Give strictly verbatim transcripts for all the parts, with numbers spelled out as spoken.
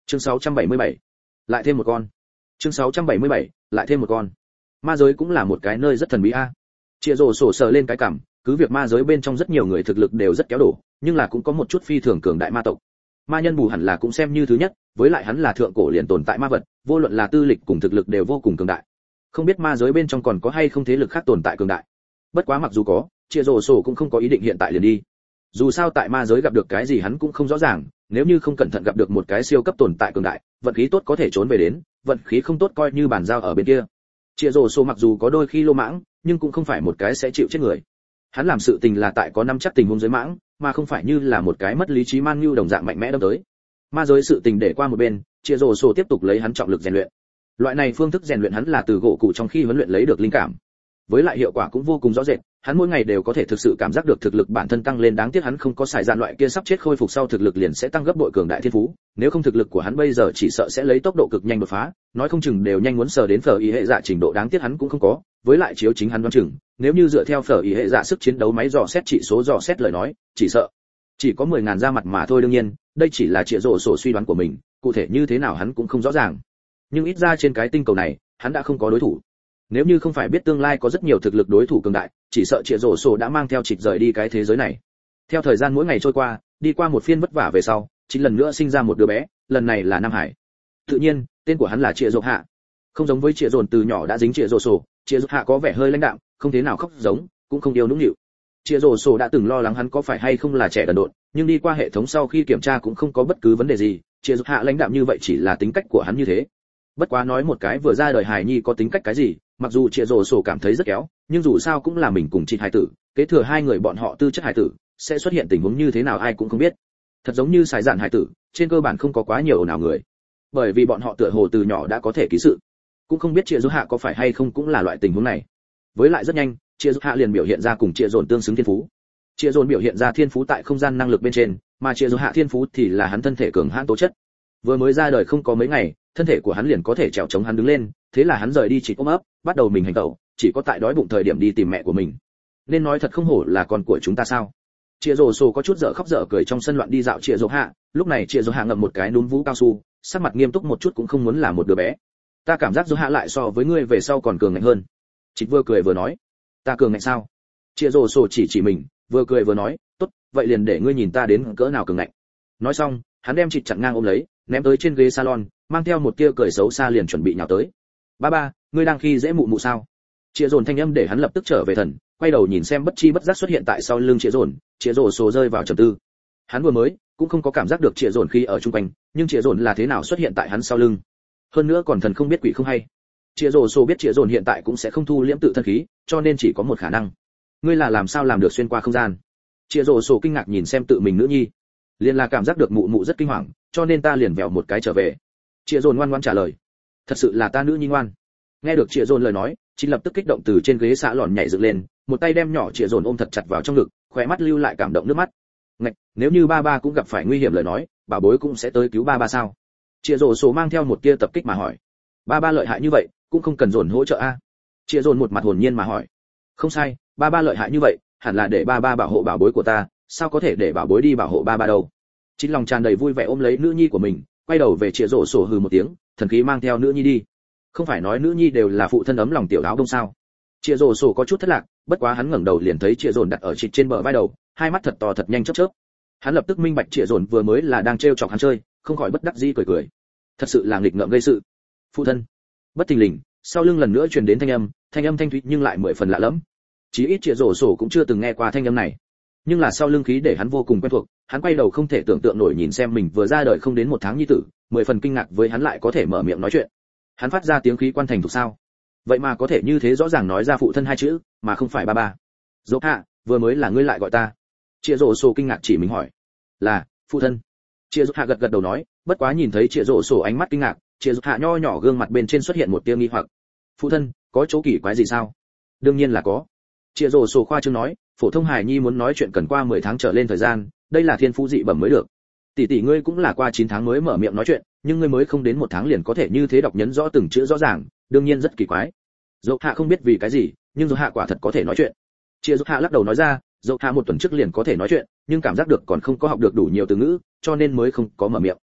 Chương sáu trăm bảy mươi bảy, lại thêm một con. Chương sáu trăm bảy mươi bảy, lại thêm một con. Ma giới cũng là một cái nơi rất thần bí a. Chia rồ sổ sờ lên cái cằm, cứ việc ma giới bên trong rất nhiều người thực lực đều rất kéo đổ, nhưng là cũng có một chút phi thường cường đại ma tộc. Ma nhân bù hẳn là cũng xem như thứ nhất, với lại hắn là thượng cổ liền tồn tại ma vật, vô luận là tư lịch cùng thực lực đều vô cùng cường đại. Không biết ma giới bên trong còn có hay không thế lực khác tồn tại cường đại. Bất quá mặc dù có, Chia rồ sổ cũng không có ý định hiện tại liền đi. Dù sao tại ma giới gặp được cái gì hắn cũng không rõ ràng, nếu như không cẩn thận gặp được một cái siêu cấp tồn tại cường đại, vận khí tốt có thể trốn về đến, vận khí không tốt coi như bàn giao ở bên kia. Chia rồ sổ mặc dù có đôi khi lô mãng, nhưng cũng không phải một cái sẽ chịu chết người. Hắn làm sự tình là tại có năm chắc tình huống dưới mãng, mà không phải như là một cái mất lý trí man nhu đồng dạng mạnh mẽ đâm tới. Ma giới sự tình để qua một bên, Chia rồ sổ tiếp tục lấy hắn trọng lực rèn luyện. Loại này phương thức rèn luyện hắn là từ gỗ cụ trong khi huấn luyện lấy được linh cảm. Với lại hiệu quả cũng vô cùng rõ rệt, hắn mỗi ngày đều có thể thực sự cảm giác được thực lực bản thân tăng lên, đáng tiếc hắn không có xài dạn loại kia sắp chết khôi phục sau thực lực liền sẽ tăng gấp bội cường đại thiên phú, nếu không thực lực của hắn bây giờ chỉ sợ sẽ lấy tốc độ cực nhanh đột phá, nói không chừng đều nhanh muốn sờ đến phở ý hệ dạ trình độ, đáng tiếc hắn cũng không có, với lại chiếu chính hắn đoán chừng, nếu như dựa theo phở ý hệ dạ sức chiến đấu máy dò xét trị số dò xét lời nói, chỉ sợ chỉ có mười ngàn ra mặt mà thôi, đương nhiên, đây chỉ là Chia rồ sổ suy đoán của mình, cụ thể như thế nào hắn cũng không rõ ràng. Nhưng ít ra trên cái tinh cầu này, hắn đã không có đối thủ. Nếu như không phải biết tương lai có rất nhiều thực lực đối thủ cường đại, chỉ sợ Chia rồ sổ đã mang theo Trịch rời đi cái thế giới này. Theo thời gian mỗi ngày trôi qua, đi qua một phiên vất vả về sau, chính lần nữa sinh ra một đứa bé, lần này là Nam Hải. Tự nhiên, tên của hắn là Chia rồ hạ. Không giống với Chia rồ từ nhỏ đã dính Chia rồ sổ, Chia rồ hạ có vẻ hơi lãnh đạm, không thế nào khóc giống, cũng không yêu nũng nịu. Chia rồ sổ đã từng lo lắng hắn có phải hay không là trẻ đần độn, nhưng đi qua hệ thống sau khi kiểm tra cũng không có bất cứ vấn đề gì, Chia rồ hạ lãnh đạm như vậy chỉ là tính cách của hắn như thế. Bất quá nói một cái vừa ra đời hài nhi có tính cách cái gì, mặc dù Chia rồ sổ cảm thấy rất kéo, nhưng dù sao cũng là mình cùng chị hài tử, kế thừa hai người bọn họ tư chất hài tử, sẽ xuất hiện tình huống như thế nào ai cũng không biết. Thật giống như xài dạn hài tử, trên cơ bản không có quá nhiều nào người, bởi vì bọn họ tựa hồ từ nhỏ đã có thể ký sự, cũng không biết Chia rồ hạ có phải hay không cũng là loại tình huống này. Với lại rất nhanh, Chia rồ hạ liền biểu hiện ra cùng Chia rồ tương xứng thiên phú. Chia rồ biểu hiện ra thiên phú tại không gian năng lực bên trên, mà Chia rồ hạ thiên phú thì là hắn thân thể cường hãn tố chất. Vừa mới ra đời không có mấy ngày, thân thể của hắn liền có thể trèo chống hắn đứng lên, thế là hắn rời đi chỉ ôm ấp, bắt đầu mình hành tẩu, chỉ có tại đói bụng thời điểm đi tìm mẹ của mình. Nên nói thật không hổ là con của chúng ta sao? Chia rồ sổ có chút dở khóc dở cười trong sân loạn đi dạo Chia rồ hạ, lúc này Chia rồ hạ ngậm một cái núm vú cao su, sắc mặt nghiêm túc một chút cũng không muốn là một đứa bé. Ta cảm giác rồ hạ lại so với ngươi về sau còn cường ngạnh hơn. Chị vừa cười vừa nói, ta cường ngạnh sao? Chia rồ sổ chỉ chỉ mình, vừa cười vừa nói, tốt, vậy liền để ngươi nhìn ta đến cỡ nào cường ngạnh. Nói xong, hắn đem chị chặn ngang ôm lấy, ném tới trên ghế salon, mang theo một tia cười xấu xa liền chuẩn bị nhào tới. Ba ba, ngươi đang khi dễ mụ mụ sao? Chia dồn thanh âm để hắn lập tức trở về thần, quay đầu nhìn xem bất chi bất giác xuất hiện tại sau lưng Chia dồn, Chia dồn sồ rơi vào trầm tư. Hắn vừa mới cũng không có cảm giác được Chia dồn khi ở chung quanh, nhưng Chia dồn là thế nào xuất hiện tại hắn sau lưng? Hơn nữa còn thần không biết quỷ không hay. Chia dồn sồ biết Chia dồn hiện tại cũng sẽ không thu liễm tự thân khí, cho nên chỉ có một khả năng. Ngươi là làm sao làm được xuyên qua không gian? Chia dồn sồ kinh ngạc nhìn xem tự mình nữ nhi, liền là cảm giác được mụ mụ rất kinh hoàng, cho nên ta liền vèo một cái trở về. Chia dồn ngoan ngoãn trả lời, thật sự là ta nữ nhi ngoan. Nghe được Chia dồn lời nói, chính lập tức kích động từ trên ghế xạ lòn nhảy dựng lên, một tay đem nhỏ Chia dồn ôm thật chặt vào trong ngực, khóe mắt lưu lại cảm động nước mắt. Ngạch, nếu như ba ba cũng gặp phải nguy hiểm lời nói, bà bối cũng sẽ tới cứu ba ba sao? Chia dồn số mang theo một tia tập kích mà hỏi. Ba ba lợi hại như vậy, cũng không cần dồn hỗ trợ a? Chia dồn một mặt hồn nhiên mà hỏi. Không sai, ba ba lợi hại như vậy, hẳn là để ba ba bảo hộ bảo bối của ta, sao có thể để bảo bối đi bảo hộ ba ba đâu? Chính lòng tràn đầy vui vẻ ôm lấy nữ nhi của mình, quay đầu về Chia rổ sổ hừ một tiếng, thần khí mang theo nữ nhi đi. Không phải nói nữ nhi đều là phụ thân ấm lòng tiểu áo đông sao? Chia rổ sổ có chút thất lạc, bất quá hắn ngẩng đầu liền thấy Chia dồn đặt ở trịch trên bờ vai đầu, hai mắt thật to thật nhanh chớp chớp. Hắn lập tức minh bạch Chia dồn vừa mới là đang trêu chọc hắn chơi, không khỏi bất đắc dĩ cười cười. Thật sự là nghịch ngợm gây sự. Phụ thân. Bất thình lình, sau lưng lần nữa truyền đến thanh âm, thanh âm thanh thúy nhưng lại mười phần lạ lẫm. Chí ít Chia rổ sổ cũng chưa từng nghe qua thanh âm này. Nhưng là sau lưng khí để hắn vô cùng quen thuộc, hắn quay đầu không thể tưởng tượng nổi nhìn xem mình vừa ra đời không đến một tháng nhi tử, mười phần kinh ngạc với hắn lại có thể mở miệng nói chuyện. Hắn phát ra tiếng khí quan thành thuộc sao? Vậy mà có thể như thế rõ ràng nói ra phụ thân hai chữ, mà không phải ba ba. Dỗ hạ, vừa mới là ngươi lại gọi ta? Chia rổ sổ kinh ngạc chỉ mình hỏi. Là, phụ thân. Chia rổ hạ gật gật đầu nói, bất quá nhìn thấy Chia rổ sổ ánh mắt kinh ngạc, Chia rổ hạ nho nhỏ gương mặt bên trên xuất hiện một tia nghi hoặc. Phụ thân, có chỗ kỳ quái gì sao? Đương nhiên là có. Chia rổ sổ khoa trương nói, phổ thông hài nhi muốn nói chuyện cần qua mười tháng trở lên thời gian, đây là thiên phú dị bẩm mới được. Tỷ tỷ ngươi cũng là qua chín tháng mới mở miệng nói chuyện, nhưng ngươi mới không đến một tháng liền có thể như thế đọc nhấn rõ từng chữ rõ ràng, đương nhiên rất kỳ quái. Dỗ hạ không biết vì cái gì, nhưng Dỗ hạ quả thật có thể nói chuyện. Chia Dỗ hạ lắc đầu nói ra, Dỗ hạ một tuần trước liền có thể nói chuyện, nhưng cảm giác được còn không có học được đủ nhiều từ ngữ, cho nên mới không có mở miệng.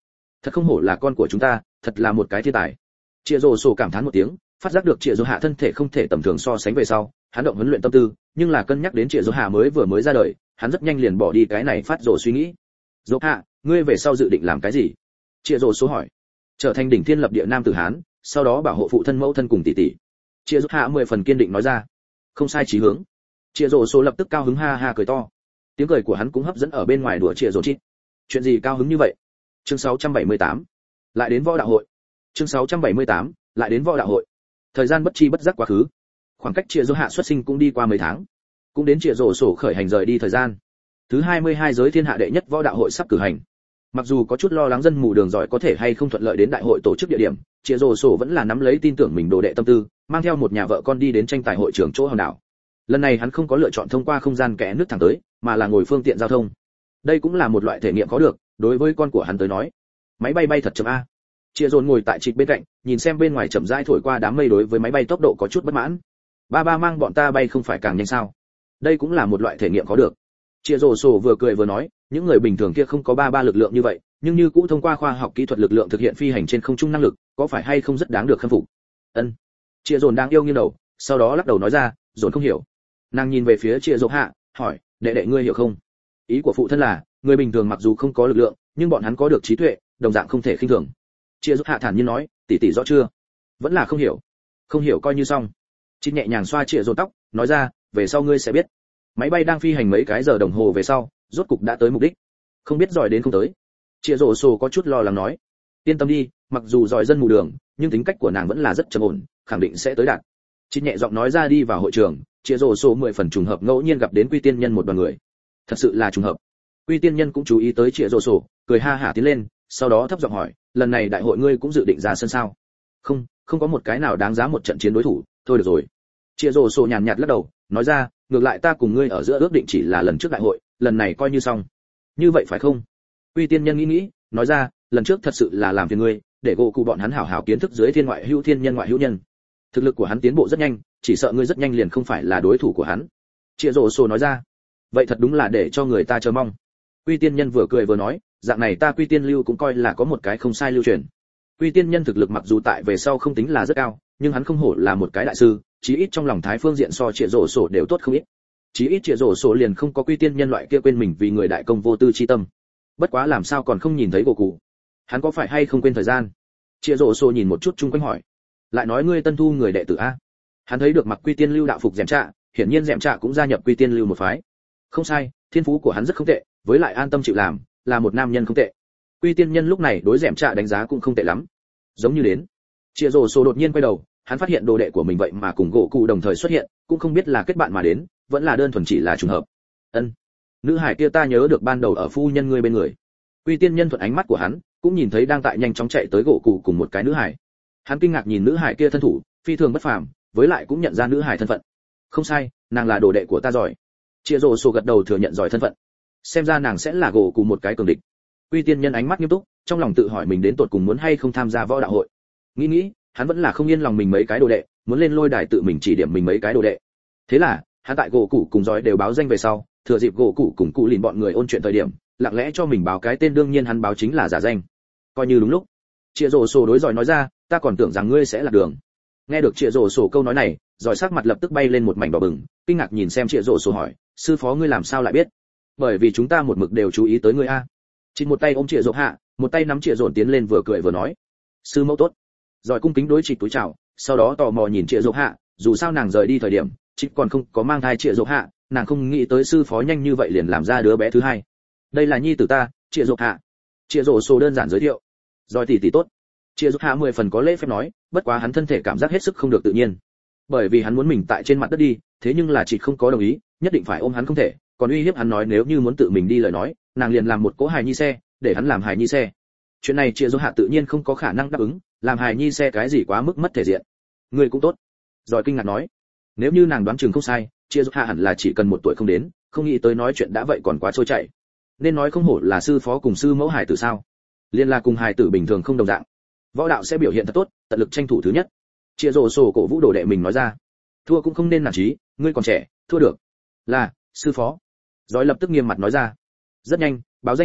thật không hổ là con của chúng ta, thật là một cái thiên tài. Chia rồ sổ cảm thán một tiếng, phát giác được Triệu Dỗ Hạ thân thể không thể tầm thường so sánh về sau, hắn động huấn luyện tâm tư, nhưng là cân nhắc đến Triệu Dỗ Hạ mới vừa mới ra đời, hắn rất nhanh liền bỏ đi cái này phát rồ suy nghĩ. Dỗ Hạ, ngươi về sau dự định làm cái gì? Triệu Dỗ số hỏi. Trở thành đỉnh thiên lập địa nam tử hán, sau đó bảo hộ phụ thân mẫu thân cùng tỷ tỷ. Triệu Dỗ Hạ mười phần kiên định nói ra. Không sai chí hướng. Triệu Dỗ số lập tức cao hứng ha ha cười to. Tiếng cười của hắn cũng hấp dẫn ở bên ngoài đùa Triệu Dỗ Chít. Chuyện gì cao hứng như vậy? Chương sáu trăm bảy mươi tám. Lại đến võ đạo hội. Chương sáu trăm bảy mươi tám. Lại đến võ đạo hội. Thời gian bất chi bất giác quá khứ, khoảng cách Triệu Dỗ Hạ xuất sinh cũng đi qua mấy tháng, cũng đến Triệu Dỗ sổ khởi hành rời đi thời gian. Thứ hai mươi hai giới thiên hạ đệ nhất võ đạo hội sắp cử hành. Mặc dù có chút lo lắng dân mù đường giỏi có thể hay không thuận lợi đến đại hội tổ chức địa điểm, Triệu Dỗ sổ vẫn là nắm lấy tin tưởng mình đồ đệ tâm tư, mang theo một nhà vợ con đi đến tranh tài hội trường chỗ hòn đảo. Lần này hắn không có lựa chọn thông qua không gian kẽ nước thẳng tới, mà là ngồi phương tiện giao thông. Đây cũng là một loại thể nghiệm có được, đối với con của hắn tới nói. Máy bay bay thật chậm a. Triệu Dồn ngồi tại trịch bên cạnh, nhìn xem bên ngoài chậm rãi thổi qua đám mây, đối với máy bay tốc độ có chút bất mãn. Ba ba mang bọn ta bay không phải càng nhanh sao? Đây cũng là một loại thể nghiệm có được. Triệu Dồn sổ vừa cười vừa nói, những người bình thường kia không có ba ba lực lượng như vậy, nhưng như cũ thông qua khoa học kỹ thuật lực lượng thực hiện phi hành trên không trung năng lực, có phải hay không rất đáng được khâm phục? Ân. Triệu Dồn đang yêu nghiêng đầu, sau đó lắc đầu nói ra, Dồn không hiểu. Nàng nhìn về phía Triệu Dồn Hạ, hỏi, đệ đệ ngươi hiểu không? Ý của phụ thân là, người bình thường mặc dù không có lực lượng, nhưng bọn hắn có được trí tuệ, đồng dạng không thể khinh thường. Chia giúp Hạ thản nhiên nói, tỷ tỷ rõ chưa? Vẫn là không hiểu. Không hiểu coi như xong. Chị nhẹ nhàng xoa Chia Dồn tóc, nói ra, về sau ngươi sẽ biết. Máy bay đang phi hành mấy cái giờ đồng hồ về sau, rốt cục đã tới mục đích. Không biết giỏi đến không tới. Chia Dồn sổ có chút lo lắng nói, yên tâm đi, mặc dù giỏi dân mù đường, nhưng tính cách của nàng vẫn là rất trầm ổn, khẳng định sẽ tới đạt. Chị nhẹ giọng nói ra đi vào hội trường, Chia Dồn sổ mười phần trùng hợp ngẫu nhiên gặp đến Quy Tiên Nhân một đoàn người. Thật sự là trùng hợp. Quy Tiên Nhân cũng chú ý tới Chia Dồn sổ, cười ha hả tiến lên, sau đó thấp giọng hỏi, lần này đại hội ngươi cũng dự định ra sân sao? Không, không có một cái nào đáng giá một trận chiến đối thủ, thôi được rồi. Chia Rồ Sổ nhàn nhạt lắc đầu, nói ra, ngược lại ta cùng ngươi ở giữa ước định chỉ là lần trước đại hội, lần này coi như xong. Như vậy phải không? Quy Tiên Nhân nghĩ nghĩ, nói ra, lần trước thật sự là làm phiền ngươi, để gỗ cụ bọn hắn hảo hảo kiến thức dưới thiên ngoại hữu thiên nhân ngoại hữu nhân. Thực lực của hắn tiến bộ rất nhanh, chỉ sợ ngươi rất nhanh liền không phải là đối thủ của hắn. Chia Rồ Sổ nói ra, vậy thật đúng là để cho người ta chờ mong. Quy Tiên Nhân vừa cười vừa nói, dạng này ta Quy Tiên Lưu cũng coi là có một cái không sai lưu truyền. Quy Tiên Nhân thực lực mặc dù tại về sau không tính là rất cao, nhưng hắn không hổ là một cái đại sư, chí ít trong lòng thái phương diện so Triệu Dỗ Sổ đều tốt không ít. Chí ít Triệu Dỗ Sổ liền không có Quy Tiên Nhân loại kia quên mình vì người đại công vô tư chi tâm. Bất quá làm sao còn không nhìn thấy Gỗ Cụ? Hắn có phải hay không quên thời gian? Triệu Dỗ Sổ nhìn một chút chung quanh hỏi, lại nói ngươi tân thu người đệ tử a? Hắn thấy được mặc Quy Tiên Lưu đạo phục Dẻm Trạ, hiển nhiên Dẻm Trạ cũng gia nhập Quy Tiên Lưu một phái. Không sai, thiên phú của hắn rất không tệ, với lại an tâm chịu làm, là một nam nhân không tệ. Quy Tiên Nhân lúc này đối Dẻm Trạ đánh giá cũng không tệ lắm. Giống như đến, Triệu Dỗ Sổ đột nhiên quay đầu, hắn phát hiện đồ đệ của mình vậy mà cùng Gỗ Cụ đồng thời xuất hiện, cũng không biết là kết bạn mà đến, vẫn là đơn thuần chỉ là trùng hợp. Ân, nữ hải kia ta nhớ được ban đầu ở phu nhân ngươi bên người. Quy Tiên Nhân thuận ánh mắt của hắn, cũng nhìn thấy đang tại nhanh chóng chạy tới Gỗ Cụ cùng một cái nữ hải. Hắn kinh ngạc nhìn nữ hải kia thân thủ, phi thường bất phàm, với lại cũng nhận ra nữ hải thân phận. Không sai, nàng là đồ đệ của ta giỏi. Triệu Dỗ Sổ gật đầu thừa nhận giỏi thân phận. Xem ra nàng sẽ là Gỗ Cụ một cái cường địch. Quy Tiên Nhân ánh mắt nghiêm túc, trong lòng tự hỏi mình đến tột cùng muốn hay không tham gia võ đạo hội. Nghĩ nghĩ, hắn vẫn là không yên lòng mình mấy cái đồ đệ, muốn lên lôi đài tự mình chỉ điểm mình mấy cái đồ đệ. Thế là, hắn tại Gỗ Cụ cùng giỏi đều báo danh về sau, thừa dịp Gỗ Cụ cùng Cụ Lìn bọn người ôn chuyện thời điểm, lặng lẽ cho mình báo cái tên, đương nhiên hắn báo chính là giả danh. Coi như đúng lúc. Triệu Dỗ Sổ đối giỏi nói ra, ta còn tưởng rằng ngươi sẽ là đường. Nghe được Triệu Dỗ Sổ câu nói này, giỏi sắc mặt lập tức bay lên một mảnh đỏ bừng, kinh ngạc nhìn xem Triệu Dỗ Sổ hỏi, sư phó ngươi làm sao lại biết? Bởi vì chúng ta một mực đều chú ý tới ngươi a. Chỉ một tay ôm Triệu Dỗ Hạ, một tay nắm Triệu Dỗ tiến lên vừa cười vừa nói, sư mẫu tốt. Giỏi cung kính đối Trịch túi chào, sau đó tò mò nhìn Triệu Dỗ Hạ, dù sao nàng rời đi thời điểm, Trịch còn không có mang thai Triệu Dỗ Hạ, nàng không nghĩ tới sư phó nhanh như vậy liền làm ra đứa bé thứ hai. Đây là nhi tử ta, Triệu Dỗ Hạ. Triệu Dỗ Sổ đơn giản giới thiệu. Giỏi tỷ tỷ tốt. Triệu Dỗ Hạ mười phần có lễ phép nói, bất quá hắn thân thể cảm giác hết sức không được tự nhiên. Bởi vì hắn muốn mình tại trên mặt đất đi, thế nhưng là Trịch không có đồng ý, nhất định phải ôm hắn không thể, còn uy hiếp hắn nói nếu như muốn tự mình đi lời nói, nàng liền làm một cỗ hài nhi xe, để hắn làm hài nhi xe. Chuyện này Triệu Dỗ Hạ tự nhiên không có khả năng đáp ứng, làm hài nhi xe cái gì quá mức mất thể diện. Người cũng tốt. Giỏi kinh ngạc nói, nếu như nàng đoán chừng không sai, Triệu Dỗ Hạ hẳn là chỉ cần một tuổi không đến, không nghĩ tới nói chuyện đã vậy còn quá trôi chảy. Nên nói không hổ là sư phó cùng sư mẫu hài tử sao? Liên là cùng hài tử bình thường không đồng dạng. Võ đạo sẽ biểu hiện thật tốt, tận lực tranh thủ thứ nhất. Triệu Dỗ Sổ cổ vũ đồ đệ mình nói ra, thua cũng không nên nản chí, ngươi còn trẻ, thua được. Là, sư phó. Giỏi lập tức nghiêm mặt nói ra. Rất nhanh, báo danh hết hạn,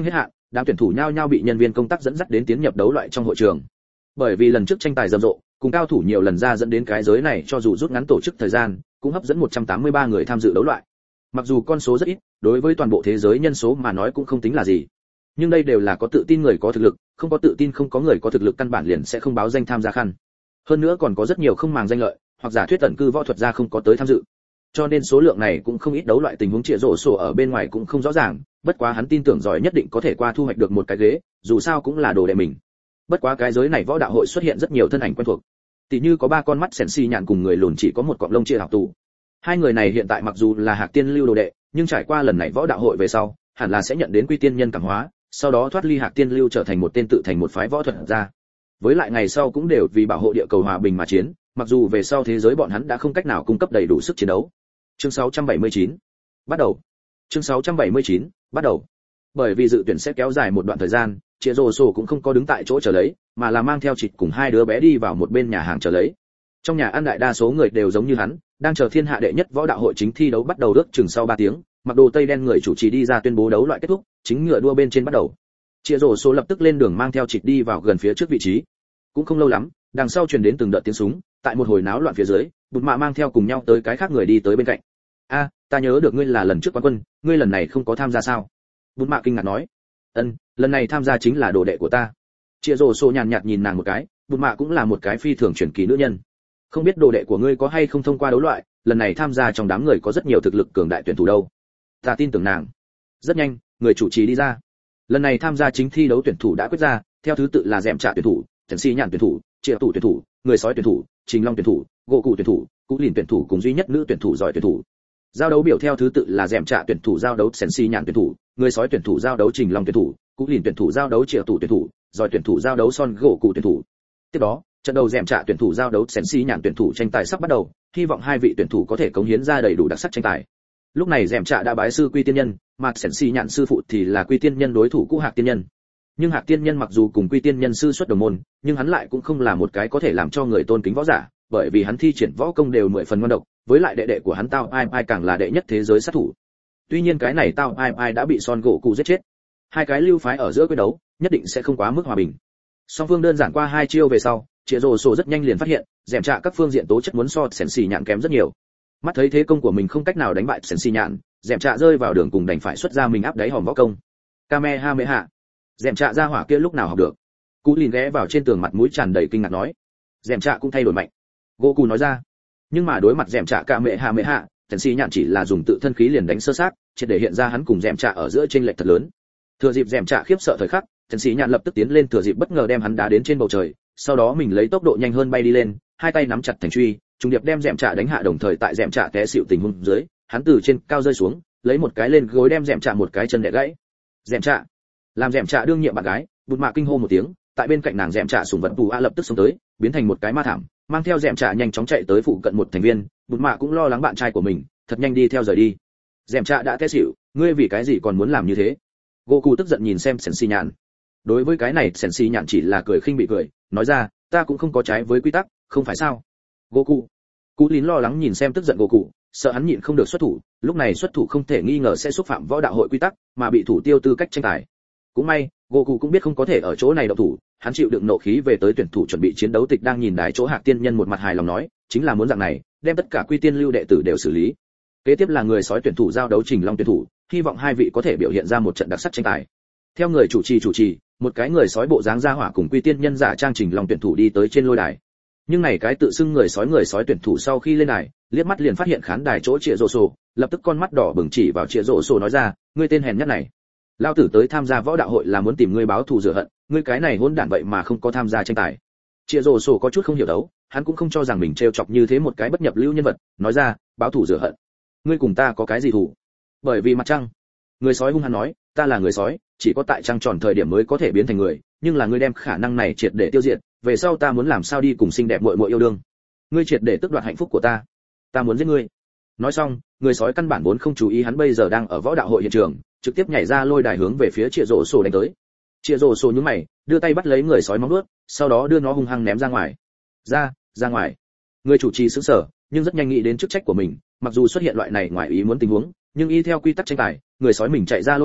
đám tuyển thủ nhao nhao bị nhân viên công tác dẫn dắt đến tiến nhập đấu loại trong hội trường. Bởi vì lần trước tranh tài rầm rộ, cùng cao thủ nhiều lần ra dẫn đến cái giới này cho dù rút ngắn tổ chức thời gian, cũng hấp dẫn một trăm tám mươi ba người tham dự đấu loại. Mặc dù con số rất ít, đối với toàn bộ thế giới nhân số mà nói cũng không tính là gì. Nhưng đây đều là có tự tin người có thực lực, không có tự tin không có người có thực lực căn bản liền sẽ không báo danh tham gia khăn. Hơn nữa còn có rất nhiều không màng danh lợi, hoặc giả thuyết tận cư võ thuật gia không có tới tham dự. Cho nên số lượng này cũng không ít, đấu loại tình huống Triệu Rổ Sổ ở bên ngoài cũng không rõ ràng, bất quá hắn tin tưởng giỏi nhất định có thể qua thu hoạch được một cái ghế, dù sao cũng là đồ đệ mình. Bất quá cái giới này võ đạo hội xuất hiện rất nhiều thân ảnh quen thuộc. Tỷ như có ba con mắt sèn xi nhạn cùng người lùn chỉ có một cọng lông chia học tù. Hai người này hiện tại mặc dù là Hạc Tiên Lưu đồ đệ, nhưng trải qua lần này võ đạo hội về sau, hẳn là sẽ nhận đến Quy Tiên Nhân cảm hóa, sau đó thoát ly Hạc Tiên Lưu trở thành một tên tự thành một phái võ thuật gia. Với lại ngày sau cũng đều vì bảo hộ địa cầu hòa bình mà chiến, mặc dù về sau thế giới bọn hắn đã không cách nào cung cấp đầy đủ sức chiến đấu. Chương sáu trăm bảy mươi chín bắt đầu. Chương sáu trăm bảy mươi chín bắt đầu. Bởi vì dự tuyển sẽ kéo dài một đoạn thời gian, Triệu Rổ Sổ cũng không có đứng tại chỗ chờ lấy, mà là mang theo Trịch cùng hai đứa bé đi vào một bên nhà hàng chờ lấy. Trong nhà ăn đại đa số người đều giống như hắn, đang chờ thiên hạ đệ nhất võ đạo hội chính thi đấu bắt đầu ước chừng sau ba tiếng, mặc đồ tây đen người chủ trì đi ra tuyên bố đấu loại kết thúc, chính ngựa đua bên trên bắt đầu. Triệu Rổ Sổ lập tức lên đường mang theo Trịch đi vào gần phía trước vị trí. Cũng không lâu lắm, đằng sau truyền đến từng đợt tiếng súng, tại một hồi náo loạn phía dưới, Bụt Mạ mang theo cùng nhau tới cái khác người đi tới bên cạnh. A, ta nhớ được ngươi là lần trước quán quân, ngươi lần này không có tham gia sao? Bụt Mạ kinh ngạc nói. Ân, lần này tham gia chính là đồ đệ của ta. Triệu Rổ Sổ nhàn nhạt nhìn nàng một cái, Bụt Mạ cũng là một cái phi thường truyền kỳ nữ nhân. Không biết đồ đệ của ngươi có hay không thông qua đấu loại, lần này tham gia trong đám người có rất nhiều thực lực cường đại tuyển thủ đâu. Ta tin tưởng nàng. Rất nhanh, người chủ trì đi ra. Lần này tham gia chính thi đấu tuyển thủ đã quyết ra, theo thứ tự là Dẹm Trạ tuyển thủ, Trần Si Nhạn tuyển thủ, Triệu Tủ tuyển thủ, người sói tuyển thủ, Trình Long tuyển thủ, Gỗ Cụ tuyển thủ, Cú Lìn tuyển thủ cùng duy nhất nữ tuyển thủ giỏi tuyển thủ. Giao đấu biểu theo thứ tự là Dẹm Trạ tuyển thủ giao đấu Trần Si Nhạn tuyển thủ, người sói tuyển thủ giao đấu Trình Long tuyển thủ, Cú Lìn tuyển thủ giao đấu Triệu Tủ tuyển thủ, giỏi tuyển thủ giao đấu Son Gỗ Cụ tuyển thủ. Tiếp đó, trận đầu Dẹm Trạ tuyển thủ giao đấu Trần Si Nhạn tuyển thủ tranh tài sắp bắt đầu, hy vọng hai vị tuyển thủ có thể cống hiến ra đầy đủ đặc sắc tranh tài. Lúc này Dẹm Trạ đã bái sư Quy Tiên Nhân, mà Trần Si Nhạn sư phụ thì là Quy Tiên Nhân đối thủ cũ Hạc Tiên Nhân. Nhưng Hạc Tiên Nhân mặc dù cùng Quy Tiên Nhân sư xuất đồng môn, nhưng hắn lại cũng không là một cái có thể làm cho người tôn kính võ giả, bởi vì hắn thi triển võ công đều mười phần ngoan độc, với lại đệ đệ của hắn Tao Ai Ai càng là đệ nhất thế giới sát thủ. Tuy nhiên cái này Tao Ai Ai đã bị Son Gỗ Cụ giết chết. Hai cái lưu phái ở giữa quyết đấu, nhất định sẽ không quá mức hòa bình. Song phương đơn giản qua hai chiêu về sau, Triệu Rổ Sổ rất nhanh liền phát hiện, Dẹm Trạ các phương diện tố chất muốn so Sèn Xì Nhạn kém rất nhiều. Mắt thấy thế công của mình không cách nào đánh bại Sèn Xì Nhạn, Dẹm Trạ rơi vào đường cùng đành phải xuất ra mình áp đáy hòm võ công. Kamehameha. Dẹm Trạ ra hỏa kia lúc nào học được? Cú Lìn ghé vào trên tường mặt mũi tràn đầy kinh ngạc nói. Dẹm Trạ cũng thay đổi mạnh. Gỗ Cụ nói ra. Nhưng mà đối mặt Dẹm Trạ Kamehameha, Sèn Xì Nhạn chỉ là dùng tự thân khí liền đánh sơ sát, triệt để hiện ra hắn cùng Dẹm Trạ ở giữa chênh lệch thật lớn. Thừa dịp Dẹm Trạ khiếp sợ thời khắc, Sèn Xì Nhạn lập tức tiến lên thừa dịp bất ngờ đem hắn đá đến trên bầu trời, sau đó mình lấy tốc độ nhanh hơn bay đi lên, hai tay nắm chặt thành truy, trùng điệp đem Dẹm Trạ đánh hạ, đồng thời tại Dẹm Trạ té xỉu tình huống dưới, hắn từ trên cao rơi xuống, lấy một cái lên gối đem Dẹm Trạ một cái chân đẻ gãy. Dẹm Trạ, làm Dẹm Trạ đương nhiệm bạn gái, Bụt Mạ kinh hô một tiếng, tại bên cạnh nàng Dẹm Trạ sủng vật Bù A lập tức xông tới, biến thành một cái ma thảm, mang theo Dẹm Trạ nhanh chóng chạy tới phụ cận một thành viên, Bụt Mạ cũng lo lắng bạn trai của mình, thật nhanh đi theo rời đi. Dẹm Trạ đã té xỉu, ngươi vì cái gì còn muốn làm như thế? Gỗ Cụ tức giận nhìn xem Sèn Xì Nhạn. Đối với cái này Sèn Xì Nhạn chỉ là cười khinh bị cười, nói ra, ta cũng không có trái với quy tắc, không phải sao? Gỗ Cụ. Cú Lín lo lắng nhìn xem tức giận Gỗ Cụ, sợ hắn nhịn không được xuất thủ, lúc này xuất thủ không thể nghi ngờ sẽ xúc phạm võ đạo hội quy tắc, mà bị thủ tiêu tư cách tranh tài. Cũng may, Gỗ Cụ cũng biết không có thể ở chỗ này động thủ, hắn chịu đựng nộ khí về tới tuyển thủ chuẩn bị chiến đấu. Tịch đang nhìn đài chỗ Hạc Tiên Nhân một mặt hài lòng nói, chính là muốn dạng này, đem tất cả Quy Tiên Lưu đệ tử đều xử lý. Kế tiếp là người sói tuyển thủ giao đấu Trình Long tuyển thủ, hy vọng hai vị có thể biểu hiện ra một trận đặc sắc tranh tài. Theo người chủ trì chủ trì, một cái người sói bộ dáng ra hỏa cùng Quy Tiên Nhân giả trang Trình Long tuyển thủ đi tới trên lôi đài. Nhưng này cái tự xưng người sói người sói tuyển thủ sau khi lên đài, liếc mắt liền phát hiện khán đài chỗ Triệu Rổ Sổ, lập tức con mắt đỏ bừng chỉ vào Triệu Rổ Sổ nói ra, ngươi tên hèn nhát này, lao tử tới tham gia võ đạo hội là muốn tìm ngươi báo thù rửa hận, ngươi cái này hỗn đản vậy mà không có tham gia tranh tài. Triệu Rổ Sổ có chút không hiểu đấu, hắn cũng không cho rằng mình trêu chọc như thế một cái bất nhập lưu nhân vật, nói ra, báo thù rửa hận, ngươi cùng ta có cái gì thù? Bởi vì mặt trăng. Người sói hung hăng nói, ta là người sói, chỉ có tại trăng tròn thời điểm mới có thể biến thành người, nhưng là ngươi đem khả năng này triệt để tiêu diệt, về sau ta muốn làm sao đi cùng xinh đẹp muội muội yêu đương? Ngươi triệt để tước đoạt hạnh phúc của ta, ta muốn giết ngươi. Nói xong, người sói căn bản vốn không chú ý hắn bây giờ đang ở võ đạo hội hiện trường, trực tiếp nhảy ra lôi đài hướng về phía Triệu Rổ Sổ đánh tới. Triệu Rổ Sổ nhướng mày, đưa tay bắt lấy người sói móng vuốt, sau đó đưa nó hung hăng ném ra ngoài. Ra, ra ngoài. Người chủ trì sững sờ, nhưng rất nhanh nghĩ đến chức trách của mình, mặc dù xuất hiện loại này ngoài ý muốn tình huống, nhưng y theo quy tắc tranh tài, người sói mình chạy ra lôi đài,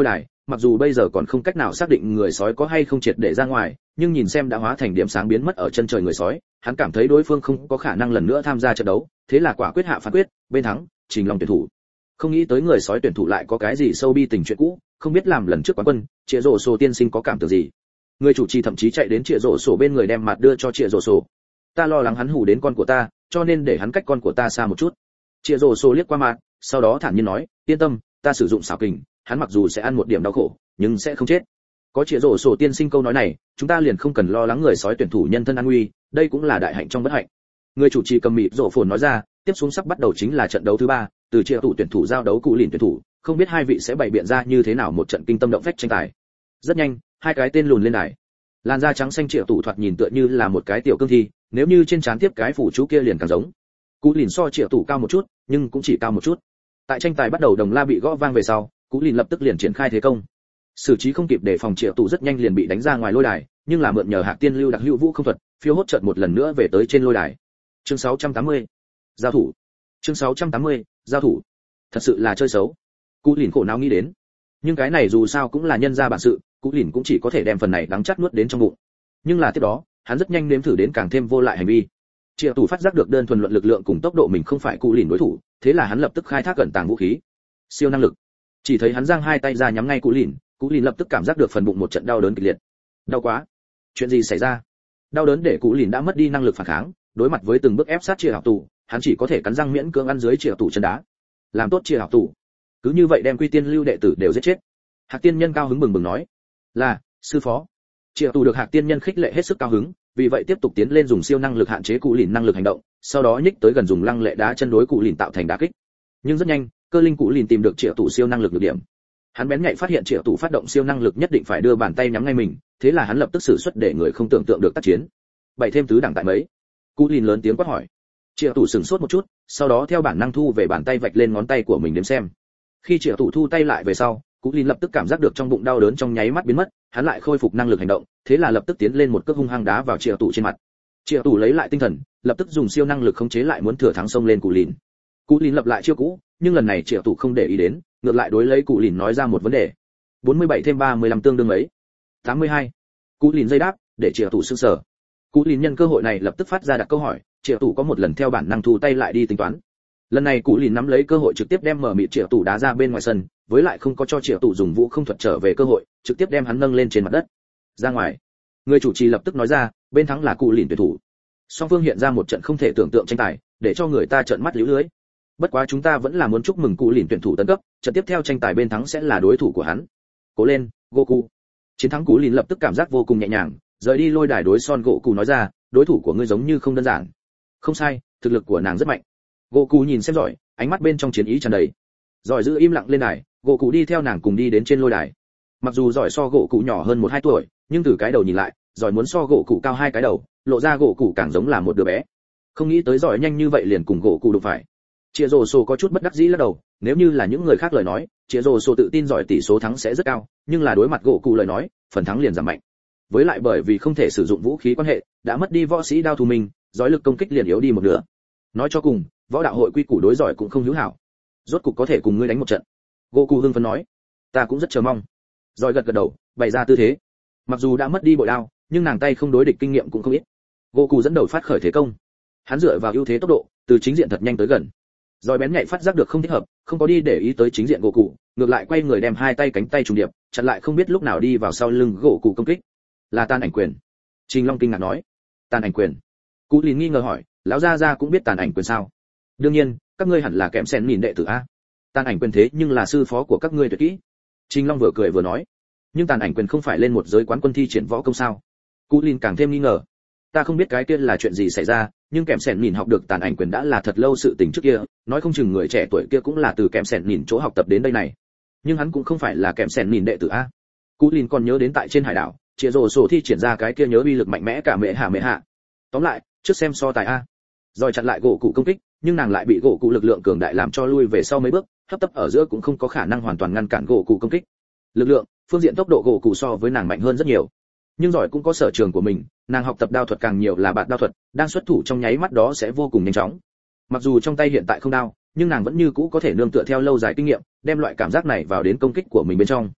mặc dù bây giờ còn không cách nào xác định người sói có hay không triệt để ra ngoài, nhưng nhìn xem đã hóa thành điểm sáng biến mất ở chân trời người sói, hắn cảm thấy đối phương không có khả năng lần nữa tham gia trận đấu, thế là quả quyết hạ phán quyết, bên thắng, Trình Long tuyển thủ. Không nghĩ tới người sói tuyển thủ lại có cái gì sâu bi tình chuyện cũ, không biết làm lần trước quán quân, Triệu Dụ Sổ tiên sinh có cảm tưởng gì. Người chủ trì thậm chí chạy đến Triệu Dụ Sổ bên người đem mặt đưa cho Triệu Dụ Sổ. Ta lo lắng hắn hù đến con của ta, cho nên để hắn cách con của ta xa một chút. Triệu Dụ Sổ liếc qua mặt, sau đó thản nhiên nói, yên tâm, ta sử dụng xảo kình, hắn mặc dù sẽ ăn một điểm đau khổ, nhưng sẽ không chết. Có Triệu Dụ Sổ tiên sinh câu nói này, chúng ta liền không cần lo lắng người sói tuyển thủ nhân thân an nguy, đây cũng là đại hạnh trong bất hạnh. Người chủ trì cầm mịt rộ phồn nói ra, tiếp xuống sắp bắt đầu chính là trận đấu thứ ba, từ Triệu Tụ tuyển thủ giao đấu Cụ Lìn tuyển thủ, không biết hai vị sẽ bày biện ra như thế nào một trận kinh tâm động phách tranh tài. Rất nhanh, hai cái tên lùn lên đài. Làn da trắng xanh Triệu Tụ thoạt nhìn tựa như là một cái tiểu cương thi, nếu như trên trán tiếp cái phủ chú kia liền càng giống. Cụ Lìn so Triệu Tụ cao một chút, nhưng cũng chỉ cao một chút. Tại tranh tài bắt đầu đồng la bị gõ vang về sau, Cụ Lìn lập tức liền triển khai thế công. Xử trí không kịp để phòng Triệu Tụ rất nhanh liền bị đánh ra ngoài lôi đài, nhưng là mượn nhờ Hạc Tiên Lưu đặc hữu vũ không thuật, phiêu hốt chợt một lần nữa về tới trên lôi đài. Chương sáu trăm tám mươi, giao thủ. Chương sáu trăm tám mươi, giao thủ. Thật sự là chơi xấu. Cụ Lìn khổ não nghĩ đến. Nhưng cái này dù sao cũng là nhân gia bản sự, Cụ Lìn cũng chỉ có thể đem phần này đắng chát nuốt đến trong bụng. Nhưng là tiếp đó, hắn rất nhanh nếm thử đến càng thêm vô lại hành vi. Triệu Tụ phát giác được đơn thuần luận lực lượng cùng tốc độ mình không phải Cụ Lìn đối thủ, thế là hắn lập tức khai thác cẩn tàng vũ khí. Siêu năng lực. Chỉ thấy hắn giang hai tay ra nhắm ngay Cụ Lìn, Cụ Lìn lập tức cảm giác được phần bụng một trận đau đớn kịch liệt. Đau quá. Chuyện gì xảy ra? Đau đớn để Cụ Lìn đã mất đi năng lực phản kháng, đối mặt với từng bước ép sát Triệu Tụ, hắn chỉ có thể cắn răng miễn cưỡng ăn dưới Triệu Tụ chân đá. Làm tốt Triệu Tụ. Cứ như vậy đem Quy Tiên Lưu đệ tử đều giết chết. Hạc Tiên Nhân cao hứng bừng bừng nói, là sư phó. Triệu Tụ được Hạc Tiên Nhân khích lệ hết sức cao hứng, vì vậy tiếp tục tiến lên dùng siêu năng lực hạn chế Cụ Lìn năng lực hành động, sau đó nhích tới gần dùng lăng lệ đá chân đối Cụ Lìn tạo thành đả kích. Nhưng rất nhanh, cơ linh Cụ Lìn tìm được Triệu Tụ siêu năng lực nhược điểm. Hắn bén nhạy phát hiện Triệu Tụ phát động siêu năng lực nhất định phải đưa bàn tay nhắm ngay mình, thế là hắn lập tức sử xuất để người không tưởng tượng được tác chiến. Bảy thêm tứ đẳng tại mấy? Cụ Lìn lớn tiếng quát hỏi. Triệu Tụ sửng sốt một chút, sau đó theo bản năng thu về bàn tay vạch lên ngón tay của mình đếm xem. Khi Triệu Tụ thu tay lại về sau, Cụ Lìn lập tức cảm giác được trong bụng đau đớn trong nháy mắt biến mất, hắn lại khôi phục năng lực hành động, thế là lập tức tiến lên một cước hung hăng đá vào Triệu Tụ trên mặt. Triệu Tụ lấy lại tinh thần, lập tức dùng siêu năng lực khống chế lại muốn thừa thắng xông lên Cụ Lìn. Cụ Lìn lập lại chiêu cũ, nhưng lần này Triệu Tụ không để ý đến, ngược lại đối lấy Cụ Lìn nói ra một vấn đề. bốn mươi bảy thêm ba mươi lăm tương đương mấy? tám mươi hai. Cụ Lìn dây đáp, để Triệu Tụ sững sờ. Cụ Lìn nhân cơ hội này lập tức phát ra đặt câu hỏi, Triệu Tụ có một lần theo bản năng thu tay lại đi tính toán. Lần này Cụ Lìn nắm lấy cơ hội trực tiếp đem mở mịt Triệu Tụ đá ra bên ngoài sân, với lại không có cho Triệu Tụ dùng vũ không thuật trở về cơ hội, trực tiếp đem hắn nâng lên trên mặt đất. Ra ngoài. Người chủ trì lập tức nói ra, bên thắng là Cụ Lìn tuyển thủ. Song phương hiện ra một trận không thể tưởng tượng tranh tài, để cho người ta trợn mắt liễu lưới. Bất quá chúng ta vẫn là muốn chúc mừng Cụ Lìn tuyển thủ tấn cấp, trận tiếp theo tranh tài bên thắng sẽ là đối thủ của hắn. Cố lên, Goku. Chiến thắng Cụ Lìn lập tức cảm giác vô cùng nhẹ nhàng, rời đi lôi đài đối Son Goku nói ra, đối thủ của ngươi giống như không đơn giản. Không sai, thực lực của nàng rất mạnh. Goku nhìn xem giỏi, ánh mắt bên trong chiến ý tràn đầy. Giỏi giữ im lặng lên đài, Goku đi theo nàng cùng đi đến trên lôi đài. Mặc dù giỏi so Goku nhỏ hơn một hai tuổi, nhưng từ cái đầu nhìn lại, giỏi muốn so Goku cao hai cái đầu, lộ ra Goku càng giống là một đứa bé. Không nghĩ tới giỏi nhanh như vậy liền cùng Goku đụng phải. Triệu Dụ Sổ có chút bất đắc dĩ lắc đầu, nếu như là những người khác lời nói, Triệu Dụ Sổ tự tin giỏi tỷ số thắng sẽ rất cao, nhưng là đối mặt Goku lời nói, phần thắng liền giảm mạnh. Với lại bởi vì không thể sử dụng vũ khí quan hệ, đã mất đi võ sĩ đao thù mình, giỏi lực công kích liền yếu đi một nửa. Nói cho cùng, võ đạo hội quy củ đối giỏi cũng không hữu hảo. Rốt cục có thể cùng ngươi đánh một trận. Goku hưng phấn nói, ta cũng rất chờ mong. Giỏi gật gật đầu, bày ra tư thế. Mặc dù đã mất đi bội đao, nhưng nàng tay không đối địch kinh nghiệm cũng không ít. Goku dẫn đầu phát khởi thế công. Hắn dựa vào ưu thế tốc độ, từ chính diện thật nhanh tới gần. Giỏi bén nhạy phát giác được không thích hợp, không có đi để ý tới chính diện Goku, ngược lại quay người đem hai tay cánh tay trùng điệp, chặn lại không biết lúc nào đi vào sau lưng Goku công kích. Là tàn ảnh quyền. Trình Long kinh ngạc nói. Tàn ảnh quyền. Cụ Lìn nghi ngờ hỏi, lão gia gia cũng biết tàn ảnh quyền sao? Đương nhiên, các ngươi hẳn là kém sen nhìn đệ tử a. Tàn ảnh quyền thế nhưng là sư phó của các ngươi tuyệt kỹ. Trình Long vừa cười vừa nói. Nhưng tàn ảnh quyền không phải lên một giới quán quân thi triển võ công sao? Cụ Lìn càng thêm nghi ngờ. Ta không biết cái kia là chuyện gì xảy ra, nhưng kém sen nhìn học được tàn ảnh quyền đã là thật lâu sự tình trước kia, nói không chừng người trẻ tuổi kia cũng là từ kém sen nhìn chỗ học tập đến đây này. Nhưng hắn cũng không phải là kém sen nhìn đệ tử a. Cụ Lìn còn nhớ đến tại trên hải đảo, Triệu Dụ Sổ thi triển ra cái kia nhớ uy lực mạnh mẽ cả mẹ hạ mẹ hạ. Tóm lại, trước xem so tài a. Rồi chặn lại gỗ cụ công kích, nhưng nàng lại bị gỗ cụ lực lượng cường đại làm cho lui về sau mấy bước, hấp tấp ở giữa cũng không có khả năng hoàn toàn ngăn cản gỗ cụ công kích. Lực lượng, phương diện tốc độ gỗ cụ so với nàng mạnh hơn rất nhiều. Nhưng giỏi cũng có sở trường của mình, nàng học tập đao thuật càng nhiều là bạt đao thuật, đang xuất thủ trong nháy mắt đó sẽ vô cùng nhanh chóng. Mặc dù trong tay hiện tại không đao, nhưng nàng vẫn như cũ có thể nương tựa theo lâu dài kinh nghiệm, đem loại cảm giác này vào đến công kích của mình bên trong.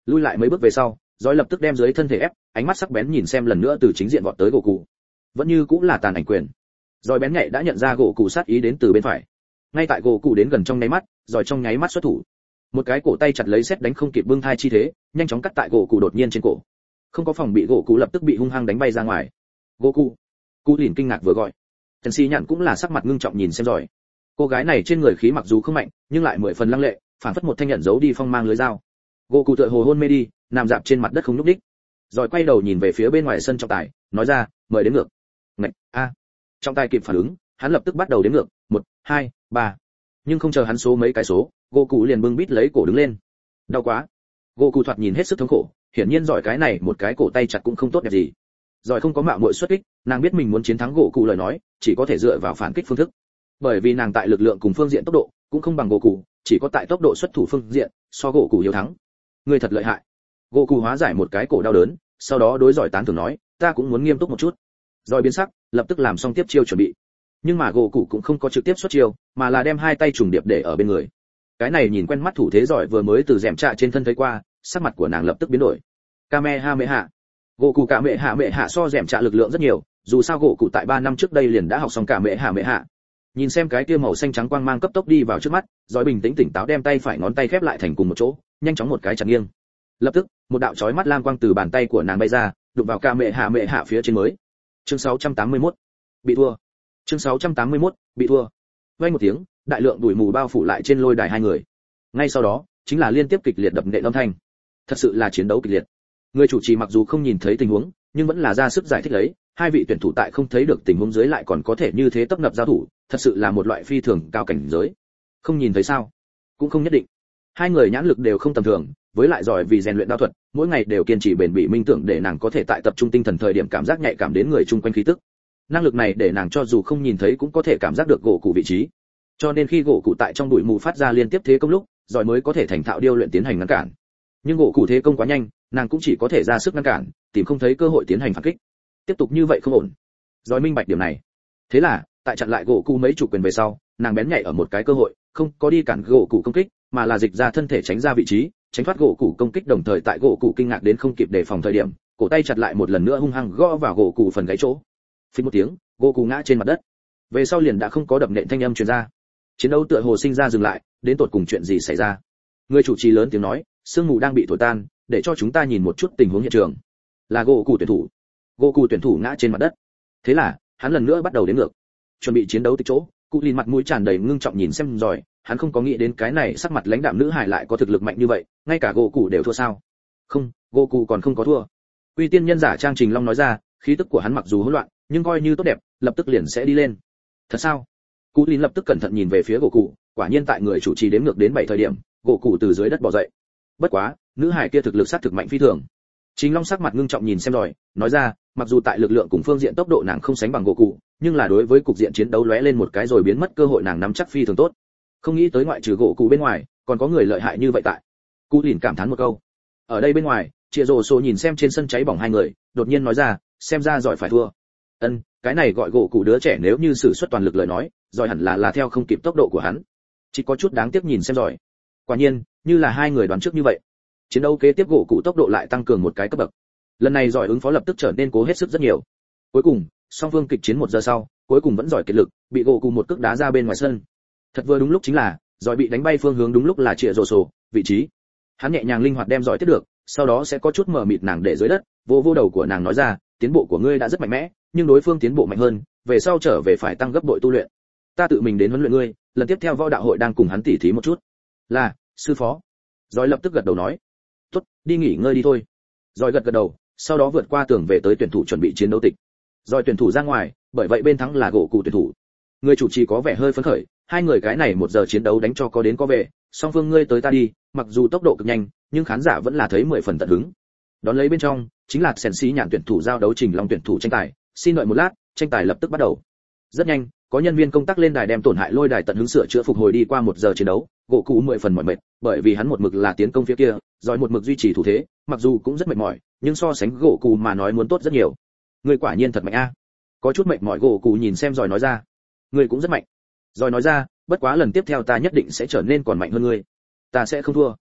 Lui lại mấy bước về sau, Rồi lập tức đem dưới thân thể ép, ánh mắt sắc bén nhìn xem lần nữa từ chính diện vọt tới gỗ cụ. Vẫn như cũng là tàn ảnh quyền. Rồi bén nhạy đã nhận ra gỗ cụ sát ý đến từ bên phải. Ngay tại gỗ cụ đến gần trong nháy mắt, Rồi trong nháy mắt xuất thủ. Một cái cổ tay chặt lấy xét đánh không kịp bưng thai chi thế, nhanh chóng cắt tại gỗ cụ đột nhiên trên cổ. Không có phòng bị gỗ cụ lập tức bị hung hăng đánh bay ra ngoài. Gỗ cụ. Cụ lìn kinh ngạc vừa gọi. Trần Si Nhạn cũng là sắc mặt ngưng trọng nhìn xem Rồi. Cô gái này trên người khí mặc dù không mạnh, nhưng lại mười phần lăng lệ, phản phất một thanh nhận giấu đi phong mang lưới dao. Gỗ cụ tựa hồ hôn mê đi, nằm dạp trên mặt đất không nhúc nhích. Rồi quay đầu nhìn về phía bên ngoài sân trọng tài, nói ra, mời đến ngược. Ngạch, a. Trọng tài kịp phản ứng, hắn lập tức bắt đầu đếm ngược, một, hai, ba. Nhưng không chờ hắn số mấy cái số, gỗ cụ liền bưng bít lấy cổ đứng lên. Đau quá. Gỗ cụ thoạt nhìn hết sức thống khổ, hiển nhiên giỏi cái này một cái cổ tay chặt cũng không tốt đẹp gì. Giỏi không có mạo muội xuất kích, nàng biết mình muốn chiến thắng gỗ cụ lời nói, chỉ có thể dựa vào phản kích phương thức. Bởi vì nàng tại lực lượng cùng phương diện tốc độ cũng không bằng gỗ cụ, chỉ có tại tốc độ xuất thủ phương diện, so gỗ cụ yếu thắng. Người thật lợi hại. Gỗ cụ hóa giải một cái cổ đau đớn, sau đó đối giỏi tán thưởng nói, ta cũng muốn nghiêm túc một chút. Giỏi biến sắc, lập tức làm xong tiếp chiêu chuẩn bị. Nhưng mà gỗ cụ cũng không có trực tiếp xuất chiêu, mà là đem hai tay trùng điệp để ở bên người. Cái này nhìn quen mắt thủ thế giỏi vừa mới từ rèm trạ trên thân thấy qua, sắc mặt của nàng lập tức biến đổi. Kamehameha. Gỗ cụ cả mẹ hạ mẹ hạ so rèm trạ lực lượng rất nhiều, dù sao gỗ cụ tại ba năm trước đây liền đã học xong cả mẹ hạ mẹ hạ. Nhìn xem cái kia màu xanh trắng quang mang cấp tốc đi vào trước mắt, giỏi bình tĩnh tỉnh táo đem tay phải ngón tay khép lại thành cùng một chỗ, nhanh chóng một cái chặt nghiêng. Lập tức, một đạo chói mắt lam quang từ bàn tay của nàng bay ra, đụng vào cả mẹ hạ mẹ hạ phía trên mới. Chương sáu trăm tám mươi mốt. Bị thua. Chương sáu trăm tám mươi mốt. Bị thua. Vang một tiếng, đại lượng bụi mù bao phủ lại trên lôi đài hai người. Ngay sau đó, chính là liên tiếp kịch liệt đập nện âm thanh. Thật sự là chiến đấu kịch liệt. Người chủ trì mặc dù không nhìn thấy tình huống, nhưng vẫn là ra sức giải thích lấy, hai vị tuyển thủ tại không thấy được tình huống dưới lại còn có thể như thế tấp nập giao thủ, thật sự là một loại phi thường cao cảnh giới. Không nhìn thấy sao? Cũng không nhất định. Hai người nhãn lực đều không tầm thường, với lại giỏi vì rèn luyện đao thuật, mỗi ngày đều kiên trì bền bỉ minh tưởng để nàng có thể tại tập trung tinh thần thời điểm cảm giác nhạy cảm đến người chung quanh khí tức. Năng lực này để nàng cho dù không nhìn thấy cũng có thể cảm giác được gỗ cụ vị trí. Cho nên khi gỗ cụ tại trong bụi mù phát ra liên tiếp thế công lúc, giỏi mới có thể thành thạo điêu luyện tiến hành ngăn cản. Nhưng gỗ cụ thế công quá nhanh, nàng cũng chỉ có thể ra sức ngăn cản, tìm không thấy cơ hội tiến hành phản kích. Tiếp tục như vậy không ổn. Giỏi minh bạch điểm này. Thế là, tại chặn lại gỗ cụ mấy chục quyền về sau, nàng bén nhạy ở một cái cơ hội, không có đi cản gỗ cụ công kích, mà là dịch ra thân thể tránh ra vị trí, tránh thoát gỗ cụ công kích, đồng thời tại gỗ cụ kinh ngạc đến không kịp đề phòng thời điểm, cổ tay chặt lại một lần nữa hung hăng gõ vào gỗ cụ phần gáy chỗ. Phình một tiếng, gỗ cụ ngã trên mặt đất. Về sau liền đã không có đập nện thanh âm truyền ra. Chiến đấu tựa hồ sinh ra dừng lại, đến tột cùng chuyện gì xảy ra? Người chủ trì lớn tiếng nói, sương mù đang bị thổi tan, để cho chúng ta nhìn một chút tình huống hiện trường. Là gỗ cụ tuyển thủ. Gỗ cụ tuyển thủ ngã trên mặt đất. Thế là, hắn lần nữa bắt đầu đếm ngược. Chuẩn bị chiến đấu từ chỗ, cụ lìn mặt mũi tràn đầy ngưng trọng nhìn xem rồi, hắn không có nghĩ đến cái này sắc mặt lãnh đạm nữ hài lại có thực lực mạnh như vậy, ngay cả gỗ cụ đều thua sao? Không, gỗ cụ còn không có thua. Uy tiên nhân giả Trang Trình Long nói ra, khí tức của hắn mặc dù hỗn loạn, nhưng coi như tốt đẹp, lập tức liền sẽ đi lên. Thật sao? Cụ lìn lập tức cẩn thận nhìn về phía gỗ cụ, quả nhiên tại người chủ trì đếm ngược đến bảy thời điểm, gỗ cụ từ dưới đất bò dậy. Bất quá, nữ hài kia thực lực sát thực mạnh phi thường. Trình Long sắc mặt ngưng trọng nhìn xem rồi, nói ra, mặc dù tại lực lượng cùng phương diện tốc độ nàng không sánh bằng gỗ cụ, nhưng là đối với cục diện chiến đấu lóe lên một cái rồi biến mất cơ hội nàng nắm chắc phi thường tốt. Không nghĩ tới ngoại trừ gỗ cụ bên ngoài, còn có người lợi hại như vậy tại. Cụ lìn cảm thán một câu. Ở đây bên ngoài, Triệu Dụ Sô nhìn xem trên sân cháy bỏng hai người, đột nhiên nói ra, xem ra giỏi phải thua. Ân, cái này gọi gỗ cụ đứa trẻ nếu như sử xuất toàn lực lời nói, giỏi hẳn là là theo không kịp tốc độ của hắn. Chỉ có chút đáng tiếc nhìn xem giỏi. Quả nhiên, như là hai người đoán trước như vậy. Chiến đấu kế tiếp gỗ cụ tốc độ lại tăng cường một cái cấp bậc. Lần này giỏi ứng phó lập tức trở nên cố hết sức rất nhiều. Cuối cùng, song phương kịch chiến một giờ sau, cuối cùng vẫn giỏi kiệt lực, bị gỗ cụ một cước đá ra bên ngoài sân. Thật vừa đúng lúc chính là, giỏi bị đánh bay phương hướng đúng lúc là Triệu Dụ Sô, vị trí. Hắn nhẹ nhàng linh hoạt đem giỏi tiếp được, sau đó sẽ có chút mờ mịt nàng để dưới đất, vô vô đầu của nàng nói ra, tiến bộ của ngươi đã rất mạnh mẽ, nhưng đối phương tiến bộ mạnh hơn, về sau trở về phải tăng gấp bội tu luyện. Ta tự mình đến huấn luyện ngươi, lần tiếp theo võ đạo hội đang cùng hắn tỉ thí một chút. Là, sư phó. Giỏi lập tức gật đầu nói, tốt, đi nghỉ ngơi đi thôi. Giỏi gật gật đầu, sau đó vượt qua tường về tới tuyển thủ chuẩn bị chiến đấu tịch. Giỏi tuyển thủ ra ngoài, bởi vậy bên thắng là gỗ cụ tuyển thủ. Người chủ trì có vẻ hơi phấn khởi, hai người cái này một giờ chiến đấu đánh cho có đến có về, song phương ngươi tới ta đi, mặc dù tốc độ cực nhanh, nhưng khán giả vẫn là thấy mười phần tận hứng. Đón lấy bên trong, chính là Sèn Xí Nhạn tuyển thủ giao đấu Trình Long tuyển thủ tranh tài, xin đợi một lát, tranh tài lập tức bắt đầu. Rất nhanh, có nhân viên công tác lên đài đem tổn hại lôi đài tận hứng sửa chữa phục hồi đi qua một giờ chiến đấu, gỗ cụ mười phần mỏi mệt, bởi vì hắn một mực là tiến công phía kia, giỏi một mực duy trì thủ thế, mặc dù cũng rất mệt mỏi, nhưng so sánh gỗ cụ mà nói muốn tốt rất nhiều. Người quả nhiên thật mạnh a. Có chút mệt mỏi gỗ cụ nhìn xem giỏi nói ra. Người cũng rất mạnh. Giỏi nói ra, bất quá lần tiếp theo ta nhất định sẽ trở nên còn mạnh hơn ngươi. Ta sẽ không thua.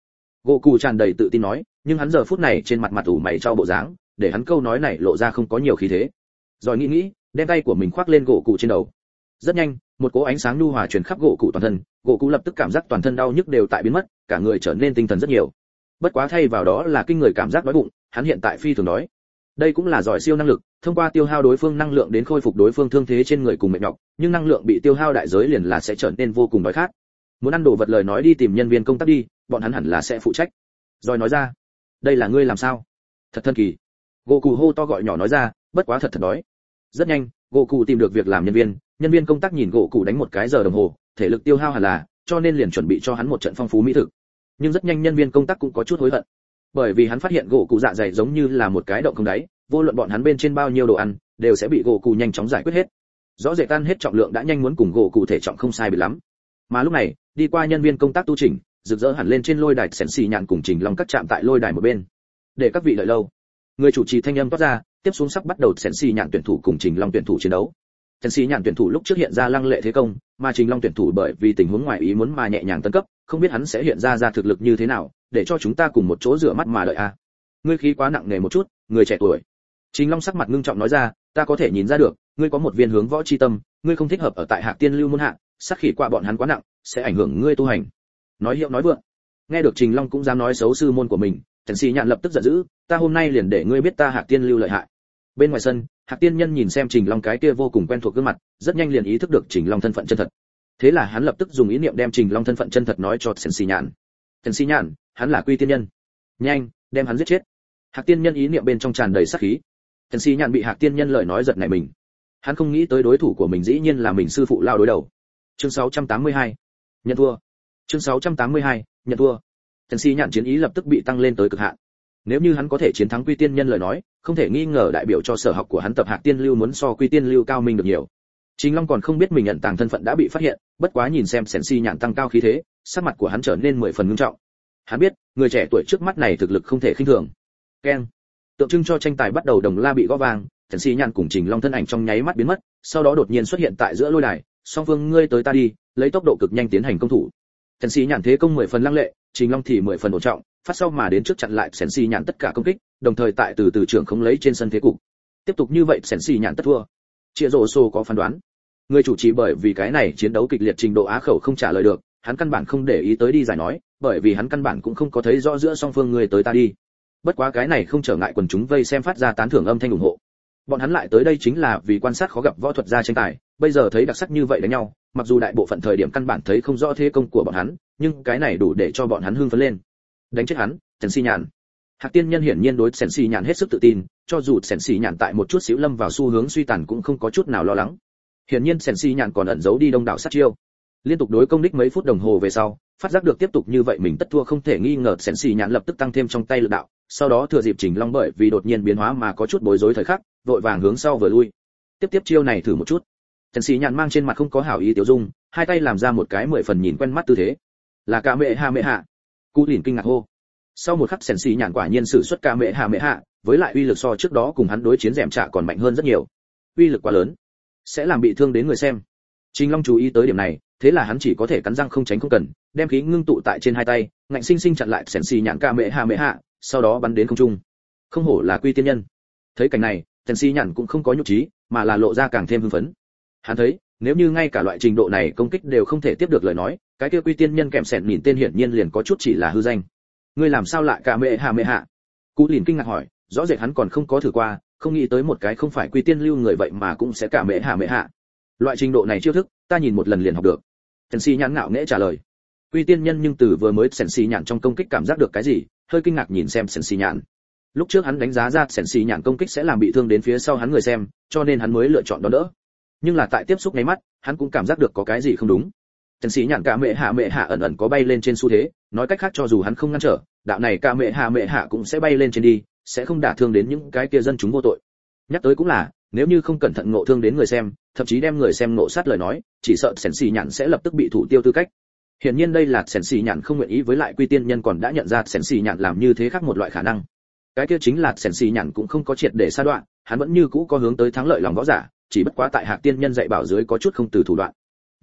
Gỗ cụ tràn đầy tự tin nói, nhưng hắn giờ phút này trên mặt mặt ủ mày trao bộ dáng, để hắn câu nói này lộ ra không có nhiều khí thế. Rồi nghĩ nghĩ, đem tay của mình khoác lên gỗ cụ trên đầu. Rất nhanh, một cỗ ánh sáng nhu hòa truyền khắp gỗ cụ toàn thân, gỗ cụ lập tức cảm giác toàn thân đau nhức đều tại biến mất, cả người trở nên tinh thần rất nhiều. Bất quá thay vào đó là kinh người cảm giác đói bụng, hắn hiện tại phi thường đói. Đây cũng là giỏi siêu năng lực, thông qua tiêu hao đối phương năng lượng đến khôi phục đối phương thương thế trên người cùng mệt nhọc, nhưng năng lượng bị tiêu hao đại giới liền là sẽ trở nên vô cùng đói khát. Muốn ăn đồ vật lời nói đi tìm nhân viên công tác đi, bọn hắn hẳn là sẽ phụ trách. Rồi nói ra, đây là ngươi làm sao? Thật thần kỳ. Gỗ cụ hô to gọi nhỏ nói ra, bất quá thật thật đói. Rất nhanh, gỗ cụ tìm được việc làm nhân viên, nhân viên công tác nhìn gỗ cụ đánh một cái giờ đồng hồ, thể lực tiêu hao hẳn là, cho nên liền chuẩn bị cho hắn một trận phong phú mỹ thực. Nhưng rất nhanh nhân viên công tác cũng có chút hối hận, bởi vì hắn phát hiện gỗ cụ dạ dày giống như là một cái động không đáy, vô luận bọn hắn bên trên bao nhiêu đồ ăn, đều sẽ bị gỗ cụ nhanh chóng giải quyết hết. Rõ rệt tan hết trọng lượng đã nhanh muốn cùng gỗ cụ thể trọng không sai biệt lắm. Mà lúc này, đi qua nhân viên công tác tu chỉnh, rực rỡ hẳn lên trên lôi đài sèn xì nhạn cùng Trình Long các chạm tại lôi đài một bên. Để các vị đợi lâu. Người chủ trì thanh âm toát ra, tiếp xuống sắp bắt đầu sèn xì nhạn tuyển thủ cùng Trình Long tuyển thủ chiến đấu. Sèn xì nhạn tuyển thủ lúc trước hiện ra lăng lệ thế công, mà Trình Long tuyển thủ bởi vì tình huống ngoài ý muốn mà nhẹ nhàng tấn cấp, không biết hắn sẽ hiện ra ra thực lực như thế nào, để cho chúng ta cùng một chỗ rửa mắt mà đợi a. À. Ngươi khí quá nặng nề một chút, người trẻ tuổi. Trình Long sắc mặt ngưng trọng nói ra, ta có thể nhìn ra được, ngươi có một viên hướng võ chi tâm, ngươi không thích hợp ở tại Hạc Tiên Lưu môn hạ, sát khí qua bọn hắn quá nặng, sẽ ảnh hưởng ngươi tu hành. Nói hiệu nói vượng. Nghe được Trình Long cũng dám nói xấu sư môn của mình, Trần Sĩ Nhạn lập tức giận dữ, ta hôm nay liền để ngươi biết ta Hạc Tiên Lưu lợi hại. Bên ngoài sân, Hạc Tiên Nhân nhìn xem Trình Long cái kia vô cùng quen thuộc gương mặt, rất nhanh liền ý thức được Trình Long thân phận chân thật. Thế là hắn lập tức dùng ý niệm đem Trình Long thân phận chân thật nói cho Trần Sĩ Nhạn. Trần Sĩ Nhạn, hắn là Quy Tiên Nhân. Nhanh, đem hắn giết chết. Hạc Tiên Nhân ý niệm bên trong tràn đầy sát khí. Trần Sĩ Nhạn bị Hạc Tiên Nhân lời nói giật nảy mình. Hắn không nghĩ tới đối thủ của mình dĩ nhiên là mình sư phụ lao đối đầu. Chương sáu trăm tám mươi hai, nhận thua. Chương sáu trăm tám mươi hai, nhận thua. Trần Sĩ Nhạn chiến ý lập tức bị tăng lên tới cực hạn. Nếu như hắn có thể chiến thắng Quy Tiên Nhân lời nói, không thể nghi ngờ đại biểu cho sở học của hắn tập Hạc Tiên Lưu muốn so Quy Tiên Lưu cao minh được nhiều. Trình Long còn không biết mình nhận tàng thân phận đã bị phát hiện, bất quá nhìn xem Trần Sĩ Nhạn tăng cao khí thế, sắc mặt của hắn trở nên mười phần nghiêm trọng. Hắn biết, người trẻ tuổi trước mắt này thực lực không thể khinh thường. Keng. Tượng trưng cho tranh tài bắt đầu đồng la bị gõ vang, Trần Sĩ Nhạn cùng Trình Long thân ảnh trong nháy mắt biến mất, sau đó đột nhiên xuất hiện tại giữa lôi đài, song phương ngươi tới ta đi, lấy tốc độ cực nhanh tiến hành công thủ. Trần Sĩ Nhạn thế công mười phần lăng lệ, Trình Long thì mười phần ổn trọng, phát sau mà đến trước chặn lại Trần Sĩ Nhạn tất cả công kích, đồng thời tại từ từ trưởng không lấy trên sân thế cục. Tiếp tục như vậy Trần Sĩ Nhạn tất thua. Triệu Dỗ Sô có phán đoán. Người chủ trì bởi vì cái này chiến đấu kịch liệt trình độ á khẩu không trả lời được, hắn căn bản không để ý tới đi giải nói, bởi vì hắn căn bản cũng không có thấy rõ giữa song phương người tới ta đi. Bất quá cái này không trở ngại quần chúng vây xem phát ra tán thưởng âm thanh ủng hộ. Bọn hắn lại tới đây chính là vì quan sát khó gặp võ thuật gia tranh tài, bây giờ thấy đặc sắc như vậy đánh nhau, mặc dù đại bộ phận thời điểm căn bản thấy không rõ thế công của bọn hắn, nhưng cái này đủ để cho bọn hắn hưng phấn lên. Đánh chết hắn, Trần Sĩ Nhạn. Hạc Tiên Nhân hiển nhiên đối Trần Sĩ Nhạn hết sức tự tin, cho dù Trần Sĩ Nhạn tại một chút xíu lâm vào xu hướng suy tàn cũng không có chút nào lo lắng. Hiển nhiên Trần Sĩ Nhạn còn ẩn giấu đi đông đảo sát chiêu. Liên tục đối công đích mấy phút đồng hồ về sau, phát giác được tiếp tục như vậy mình tất thua không thể nghi ngờ, Trần Sĩ Nhạn lập tức tăng thêm trong tay lực đạo, sau đó thừa dịp Trình Long bởi vì đột nhiên biến hóa mà có chút bối rối thời khắc, vội vàng hướng sau vừa lui. Tiếp tiếp chiêu này thử một chút. Trần Sĩ Nhạn mang trên mặt không có hảo ý tiểu dung, hai tay làm ra một cái mười phần nhìn quen mắt tư thế. Là Cả Mẹ Hạ Mẹ Hạ. Cú Lìn kinh ngạc hô. Sau một khắc Trần Sĩ Nhạn quả nhiên sử xuất Cả Mẹ Hạ Mẹ Hạ, với lại uy lực so trước đó cùng hắn đối chiến dẻm trạ còn mạnh hơn rất nhiều. Uy lực quá lớn, sẽ làm bị thương đến người xem. Trình Long chú ý tới điểm này, thế là hắn chỉ có thể cắn răng không tránh không cần, đem khí ngưng tụ tại trên hai tay, ngạnh sinh sinh chặn lại Trần Sĩ Nhạn Cả Mẹ Hạ Mẹ Hạ, sau đó bắn đến không trung. Không hổ là Quy Tiên Nhân. Thấy cảnh này, Trần Sĩ Nhạn cũng không có nhục trí, mà là lộ ra càng thêm hưng phấn. Hắn thấy, nếu như ngay cả loại trình độ này công kích đều không thể tiếp được lời nói, cái kia Quy Tiên Nhân kèm sẹn nhìn tên hiển nhiên liền có chút chỉ là hư danh. Ngươi làm sao lại Cả Mẹ Hạ Mẹ Hạ? Cú Lìn kinh ngạc hỏi, rõ rệt hắn còn không có thử qua, không nghĩ tới một cái không phải Quy Tiên Lưu người vậy mà cũng sẽ Cả Mẹ Hạ Mẹ Hạ. Loại trình độ này chiêu thức, ta nhìn một lần liền học được. Trần Sĩ Nhạn ngạo nghễ trả lời. Quy Tiên Nhân nhưng từ vừa mới Trần Sĩ Nhạn trong công kích cảm giác được cái gì, hơi kinh ngạc nhìn xem Trần Sĩ Nhạn. Lúc trước hắn đánh giá ra Trần Sĩ Nhạn công kích sẽ làm bị thương đến phía sau hắn người xem, cho nên hắn mới lựa chọn đón đỡ. Nhưng là tại tiếp xúc ngay mắt, hắn cũng cảm giác được có cái gì không đúng. Trần Sĩ Nhạn Cả Mẹ Hạ Mẹ Hạ ẩn ẩn có bay lên trên xu thế, nói cách khác cho dù hắn không ngăn trở, đạo này Cả Mẹ Hạ Mẹ Hạ cũng sẽ bay lên trên đi, sẽ không đả thương đến những cái kia dân chúng vô tội. Nhắc tới cũng là, nếu như không cẩn thận ngộ thương đến người xem, thậm chí đem người xem ngộ sát lời nói, chỉ sợ Trần Sĩ Nhạn sẽ lập tức bị thủ tiêu tư cách. Hiển nhiên đây là Trần Sĩ Nhạn không nguyện ý, với lại Quy Tiên Nhân còn đã nhận ra Trần Sĩ Nhạn làm như thế khác một loại khả năng. Cái kia chính là Trần Sĩ Nhạn cũng không có triệt để sa đoạn, hắn vẫn như cũ có hướng tới thắng lợi lòng võ giả, chỉ bất quá tại Hạc Tiên Nhân dạy bảo dưới có chút không từ thủ đoạn.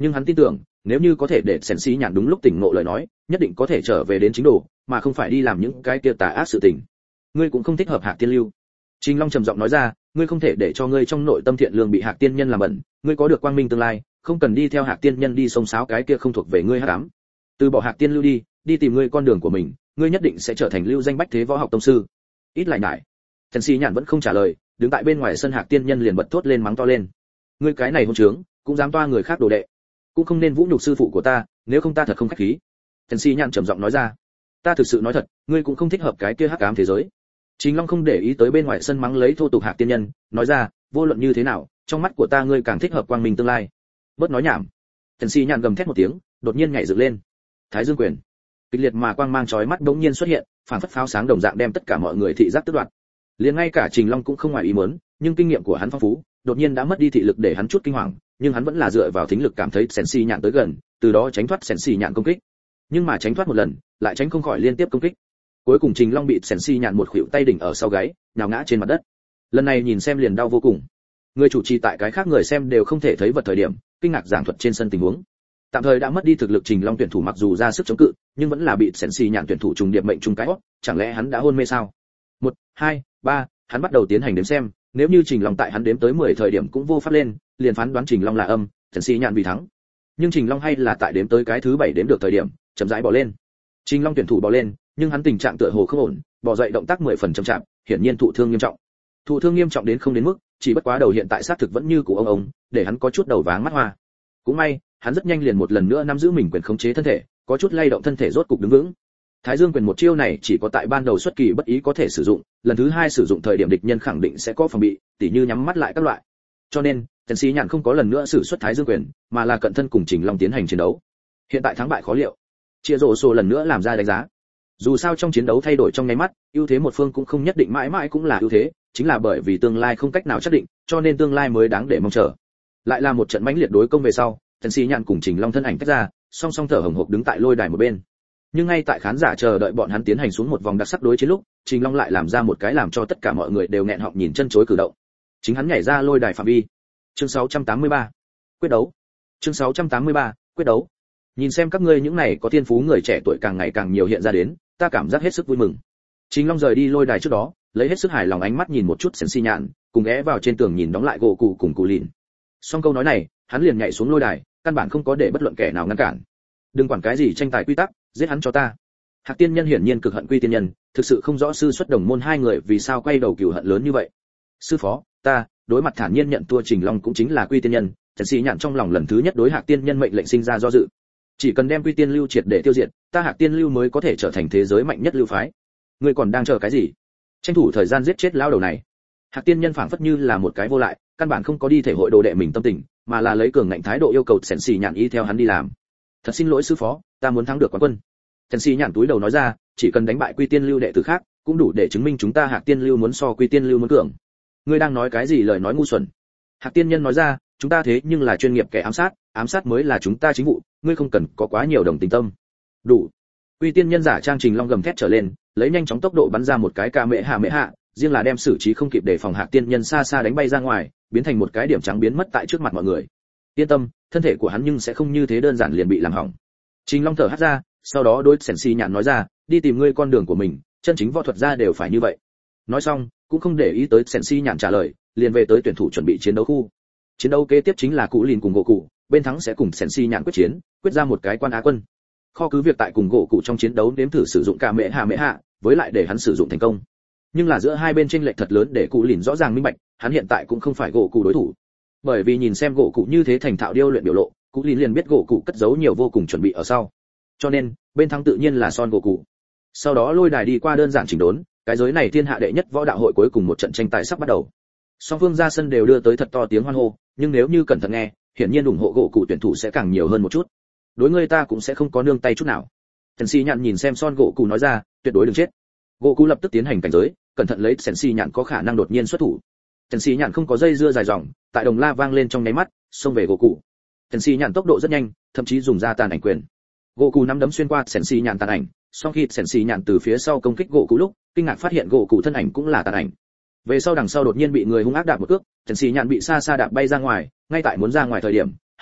nhưng hắn tin tưởng nếu như có thể để sèn xì nhạn đúng lúc tỉnh ngộ lời nói nhất định có thể trở về đến chính đồ mà không phải đi làm những cái kia tà ác sự tình. Ngươi cũng không thích hợp Hạc Tiên Lưu. Trình Long trầm giọng nói ra, ngươi không thể để cho ngươi trong nội tâm thiện lương bị Hạc Tiên Nhân làm bẩn, ngươi có được quang minh tương lai, không cần đi theo Hạc Tiên Nhân đi xông xáo cái kia không thuộc về ngươi hắc ám. Từ bỏ Hạc Tiên Lưu đi, đi tìm ngươi con đường của mình, ngươi nhất định sẽ trở thành lưu danh bách thế võ học tông sư. Ít lại nhải. Trần Sĩ Nhạn vẫn không trả lời, đứng tại bên ngoài sân Hạc Tiên Nhân liền bật thốt lên mắng to lên. Ngươi cái này hỗn trướng, cũng dám toa người khác đồ đệ, cũng không nên vũ nhục sư phụ của ta, nếu không ta thật không khách khí. Trần Sĩ Nhạn trầm giọng nói ra. Ta thực sự nói thật, ngươi cũng không thích hợp cái kia hắc ám thế giới. Trình Long không để ý tới bên ngoài sân mắng lấy thô tục Hạc Tiên Nhân, nói ra, vô luận như thế nào, trong mắt của ta ngươi càng thích hợp quang minh tương lai. Bớt nói nhảm. Trần Sĩ Nhạn gầm thét một tiếng, đột nhiên nhảy dựng lên. Thái Dương quyền. Kịch liệt mà quang mang chói mắt bỗng nhiên xuất hiện, phản phất pháo sáng đồng dạng đem tất cả mọi người thị giác tước đoạt. Liền ngay cả Trình Long cũng không ngoài ý muốn, nhưng kinh nghiệm của hắn phong phú, đột nhiên đã mất đi thị lực để hắn chút kinh hoàng, nhưng hắn vẫn là dựa vào thính lực cảm thấy Sèn Sĩ Nhạn tới gần, từ đó tránh thoát Sèn Sĩ Nhạn công kích. Nhưng mà tránh thoát một lần, lại tránh không khỏi liên tiếp công kích. Cuối cùng Trình Long bị Sèn Sĩ Nhạn một khuỷu tay đỉnh ở sau gáy, nhào ngã trên mặt đất. Lần này nhìn xem liền đau vô cùng. Người chủ trì tại cái khác người xem đều không thể thấy vật thời điểm, kinh ngạc giảng thuật trên sân tình huống. Tạm thời đã mất đi thực lực Trình Long tuyển thủ mặc dù ra sức chống cự, nhưng vẫn là bị Sèn Sĩ Nhạn tuyển thủ trùng điệp mệnh trùng cái hốc, chẳng lẽ hắn đã hôn mê sao? Một, hai, ba, hắn bắt đầu tiến hành đếm xem, nếu như Trình Long tại hắn đếm tới mười thời điểm cũng vô pháp lên, liền phán đoán Trình Long là âm, Sèn Sĩ Nhạn bị thắng. Nhưng Trình Long hay là tại đếm tới cái thứ bảy đếm được thời điểm, chậm rãi bò lên. Trình Long tuyển thủ bò lên, nhưng hắn tình trạng tựa hồ không ổn, bò dậy động tác mười phần chậm chạp, hiển nhiên thụ thương nghiêm trọng. Thụ thương nghiêm trọng đến không đến mức, chỉ bất quá đầu hiện tại xác thực vẫn như cũ ông ông, để hắn có chút đầu váng mắt hoa. Cũng may, hắn rất nhanh liền một lần nữa nắm giữ mình quyền khống chế thân thể, có chút lay động thân thể rốt cục đứng vững. Thái Dương quyền một chiêu này chỉ có tại ban đầu xuất kỳ bất ý có thể sử dụng, lần thứ hai sử dụng thời điểm địch nhân khẳng định sẽ có phòng bị, tỉ như nhắm mắt lại các loại. Cho nên, Trần Sĩ Nhạn không có lần nữa sử xuất Thái Dương quyền, mà là cận thân cùng Trình Long tiến hành chiến đấu. Hiện tại thắng bại khó liệu. Chia rổ sổ lần nữa làm ra đánh giá. Dù sao trong chiến đấu thay đổi trong nháy mắt, ưu thế một phương cũng không nhất định mãi mãi cũng là ưu thế, chính là bởi vì tương lai không cách nào xác định, cho nên tương lai mới đáng để mong chờ. Lại là một trận mãnh liệt đối công về sau, Trần Sĩ Nhạn cùng Trình Long thân ảnh tách ra, song song thở hổn hộc đứng tại lôi đài một bên. Nhưng ngay tại khán giả chờ đợi bọn hắn tiến hành xuống một vòng đặc sắc đối chiến lúc, Trình Long lại làm ra một cái làm cho tất cả mọi người đều nghẹn họng nhìn chân chối cử động. Chính hắn nhảy ra lôi đài phạm vi. Chương sáu trăm tám mươi ba, quyết đấu. Chương sáu trăm tám mươi ba, quyết đấu. Nhìn xem các ngươi những này có thiên phú người trẻ tuổi càng ngày càng nhiều hiện ra đến, ta cảm giác hết sức vui mừng. Trình Long rời đi lôi đài trước đó, lấy hết sức hài lòng ánh mắt nhìn một chút Sèn Sĩ Nhạn, cùng ghé vào trên tường nhìn đóng lại gỗ cụ cùng cụ lìn. Xong câu nói này, hắn liền nhảy xuống lôi đài, căn bản không có để bất luận kẻ nào ngăn cản. Đừng quản cái gì tranh tài quy tắc, giết hắn cho ta. Hạc Tiên Nhân hiển nhiên cực hận Quy Tiên Nhân, thực sự không rõ sư xuất đồng môn hai người vì sao quay đầu cừu hận lớn như vậy. Sư phó, ta, đối mặt thản nhiên nhận thua Trình Long cũng chính là Quy Tiên Nhân, Trần Sĩ Nhạn trong lòng lần thứ nhất đối Hạc Tiên Nhân mệnh lệnh sinh ra do dự. Chỉ cần đem Quy Tiên Lưu triệt để tiêu diệt, ta Hạc Tiên Lưu mới có thể trở thành thế giới mạnh nhất lưu phái. Ngươi còn đang chờ cái gì? Tranh thủ thời gian giết chết lão đầu này. Hạc Tiên Nhân phảng phất như là một cái vô lại, căn bản không có đi thể hội đồ đệ mình tâm tình, mà là lấy cường ngạnh thái độ yêu cầu Trần Sĩ Nhạn y theo hắn đi làm. Thật xin lỗi sư phó, ta muốn thắng được quán quân. Trần Sĩ Nhạn túi đầu nói ra, chỉ cần đánh bại Quy Tiên Lưu đệ tử khác, cũng đủ để chứng minh chúng ta Hạc Tiên Lưu muốn so Quy Tiên Lưu muốn cường. Ngươi đang nói cái gì lời nói ngu xuẩn? Hạc Tiên Nhân nói ra, chúng ta thế nhưng là chuyên nghiệp kẻ ám sát, ám sát mới là chúng ta chính vụ, ngươi không cần có quá nhiều đồng tình tâm. Đủ. Quy Tiên Nhân giả trang Trình Long gầm thét trở lên, lấy nhanh chóng tốc độ bắn ra một cái ca mễ hạ mễ hạ, riêng là đem xử trí không kịp để phòng Hạc Tiên Nhân xa xa đánh bay ra ngoài, biến thành một cái điểm trắng biến mất tại trước mặt mọi người. Yên tâm, thân thể của hắn nhưng sẽ không như thế đơn giản liền bị làm hỏng. Trình Long thở hắt ra, sau đó đối Sèn Sĩ Nhạn nói ra, đi tìm ngươi con đường của mình, chân chính võ thuật gia đều phải như vậy. Nói xong, cũng không để ý tới Sèn Sĩ Nhạn trả lời, liền về tới tuyển thủ chuẩn bị chiến đấu khu. Chiến đấu kế tiếp chính là Cụ Lìn cùng Gỗ Cụ, bên thắng sẽ cùng Sèn Sĩ Nhạn quyết chiến, quyết ra một cái quan á quân. Kho cứ việc tại cùng Gỗ Cụ trong chiến đấu nếm thử sử dụng cả mễ hạ mễ hạ, với lại để hắn sử dụng thành công. Nhưng là giữa hai bên chênh lệch thật lớn để Cụ Lìn rõ ràng minh bạch, hắn hiện tại cũng không phải Gỗ Cụ đối thủ. Bởi vì nhìn xem Gỗ Cụ như thế thành thạo điêu luyện biểu lộ, Cụ Lìn liền biết Gỗ Cụ cất giấu nhiều vô cùng chuẩn bị ở sau. Cho nên, bên thắng tự nhiên là Son Gỗ Cụ. Sau đó lôi đài đi qua đơn giản chỉnh đốn, cái giới này thiên hạ đệ nhất võ đạo hội cuối cùng một trận tranh tài sắp bắt đầu. Song phương ra sân đều đưa tới thật to tiếng hoan hô, nhưng nếu như cẩn thận nghe, hiển nhiên ủng hộ Gỗ Cụ tuyển thủ sẽ càng nhiều hơn một chút. Đối ngươi ta cũng sẽ không có nương tay chút nào. Trần Sĩ Nhạn nhìn xem Son Gỗ Cụ nói ra, tuyệt đối đừng chết. Gỗ Cụ lập tức tiến hành cảnh giới, cẩn thận lấy Trần Sĩ Nhạn có khả năng đột nhiên xuất thủ. Trần Sĩ Nhạn không có dây dưa dài dòng, tại đồng la vang lên trong nháy mắt, xông về Gỗ Cụ. Trần Sĩ Nhạn tốc độ rất nhanh, thậm chí dùng ra tàn ảnh quyền. Gỗ Cụ nắm đấm xuyên qua Trần Sĩ Nhạn tàn ảnh, sau khi Trần Sĩ Nhạn từ phía sau công kích Gỗ Cụ lúc, kinh ngạc phát hiện Gỗ Cụ thân ảnh cũng là tàn ảnh. Về sau đằng sau đột nhiên bị người hung ác đạp một cước, Trần Sĩ Nhạn bị xa xa đạp bay ra ngoài, ngay tại muốn ra ngoài thời điểm,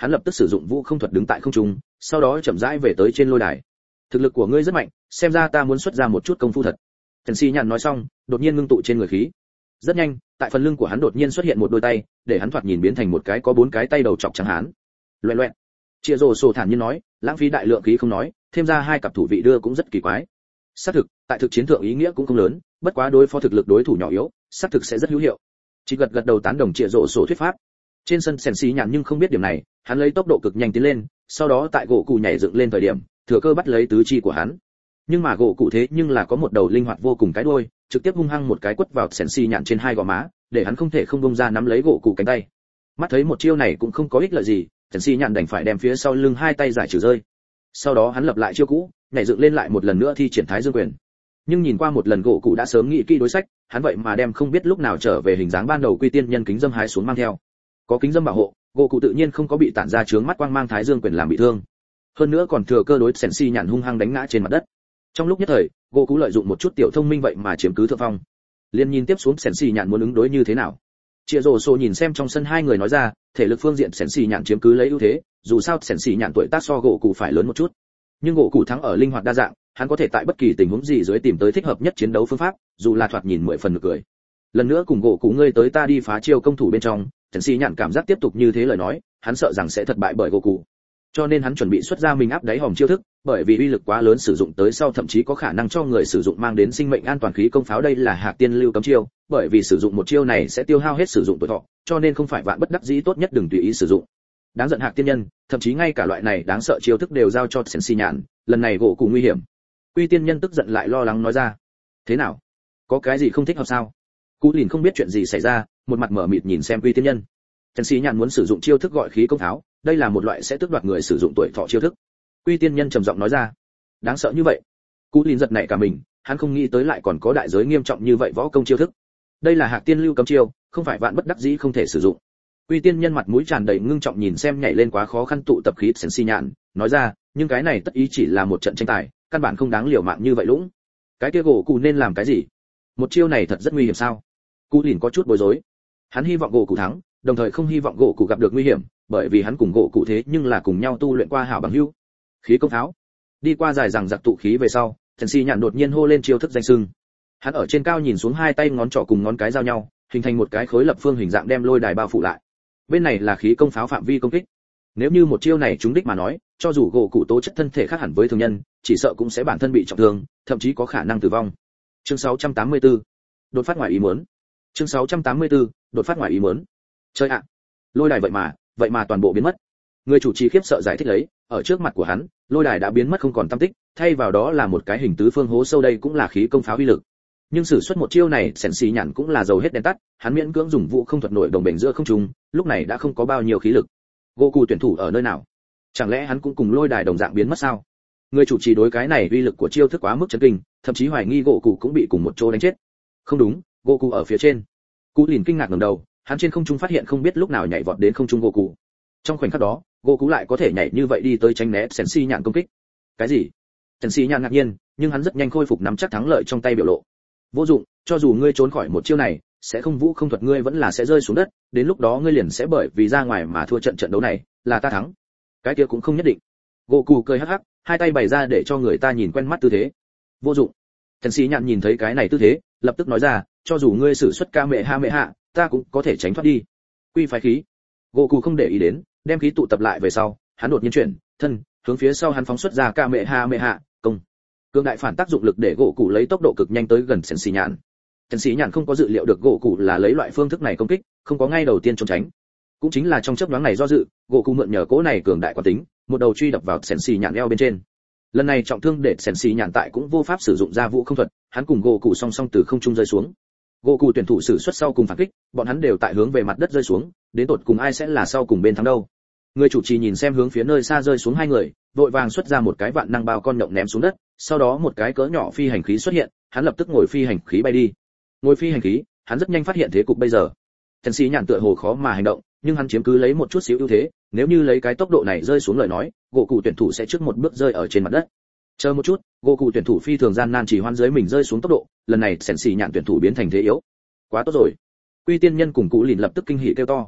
hắn lập tức sử dụng vũ không thuật đứng tại không trung, sau đó chậm rãi về tới trên lôi đài. Thực lực của ngươi rất mạnh, xem ra ta muốn xuất ra một chút công phu thật. Trần Si Nhàn nói xong, đột nhiên ngưng tụ trên người khí. Rất nhanh, tại phần lưng của hắn đột nhiên xuất hiện một đôi tay, để hắn thoạt nhìn biến thành một cái có bốn cái tay đầu chọc trắng hán. Loẹt loẹt. Chia Rồ Sổ thản nhiên nói, lãng phí đại lượng khí không nói, thêm ra hai cặp thủ vị đưa cũng rất kỳ quái. Xác thực, tại thực chiến thượng ý nghĩa cũng không lớn, bất quá đối phó thực lực đối thủ nhỏ yếu, xác thực sẽ rất hữu hiệu. Chỉ gật gật đầu tán đồng Chia Rồ Sổ thuyết pháp. Trên sân Sèn Xi Nhàn nhưng không biết điểm này, hắn lấy tốc độ cực nhanh tiến lên, sau đó tại gỗ cụ nhảy dựng lên thời điểm, thừa cơ bắt lấy tứ chi của hắn. Nhưng mà gỗ cụ thế nhưng là có một đầu linh hoạt vô cùng cái đuôi, trực tiếp hung hăng một cái quất vào Sèn Xi Nhàn trên hai gò má, để hắn không thể không bung ra nắm lấy gỗ cụ cánh tay. Mắt thấy một chiêu này cũng không có ích lợi gì, Sèn Xi Nhàn đành phải đem phía sau lưng hai tay giải trừ rơi. Sau đó hắn lập lại chiêu cũ, nhảy dựng lên lại một lần nữa thi triển Thái Dương quyền. Nhưng nhìn qua một lần gỗ cụ đã sớm nghĩ kỹ đối sách, hắn vậy mà đem không biết lúc nào trở về hình dáng ban đầu quy tiên nhân kính dâm hái xuống mang theo. Có kính dâm bảo hộ, gỗ cụ tự nhiên không có bị tản ra chướng mắt quang mang Thái Dương quyền làm bị thương. Hơn nữa còn thừa cơ đối Sèn Xi Nhàn hung hăng đánh ngã trên mặt đất. Trong lúc nhất thời, gỗ cụ lợi dụng một chút tiểu thông minh vậy mà chiếm cứ thượng phong. Liên nhìn tiếp xuống Sèn Xi Nhàn muốn ứng đối như thế nào. Chia Rồ Sổ nhìn xem trong sân hai người nói ra, thể lực phương diện Sèn Xi Nhàn chiếm cứ lấy ưu thế, dù sao Sèn Xi Nhàn tuổi tác so gỗ cụ phải lớn một chút. Nhưng gỗ cụ thắng ở linh hoạt đa dạng, hắn có thể tại bất kỳ tình huống gì dưới tìm tới thích hợp nhất chiến đấu phương pháp, dù là thoạt nhìn mười phần nực cười. Lần nữa cùng gỗ cụ ngươi tới ta đi phá chiêu công thủ bên trong, Sèn Xi Nhàn cảm giác tiếp tục như thế lời nói, hắn sợ rằng sẽ thất bại bởi gỗ cụ. Cho nên hắn chuẩn bị xuất ra mình áp đáy hòm chiêu thức, bởi vì uy lực quá lớn sử dụng tới sau thậm chí có khả năng cho người sử dụng mang đến sinh mệnh an toàn khí công pháo, đây là Hạc Tiên lưu cấm chiêu, bởi vì sử dụng một chiêu này sẽ tiêu hao hết sử dụng tuổi thọ, cho nên không phải vạn bất đắc dĩ tốt nhất đừng tùy ý sử dụng. Đáng giận Hạc Tiên nhân, thậm chí ngay cả loại này đáng sợ chiêu thức đều giao cho Sèn Xi Nhàn, lần này gỗ cụ nguy hiểm. Quy Tiên nhân tức giận lại lo lắng nói ra, thế nào, có cái gì không thích hợp sao? Cú Lìn không biết chuyện gì xảy ra, một mặt mở mịt nhìn xem Quy Tiên nhân. Sèn Xi Nhàn muốn sử dụng chiêu thức gọi khí công pháo, đây là một loại sẽ tước đoạt người sử dụng tuổi thọ chiêu thức. Quy Tiên nhân trầm giọng nói ra, đáng sợ như vậy. Cú Lìn giật nảy cả mình, hắn không nghĩ tới lại còn có đại giới nghiêm trọng như vậy võ công chiêu thức. Đây là Hạc Tiên lưu cấm chiêu, không phải vạn bất đắc dĩ không thể sử dụng. Quy Tiên nhân mặt mũi tràn đầy ngưng trọng nhìn xem nhảy lên quá khó khăn tụ tập khí Sèn Xi Nhàn, nói ra, nhưng cái này tất ý chỉ là một trận tranh tài, căn bản không đáng liều mạng như vậy lũng. Cái kia gỗ cụ nên làm cái gì? Một chiêu này thật rất nguy hiểm sao? Cú Lìn có chút bối rối. Hắn hy vọng gỗ cụ thắng, đồng thời không hy vọng gỗ cụ gặp được nguy hiểm, bởi vì hắn cùng gỗ cụ thế nhưng là cùng nhau tu luyện qua hảo bằng hữu. Khí công pháo. Đi qua dài rằng giặc tụ khí về sau, Sèn Xi Nhàn đột nhiên hô lên chiêu thức danh xưng. Hắn ở trên cao nhìn xuống, hai tay ngón trỏ cùng ngón cái giao nhau, hình thành một cái khối lập phương hình dạng đem lôi đài bao phủ lại. Bên này là khí công pháo phạm vi công kích. Nếu như một chiêu này trúng đích mà nói, cho dù gỗ cụ tố chất thân thể khác hẳn với thường nhân, chỉ sợ cũng sẽ bản thân bị trọng thương, thậm chí có khả năng tử vong. Chương sáu trăm tám mươi tư, đột phát ngoài ý muốn. Chương sáu trăm tám mươi tư, đột phát ngoài ý muốn. Chơi ạ, lôi đài vậy mà, vậy mà toàn bộ biến mất. Người chủ trì khiếp sợ giải thích lấy, ở trước mặt của hắn, lôi đài đã biến mất không còn tăm tích, thay vào đó là một cái hình tứ phương hố sâu, đây cũng là khí công pháo uy lực. Nhưng sử xuất một chiêu này, Sèn Xi Nhàn cũng là dầu hết đèn tắt, hắn miễn cưỡng dùng vũ không thuật nổi đồng bền giữa không trung, lúc này đã không có bao nhiêu khí lực. Gỗ cụ tuyển thủ ở nơi nào? Chẳng lẽ hắn cũng cùng lôi đài đồng dạng biến mất sao? Người chủ trì đối cái này uy lực của chiêu thức quá mức chấn kinh, thậm chí hoài nghi gỗ cụ cũng bị cùng một chỗ đánh chết. Không đúng, gỗ cụ ở phía trên. Cú Lìn kinh ngạc ngẩng đầu, hắn trên không trung phát hiện không biết lúc nào nhảy vọt đến không trung gỗ cụ. Trong khoảnh khắc đó, gỗ cụ lại có thể nhảy như vậy đi tới tránh né Sèn Xi Nhàn công kích. Cái gì? Sèn Xi Nhàn ngạc nhiên, nhưng hắn rất nhanh khôi phục nắm chắc thắng lợi trong tay biểu lộ. Vô dụng, cho dù ngươi trốn khỏi một chiêu này, sẽ không vũ không thuật ngươi vẫn là sẽ rơi xuống đất, đến lúc đó ngươi liền sẽ bởi vì ra ngoài mà thua trận trận đấu này, là ta thắng. Cái kia cũng không nhất định. Gỗ cụ cười hắc hắc, hai tay bày ra để cho người ta nhìn quen mắt tư thế. Vô dụng. Sèn Xi Nhàn nhìn thấy cái này tư thế, lập tức nói ra, cho dù ngươi sử xuất ca mẹ ha mẹ hạ, ta cũng có thể tránh thoát đi. Quy phái khí. Gỗ cụ không để ý đến, đem khí tụ tập lại về sau, hắn đột nhiên chuyển thân, hướng phía sau hắn phóng xuất ra ca mẹ ha mẹ hạ, công. Cường đại phản tác dụng lực để gỗ cụ lấy tốc độ cực nhanh tới gần Sèn Xi Nhàn. Sèn Xi Nhàn không có dự liệu được gỗ cụ là lấy loại phương thức này công kích, không có ngay đầu tiên trốn tránh. Cũng chính là trong chớp nhoáng này do dự, gỗ cụ mượn nhờ cỗ này cường đại quán tính, một đầu truy đập vào Sèn Xi Nhàn eo bên trên. Lần này trọng thương để Sèn Xi Nhàn tại cũng vô pháp sử dụng ra vũ không thuật, hắn cùng gỗ cụ song song từ không trung rơi xuống. Gỗ cụ tuyển thủ sử xuất sau cùng phản kích, bọn hắn đều tại hướng về mặt đất rơi xuống, đến tột cùng ai sẽ là sau cùng bên thắng đâu? Người chủ trì nhìn xem hướng phía nơi xa rơi xuống hai người, vội vàng xuất ra một cái vạn năng bao con nhộng ném xuống đất, sau đó một cái cỡ nhỏ phi hành khí xuất hiện, hắn lập tức ngồi phi hành khí bay đi. Ngồi phi hành khí, hắn rất nhanh phát hiện thế cục bây giờ. Sèn Xi Nhàn tựa hồ khó mà hành động, nhưng hắn chiếm cứ lấy một chút xíu ưu thế, nếu như lấy cái tốc độ này rơi xuống lời nói, gỗ cụ tuyển thủ sẽ trước một bước rơi ở trên mặt đất. Chờ một chút, gỗ cụ tuyển thủ phi thường gian nan chỉ hoan dưới mình rơi xuống tốc độ, lần này Sèn Xi Nhàn tuyển thủ biến thành thế yếu. Quá tốt rồi. Quy Tiên nhân cùng Cú Lìn lập tức kinh hỉ kêu to.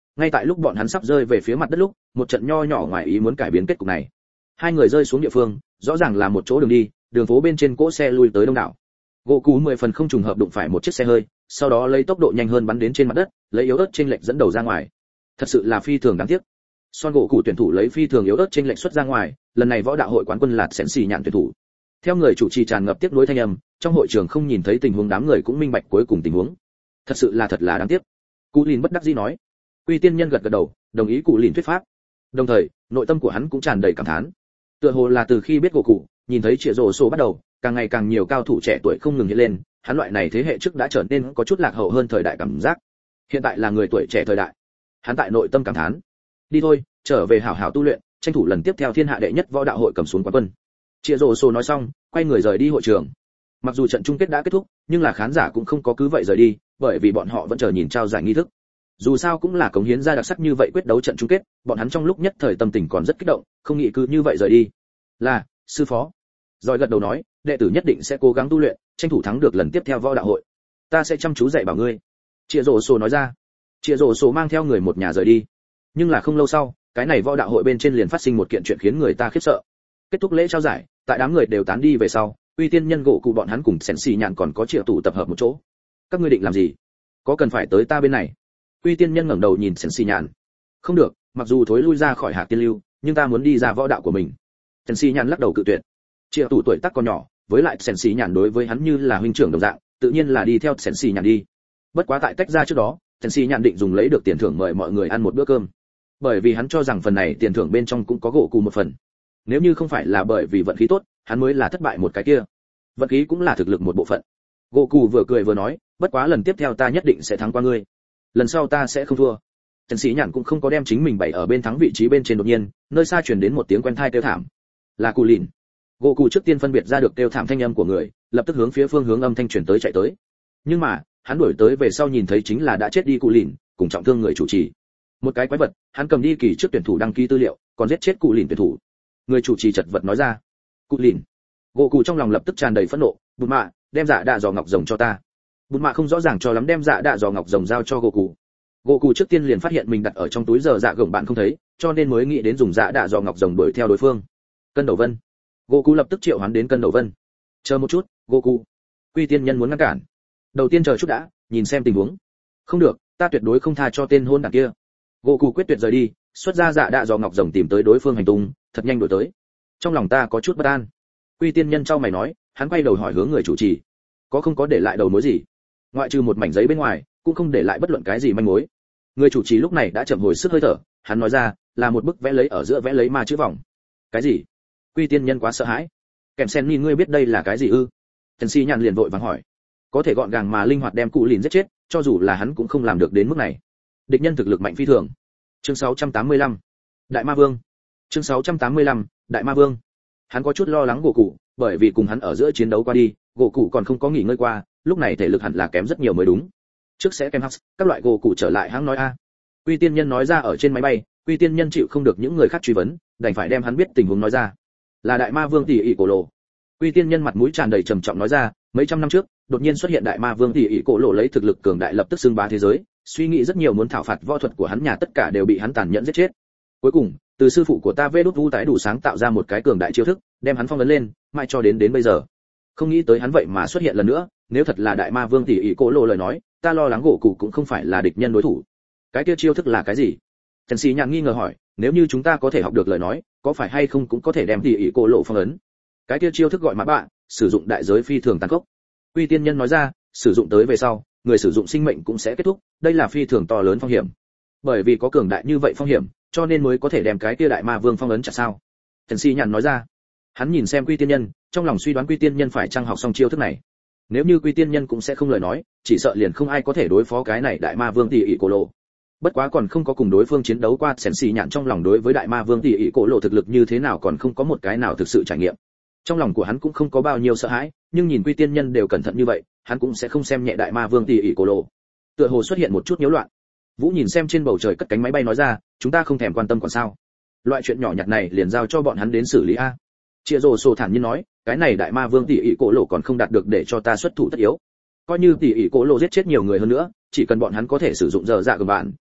Ngay tại lúc bọn hắn sắp rơi về phía mặt đất lúc, một trận nho nhỏ ngoài ý muốn cải biến kết cục này. Hai người rơi xuống địa phương, rõ ràng là một chỗ đường đi, đường phố bên trên cỗ xe lui tới đông đảo. Goku mười phần không trùng hợp đụng phải một chiếc xe hơi, sau đó lấy tốc độ nhanh hơn bắn đến trên mặt đất, lấy yếu ớt chênh lệch dẫn đầu ra ngoài. Thật sự là phi thường đáng tiếc. Son Goku tuyển thủ lấy phi thường yếu ớt chênh lệch xuất ra ngoài, lần này võ đạo hội quán quân là Sensei nhạn tuyển thủ. Theo người chủ trì tràn ngập tiếc nuối thanh âm, trong hội trường không nhìn thấy tình huống, đám người cũng minh bạch cuối cùng tình huống. Thật sự là thật là đáng tiếc. Cú Lìn bất đắc dĩ nói. Quy Tiên Nhân gật gật đầu, đồng ý Cú Lìn thuyết pháp. Đồng thời, nội tâm của hắn cũng tràn đầy cảm thán. Tựa hồ là từ khi biết Goku, nhìn thấy Triệu Rồ Sô bắt đầu, càng ngày càng nhiều cao thủ trẻ tuổi không ngừng hiện lên, hắn loại này thế hệ trước đã trở nên có chút lạc hậu hơn thời đại cảm giác. Hiện tại là người tuổi trẻ thời đại. Hắn tại nội tâm cảm thán. Đi thôi, trở về hảo hảo tu luyện, tranh thủ lần tiếp theo thiên hạ đệ nhất võ đạo hội cầm xuống quán quân. Triệu Rồ Sô nói xong, quay người rời đi hội trường. Mặc dù trận chung kết đã kết thúc, nhưng là khán giả cũng không có cứ vậy rời đi, bởi vì bọn họ vẫn chờ nhìn trao giải nghi thức. Dù sao cũng là cống hiến ra đặc sắc như vậy quyết đấu trận chung kết, bọn hắn trong lúc nhất thời tâm tình còn rất kích động, không nghĩ cứ như vậy rời đi. Là, sư phó. Rồi gật đầu nói, đệ tử nhất định sẽ cố gắng tu luyện, tranh thủ thắng được lần tiếp theo võ đạo hội. Ta sẽ chăm chú dạy bảo ngươi. Triệu Rồ Sô nói ra. Triệu Rồ Sô mang theo người một nhà rời đi. Nhưng là không lâu sau, cái này võ đạo hội bên trên liền phát sinh một kiện chuyện khiến người ta khiếp sợ. Kết thúc lễ trao giải, tại đám người đều tán đi về sau, Uy Tiên Nhân gỗ cụ bọn hắn cùng Sensei nhạn còn có Triệu tụ tập hợp một chỗ. Các ngươi định làm gì? Có cần phải tới ta bên này? Uy Tiên Nhân ngẩng đầu nhìn Sensei nhạn. Không được, mặc dù thối lui ra khỏi Hạc Tiên Lưu, nhưng ta muốn đi ra võ đạo của mình. Sensei nhạn lắc đầu cự tuyệt. Triệu tụ tuổi tác còn nhỏ, với lại Sensei nhạn đối với hắn như là huynh trưởng đồng dạng, tự nhiên là đi theo Sensei nhạn đi. Bất quá tại tách ra trước đó, Sensei nhạn định dùng lấy được tiền thưởng mời mọi người ăn một bữa cơm. Bởi vì hắn cho rằng phần này tiền thưởng bên trong cũng có gỗ cụ một phần. Nếu như không phải là bởi vì vận khí tốt, hắn mới là thất bại một cái kia. Vận khí cũng là thực lực một bộ phận. Gỗ cụ vừa cười vừa nói, bất quá lần tiếp theo ta nhất định sẽ thắng qua ngươi. Lần sau ta sẽ không thua. Sensei nhạn cũng không có đem chính mình bày ở bên thắng vị trí bên trên, đột nhiên, nơi xa truyền đến một tiếng quen thai kêu thảm. Là Cú Lìn. Gỗ cụ trước tiên phân biệt ra được kêu thảm thanh âm của người, lập tức hướng phía phương hướng âm thanh truyền tới chạy tới. Nhưng mà, hắn đuổi tới về sau nhìn thấy chính là đã chết đi Cú Lìn, cùng trọng thương người chủ trì. Một cái quái vật, hắn cầm đi kỳ trước tuyển thủ đăng ký tư liệu, còn giết chết Cú Lìn tuyển thủ. Người chủ trì chật vật nói ra. Cú Lìn. Gỗ cụ trong lòng lập tức tràn đầy phẫn nộ, bụt mạ, đem dạ đạ giò ngọc rồng cho ta. Bụt mạ không rõ ràng cho lắm đem dạ đạ giò ngọc rồng giao cho gỗ cụ. Gỗ cụ trước tiên liền phát hiện mình đặt ở trong túi giờ dạ gồng bạn không thấy, cho nên mới nghĩ đến dùng dạ đạ giò ngọc rồng đuổi theo đối phương. Cân Đầu Vân. Gỗ cụ lập tức triệu hoán đến Cân Đầu Vân. Chờ một chút, gỗ cụ. Quy Tiên Nhân muốn ngăn cản. Đầu tiên chờ chút đã, nhìn xem tình huống. Không được, ta tuyệt đối không tha cho tên hôn đản kia. Gỗ cụ quyết tuyệt rời đi, xuất ra dạ đạ giò ngọc rồng tìm tới đối phương hành tung, thật nhanh đuổi tới. Trong lòng ta có chút bất an. Quy Tiên Nhân trao mày nói, hắn quay đầu hỏi hướng người chủ trì, có không có để lại đầu mối gì? Ngoại trừ một mảnh giấy bên ngoài, cũng không để lại bất luận cái gì manh mối. Người chủ trì lúc này đã chậm hồi sức hơi thở, hắn nói ra, là một bức vẽ lấy ở giữa vẽ lấy ma chữ vòng. Cái gì? Quy Tiên Nhân quá sợ hãi. Kèm sen nhìn ngươi biết đây là cái gì ư? Sensei nhạn liền vội vàng hỏi. Có thể gọn gàng mà linh hoạt đem Cú Lìn giết chết, cho dù là hắn cũng không làm được đến mức này. Địch nhân thực lực mạnh phi thường. Chương sáu trăm tám mươi lăm. Đại Ma Vương. Chương sáu trăm tám mươi lăm. Đại Ma Vương. Hắn có chút lo lắng gỗ cụ, bởi vì cùng hắn ở giữa chiến đấu qua đi, gỗ cụ còn không có nghỉ ngơi qua, lúc này thể lực hẳn là kém rất nhiều mới đúng. Trước sẽ kèm hắc, các loại gỗ cụ trở lại hãng nói a. Quy Tiên Nhân nói ra ở trên máy bay, Quy Tiên Nhân chịu không được những người khác truy vấn, đành phải đem hắn biết tình huống nói ra. Là Đại Ma Vương tỷ ỷ cổ lộ. Quy Tiên Nhân mặt mũi tràn đầy trầm trọng nói ra, mấy trăm năm trước, đột nhiên xuất hiện Đại Ma Vương tỷ ỷ cổ lộ lấy thực lực cường đại lập tức xưng bá thế giới, suy nghĩ rất nhiều muốn thảo phạt võ thuật của hắn nhà tất cả đều bị hắn tàn nhẫn giết chết. Cuối cùng, từ sư phụ của ta Vê Đút Vu tái đủ sáng tạo ra một cái cường đại chiêu thức, đem hắn phong ấn lên, mãi cho đến đến bây giờ. Không nghĩ tới hắn vậy mà xuất hiện lần nữa, nếu thật là Đại Ma Vương tỷ ỷ cổ lộ lời nói, ta lo lắng gỗ cụ cũng không phải là địch nhân đối thủ. Cái kia chiêu thức là cái gì? Sensei nhạn nghi ngờ hỏi, nếu như chúng ta có thể học được lời nói, có phải hay không cũng có thể đem tỷ ỷ cổ lộ phong ấn? Cái kia chiêu thức gọi mà bạ, sử dụng đại giới phi thường tàn khốc. Quy Tiên Nhân nói ra, sử dụng tới về sau, người sử dụng sinh mệnh cũng sẽ kết thúc, đây là phi thường to lớn phong hiểm. Bởi vì có cường đại như vậy phong hiểm, cho nên mới có thể đem cái kia Đại Ma Vương phong ấn chặt sao? Sensei nhạn nói ra. Hắn nhìn xem Quy Tiên Nhân, trong lòng suy đoán Quy Tiên Nhân phải chăng học xong chiêu thức này. Nếu như Quy Tiên Nhân cũng sẽ không lời nói, chỉ sợ liền không ai có thể đối phó cái này Đại Ma Vương tỷ ỷ cổ lộ. Bất quá còn không có cùng đối phương chiến đấu qua, Sensei nhạn trong lòng đối với Đại Ma Vương tỷ ỷ cổ lộ thực lực như thế nào còn không có một cái nào thực sự trải nghiệm. Trong lòng của hắn cũng không có bao nhiêu sợ hãi, nhưng nhìn Quy Tiên Nhân đều cẩn thận như vậy, hắn cũng sẽ không xem nhẹ Đại Ma Vương tỷ ỷ cổ lộ. Tựa hồ xuất hiện một chút nhiễu loạn. Vũ nhìn xem trên bầu trời cất cánh máy bay nói ra, chúng ta không thèm quan tâm còn sao? Loại chuyện nhỏ nhặt này liền giao cho bọn hắn đến xử lý a. Triệu Rồ Sô thản nhiên nói, cái này Đại Ma Vương tỷ ỷ cổ lộ còn không đạt được để cho ta xuất thủ tất yếu. Coi như tỷ ỷ cổ lộ giết chết nhiều người hơn nữa, chỉ cần bọn hắn có thể sử dụng giờ dạ của bạn,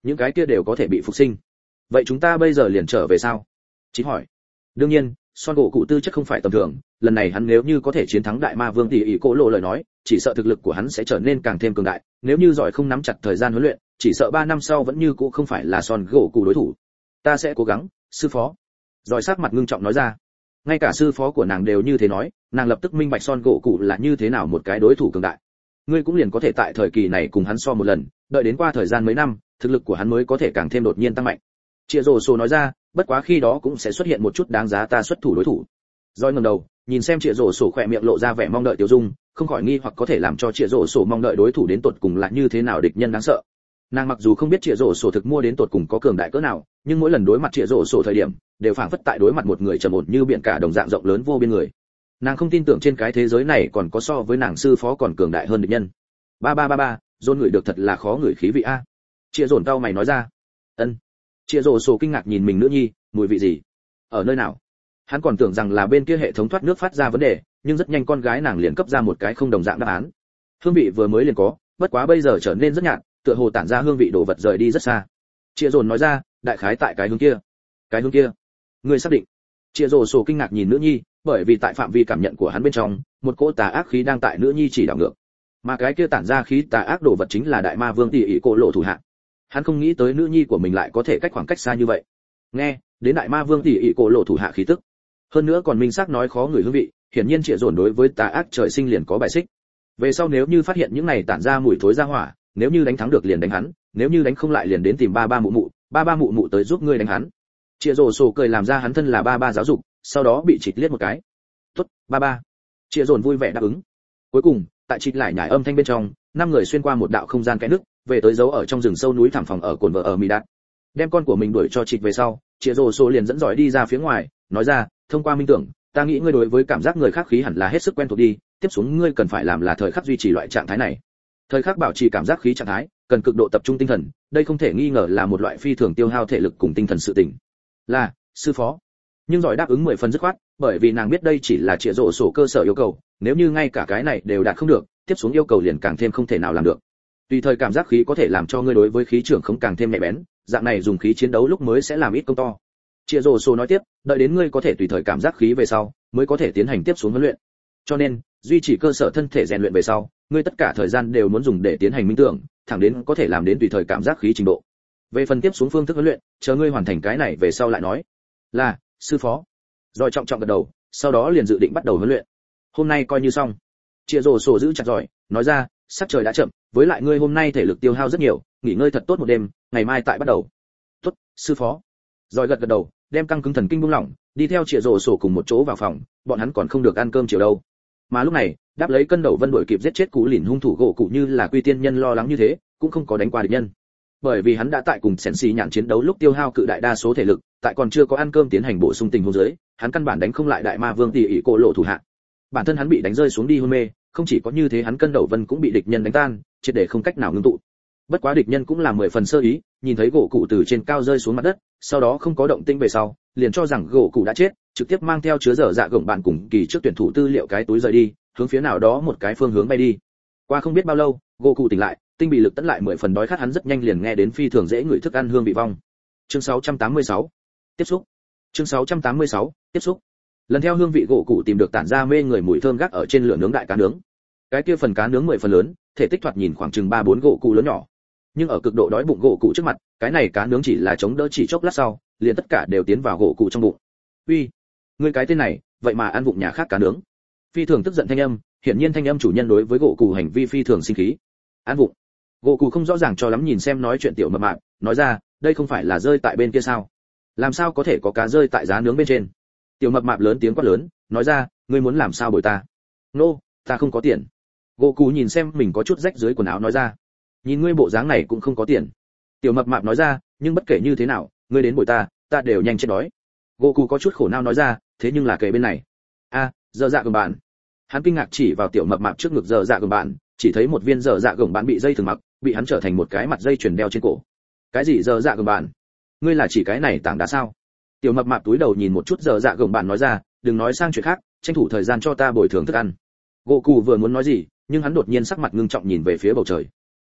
những cái kia đều có thể bị phục sinh. Vậy chúng ta bây giờ liền trở về sao? Chỉ hỏi. Đương nhiên, Son gỗ cụ tư chất không phải tầm thường, lần này hắn nếu như có thể chiến thắng đại ma vương tỷ ỷ cổ lộ lời nói, chỉ sợ thực lực của hắn sẽ trở nên càng thêm cường đại, nếu như giỏi không nắm chặt thời gian huấn luyện, chỉ sợ ba năm sau vẫn như cũ không phải là Son gỗ cụ đối thủ. Ta sẽ cố gắng, sư phó. Giỏi sắc mặt ngưng trọng nói ra. Ngay cả sư phó của nàng đều như thế nói, nàng lập tức minh bạch Son gỗ cụ là như thế nào một cái đối thủ cường đại. Ngươi cũng liền có thể tại thời kỳ này cùng hắn so một lần, đợi đến qua thời gian mấy năm, thực lực của hắn mới có thể càng thêm đột nhiên tăng mạnh. Triệu Dụ Sô nói ra, bất quá khi đó cũng sẽ xuất hiện một chút đáng giá ta xuất thủ đối thủ. Rồi ngẩng đầu, nhìn xem Triệu Dụ Sô khỏe miệng lộ ra vẻ mong đợi tiêu dung, không khỏi nghi hoặc có thể làm cho Triệu Dụ Sô mong đợi đối thủ đến tột cùng là như thế nào địch nhân đáng sợ. Nàng mặc dù không biết Triệu Dụ Sô thực mua đến tột cùng có cường đại cỡ nào, nhưng mỗi lần đối mặt Triệu Dụ Sô thời điểm, đều phảng phất tại đối mặt một người trầm ổn như biển cả đồng dạng rộng lớn vô biên người. Nàng không tin tưởng trên cái thế giới này còn có so với nàng sư phó còn cường đại hơn địch nhân. Ba ba ba ba, Dôn người được thật là khó người khí vị a. Triệu Dồn cau mày nói ra. Ân. Triệu Dụ Sô kinh ngạc nhìn mình nữ nhi, mùi vị gì? Ở nơi nào? Hắn còn tưởng rằng là bên kia hệ thống thoát nước phát ra vấn đề, nhưng rất nhanh con gái nàng liền cấp ra một cái không đồng dạng đáp án. Hương vị vừa mới liền có, bất quá bây giờ trở nên rất nhạt, tựa hồ tản ra hương vị đồ vật rời đi rất xa. Triệu Dồn nói ra, đại khái tại cái hướng kia. Cái hướng kia? Ngươi xác định? Triệu Dụ Sô kinh ngạc nhìn nữ nhi, bởi vì tại phạm vi cảm nhận của hắn bên trong, một cỗ tà ác khí đang tại nữ nhi chỉ đảo ngược. Mà cái kia tản ra khí tà ác đồ vật chính là đại ma vương tỷ ỷ cổ lộ thủ hạ. Hắn không nghĩ tới nữ nhi của mình lại có thể cách khoảng cách xa như vậy. Nghe, đến đại ma vương tỷ ỷ cổ lộ thủ hạ khí tức. Hơn nữa còn minh xác nói khó người hương vị, hiển nhiên Triệu Dồn đối với tà ác trời sinh liền có bài xích. Về sau nếu như phát hiện những này tản ra mùi thối ra hỏa, nếu như đánh thắng được liền đánh hắn, nếu như đánh không lại liền đến tìm ba ba mụ mụ, ba ba mụ mụ tới giúp ngươi đánh hắn. Triệu Dụ Sô cười làm ra hắn thân là ba ba giáo dục, sau đó bị chịt liếc một cái. "Tốt, ba ba." Triệu Dồn vui vẻ đáp ứng. Cuối cùng, tại chịt lại nhải âm thanh bên trong, năm người xuyên qua một đạo không gian kẽ nước, về tới dấu ở trong rừng sâu núi thẳm phòng ở cồn vợ ở Mỹ Đạt. Đem con của mình đuổi cho chịt về sau, Triệu Dụ Sô liền dẫn dõi đi ra phía ngoài, nói ra, thông qua minh tưởng, ta nghĩ ngươi đối với cảm giác người khác khí hẳn là hết sức quen thuộc đi, tiếp xuống ngươi cần phải làm là thời khắc duy trì loại trạng thái này. Thời khắc bảo trì cảm giác khí trạng thái, cần cực độ tập trung tinh thần, đây không thể nghi ngờ là một loại phi thường tiêu hao thể lực cùng tinh thần sự tình. Là, sư phó. Nhưng giỏi đáp ứng mười phần dứt khoát, bởi vì nàng biết đây chỉ là Triệu Dụ Sô cơ sở yêu cầu, nếu như ngay cả cái này đều đạt không được, tiếp xuống yêu cầu liền càng thêm không thể nào làm được. Tùy thời cảm giác khí có thể làm cho ngươi đối với khí trưởng không càng thêm nhạy bén, dạng này dùng khí chiến đấu lúc mới sẽ làm ít công to. Triệu Dụ Sô nói tiếp, đợi đến ngươi có thể tùy thời cảm giác khí về sau, mới có thể tiến hành tiếp xuống huấn luyện. Cho nên, duy trì cơ sở thân thể rèn luyện về sau, ngươi tất cả thời gian đều muốn dùng để tiến hành minh tưởng, thẳng đến có thể làm đến tùy thời cảm giác khí trình độ. Về phần tiếp xuống phương thức huấn luyện, chờ ngươi hoàn thành cái này về sau lại nói. Là, sư phó. Rồi trọng trọng gật đầu, sau đó liền dự định bắt đầu huấn luyện. Hôm nay coi như xong. Triệu Dụ Sô giữ chặt giỏi, nói ra, sắp trời đã chậm, với lại ngươi hôm nay thể lực tiêu hao rất nhiều, nghỉ ngơi thật tốt một đêm, ngày mai tại bắt đầu. Tốt, sư phó. Rồi gật gật đầu, đem căng cứng thần kinh buông lỏng, đi theo Triệu Dụ Sô cùng một chỗ vào phòng, bọn hắn còn không được ăn cơm chiều đâu. Mà lúc này, đáp lấy cân đầu vân đuổi kịp giết chết cú lìn hung thủ gỗ cụ như là quy tiên nhân lo lắng như thế, cũng không có đánh qua địch nhân. Bởi vì hắn đã tại cùng Sẻn Xì nhạn chiến đấu lúc tiêu hao cự đại đa số thể lực, tại còn chưa có ăn cơm tiến hành bổ sung tình huống dưới, hắn căn bản đánh không lại đại ma vương tỷ ỷ cổ lộ thủ hạ. Bản thân hắn bị đánh rơi xuống đi hôn mê, không chỉ có như thế hắn cân đầu vân cũng bị địch nhân đánh tan, triệt để không cách nào ngưng tụ. Bất quá địch nhân cũng là mười phần sơ ý, nhìn thấy gỗ cụ từ trên cao rơi xuống mặt đất, sau đó không có động tĩnh về sau, liền cho rằng gỗ cụ đã chết, trực tiếp mang theo chứa dở dạ gồng bạn cùng kỳ trước tuyển thủ tư liệu cái túi rời đi, hướng phía nào đó một cái phương hướng bay đi. Qua không biết bao lâu, gỗ cụ tỉnh lại, tinh bị lực tấn lại mười phần đói khát hắn rất nhanh liền nghe đến phi thường dễ ngửi thức ăn hương vị vong. Chương sáu trăm tám mươi sáu, tiếp xúc. Chương sáu trăm tám mươi sáu, tiếp xúc. Lần theo hương vị gỗ cụ tìm được tản ra mê người mùi thơm gác ở trên lửa nướng đại cá nướng. Cái kia phần cá nướng mười phần lớn, thể tích thoạt nhìn khoảng chừng ba bốn gỗ cụ lớn nhỏ. Nhưng ở cực độ đói bụng gỗ cụ trước mặt, cái này cá nướng chỉ là chống đỡ chỉ chốc lát sau, liền tất cả đều tiến vào gỗ cụ trong bụng. Uy, ngươi cái tên này, vậy mà ăn vụng nhà khác cá nướng. Phi thường tức giận thanh âm, hiển nhiên thanh âm chủ nhân đối với gỗ cụ hành vi phi thường sinh khí. Ăn vụng. Gỗ cụ không rõ ràng cho lắm nhìn xem nói chuyện tiểu mập mạp, nói ra, đây không phải là rơi tại bên kia sao? Làm sao có thể có cá rơi tại giá nướng bên trên? Tiểu mập mạp lớn tiếng quát lớn, nói ra, ngươi muốn làm sao bồi ta? Nô, no, ta không có tiền. Gỗ cụ nhìn xem mình có chút rách dưới quần áo nói ra, nhìn ngươi bộ dáng này cũng không có tiền. Tiểu mập mạp nói ra, nhưng bất kể như thế nào, ngươi đến bồi ta, ta đều nhanh chết đói. Gỗ cụ có chút khổ não nói ra, thế nhưng là kề bên này. A, à, giờ dạ gồng bạn. Hắn kinh ngạc chỉ vào tiểu mập mạp trước ngực giờ dạ gồng bạn, chỉ thấy một viên giờ dạ gồng bạn bị dây thừng mặc, bị hắn trở thành một cái mặt dây chuyền đeo trên cổ. Cái gì giờ dạ gồng bạn? Ngươi là chỉ cái này tảng đá sao? Tiểu mập mạp túi đầu nhìn một chút giờ dạ gồng bạn nói ra, đừng nói sang chuyện khác, tranh thủ thời gian cho ta bồi thường thức ăn. Gỗ cụ vừa muốn nói gì, nhưng hắn đột nhiên sắc mặt ngưng trọng nhìn về phía bầu trời.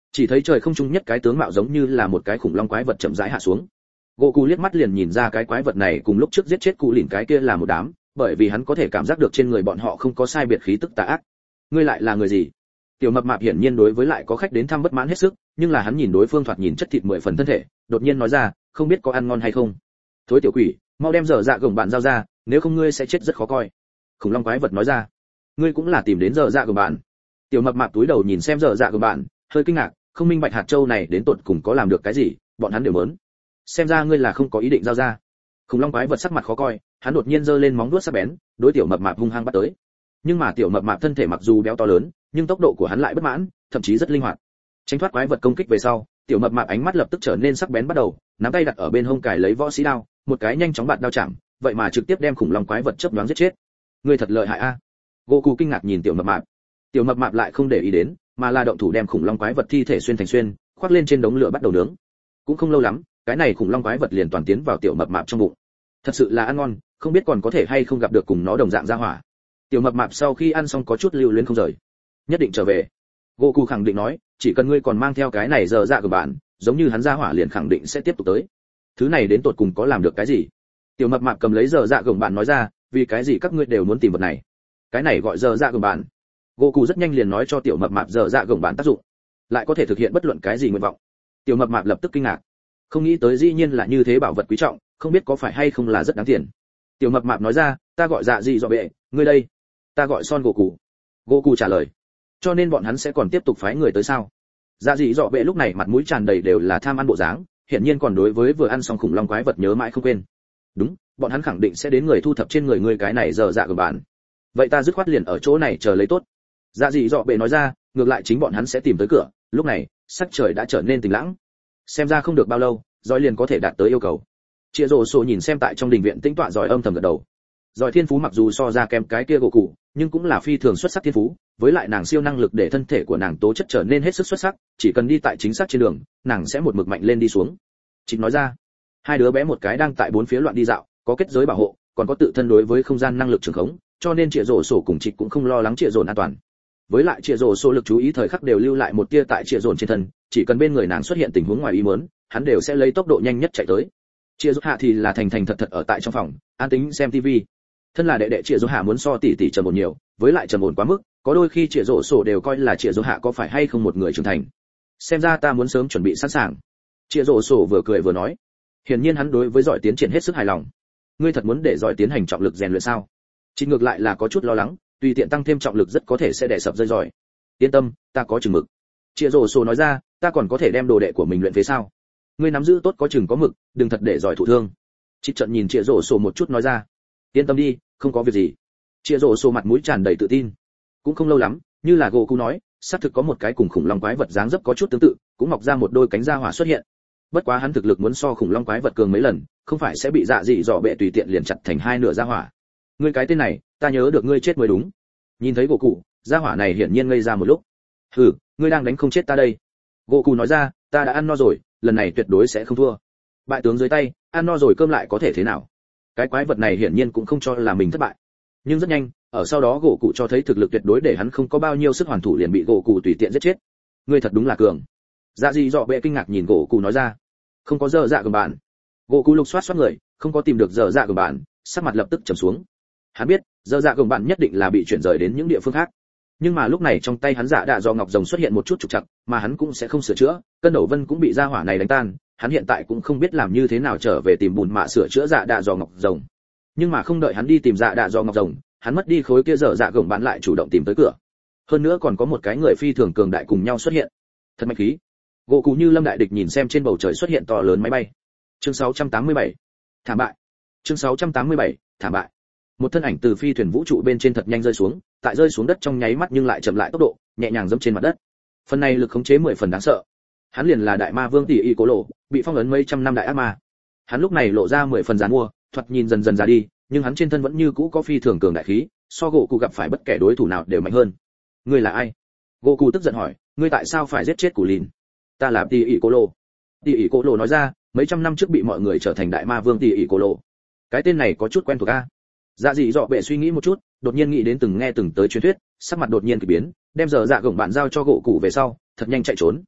Chỉ thấy trời không trung nhất cái tướng mạo giống như là một cái khủng long quái vật chậm rãi hạ xuống. Goku liếc mắt liền nhìn ra cái quái vật này cùng lúc trước giết chết cụ lìn cái kia là một đám, bởi vì hắn có thể cảm giác được trên người bọn họ không có sai biệt khí tức tà ác. Ngươi lại là người gì? Tiểu mập mạp hiển nhiên đối với lại có khách đến thăm bất mãn hết sức, nhưng là hắn nhìn đối phương thoạt nhìn chất thịt mười phần thân thể, đột nhiên nói ra, không biết có ăn ngon hay không. Thối tiểu quỷ, mau đem dở dạ gồng bạn giao ra, nếu không ngươi sẽ chết rất khó coi. Khủng long quái vật nói ra. Ngươi cũng là tìm đến dở dạ gồng bạn. Tiểu mập mạp túi đầu nhìn xem dở dạ gồng bạn, hơi kinh ngạc, không minh bạch hạt châu này đến tột cùng có làm được cái gì, bọn hắn đều muốn. Xem ra ngươi là không có ý định giao ra. Khủng long quái vật sắc mặt khó coi, hắn đột nhiên giơ lên móng vuốt sắc bén, đối tiểu mập mạp hung hăng bắt tới. Nhưng mà tiểu mập mạp thân thể mặc dù béo to lớn, nhưng tốc độ của hắn lại bất mãn, thậm chí rất linh hoạt. Tránh thoát quái vật công kích về sau, tiểu mập mạp ánh mắt lập tức trở nên sắc bén bắt đầu, nắm tay đặt ở bên hông cài lấy võ sĩ đao, một cái nhanh chóng bạt đao chạm, vậy mà trực tiếp đem khủng long quái vật chớp nhoáng giết chết. Ngươi thật lợi hại a. Goku kinh ngạc nhìn tiểu mập mạp. Tiểu mập mạp lại không để ý đến, mà là động thủ đem khủng long quái vật thi thể xuyên thành xuyên, khoác lên trên đống lửa bắt đầu nướng. Cũng không lâu lắm, cái này khủng long quái vật liền toàn tiến vào tiểu mập mạp trong bụng. Thật sự là ăn ngon, không biết còn có thể hay không gặp được cùng nó đồng dạng gia hỏa. Tiểu mập mạp sau khi ăn xong có chút lưu luyến không rời. Nhất định trở về. Goku khẳng định nói, chỉ cần ngươi còn mang theo cái này giờ dạ của bạn, giống như hắn gia hỏa liền khẳng định sẽ tiếp tục tới. Thứ này đến tột cùng có làm được cái gì? Tiểu mập mạp cầm lấy giờ dạ của bạn nói ra, vì cái gì các ngươi đều muốn tìm vật này? Cái này gọi giờ dạ của bạn. Goku rất nhanh liền nói cho tiểu mập mạp giờ dạ của bạn tác dụng, lại có thể thực hiện bất luận cái gì nguyện vọng. Tiểu mập mạp lập tức kinh ngạc, không nghĩ tới dĩ nhiên là như thế bảo vật quý trọng, không biết có phải hay không là rất đáng tiền. Tiểu mập mạp nói ra, ta gọi dạ gì dọ bệ, ngươi đây? Ta gọi Son Goku. Goku trả lời. Cho nên bọn hắn sẽ còn tiếp tục phái người tới sao? Dạ dị dọ bệ lúc này mặt mũi tràn đầy đều là tham ăn bộ dáng, hiển nhiên còn đối với vừa ăn xong khủng long quái vật nhớ mãi không quên. Đúng, bọn hắn khẳng định sẽ đến người thu thập trên người ngươi cái này giờ dạ của bạn. Vậy ta dứt khoát liền ở chỗ này chờ lấy tốt. Dạ dị dọ bệ nói ra, ngược lại chính bọn hắn sẽ tìm tới cửa. Lúc này, sắc trời đã trở nên tĩnh lặng. Xem ra không được bao lâu, giỏi liền có thể đạt tới yêu cầu. Chia rồ sổ nhìn xem tại trong đình viện tĩnh tọa giỏi âm thầm gật đầu. Giỏi thiên phú mặc dù so ra kém cái kia gỗ cụ, nhưng cũng là phi thường xuất sắc thiên phú, với lại nàng siêu năng lực để thân thể của nàng tố chất trở nên hết sức xuất sắc, chỉ cần đi tại chính xác trên đường, nàng sẽ một mực mạnh lên đi xuống. Trịnh nói ra, hai đứa bé một cái đang tại bốn phía loạn đi dạo, có kết giới bảo hộ, còn có tự thân đối với không gian năng lực trường khống, cho nên Triệu Dỗ Sổ cùng Trịnh cũng không lo lắng Triệu Dồn an toàn. Với lại Triệu Dỗ Sổ lực chú ý thời khắc đều lưu lại một tia tại Triệu Dồn trên thân, chỉ cần bên người nàng xuất hiện tình huống ngoài ý muốn, hắn đều sẽ lấy tốc độ nhanh nhất chạy tới. Triệu Dỗ Hạ thì là thành thành thật thật ở tại trong phòng, an tĩnh xem tivi. Thân là đệ đệ Triệu Dỗ Hạ muốn so tỷ tỷ trầm ổn nhiều, với lại trầm ổn quá mức, có đôi khi Triệu Dỗ Sổ đều coi là Triệu Dỗ Hạ có phải hay không một người trưởng thành. Xem ra ta muốn sớm chuẩn bị sẵn sàng. Triệu Dỗ Sổ vừa cười vừa nói. Hiển nhiên hắn đối với giỏi tiến triển hết sức hài lòng. Ngươi thật muốn để giỏi tiến hành trọng lực rèn luyện sao? Chỉ ngược lại là có chút lo lắng, tùy tiện tăng thêm trọng lực rất có thể sẽ đè sập rơi giỏi. Yên tâm, ta có chừng mực. Triệu Dỗ Sổ nói ra, ta còn có thể đem đồ đệ của mình luyện phế sao? Ngươi nắm giữ tốt có chừng có mực, đừng thật để giỏi thụ thương. Trịnh Trận nhìn Triệu Dỗ Sổ một chút nói ra, yên tâm đi, không có việc gì. Triệu Dỗ Sổ mặt mũi tràn đầy tự tin. Cũng không lâu lắm, như là Goku nói, xác thực có một cái cùng khủng long quái vật dáng dấp có chút tương tự, cũng mọc ra một đôi cánh da hỏa xuất hiện. Bất quá hắn thực lực muốn so khủng long quái vật cường mấy lần, không phải sẽ bị dạ dị dọ bệ tùy tiện liền chặt thành hai nửa da hỏa. Ngươi cái tên này, ta nhớ được ngươi chết mới đúng. Nhìn thấy Goku, da hỏa này hiển nhiên ngây ra một lúc. Hừ, ngươi đang đánh không chết ta đây. Goku nói ra, ta đã ăn no rồi, lần này tuyệt đối sẽ không thua. Bại tướng dưới tay, ăn no rồi cơm lại có thể thế nào? Cái quái vật này hiển nhiên cũng không cho là mình thất bại. Nhưng rất nhanh, ở sau đó gỗ cụ cho thấy thực lực tuyệt đối để hắn không có bao nhiêu sức hoàn thủ liền bị gỗ cụ tùy tiện giết chết. Ngươi thật đúng là cường. Dạ dị dọ bệ kinh ngạc nhìn gỗ cụ nói ra. Không có dở dạ của bạn. Gỗ cụ lục soát soát người, không có tìm được dở dạ của bạn, sắc mặt lập tức trầm xuống. Hắn biết, dở dạ của bạn nhất định là bị chuyển rời đến những địa phương khác. Nhưng mà lúc này trong tay hắn dạ đạ do ngọc rồng xuất hiện một chút trục trặc, mà hắn cũng sẽ không sửa chữa, cân đầu vân cũng bị gia hỏa này đánh tan, hắn hiện tại cũng không biết làm như thế nào trở về tìm bùn mạ sửa chữa dạ đạ do ngọc rồng. Nhưng mà không đợi hắn đi tìm dạ đạ do ngọc rồng, hắn mất đi khối kia dở dạ gồng bạn lại chủ động tìm tới cửa. Hơn nữa còn có một cái người phi thường cường đại cùng nhau xuất hiện. Thật mạnh khí. Gỗ cụ như lâm đại địch nhìn xem trên bầu trời xuất hiện to lớn máy bay. Chương sáu trăm tám mươi bảy, thảm bại. Chương sáu trăm tám mươi bảy, thảm bại. Một thân ảnh từ phi thuyền vũ trụ bên trên thật nhanh rơi xuống, tại rơi xuống đất trong nháy mắt nhưng lại chậm lại tốc độ, nhẹ nhàng dẫm trên mặt đất. Phần này lực khống chế mười phần đáng sợ. Hắn liền là đại ma vương tỷ y cố lộ, bị phong ấn mấy trăm năm đại ác ma. Hắn lúc này lộ ra mười phần giàn mua, thoạt nhìn dần dần già đi, nhưng hắn trên thân vẫn như cũ có phi thường cường đại khí, so gỗ cụ gặp phải bất kể đối thủ nào đều mạnh hơn. Ngươi là ai? Gỗ cụ tức giận hỏi, ngươi tại sao phải giết chết Cù Lìn? Ta là tỷ ỷ cô lô. Tỷ ỷ cô lô nói ra, mấy trăm năm trước bị mọi người trở thành đại ma vương tỷ ỷ cô lô. Cái tên này có chút quen thuộc a. Dạ dị dọ bệ suy nghĩ một chút, đột nhiên nghĩ đến từng nghe từng tới truyền thuyết, sắc mặt đột nhiên kỳ biến, đem giờ dạ gồng bạn giao cho gỗ cụ về sau, thật nhanh chạy trốn.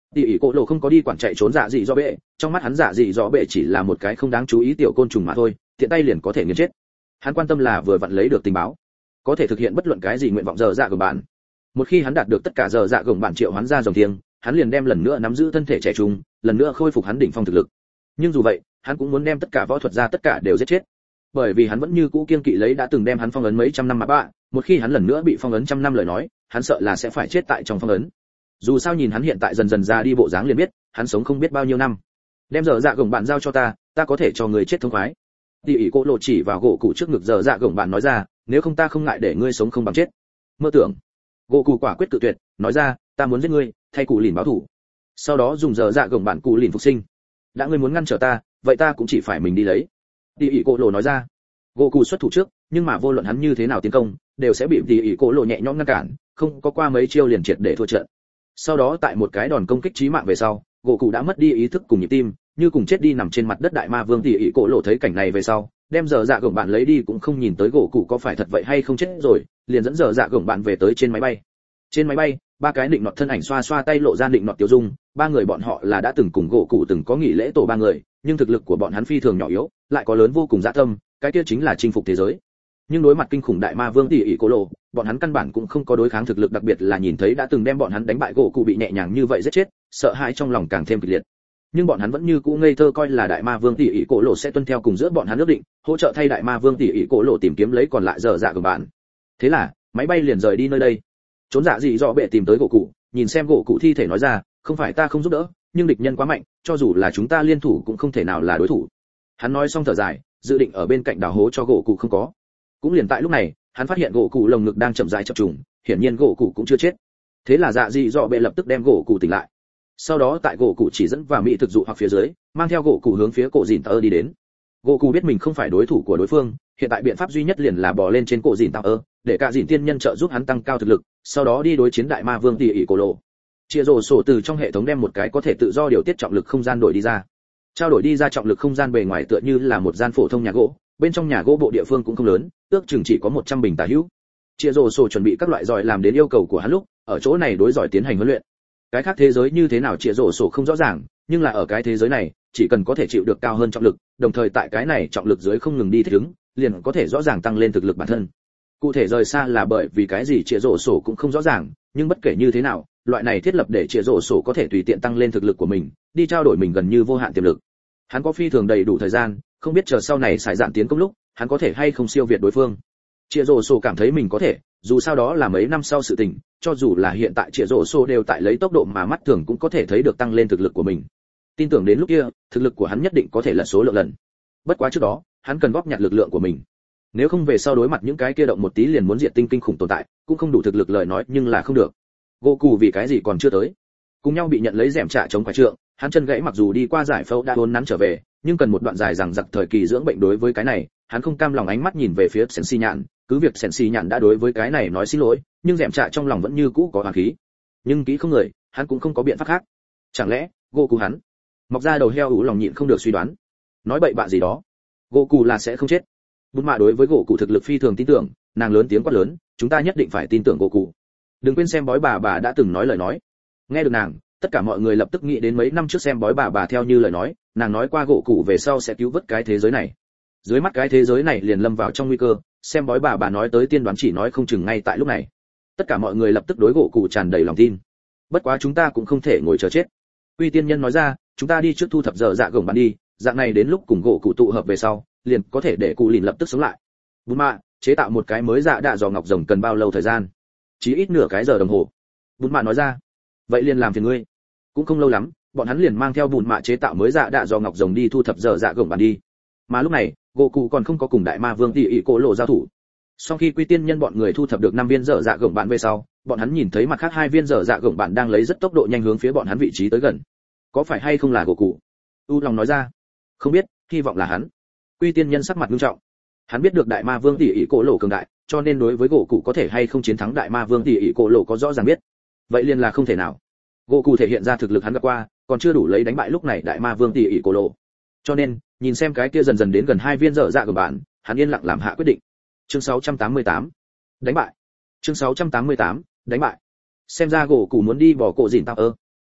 Tỷ ỷ cổ lộ không có đi quản chạy trốn dạ dị do bệ, trong mắt hắn dạ dị do bệ chỉ là một cái không đáng chú ý tiểu côn trùng mà thôi, tiện tay liền có thể nghiền chết. Hắn quan tâm là vừa vặn lấy được tình báo, có thể thực hiện bất luận cái gì nguyện vọng giờ dạ gồng bạn. Một khi hắn đạt được tất cả giờ dạ gồng bạn triệu hoán ra dòng thiêng, hắn liền đem lần nữa nắm giữ thân thể trẻ trung, lần nữa khôi phục hắn đỉnh phong thực lực. Nhưng dù vậy, hắn cũng muốn đem tất cả võ thuật gia tất cả đều giết chết, bởi vì hắn vẫn như cũ kiên kỵ lấy đã từng đem hắn phong ấn mấy trăm năm mà bạ, một khi hắn lần nữa bị phong ấn trăm năm lời nói, hắn sợ là sẽ phải chết tại trong phong ấn. Dù sao nhìn hắn hiện tại dần dần ra đi bộ dáng liền biết, hắn sống không biết bao nhiêu năm. Đem giờ dạ gồng bạn giao cho ta, ta có thể cho người chết thông khoái. Tỷ ỷ cô lộ chỉ vào gỗ cụ trước ngực giờ dạ gồng bạn nói ra, nếu không ta không ngại để ngươi sống không bằng chết. Mơ tưởng. Gỗ cụ quả quyết cự tuyệt, nói ra, ta muốn giết ngươi, thay cụ lìn báo thù. Sau đó dùng giờ dạ gồng bạn cụ lìn phục sinh. Đã ngươi muốn ngăn trở ta, vậy ta cũng chỉ phải mình đi lấy. Tỷ ỷ cô lộ nói ra. Gỗ cụ xuất thủ trước, nhưng mà vô luận hắn như thế nào tiến công, đều sẽ bị tỷ ỷ cô lộ nhẹ nhõm ngăn cản, không có qua mấy chiêu liền triệt để thua trận. Sau đó tại một cái đòn công kích chí mạng về sau, gỗ cụ đã mất đi ý thức cùng nhịp tim, như cùng chết đi nằm trên mặt đất. Đại ma vương tỷ ỷ cổ lộ thấy cảnh này về sau, đem giờ dạ gồng bạn lấy đi cũng không nhìn tới gỗ cụ có phải thật vậy hay không chết rồi, liền dẫn giờ dạ gồng bạn về tới trên máy bay. Trên máy bay, ba cái định nọt thân ảnh xoa xoa tay lộ ra định nọt tiêu dung, ba người bọn họ là đã từng cùng gỗ cụ từng có nghỉ lễ tổ ba người, nhưng thực lực của bọn hắn phi thường nhỏ yếu, lại có lớn vô cùng dạ tâm, cái kia chính là chinh phục thế giới. Nhưng đối mặt kinh khủng đại ma vương tỷ ỷ cổ lộ, bọn hắn căn bản cũng không có đối kháng thực lực, đặc biệt là nhìn thấy đã từng đem bọn hắn đánh bại gỗ cụ bị nhẹ nhàng như vậy giết chết, sợ hãi trong lòng càng thêm kịch liệt. Nhưng bọn hắn vẫn như cũ ngây thơ coi là đại ma vương tỷ ỷ cổ lộ sẽ tuân theo cùng giữa bọn hắn ước định, hỗ trợ thay đại ma vương tỷ ỷ cổ lộ tìm kiếm lấy còn lại dở dạ của bạn. Thế là máy bay liền rời đi nơi đây. Trốn dạ dị dọ bệ tìm tới gỗ cụ, nhìn xem gỗ cụ thi thể nói ra, không phải ta không giúp đỡ, nhưng địch nhân quá mạnh, cho dù là chúng ta liên thủ cũng không thể nào là đối thủ. Hắn nói xong thở dài, dự định ở bên cạnh đào hố cho gỗ cụ không có. Cũng liền tại lúc này, hắn phát hiện gỗ cụ lồng ngực đang chậm rãi chập trùng, hiển nhiên gỗ cụ cũng chưa chết. Thế là dạ dị dọ bệ lập tức đem gỗ cụ tỉnh lại. Sau đó tại gỗ cụ chỉ dẫn vào mỹ thực dụ hoặc phía dưới, mang theo gỗ cụ hướng phía cổ dìn tơ đi đến. Gỗ cụ biết mình không phải đối thủ của đối phương, hiện tại biện pháp duy nhất liền là bò lên trên cổ dìn tơ, để cả dìn tiên nhân trợ giúp hắn tăng cao thực lực, sau đó đi đối chiến đại ma vương tỷ ỷ cổ lộ. Chia rổ sổ từ trong hệ thống đem một cái có thể tự do điều tiết trọng lực không gian đổi đi ra. Trao đổi đi ra trọng lực không gian bề ngoài tựa như là một gian phổ thông nhà gỗ, bên trong nhà gỗ bộ địa phương cũng không lớn, ước chừng chỉ có một trăm bình tả hữu. Chia rổ sổ chuẩn bị các loại giỏi làm đến yêu cầu của hắn lúc, ở chỗ này đối giỏi tiến hành huấn luyện. Cái khác thế giới như thế nào chia rổ sổ không rõ ràng, nhưng là ở cái thế giới này, chỉ cần có thể chịu được cao hơn trọng lực, đồng thời tại cái này trọng lực dưới không ngừng đi thích ứng, liền có thể rõ ràng tăng lên thực lực bản thân. Cụ thể rời xa là bởi vì cái gì chia rổ sổ cũng không rõ ràng, nhưng bất kể như thế nào, loại này thiết lập để chia rổ sổ có thể tùy tiện tăng lên thực lực của mình, đi trao đổi mình gần như vô hạn tiềm lực. Hắn có phi thường đầy đủ thời gian, không biết chờ sau này xài dạn tiến công lúc, hắn có thể hay không siêu việt đối phương. Chia rổ sổ cảm thấy mình có thể, dù sao đó là mấy năm sau sự tình, cho dù là hiện tại chia rổ sổ đều tại lấy tốc độ mà mắt thường cũng có thể thấy được tăng lên thực lực của mình. Tin tưởng đến lúc kia, thực lực của hắn nhất định có thể là số lượng lần. Bất quá trước đó, hắn cần góp nhặt lực lượng của mình. Nếu không về sau đối mặt những cái kia động một tí liền muốn diệt tinh kinh khủng tồn tại, cũng không đủ thực lực lời nói, nhưng là không được. Gỗ Cù vì cái gì còn chưa tới? Cùng nhau bị nhận lấy rèm trả chống quả trượng, hắn chân gãy mặc dù đi qua giải phẫu đã vốn nắn trở về, nhưng cần một đoạn dài rằng giặc thời kỳ dưỡng bệnh đối với cái này, hắn không cam lòng ánh mắt nhìn về phía Sensi Nhạn, cứ việc Sensi Nhạn đã đối với cái này nói xin lỗi, nhưng rèm trả trong lòng vẫn như cũ có oán khí. Nhưng kỹ không người, hắn cũng không có biện pháp khác. Chẳng lẽ, Gỗ Cù hắn mọc ra đầu heo ủ lòng nhịn không được suy đoán. Nói bậy bạ gì đó. Gỗ Cù là sẽ không chết. Bút mạ đối với Gỗ Cù thực lực phi thường tin tưởng, nàng lớn tiếng quát lớn, chúng ta nhất định phải tin tưởng Gỗ Cù. Đừng quên xem bói bà bà đã từng nói lời nói. Nghe được nàng, tất cả mọi người lập tức nghĩ đến mấy năm trước xem bói bà bà theo như lời nói, nàng nói qua Gỗ Cù về sau sẽ cứu vớt cái thế giới này. Dưới mắt cái thế giới này liền lâm vào trong nguy cơ, xem bói bà bà nói tới tiên đoán chỉ nói không chừng ngay tại lúc này. Tất cả mọi người lập tức đối Gỗ Cù tràn đầy lòng tin. Bất quá chúng ta cũng không thể ngồi chờ chết. Uy tiên nhân nói ra, chúng ta đi trước thu thập giờ dạ gồng bạn đi, dạng này đến lúc cùng Gỗ Cù tụ hợp về sau, liền có thể để cụ lìn lập tức sống lại. Bùn mạ, chế tạo một cái mới dạ đạ dò ngọc rồng cần bao lâu thời gian? Chỉ ít nửa cái giờ đồng hồ. Bùn mạ nói ra. Vậy liền làm phiền ngươi. Cũng không lâu lắm, bọn hắn liền mang theo bùn mạ chế tạo mới dạ đạ dò ngọc rồng đi thu thập giờ dạ gồng bạn đi. Mà lúc này, Gỗ Cù còn không có cùng đại ma vương tỷ ỷ cổ lộ giao thủ. Sau khi Quy Tiên nhân bọn người thu thập được năm viên giờ dạ gồng bạn về sau, bọn hắn nhìn thấy mặt khác hai viên giờ dạ gồng bạn đang lấy rất tốc độ nhanh hướng phía bọn hắn vị trí tới gần. Có phải hay không là Gỗ Cù? U Long nói ra. Không biết, hy vọng là hắn. Quy Tiên nhân sắc mặt nghiêm trọng. Hắn biết được đại ma vương tỷ ỷ cổ lộ cường đại, cho nên đối với Gỗ Cù có thể hay không chiến thắng đại ma vương tỷ ỷ cổ lộ có rõ ràng biết. Vậy liền là không thể nào. Gỗ Cù thể hiện ra thực lực hắn gặp qua, còn chưa đủ lấy đánh bại lúc này đại ma vương tỷ ỷ cổ lộ. Cho nên, nhìn xem cái kia dần dần đến gần hai viên dở dạ của bạn, hắn yên lặng làm hạ quyết định. Chương sáu trăm tám mươi tám, đánh bại. Chương sáu trăm tám mươi tám, đánh bại. Xem ra Gỗ Cù muốn đi bỏ cổ dìn tao ơ.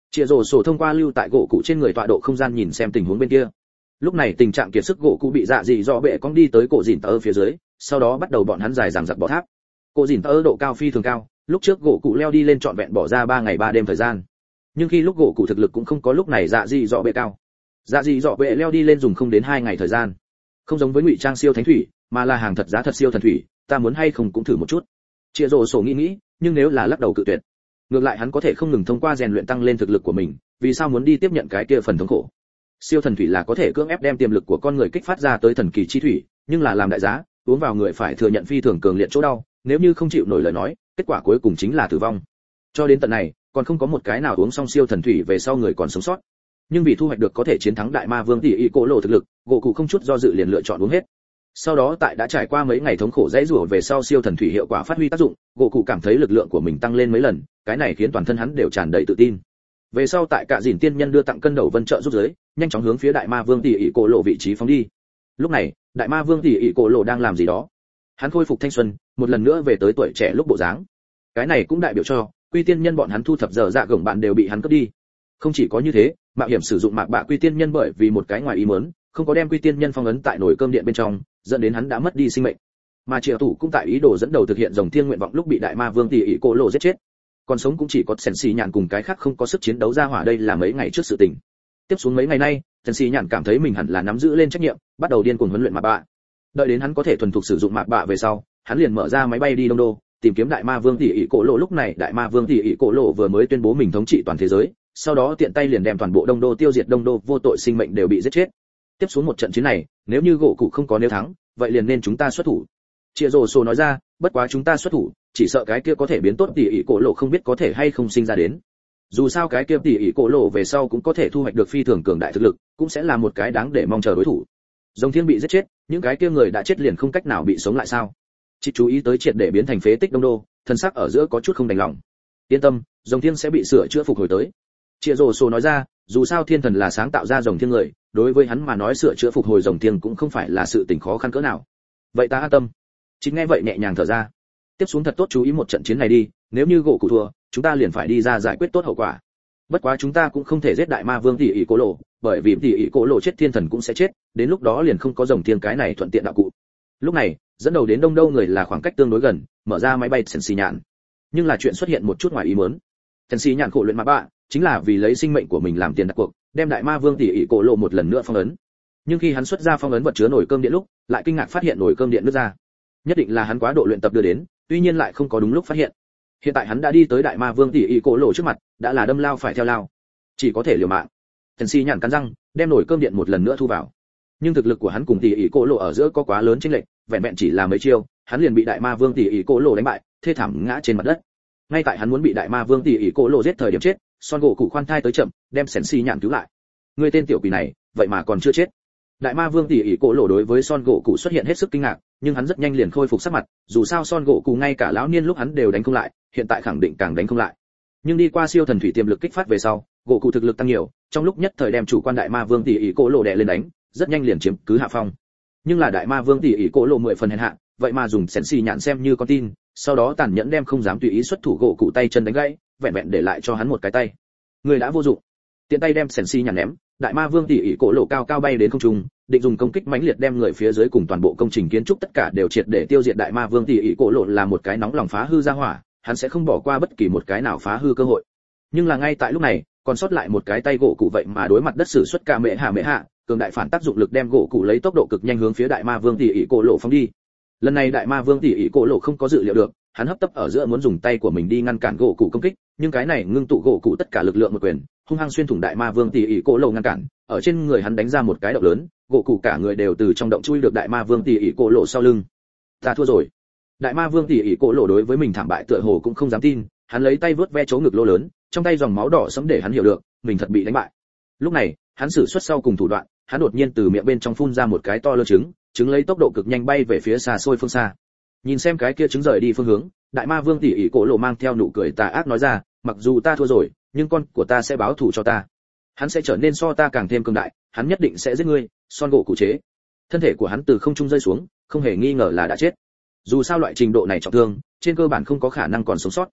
Chĩa rồ sổ thông qua lưu tại gỗ cụ trên người tọa độ không gian nhìn xem tình huống bên kia. Lúc này tình trạng kiệt sức gỗ cụ bị dạ dị dọ bệ cong đi tới cổ dìn tơ phía dưới, sau đó bắt đầu bọn hắn dài dằng dặc bỏ tháp. Cổ dìn tơ độ cao phi thường cao, lúc trước gỗ cụ leo đi lên trọn vẹn bỏ ra ba ngày ba đêm thời gian. Nhưng khi lúc gỗ cụ thực lực cũng không có lúc này dạ dị dọ bệ cao. Dạ dị dọ bệ leo đi lên dùng không đến hai ngày thời gian. Không giống với ngụy trang siêu thánh thủy, mà là hàng thật giá thật siêu thần thủy, ta muốn hay không cũng thử một chút. Chĩa rồ sổ nghĩ nghĩ, nhưng nếu là lắc đầu cự tuyệt. Ngược lại hắn có thể không ngừng thông qua rèn luyện tăng lên thực lực của mình, vì sao muốn đi tiếp nhận cái kia phần thống khổ. Siêu thần thủy là có thể cưỡng ép đem tiềm lực của con người kích phát ra tới thần kỳ chi thủy, nhưng là làm đại giá, uống vào người phải thừa nhận phi thường cường liệt chỗ đau, nếu như không chịu nổi lời nói, kết quả cuối cùng chính là tử vong. Cho đến tận này, còn không có một cái nào uống xong siêu thần thủy về sau người còn sống sót. Nhưng vì thu hoạch được có thể chiến thắng đại ma vương tỷ ỷ cổ lộ thực lực, gỗ cụ không chút do dự liền lựa chọn uống hết. Sau đó tại đã trải qua mấy ngày thống khổ dãy rủa về sau siêu thần thủy hiệu quả phát huy tác dụng, gỗ cụ cảm thấy lực lượng của mình tăng lên mấy lần, cái này khiến toàn thân hắn đều tràn đầy tự tin. Về sau tại cả dìn tiên nhân đưa tặng cân đầu vân trợ giúp giới, nhanh chóng hướng phía đại ma vương tỷ ỷ cổ lộ vị trí phóng đi. Lúc này, đại ma vương tỷ ỷ cổ lộ đang làm gì đó? Hắn khôi phục thanh xuân, một lần nữa về tới tuổi trẻ lúc bộ dáng. Cái này cũng đại biểu cho quy tiên nhân bọn hắn thu thập dở dạ gồng bạn đều bị hắn cướp đi. Không chỉ có như thế, mạo hiểm sử dụng mạc bạ quy tiên nhân bởi vì một cái ngoài ý muốn, không có đem quy tiên nhân phong ấn tại nồi cơm điện bên trong, dẫn đến hắn đã mất đi sinh mệnh. Mà Triệu Thủ cũng tại ý đồ dẫn đầu thực hiện rồng thiên nguyện vọng lúc bị đại ma vương tỷ ỷ cổ lộ giết chết. Còn sống cũng chỉ có Sèn Xì Nhàn cùng cái khác không có sức chiến đấu ra hỏa, đây là mấy ngày trước sự tình. Tiếp xuống mấy ngày nay, Sèn Xì Nhàn cảm thấy mình hẳn là nắm giữ lên trách nhiệm, bắt đầu điên cuồng huấn luyện mạc bạ. Đợi đến hắn có thể thuần thục sử dụng mạc bạ về sau, hắn liền mở ra máy bay đi Đông Đô, tìm kiếm đại ma vương tỷ ỷ cổ lộ. Lúc này đại ma vương tỷ ỷ cổ lộ vừa mới tuyên bố mình thống trị toàn thế giới, sau đó tiện tay liền đem toàn bộ Đông Đô tiêu diệt, Đông Đô vô tội sinh mệnh đều bị giết chết. Tiếp xuống một trận chiến này, nếu như gỗ cụ không có nếu thắng, vậy liền nên chúng ta xuất thủ. Chĩa rồ sổ nói ra, bất quá chúng ta xuất thủ, chỉ sợ cái kia có thể biến tốt tỷ ỷ cổ lộ không biết có thể hay không sinh ra đến. Dù sao cái kia tỷ ỷ cổ lộ về sau cũng có thể thu hoạch được phi thường cường đại thực lực, cũng sẽ là một cái đáng để mong chờ đối thủ. Rồng thiên bị giết chết, những cái kia người đã chết liền không cách nào bị sống lại sao? Chỉ chú ý tới triệt để biến thành phế tích Đông Đô, thân sắc ở giữa có chút không đành lòng. Yên tâm, rồng thiên sẽ bị sửa chữa phục hồi tới. Chĩa rồ sổ nói ra, dù sao thiên thần là sáng tạo ra rồng thiên người, đối với hắn mà nói sửa chữa phục hồi rồng thiên cũng không phải là sự tình khó khăn cỡ nào. Vậy ta an tâm. Chính nghe vậy nhẹ nhàng thở ra. Tiếp xuống thật tốt chú ý một trận chiến này đi, nếu như gỗ cụ thua, chúng ta liền phải đi ra giải quyết tốt hậu quả. Bất quá chúng ta cũng không thể giết đại ma vương tỷ ỷ cổ lộ, bởi vì tỷ ỷ cổ lộ chết thiên thần cũng sẽ chết, đến lúc đó liền không có rồng thiên cái này thuận tiện đạo cụ. Lúc này, dẫn đầu đến Đông Đô người là khoảng cách tương đối gần, mở ra máy bay Sèn Xì Nhạn. Nhưng là chuyện xuất hiện một chút ngoài ý muốn. Sèn Xì Nhạn khổ luyện mạc bạ, chính là vì lấy sinh mệnh của mình làm tiền đặt cuộc, đem đại ma vương tỷ ỷ cổ lộ một lần nữa phong ấn. Nhưng khi hắn xuất ra phong ấn vật chứa nồi cơm điện lúc, lại kinh ngạc phát hiện nồi cơm điện nứt ra. Nhất định là hắn quá độ luyện tập đưa đến, tuy nhiên lại không có đúng lúc phát hiện. Hiện tại hắn đã đi tới đại ma vương tỷ ỷ cổ lộ trước mặt, đã là đâm lao phải theo lao, chỉ có thể liều mạng. Sèn Xì Nhạn cắn răng, đem nồi cơm điện một lần nữa thu vào. Nhưng thực lực của hắn cùng tỷ ỷ cổ lộ ở giữa có quá lớn chênh lệch, vẹn vẹn chỉ là mấy chiêu, hắn liền bị đại ma vương tỷ ỷ cổ lộ đánh bại, thê thảm ngã trên mặt đất. Ngay tại hắn muốn bị đại ma vương tỷ ỷ cổ lộ giết thời điểm chết, Son gỗ cụ khoan thai tới chậm, đem Sèn Xì Nhạn cứu lại. Người tên tiểu quỷ này, vậy mà còn chưa chết. Đại ma vương tỷ ỷ cổ lộ đối với Son gỗ cụ xuất hiện hết sức kinh ngạc, nhưng hắn rất nhanh liền khôi phục sắc mặt, dù sao Son gỗ cụ ngay cả lão niên lúc hắn đều đánh không lại, hiện tại khẳng định càng đánh không lại. Nhưng đi qua siêu thần thủy tiềm lực kích phát về sau, gỗ cụ thực lực tăng nhiều, trong lúc nhất thời đem chủ quan đại ma vương tỷ ỷ cổ lộ đè lên đánh, rất nhanh liền chiếm cứ hạ phong. Nhưng là đại ma vương tỷ ỷ cổ lộ mười phần hèn hạ, vậy mà dùng Sèn Xì Nhạn xem như con tin, sau đó tàn nhẫn đem không dám tùy ý xuất thủ gỗ cụ tay chân đánh gãy, vẹn vẹn để lại cho hắn một cái tay. Người đã vô dụng. Tiện tay đem Sèn Xì Nhạn ném, đại ma vương tỷ ỷ cổ lộ cao cao bay đến không trung, định dùng công kích mãnh liệt đem người phía dưới cùng toàn bộ công trình kiến trúc tất cả đều triệt để tiêu diệt. Đại ma vương tỷ ỷ cổ lộ là một cái nóng lòng phá hư ra hỏa, hắn sẽ không bỏ qua bất kỳ một cái nào phá hư cơ hội. Nhưng là ngay tại lúc này, còn sót lại một cái tay gỗ cụ vậy mà đối mặt đất sử xuất cả mẹ hạ mẹ hạ, cường đại phản tác dụng lực đem gỗ cụ lấy tốc độ cực nhanh hướng phía đại ma vương tỷ ỷ cổ lộ phóng đi. Lần này đại ma vương tỷ ỷ cổ lộ không có dự liệu được, hắn hấp tấp ở giữa muốn dùng tay của mình đi ngăn cản gỗ cụ công kích, nhưng cái này ngưng tụ gỗ cụ tất cả lực lượng một quyền, hung hăng xuyên thủng đại ma vương tỷ ỷ cổ lộ ngăn cản, ở trên người hắn đánh ra một cái động lớn, gỗ cụ cả người đều từ trong động chui được đại ma vương tỷ ỷ cổ lộ sau lưng. Ta thua rồi. Đại ma vương tỷ ỷ cổ lộ đối với mình thảm bại tựa hồ cũng không dám tin, hắn lấy tay vớt ve chỗ ngực lỗ lớn, trong tay dòng máu đỏ sẫm để hắn hiểu được, mình thật bị đánh bại. Lúc này, hắn sử xuất sau cùng thủ đoạn, hắn đột nhiên từ miệng bên trong phun ra một cái to lớn trứng, trứng lấy tốc độ cực nhanh bay về phía xa xôi phương xa. Nhìn xem cái kia trứng rời đi phương hướng, đại ma vương tỷ ỷ cổ lộ mang theo nụ cười tà ác nói ra, mặc dù ta thua rồi, nhưng con của ta sẽ báo thù cho ta. Hắn sẽ trở nên so ta càng thêm cường đại, hắn nhất định sẽ giết ngươi. Son gỗ cụ chế. Thân thể của hắn từ không trung rơi xuống, không hề nghi ngờ là đã chết. Dù sao loại trình độ này trọng thương, trên cơ bản không có khả năng còn sống sót.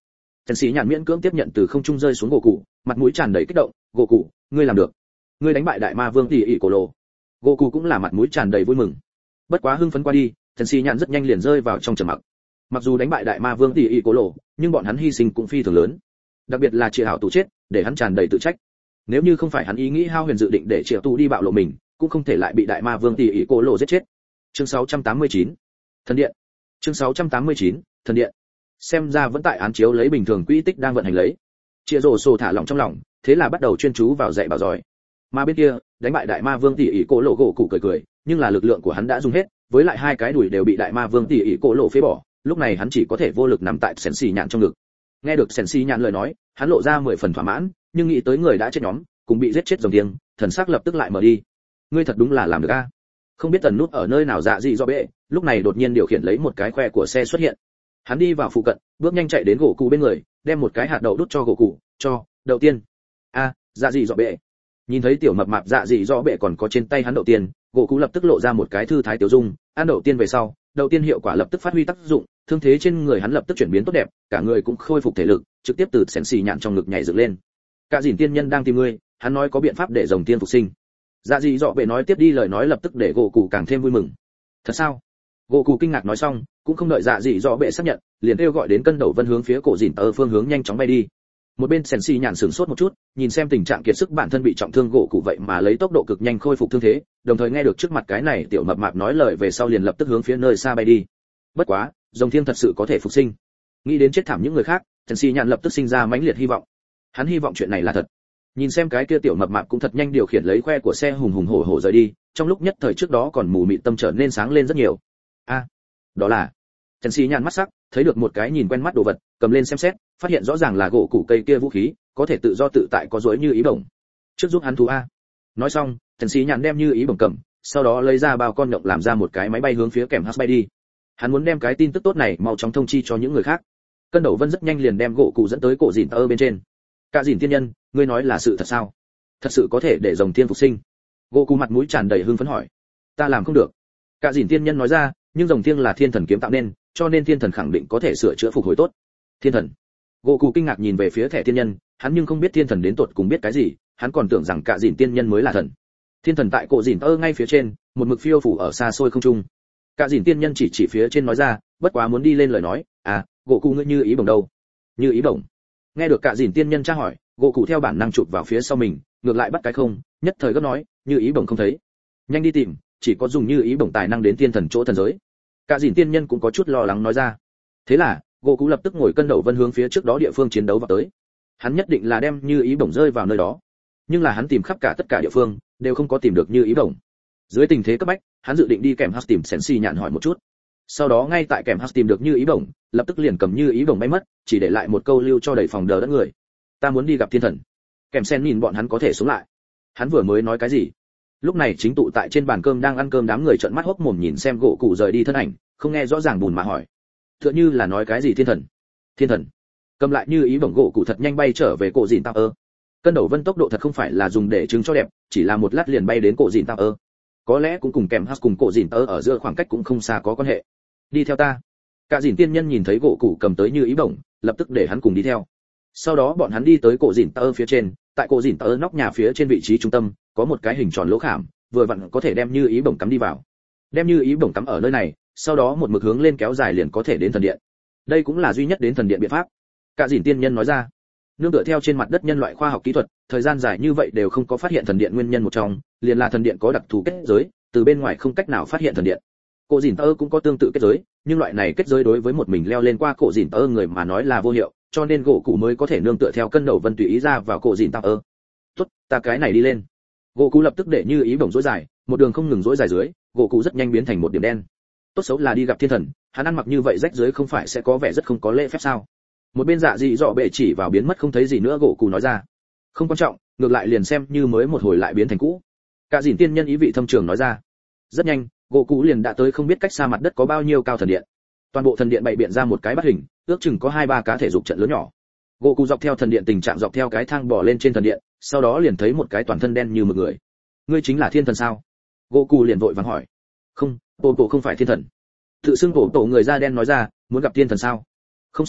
Tần Sĩ Nhạn miễn cưỡng tiếp nhận từ không trung rơi xuống gỗ cụ, mặt mũi tràn đầy kích động, "Gỗ cụ, ngươi làm được. Ngươi đánh bại đại ma vương tỷ ỷ cổ lộ." Gỗ cụ cũng là mặt mũi tràn đầy vui mừng. Bất quá hưng phấn qua đi, Tần Sĩ Nhạn rất nhanh liền rơi vào trong trầm mặc. Mặc dù đánh bại đại ma vương tỷ ỷ cổ lộ, nhưng bọn hắn hy sinh cũng phi thường lớn. Đặc biệt là Triệu Hảo tù chết, để hắn tràn đầy tự trách. Nếu như không phải hắn ý nghĩ hao huyền dự định để Triệu tù đi bạo lộ mình, cũng không thể lại bị đại ma vương tỷ ỷ cổ lộ giết chết. Chương sáu trăm tám mươi chín, Thần điện. Chương sáu trăm tám mươi chín, Thần điện. Xem ra vẫn tại án chiếu lấy bình thường quỹ tích đang vận hành lấy. Triệu Dụ Sổ thả lỏng trong lòng, thế là bắt đầu chuyên chú vào dạy bảo giỏi. Mà bên kia, đánh bại đại ma vương tỷ ỷ cổ lộ gỗ cụ cười cười, nhưng là lực lượng của hắn đã dùng hết, với lại hai cái đùi đều bị đại ma vương tỷ ỷ cổ lộ phế bỏ, lúc này hắn chỉ có thể vô lực nằm tại Sển Xì Nhạn trong ngực. Nghe được Sển Xì Nhạn lời nói, hắn lộ ra mười phần thỏa mãn, nhưng nghĩ tới người đã chết nhóm, cùng bị giết chết rồng tiếng, thần sắc lập tức lại mở đi. Ngươi thật đúng là làm được a. Không biết tần nút ở nơi nào dạ dị do bệ, lúc này đột nhiên điều khiển lấy một cái khoe của xe xuất hiện. Hắn đi vào phụ cận, bước nhanh chạy đến gỗ cụ bên người, đem một cái hạt đậu đút cho gỗ cụ, cho, đầu tiên. A, dạ dị do bệ. Nhìn thấy tiểu mập mạp dạ dị do bệ còn có trên tay hắn đậu tiên, gỗ cụ lập tức lộ ra một cái thư thái tiểu dung, ăn đậu tiên về sau, đậu tiên hiệu quả lập tức phát huy tác dụng, thương thế trên người hắn lập tức chuyển biến tốt đẹp, cả người cũng khôi phục thể lực, trực tiếp từ Sển Xì Nhạn trong ngực nhảy dựng lên. Cả dìn tiên nhân đang tìm ngươi, hắn nói có biện pháp để rồng tiên phục sinh. Dạ dị dọ bệ nói tiếp đi lời nói lập tức để gỗ cụ càng thêm vui mừng. Thật sao? Gỗ cụ kinh ngạc nói xong, cũng không đợi dạ dị dọ bệ xác nhận, liền kêu gọi đến cân đầu vân hướng phía cổ dìn tờ phương hướng nhanh chóng bay đi. Một bên Sển Xì Nhạn sửng sốt một chút, nhìn xem tình trạng kiệt sức bản thân bị trọng thương gỗ cụ vậy mà lấy tốc độ cực nhanh khôi phục thương thế, đồng thời nghe được trước mặt cái này tiểu mập mạp nói lời về sau liền lập tức hướng phía nơi xa bay đi. Bất quá, rồng thiên thật sự có thể phục sinh. Nghĩ đến chết thảm những người khác, Sển Xì Nhạn lập tức sinh ra mãnh liệt hy vọng. Hắn hy vọng chuyện này là thật. Nhìn xem cái kia tiểu mập mạp cũng thật nhanh điều khiển lấy khoe của xe hùng hùng hổ hổ rời đi, trong lúc nhất thời trước đó còn mù mịt tâm trở nên sáng lên rất nhiều. A, đó là. Sển Xì Nhạn mắt sắc, thấy được một cái nhìn quen mắt đồ vật, cầm lên xem xét, phát hiện rõ ràng là gỗ củ cây kia vũ khí, có thể tự do tự tại có duỗi như ý bổng. Trước giúp hắn thú a. Nói xong, Sển Xì Nhạn đem như ý bổng cầm, sau đó lấy ra bao con nhộng làm ra một cái máy bay hướng phía kèm hắc bay đi. Hắn muốn đem cái tin tức tốt này mau chóng thông chi cho những người khác. Cân đầu vân rất nhanh liền đem gỗ cụ dẫn tới cổ dìn tơ bên trên. Cả dìn tiên nhân, ngươi nói là sự thật sao? Thật sự có thể để rồng tiên phục sinh? Gỗ cụ mặt mũi tràn đầy hưng phấn hỏi. Ta làm không được. Cả dìn tiên nhân nói ra, nhưng rồng tiên là thiên thần kiếm tạo nên, cho nên thiên thần khẳng định có thể sửa chữa phục hồi tốt. Thiên thần? Gỗ cụ kinh ngạc nhìn về phía thẻ tiên nhân, hắn nhưng không biết thiên thần đến tột cùng biết cái gì, hắn còn tưởng rằng cả dìn tiên nhân mới là thần. Thiên thần tại cổ dìn tơ ngay phía trên, một mực phiêu phủ ở xa xôi không trung. Cả dìn tiên nhân chỉ chỉ phía trên nói ra, bất quá muốn đi lên lời nói, à, gỗ cụ ngươi như ý bổng đâu? Như ý bổng? Nghe được cả dìn tiên nhân tra hỏi, gỗ cụ theo bản năng chụp vào phía sau mình, ngược lại bắt cái không, nhất thời gấp nói, như ý bổng không thấy. Nhanh đi tìm, chỉ có dùng như ý bổng tài năng đến thiên thần chỗ thần giới. Cả dìn tiên nhân cũng có chút lo lắng nói ra. Thế là, gỗ cụ lập tức ngồi cân đầu vân hướng phía trước đó địa phương chiến đấu vào tới. Hắn nhất định là đem như ý bổng rơi vào nơi đó. Nhưng là hắn tìm khắp cả tất cả địa phương, đều không có tìm được như ý bổng. Dưới tình thế cấp bách, hắn dự định đi kèm Hắc tìm Sển Xì Nhạn hỏi một chút. Sau đó ngay tại kèm Hắc tìm được như ý bổng, lập tức liền cầm như ý bổng bay mất, chỉ để lại một câu lưu cho đầy phòng đờ đẫn người. Ta muốn đi gặp thiên thần. Kèm Sen nhìn bọn hắn có thể sống lại. Hắn vừa mới nói cái gì? Lúc này chính tụ tại trên bàn cơm đang ăn cơm đám người trợn mắt hốc mồm nhìn xem gỗ cụ rời đi thân ảnh, không nghe rõ ràng bùn mà hỏi. Tựa như là nói cái gì thiên thần? Thiên thần? Cầm lại như ý bổng gỗ cụ thật nhanh bay trở về cổ dìn tao ơ. Cân đầu vân tốc độ thật không phải là dùng để chứng cho đẹp, chỉ là một lát liền bay đến cổ dìn tao ơ. Có lẽ cũng cùng kèm Hắc cùng cổ dìn tơ ở giữa khoảng cách cũng không xa có quan hệ. Đi theo ta. Cả dìn tiên nhân nhìn thấy gỗ cụ cầm tới như ý bổng, lập tức để hắn cùng đi theo. Sau đó bọn hắn đi tới cổ dìn tơ phía trên, tại cổ dìn tơ nóc nhà phía trên vị trí trung tâm, có một cái hình tròn lỗ khảm, vừa vặn có thể đem như ý bổng cắm đi vào. Đem như ý bổng cắm ở nơi này, sau đó một mực hướng lên kéo dài liền có thể đến thần điện. Đây cũng là duy nhất đến thần điện biện pháp. Cả dìn tiên nhân nói ra. Nương tựa theo trên mặt đất nhân loại khoa học kỹ thuật, thời gian dài như vậy đều không có phát hiện thần điện nguyên nhân một trong, liền là thần điện có đặc thù kết giới, từ bên ngoài không cách nào phát hiện thần điện. Cổ dìn tơ cũng có tương tự kết giới, nhưng loại này kết giới đối với một mình leo lên qua cổ dìn tơ người mà nói là vô hiệu, cho nên gỗ cụ mới có thể nương tựa theo cân đầu vân tùy ý ra vào cổ dìn tơ. Tốt, ta cái này đi lên. Gỗ cụ lập tức để như ý bổng rối dài, một đường không ngừng rối dài dưới, gỗ cụ rất nhanh biến thành một điểm đen. Tốt xấu là đi gặp thiên thần, hắn ăn mặc như vậy rách dưới không phải sẽ có vẻ rất không có lễ phép sao? Một bên dạ dị dọ bệ chỉ vào biến mất không thấy gì nữa gỗ cụ nói ra. Không quan trọng, ngược lại liền xem như mới một hồi lại biến thành cũ. Cả dìn tiên nhân ý vị thâm trường nói ra. Rất nhanh, gỗ cụ liền đã tới không biết cách xa mặt đất có bao nhiêu cao thần điện. Toàn bộ thần điện bày biện ra một cái bát hình, ước chừng có hai ba cá thể dục trận lớn nhỏ. Gỗ cụ dọc theo thần điện tình trạng dọc theo cái thang bò lên trên thần điện, sau đó liền thấy một cái toàn thân đen như mực người. Ngươi chính là thiên thần sao? Gỗ cụ liền vội vàng hỏi. Không, bộ bộ không phải thiên thần. Tự xưng bộ tổ người da đen nói ra, muốn gặp thiên thần sao? Không sai,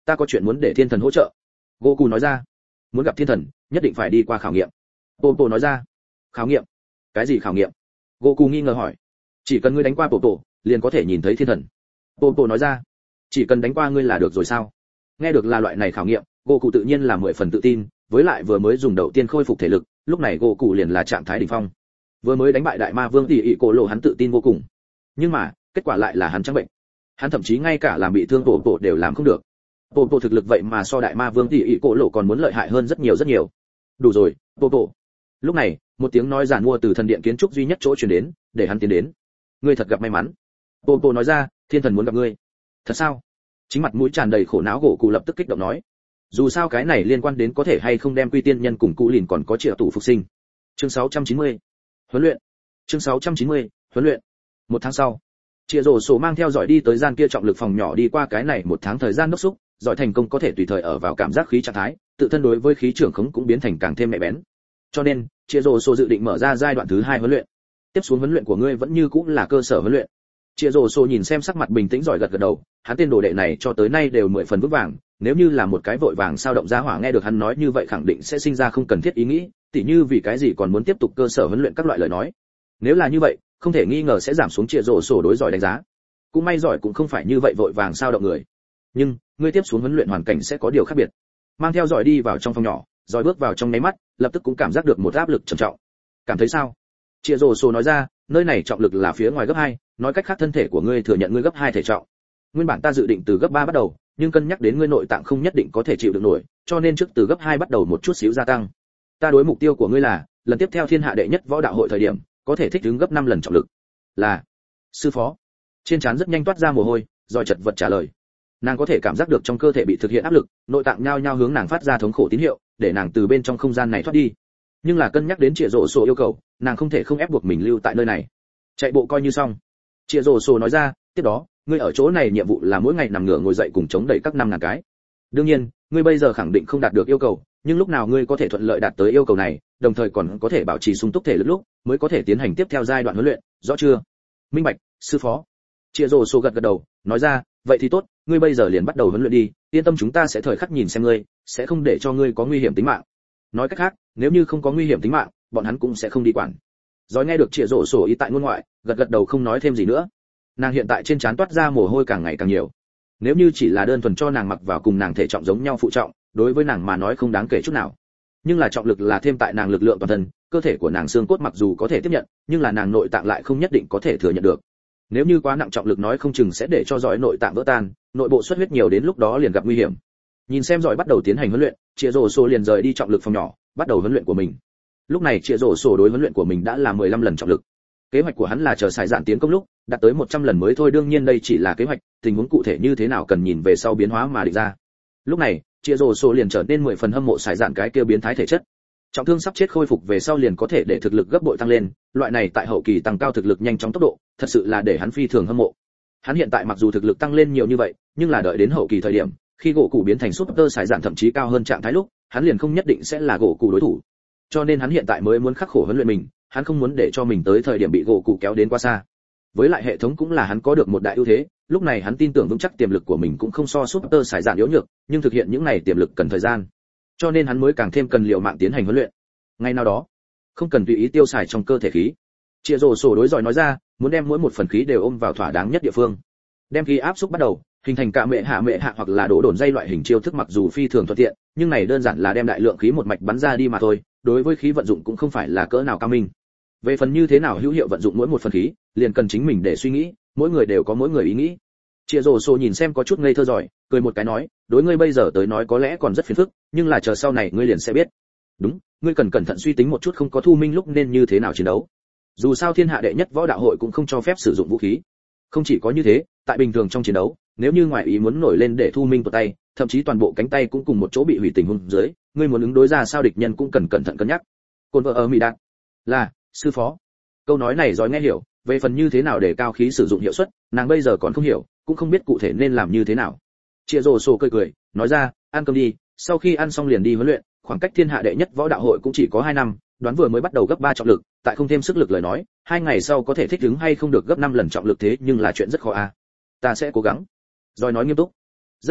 ta có chuyện muốn để thiên thần hỗ trợ. Goku nói ra. Muốn gặp thiên thần nhất định phải đi qua khảo nghiệm. Popo nói ra. Khảo nghiệm? Cái gì khảo nghiệm? Goku nghi ngờ hỏi. Chỉ cần ngươi đánh qua Popo liền có thể nhìn thấy thiên thần. Popo nói ra. Chỉ cần đánh qua ngươi là được rồi sao? Nghe được là loại này khảo nghiệm, Goku tự nhiên là mười phần tự tin, với lại vừa mới dùng đầu tiên khôi phục thể lực, lúc này Goku liền là trạng thái đỉnh phong. Vừa mới đánh bại đại ma vương tỷ ỷ cổ lộ hắn tự tin vô cùng. Nhưng mà, kết quả lại là hắn trắng bệnh. Hắn thậm chí ngay cả làm bị thương Popo đều làm không được. Popo thực lực vậy mà so đại ma vương tỷ ỷ cổ lộ còn muốn lợi hại hơn rất nhiều rất nhiều. Đủ rồi, Popo. Lúc này, một tiếng nói giản mua từ thần điện kiến trúc duy nhất chỗ truyền đến, để hắn tiến đến. Ngươi thật gặp may mắn. Popo nói ra, thiên thần muốn gặp ngươi. Thật sao? Chính mặt mũi tràn đầy khổ não gỗ cụ lập tức kích động nói. Dù sao cái này liên quan đến có thể hay không đem quy tiên nhân cùng cụ lìn còn có triệu tủ phục sinh. Chương sáu trăm chín mươi. Huấn luyện. Chương sáu trăm chín mươi. Huấn luyện. Một tháng sau, Triệu Dỗ Sổ mang theo giỏi đi tới gian kia trọng lực phòng nhỏ đi qua cái này một tháng thời gian đốc xúc, giỏi thành công có thể tùy thời ở vào cảm giác khí trạng thái, tự thân đối với khí trưởng khống cũng biến thành càng thêm nhạy bén. Cho nên, Triệu Dỗ Sổ dự định mở ra giai đoạn thứ hai huấn luyện. Tiếp xuống huấn luyện của ngươi vẫn như cũng là cơ sở huấn luyện. Triệu Dỗ Sổ nhìn xem sắc mặt bình tĩnh giỏi gật gật đầu, hắn tên đồ đệ này cho tới nay đều mười phần vững vàng, nếu như là một cái vội vàng sao động ra hỏa nghe được hắn nói như vậy khẳng định sẽ sinh ra không cần thiết ý nghĩ, tỉ như vì cái gì còn muốn tiếp tục cơ sở huấn luyện các loại lời nói. Nếu là như vậy, không thể nghi ngờ sẽ giảm xuống Triệu Dỗ Sổ đối giỏi đánh giá. Cũng may giỏi cũng không phải như vậy vội vàng sao động người. Nhưng, ngươi tiếp xuống huấn luyện hoàn cảnh sẽ có điều khác biệt. Mang theo giỏi đi vào trong phòng nhỏ, giỏi bước vào trong nháy mắt, lập tức cũng cảm giác được một áp lực trầm trọng. Cảm thấy sao? Triệu Dỗ Sổ nói ra, nơi này trọng lực là phía ngoài gấp hai, nói cách khác thân thể của ngươi thừa nhận ngươi gấp hai thể trọng. Nguyên bản ta dự định từ gấp ba bắt đầu, nhưng cân nhắc đến ngươi nội tạng không nhất định có thể chịu được nổi, cho nên trước từ gấp hai bắt đầu một chút xíu gia tăng. Ta đối mục tiêu của ngươi là, lần tiếp theo thiên hạ đệ nhất võ đạo hội thời điểm, có thể thích ứng gấp năm lần trọng lực. Là, sư phó. Trên trán rất nhanh toát ra mồ hôi, rồi chật vật trả lời. Nàng có thể cảm giác được trong cơ thể bị thực hiện áp lực, nội tạng nhao nhao hướng nàng phát ra thống khổ tín hiệu, để nàng từ bên trong không gian này thoát đi. Nhưng là cân nhắc đến Triệu Dỗ Sổ yêu cầu, nàng không thể không ép buộc mình lưu tại nơi này. Chạy bộ coi như xong. Triệu Dỗ Sổ nói ra, tiếp đó, ngươi ở chỗ này nhiệm vụ là mỗi ngày nằm ngửa ngồi dậy cùng chống đẩy các năm ngàn cái. Đương nhiên, ngươi bây giờ khẳng định không đạt được yêu cầu, nhưng lúc nào ngươi có thể thuận lợi đạt tới yêu cầu này, đồng thời còn có thể bảo trì sung túc thể lực lúc, mới có thể tiến hành tiếp theo giai đoạn huấn luyện, rõ chưa? Minh bạch, sư phó. Triệu Dỗ Sổ gật gật đầu, nói ra, vậy thì tốt, ngươi bây giờ liền bắt đầu huấn luyện đi, yên tâm chúng ta sẽ thời khắc nhìn xem ngươi, sẽ không để cho ngươi có nguy hiểm tính mạng. Nói cách khác, nếu như không có nguy hiểm tính mạng, bọn hắn cũng sẽ không đi quản. Rồi nghe được Triệu Dỗ Sổ ý tại ngôn ngoại, gật gật đầu không nói thêm gì nữa. Nàng hiện tại trên trán toát ra mồ hôi càng ngày càng nhiều. Nếu như chỉ là đơn thuần cho nàng mặc vào cùng nàng thể trọng giống nhau phụ trọng, đối với nàng mà nói không đáng kể chút nào. Nhưng là trọng lực là thêm tại nàng lực lượng toàn thân, cơ thể của nàng xương cốt mặc dù có thể tiếp nhận, nhưng là nàng nội tạng lại không nhất định có thể thừa nhận được. Nếu như quá nặng trọng lực nói không chừng sẽ để cho giỏi nội tạng vỡ tan, nội bộ xuất huyết nhiều đến lúc đó liền gặp nguy hiểm. Nhìn xem giỏi bắt đầu tiến hành huấn luyện, Triệu Dỗ Sổ liền rời đi trọng lực phòng nhỏ, bắt đầu huấn luyện của mình. Lúc này Triệu Dỗ Sổ đối huấn luyện của mình đã là mười lăm lần trọng lực. Kế hoạch của hắn là chờ xài dạn tiến công lúc, đạt tới một trăm lần mới thôi, đương nhiên đây chỉ là kế hoạch, tình huống cụ thể như thế nào cần nhìn về sau biến hóa mà định ra. Lúc này, Triệu Dỗ Sổ liền trở nên mười phần hâm mộ xài dạn cái kia biến thái thể chất. Trọng thương sắp chết khôi phục về sau liền có thể để thực lực gấp bội tăng lên, loại này tại hậu kỳ tăng cao thực lực nhanh chóng tốc độ, thật sự là để hắn phi thường hâm mộ. Hắn hiện tại mặc dù thực lực tăng lên nhiều như vậy, nhưng là đợi đến hậu kỳ thời điểm, khi gỗ cụ biến thành super xài dạn thậm chí cao hơn trạng thái lúc, hắn liền không nhất định sẽ là gỗ cụ đối thủ. Cho nên hắn hiện tại mới muốn khắc khổ huấn luyện mình, hắn không muốn để cho mình tới thời điểm bị gỗ cụ kéo đến quá xa. Với lại hệ thống cũng là hắn có được một đại ưu thế, lúc này hắn tin tưởng vững chắc tiềm lực của mình cũng không so super xài dạn yếu nhược, nhưng thực hiện những này tiềm lực cần thời gian. Cho nên hắn mới càng thêm cần liều mạng tiến hành huấn luyện. Ngày nào đó, không cần tùy ý tiêu xài trong cơ thể khí. Triệu Dỗ Sổ đối giỏi nói ra, muốn đem mỗi một phần khí đều ôm vào thỏa đáng nhất địa phương. Đem khí áp xúc bắt đầu, hình thành cả mẹ hạ mẹ hạ hoặc là đổ đồn dây loại hình chiêu thức mặc dù phi thường thuận tiện, nhưng này đơn giản là đem đại lượng khí một mạch bắn ra đi mà thôi, đối với khí vận dụng cũng không phải là cỡ nào cao minh. Về phần như thế nào hữu hiệu vận dụng mỗi một phần khí, liền cần chính mình để suy nghĩ, mỗi người đều có mỗi người ý nghĩ. Triệu Dỗ Sổ nhìn xem có chút ngây thơ giỏi, cười một cái nói, đối ngươi bây giờ tới nói có lẽ còn rất phiền phức, nhưng là chờ sau này ngươi liền sẽ biết. Đúng, ngươi cần cẩn thận suy tính một chút không có thu minh lúc nên như thế nào chiến đấu. Dù sao thiên hạ đệ nhất võ đạo hội cũng không cho phép sử dụng vũ khí. Không chỉ có như thế, tại bình thường trong chiến đấu, nếu như ngoại ý muốn nổi lên để thu minh tuột tay, thậm chí toàn bộ cánh tay cũng cùng một chỗ bị hủy tình huống dưới, ngươi muốn ứng đối ra sao địch nhân cũng cần cẩn thận cân nhắc. Côn vợ ở mỹ đạt. Là, sư phó. Câu nói này giỏi nghe hiểu, về phần như thế nào để cao khí sử dụng hiệu suất, nàng bây giờ còn không hiểu, cũng không biết cụ thể nên làm như thế nào. Triệu Dỗ Sổ cười cười, nói ra, ăn cơm đi, sau khi ăn xong liền đi huấn luyện, khoảng cách thiên hạ đệ nhất võ đạo hội cũng chỉ có hai năm, đoán vừa mới bắt đầu gấp ba trọng lực, tại không thêm sức lực lời nói, hai ngày sau có thể thích ứng hay không được gấp năm lần trọng lực thế nhưng là chuyện rất khó a. À. Ta sẽ cố gắng. Rồi nói nghiêm túc. Rất nhanh,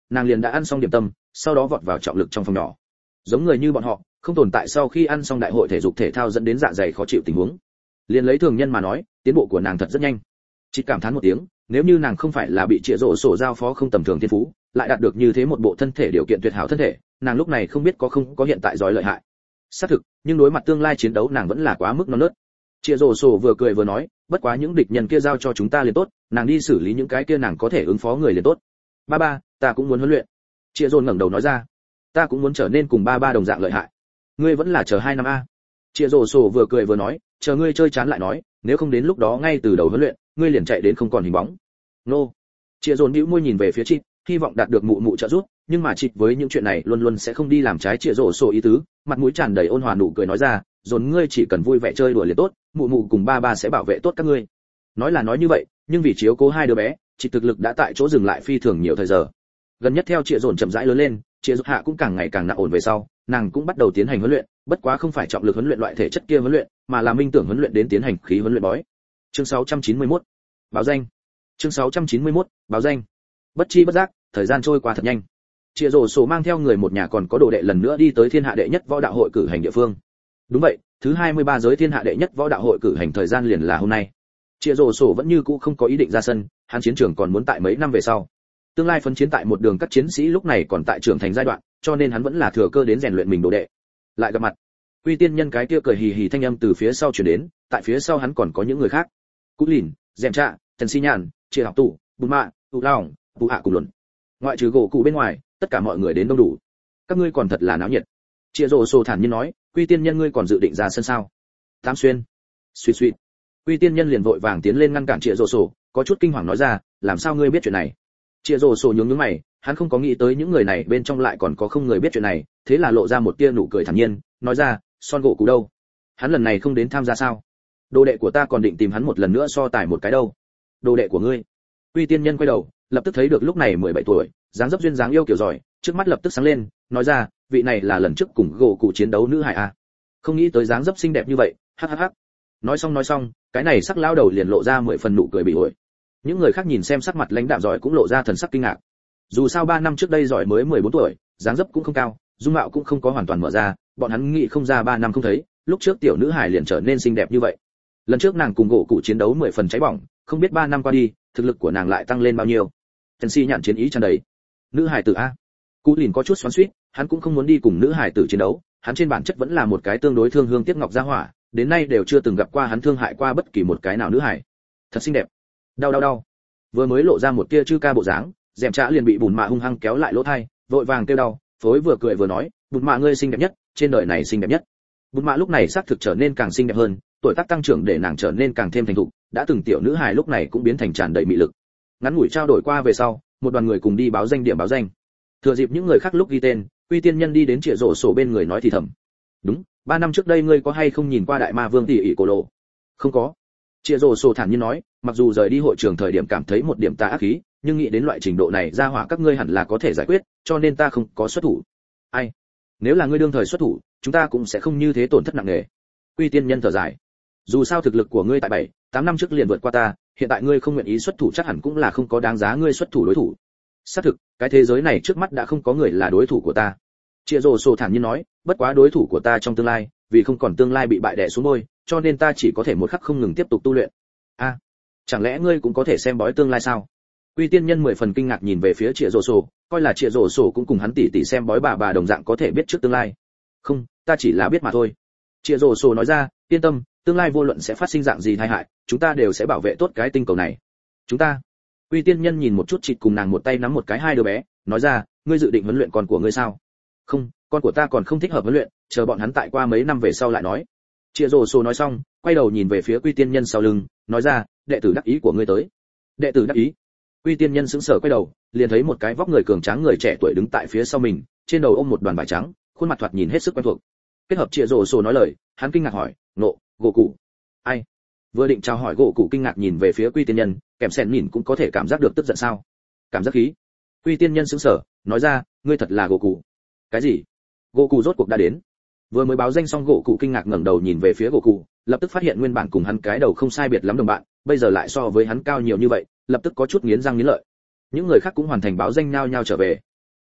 nàng liền đã ăn xong điểm tâm, sau đó vọt vào trọng lực trong phòng nhỏ. Giống người như bọn họ, không tồn tại sau khi ăn xong đại hội thể dục thể thao dẫn đến dạ dày khó chịu tình huống. Liền lấy thường nhân mà nói, tiến bộ của nàng thật rất nhanh. Chỉ cảm thán một tiếng, nếu như nàng không phải là bị Triệu Dỗ Sổ giao phó không tầm thường thiên phú, lại đạt được như thế một bộ thân thể điều kiện tuyệt hảo thân thể, nàng lúc này không biết có không có hiện tại giỏi lợi hại. Xác thực, nhưng đối mặt tương lai chiến đấu nàng vẫn là quá mức non nớt. Triệu Dỗ Sổ vừa cười vừa nói, bất quá những địch nhân kia giao cho chúng ta liền tốt, nàng đi xử lý những cái kia nàng có thể ứng phó người liền tốt. Ba ba, ta cũng muốn huấn luyện. Triệu Dỗ ngẩng đầu nói ra, ta cũng muốn trở nên cùng ba ba đồng dạng lợi hại. Ngươi vẫn là chờ hai năm a. Triệu Dỗ Sổ vừa cười vừa nói, chờ ngươi chơi chán lại nói, nếu không đến lúc đó ngay từ đầu huấn luyện, ngươi liền chạy đến không còn hình bóng. Nô. Triệu Dỗ bĩu môi nhìn về phía chị, hy vọng đạt được mụ mụ trợ giúp, nhưng mà chị với những chuyện này luôn luôn sẽ không đi làm trái Triệu Dỗ Sổ ý tứ, mặt mũi tràn đầy ôn hòa nụ cười nói ra, dồn ngươi chỉ cần vui vẻ chơi đùa liền tốt, mụ mụ cùng ba ba sẽ bảo vệ tốt các ngươi. Nói là nói như vậy, nhưng vì chiếu cố hai đứa bé, chị thực lực đã tại chỗ dừng lại phi thường nhiều thời giờ. Gần nhất theo Triệu Dồn chậm rãi lớn lên, Triệu Hạ cũng càng ngày càng nặng ổn về sau, nàng cũng bắt đầu tiến hành huấn luyện, bất quá không phải trọng lực huấn luyện loại thể chất kia huấn luyện, mà là minh tưởng huấn luyện đến tiến hành khí huấn luyện bói. Chương sáu trăm chín mươi mốt, báo danh. Chương sáu trăm chín mươi mốt, báo danh. Bất chi bất giác, thời gian trôi qua thật nhanh. Triệu Dỗ Sổ mang theo người một nhà còn có đồ đệ lần nữa đi tới Thiên Hạ đệ nhất võ đạo hội cử hành địa phương. Đúng vậy, thứ hai mươi ba giới Thiên Hạ đệ nhất võ đạo hội cử hành thời gian liền là hôm nay. Triệu Dỗ Sổ vẫn như cũ không có ý định ra sân, hắn chiến trường còn muốn tại mấy năm về sau. Tương lai phấn chiến tại một đường các chiến sĩ lúc này còn tại trưởng thành giai đoạn, cho nên hắn vẫn là thừa cơ đến rèn luyện mình đồ đệ. Lại gặp mặt, Uy Tiên Nhân cái kia cười hì hì thanh âm từ phía sau truyền đến, tại phía sau hắn còn có những người khác. Cú Lìn, Dèm Trạ, Trần Si Nhàn, Triệu Học Tụ, Bùn Mạ, Tụ Lao, Tụ Hạ cùng luận. Ngoại trừ gỗ cụ bên ngoài, tất cả mọi người đến đông đủ. Các ngươi còn thật là náo nhiệt. Triệu Dỗ Sổ thản nhiên nói, Uy Tiên Nhân ngươi còn dự định ra sân sao? Tám xuyên. Suy suy. Uy Tiên Nhân liền vội vàng tiến lên ngăn cản Triệu Dỗ Sổ, có chút kinh hoàng nói ra, làm sao ngươi biết chuyện này? Triệu Dỗ Sổ nhướng nhướng mày, hắn không có nghĩ tới những người này bên trong lại còn có không người biết chuyện này, thế là lộ ra một tia nụ cười thản nhiên, nói ra, Son gỗ cụ đâu? Hắn lần này không đến tham gia sao? Đồ đệ của ta còn định tìm hắn một lần nữa so tài một cái đâu. Đồ đệ của ngươi? Uy Tiên Nhân quay đầu, lập tức thấy được lúc này mười bảy tuổi, dáng dấp duyên dáng yêu kiểu giỏi, trước mắt lập tức sáng lên, nói ra, vị này là lần trước cùng gỗ cụ chiến đấu nữ hải a. Không nghĩ tới dáng dấp xinh đẹp như vậy, hắc hắc hắc. Nói xong nói xong, cái này sắc lão đầu liền lộ ra mười phần nụ cười bị ổi. Những người khác nhìn xem sắc mặt lãnh đạm giỏi cũng lộ ra thần sắc kinh ngạc. Dù sao ba năm trước đây giỏi mới mười bốn tuổi, dáng dấp cũng không cao, dung mạo cũng không có hoàn toàn mở ra, bọn hắn nghĩ không ra ba năm không thấy, lúc trước tiểu nữ hải liền trở nên xinh đẹp như vậy. Lần trước nàng cùng gỗ cụ chiến đấu mười phần cháy bỏng, không biết ba năm qua đi, thực lực của nàng lại tăng lên bao nhiêu. Tần Si nhạn chiến ý tràn đầy. Nữ hải tử a. Cú Lìn có chút xoắn xuýt, hắn cũng không muốn đi cùng nữ hải tử chiến đấu, hắn trên bản chất vẫn là một cái tương đối thương hương tiếc ngọc gia hỏa, đến nay đều chưa từng gặp qua hắn thương hại qua bất kỳ một cái nào nữ hải. Thật xinh đẹp. Đau đau đau. Vừa mới lộ ra một tia chư ca bộ dáng, Dèm Trạ liền bị Bùn Mạ hung hăng kéo lại lỗ tai, vội vàng kêu đau, phối vừa cười vừa nói, Bùn Mạ ngươi xinh đẹp nhất, trên đời này xinh đẹp nhất. Bùn Mạ lúc này xác thực trở nên càng xinh đẹp hơn, tuổi tác tăng trưởng để nàng trở nên càng thêm thành thục, đã từng tiểu nữ hài lúc này cũng biến thành tràn đầy mị lực. Ngắn ngủi trao đổi qua về sau, một đoàn người cùng đi báo danh điểm báo danh. Thừa dịp những người khác lúc ghi tên, Uy Tiên Nhân đi đến Triệu Dỗ Sổ bên người nói thì thầm. Đúng, ba năm trước đây ngươi có hay không nhìn qua đại ma vương tỷ ỷ cổ lộ? Không có. Triệu Dỗ Sổ thản nhiên nói, mặc dù rời đi hội trường thời điểm cảm thấy một điểm tà ác khí, nhưng nghĩ đến loại trình độ này ra hỏa các ngươi hẳn là có thể giải quyết, cho nên ta không có xuất thủ. Ai? Nếu là ngươi đương thời xuất thủ, chúng ta cũng sẽ không như thế tổn thất nặng nề. Uy Tiên Nhân thở dài. Dù sao thực lực của ngươi tại bảy, tám năm trước liền vượt qua ta, hiện tại ngươi không nguyện ý xuất thủ chắc hẳn cũng là không có đáng giá ngươi xuất thủ đối thủ. Xác thực, cái thế giới này trước mắt đã không có người là đối thủ của ta. Triệu Dỗ Sổ thản nhiên nói, bất quá đối thủ của ta trong tương lai, vì không còn tương lai bị bại đè xuống môi, cho nên ta chỉ có thể một khắc không ngừng tiếp tục tu luyện. A, à, chẳng lẽ ngươi cũng có thể xem bói tương lai sao? Uy Tiên Nhân mười phần kinh ngạc nhìn về phía Triệu Dỗ Sổ, coi là Triệu Dỗ Sổ cũng cùng hắn tỷ tỷ xem bói bà bà đồng dạng có thể biết trước tương lai. Không, ta chỉ là biết mà thôi. Triệu Dỗ Sổ nói ra, yên tâm, tương lai vô luận sẽ phát sinh dạng gì tai hại, chúng ta đều sẽ bảo vệ tốt cái tinh cầu này. Chúng ta? Uy Tiên Nhân nhìn một chút Trịt cùng nàng một tay nắm một cái hai đứa bé, nói ra, ngươi dự định huấn luyện con của ngươi sao? Không, con của ta còn không thích hợp huấn luyện, chờ bọn hắn tại qua mấy năm về sau lại nói. Triệu Dỗ Sổ nói xong, quay đầu nhìn về phía Uy Tiên Nhân sau lưng, nói ra, đệ tử đắc ý của ngươi tới. Đệ tử đắc ý? Uy Tiên Nhân sững sờ quay đầu, liền thấy một cái vóc người cường tráng người trẻ tuổi đứng tại phía sau mình, trên đầu ôm một đoàn vải trắng, khuôn mặt thoạt nhìn hết sức quen thuộc. Kết hợp Triệu Dỗ Sổ nói lời, hắn kinh ngạc hỏi, nộ, gỗ cụ. Ai? Vừa định chào hỏi gỗ cụ kinh ngạc nhìn về phía Uy Tiên Nhân, kèm sen nhìn cũng có thể cảm giác được tức giận sao? Cảm giác khí. Uy Tiên Nhân sững sờ, nói ra, ngươi thật là gỗ cụ. Cái gì? Gỗ cụ rốt cuộc đã đến. Vừa mới báo danh xong gỗ cụ kinh ngạc ngẩng đầu nhìn về phía gỗ cụ, lập tức phát hiện nguyên bản cùng hắn cái đầu không sai biệt lắm đồng bạn, bây giờ lại so với hắn cao nhiều như vậy, lập tức có chút nghiến răng nghiến lợi. Những người khác cũng hoàn thành báo danh nhao nhao trở về.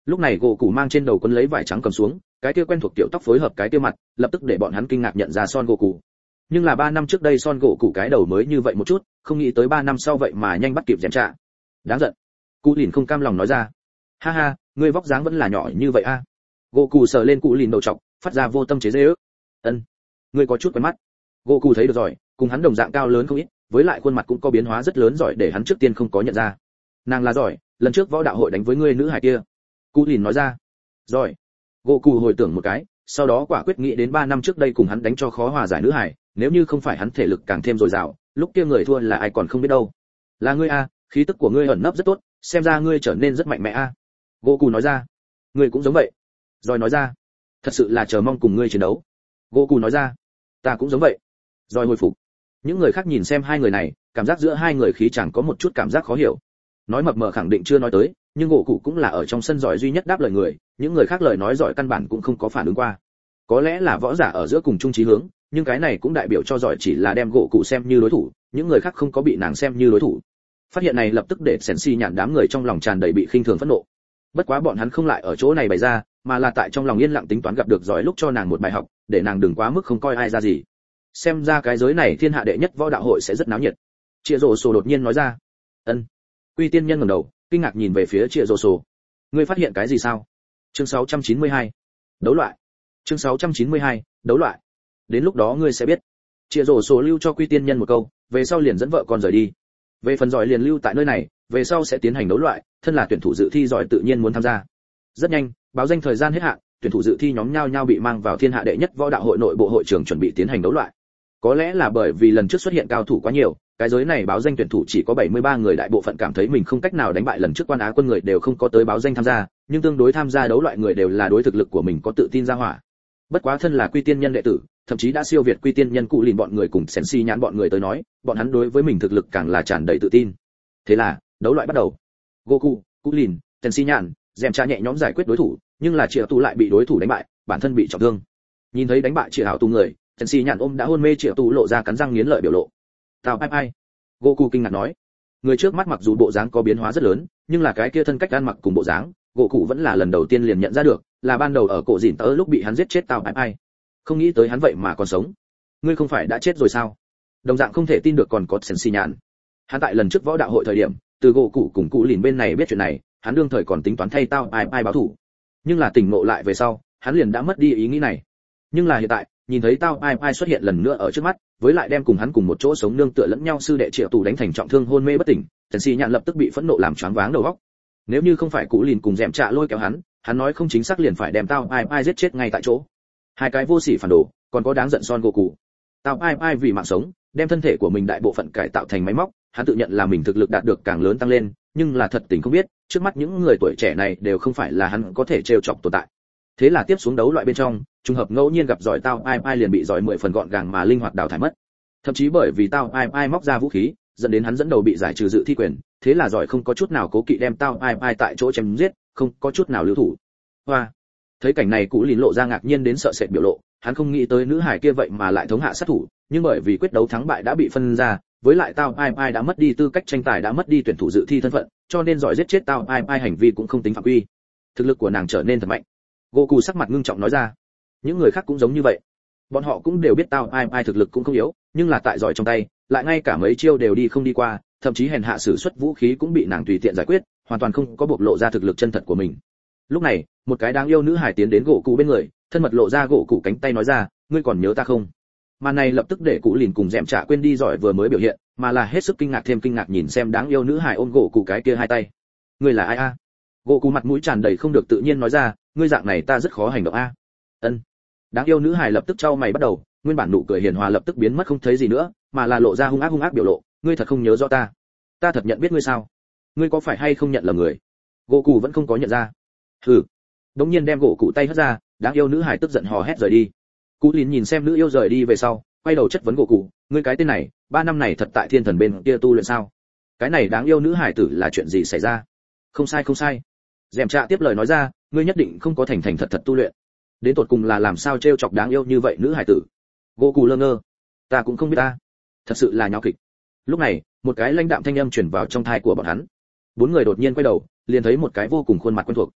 Lúc này gỗ cụ mang trên đầu quấn lấy vải trắng cầm xuống, cái kia quen thuộc tiểu tóc phối hợp cái kia mặt, lập tức để bọn hắn kinh ngạc nhận ra Son gỗ cụ. Nhưng là ba năm trước đây Son gỗ cụ cái đầu mới như vậy một chút, không nghĩ tới ba năm sau vậy mà nhanh bắt kịp dèm trạ. Đáng giận. Cụ lìn không cam lòng nói ra. Ha ha, ngươi vóc dáng vẫn là nhỏ như vậy a. À. Gỗ cụ sờ lên cụ lìn đầu trọc, phát ra vô tâm chế giễu. Ân, ngươi có chút quen mắt. Gỗ cụ thấy được rồi, cùng hắn đồng dạng cao lớn không ít, với lại khuôn mặt cũng có biến hóa rất lớn giỏi để hắn trước tiên không có nhận ra. Nàng là giỏi, lần trước võ đạo hội đánh với ngươi nữ hài kia. Cụ lìn nói ra. Giỏi. Gỗ cụ hồi tưởng một cái, sau đó quả quyết nghĩ đến ba năm trước đây cùng hắn đánh cho khó hòa giải nữ hài, nếu như không phải hắn thể lực càng thêm dồi dào, lúc kia người thua là ai còn không biết đâu. Là ngươi a, khí tức của ngươi ẩn nấp rất tốt, xem ra ngươi trở nên rất mạnh mẽ a. Gỗ cụ nói ra. Ngươi cũng giống vậy. Rồi nói ra. Thật sự là chờ mong cùng ngươi chiến đấu. Gỗ cụ nói ra. Ta cũng giống vậy. Rồi hồi phục. Những người khác nhìn xem hai người này, cảm giác giữa hai người khí chẳng có một chút cảm giác khó hiểu. Nói mập mờ khẳng định chưa nói tới, nhưng gỗ cụ cũng là ở trong sân giỏi duy nhất đáp lời người, những người khác lời nói giỏi căn bản cũng không có phản ứng qua. Có lẽ là võ giả ở giữa cùng chung chí hướng, nhưng cái này cũng đại biểu cho giỏi chỉ là đem gỗ cụ xem như đối thủ, những người khác không có bị nàng xem như đối thủ. Phát hiện này lập tức để Sensi nhàn đám người trong lòng tràn đầy bị khinh thường phẫn nộ. Bất quá bọn hắn không lại ở chỗ này bày ra, mà là tại trong lòng yên lặng tính toán gặp được giỏi lúc cho nàng một bài học, để nàng đừng quá mức không coi ai ra gì. Xem ra cái giới này thiên hạ đệ nhất võ đạo hội sẽ rất náo nhiệt. Triệu Dỗ Sổ đột nhiên nói ra. Ân. Quy tiên nhân ngẩng đầu, kinh ngạc nhìn về phía Triệu Dỗ Sổ. Ngươi phát hiện cái gì sao? Chương sáu trăm chín mươi hai. Đấu loại. Chương sáu trăm chín mươi hai. Đấu loại. Đến lúc đó ngươi sẽ biết. Triệu Dỗ Sổ lưu cho Quy tiên nhân một câu, về sau liền dẫn vợ con rời đi. Về phần giỏi liền lưu tại nơi này, về sau sẽ tiến hành đấu loại, thân là tuyển thủ dự thi giỏi tự nhiên muốn tham gia. Rất nhanh, báo danh thời gian hết hạn, tuyển thủ dự thi nhóm nhau nhau bị mang vào thiên hạ đệ nhất võ đạo hội nội bộ hội trường chuẩn bị tiến hành đấu loại. Có lẽ là bởi vì lần trước xuất hiện cao thủ quá nhiều, cái giới này báo danh tuyển thủ chỉ có bảy mươi ba người, đại bộ phận cảm thấy mình không cách nào đánh bại lần trước quan á quân người đều không có tới báo danh tham gia, nhưng tương đối tham gia đấu loại người đều là đối thực lực của mình có tự tin ra hỏa. Bất quá thân là Quy tiên nhân đệ tử, thậm chí đã siêu việt Quy tiên nhân cụ lìn bọn người cùng Sensi nhãn bọn người tới nói, bọn hắn đối với mình thực lực càng là tràn đầy tự tin. Thế là, đấu loại bắt đầu. Goku, cụ lìn, Sensi nhãn, dèm cha nhẹ nhõm giải quyết đối thủ, nhưng là Triệu Tu lại bị đối thủ đánh bại, bản thân bị trọng thương. Nhìn thấy đánh bại Triệu Hạo Tu người, Sensi nhãn ôm đã hôn mê Triệu Tu lộ ra cắn răng nghiến lợi biểu lộ. Tao ai ai? Goku kinh ngạc nói. Người trước mắt mặc dù bộ dáng có biến hóa rất lớn, nhưng là cái kia thân cách ăn mặc cùng bộ dáng, Goku vẫn là lần đầu tiên liền nhận ra được, là ban đầu ở cổ dỉn tớ lúc bị hắn giết chết tao ai ai. Không nghĩ tới hắn vậy mà còn sống. Ngươi không phải đã chết rồi sao? Đồng dạng không thể tin được còn có Sensi nhãn. Hắn tại lần trước võ đạo hội thời điểm, từ Goku cùng cụ lìn bên này biết chuyện này, hắn đương thời còn tính toán thay tao ai ai báo thù. Nhưng là tỉnh ngộ lại về sau, hắn liền đã mất đi ý nghĩ này. Nhưng là hiện tại, nhìn thấy tao ai ai xuất hiện lần nữa ở trước mắt, với lại đem cùng hắn cùng một chỗ sống nương tựa lẫn nhau sư đệ Triệu Tù đánh thành trọng thương hôn mê bất tỉnh, Sensi nhãn lập tức bị phẫn nộ làm choáng váng đầu óc. Nếu như không phải cụ lìn cùng dẻm trạ lôi kéo hắn, hắn nói không chính xác liền phải đem tao ai ai giết chết ngay tại chỗ. Hai cái vô sỉ phản đồ, còn có đáng giận Son Goku. Tao ai ai vì mạng sống, đem thân thể của mình đại bộ phận cải tạo thành máy móc, hắn tự nhận là mình thực lực đạt được càng lớn tăng lên, nhưng là thật tình không biết, trước mắt những người tuổi trẻ này đều không phải là hắn có thể trêu chọc tồn tại. Thế là tiếp xuống đấu loại bên trong, trùng hợp ngẫu nhiên gặp giỏi tao ai ai liền bị giỏi mười phần gọn gàng mà linh hoạt đào thải mất. Thậm chí bởi vì tao ai ai móc ra vũ khí, dẫn đến hắn dẫn đầu bị giải trừ dự thi quyền, thế là giỏi không có chút nào cố kỵ đem tao ai ai tại chỗ chém giết, không có chút nào lưu thủ. Hoa. Thấy cảnh này Cú Lìn lộ ra ngạc nhiên đến sợ sệt biểu lộ, hắn không nghĩ tới nữ hải kia vậy mà lại thống hạ sát thủ, nhưng bởi vì quyết đấu thắng bại đã bị phân ra, với lại tao ai ai đã mất đi tư cách tranh tài, đã mất đi tuyển thủ dự thi thân phận, cho nên giỏi giết chết tao ai ai hành vi cũng không tính phạm quy. Thực lực của nàng trở nên thật mạnh. Goku sắc mặt ngưng trọng nói ra. Những người khác cũng giống như vậy. Bọn họ cũng đều biết tao ai ai thực lực cũng không yếu, nhưng là tại giỏi trong tay, lại ngay cả mấy chiêu đều đi không đi qua, thậm chí hèn hạ sử xuất vũ khí cũng bị nàng tùy tiện giải quyết, hoàn toàn không có bộc lộ ra thực lực chân thật của mình. Lúc này, một cái đáng yêu nữ hài tiến đến Goku bên người, thân mật lộ ra Goku cánh tay nói ra, ngươi còn nhớ ta không? Màn này lập tức để Cú Lìn cùng dẻm trả quên đi giỏi vừa mới biểu hiện, mà là hết sức kinh ngạc thêm kinh ngạc nhìn xem đáng yêu nữ hài ôm Goku cái kia hai tay. Ngươi là ai a? Goku mặt mũi tràn đầy không được tự nhiên nói ra, ngươi dạng này ta rất khó hành động a. Ân. Đáng yêu nữ hài lập tức trao mày bắt đầu, nguyên bản nụ cười hiền hòa lập tức biến mất không thấy gì nữa, mà là lộ ra hung ác hung ác biểu lộ, ngươi thật không nhớ rõ ta? Ta thật nhận biết ngươi sao? Ngươi có phải hay không nhận lầm người? Goku vẫn không có nhận ra. Hừ. Đống nhiên đem Goku tay hất ra, đáng yêu nữ hài tức giận hò hét rời đi. Cú Lìn nhìn xem nữ yêu rời đi về sau, quay đầu chất vấn Goku, ngươi cái tên này, ba năm này thật tại thiên thần bên kia tu luyện sao? Cái này đáng yêu nữ hài tử là chuyện gì xảy ra? Không sai không sai. Dẻm Trạ tiếp lời nói ra, ngươi nhất định không có thành thành thật thật tu luyện. Đến tột cùng là làm sao trêu chọc đáng yêu như vậy nữ hài tử? Goku lơ ngơ. Ta cũng không biết ta. Thật sự là nháo kịch. Lúc này, một cái lãnh đạm thanh âm truyền vào trong tai của bọn hắn. Bốn người đột nhiên quay đầu, liền thấy một cái vô cùng khuôn mặt quen thuộc.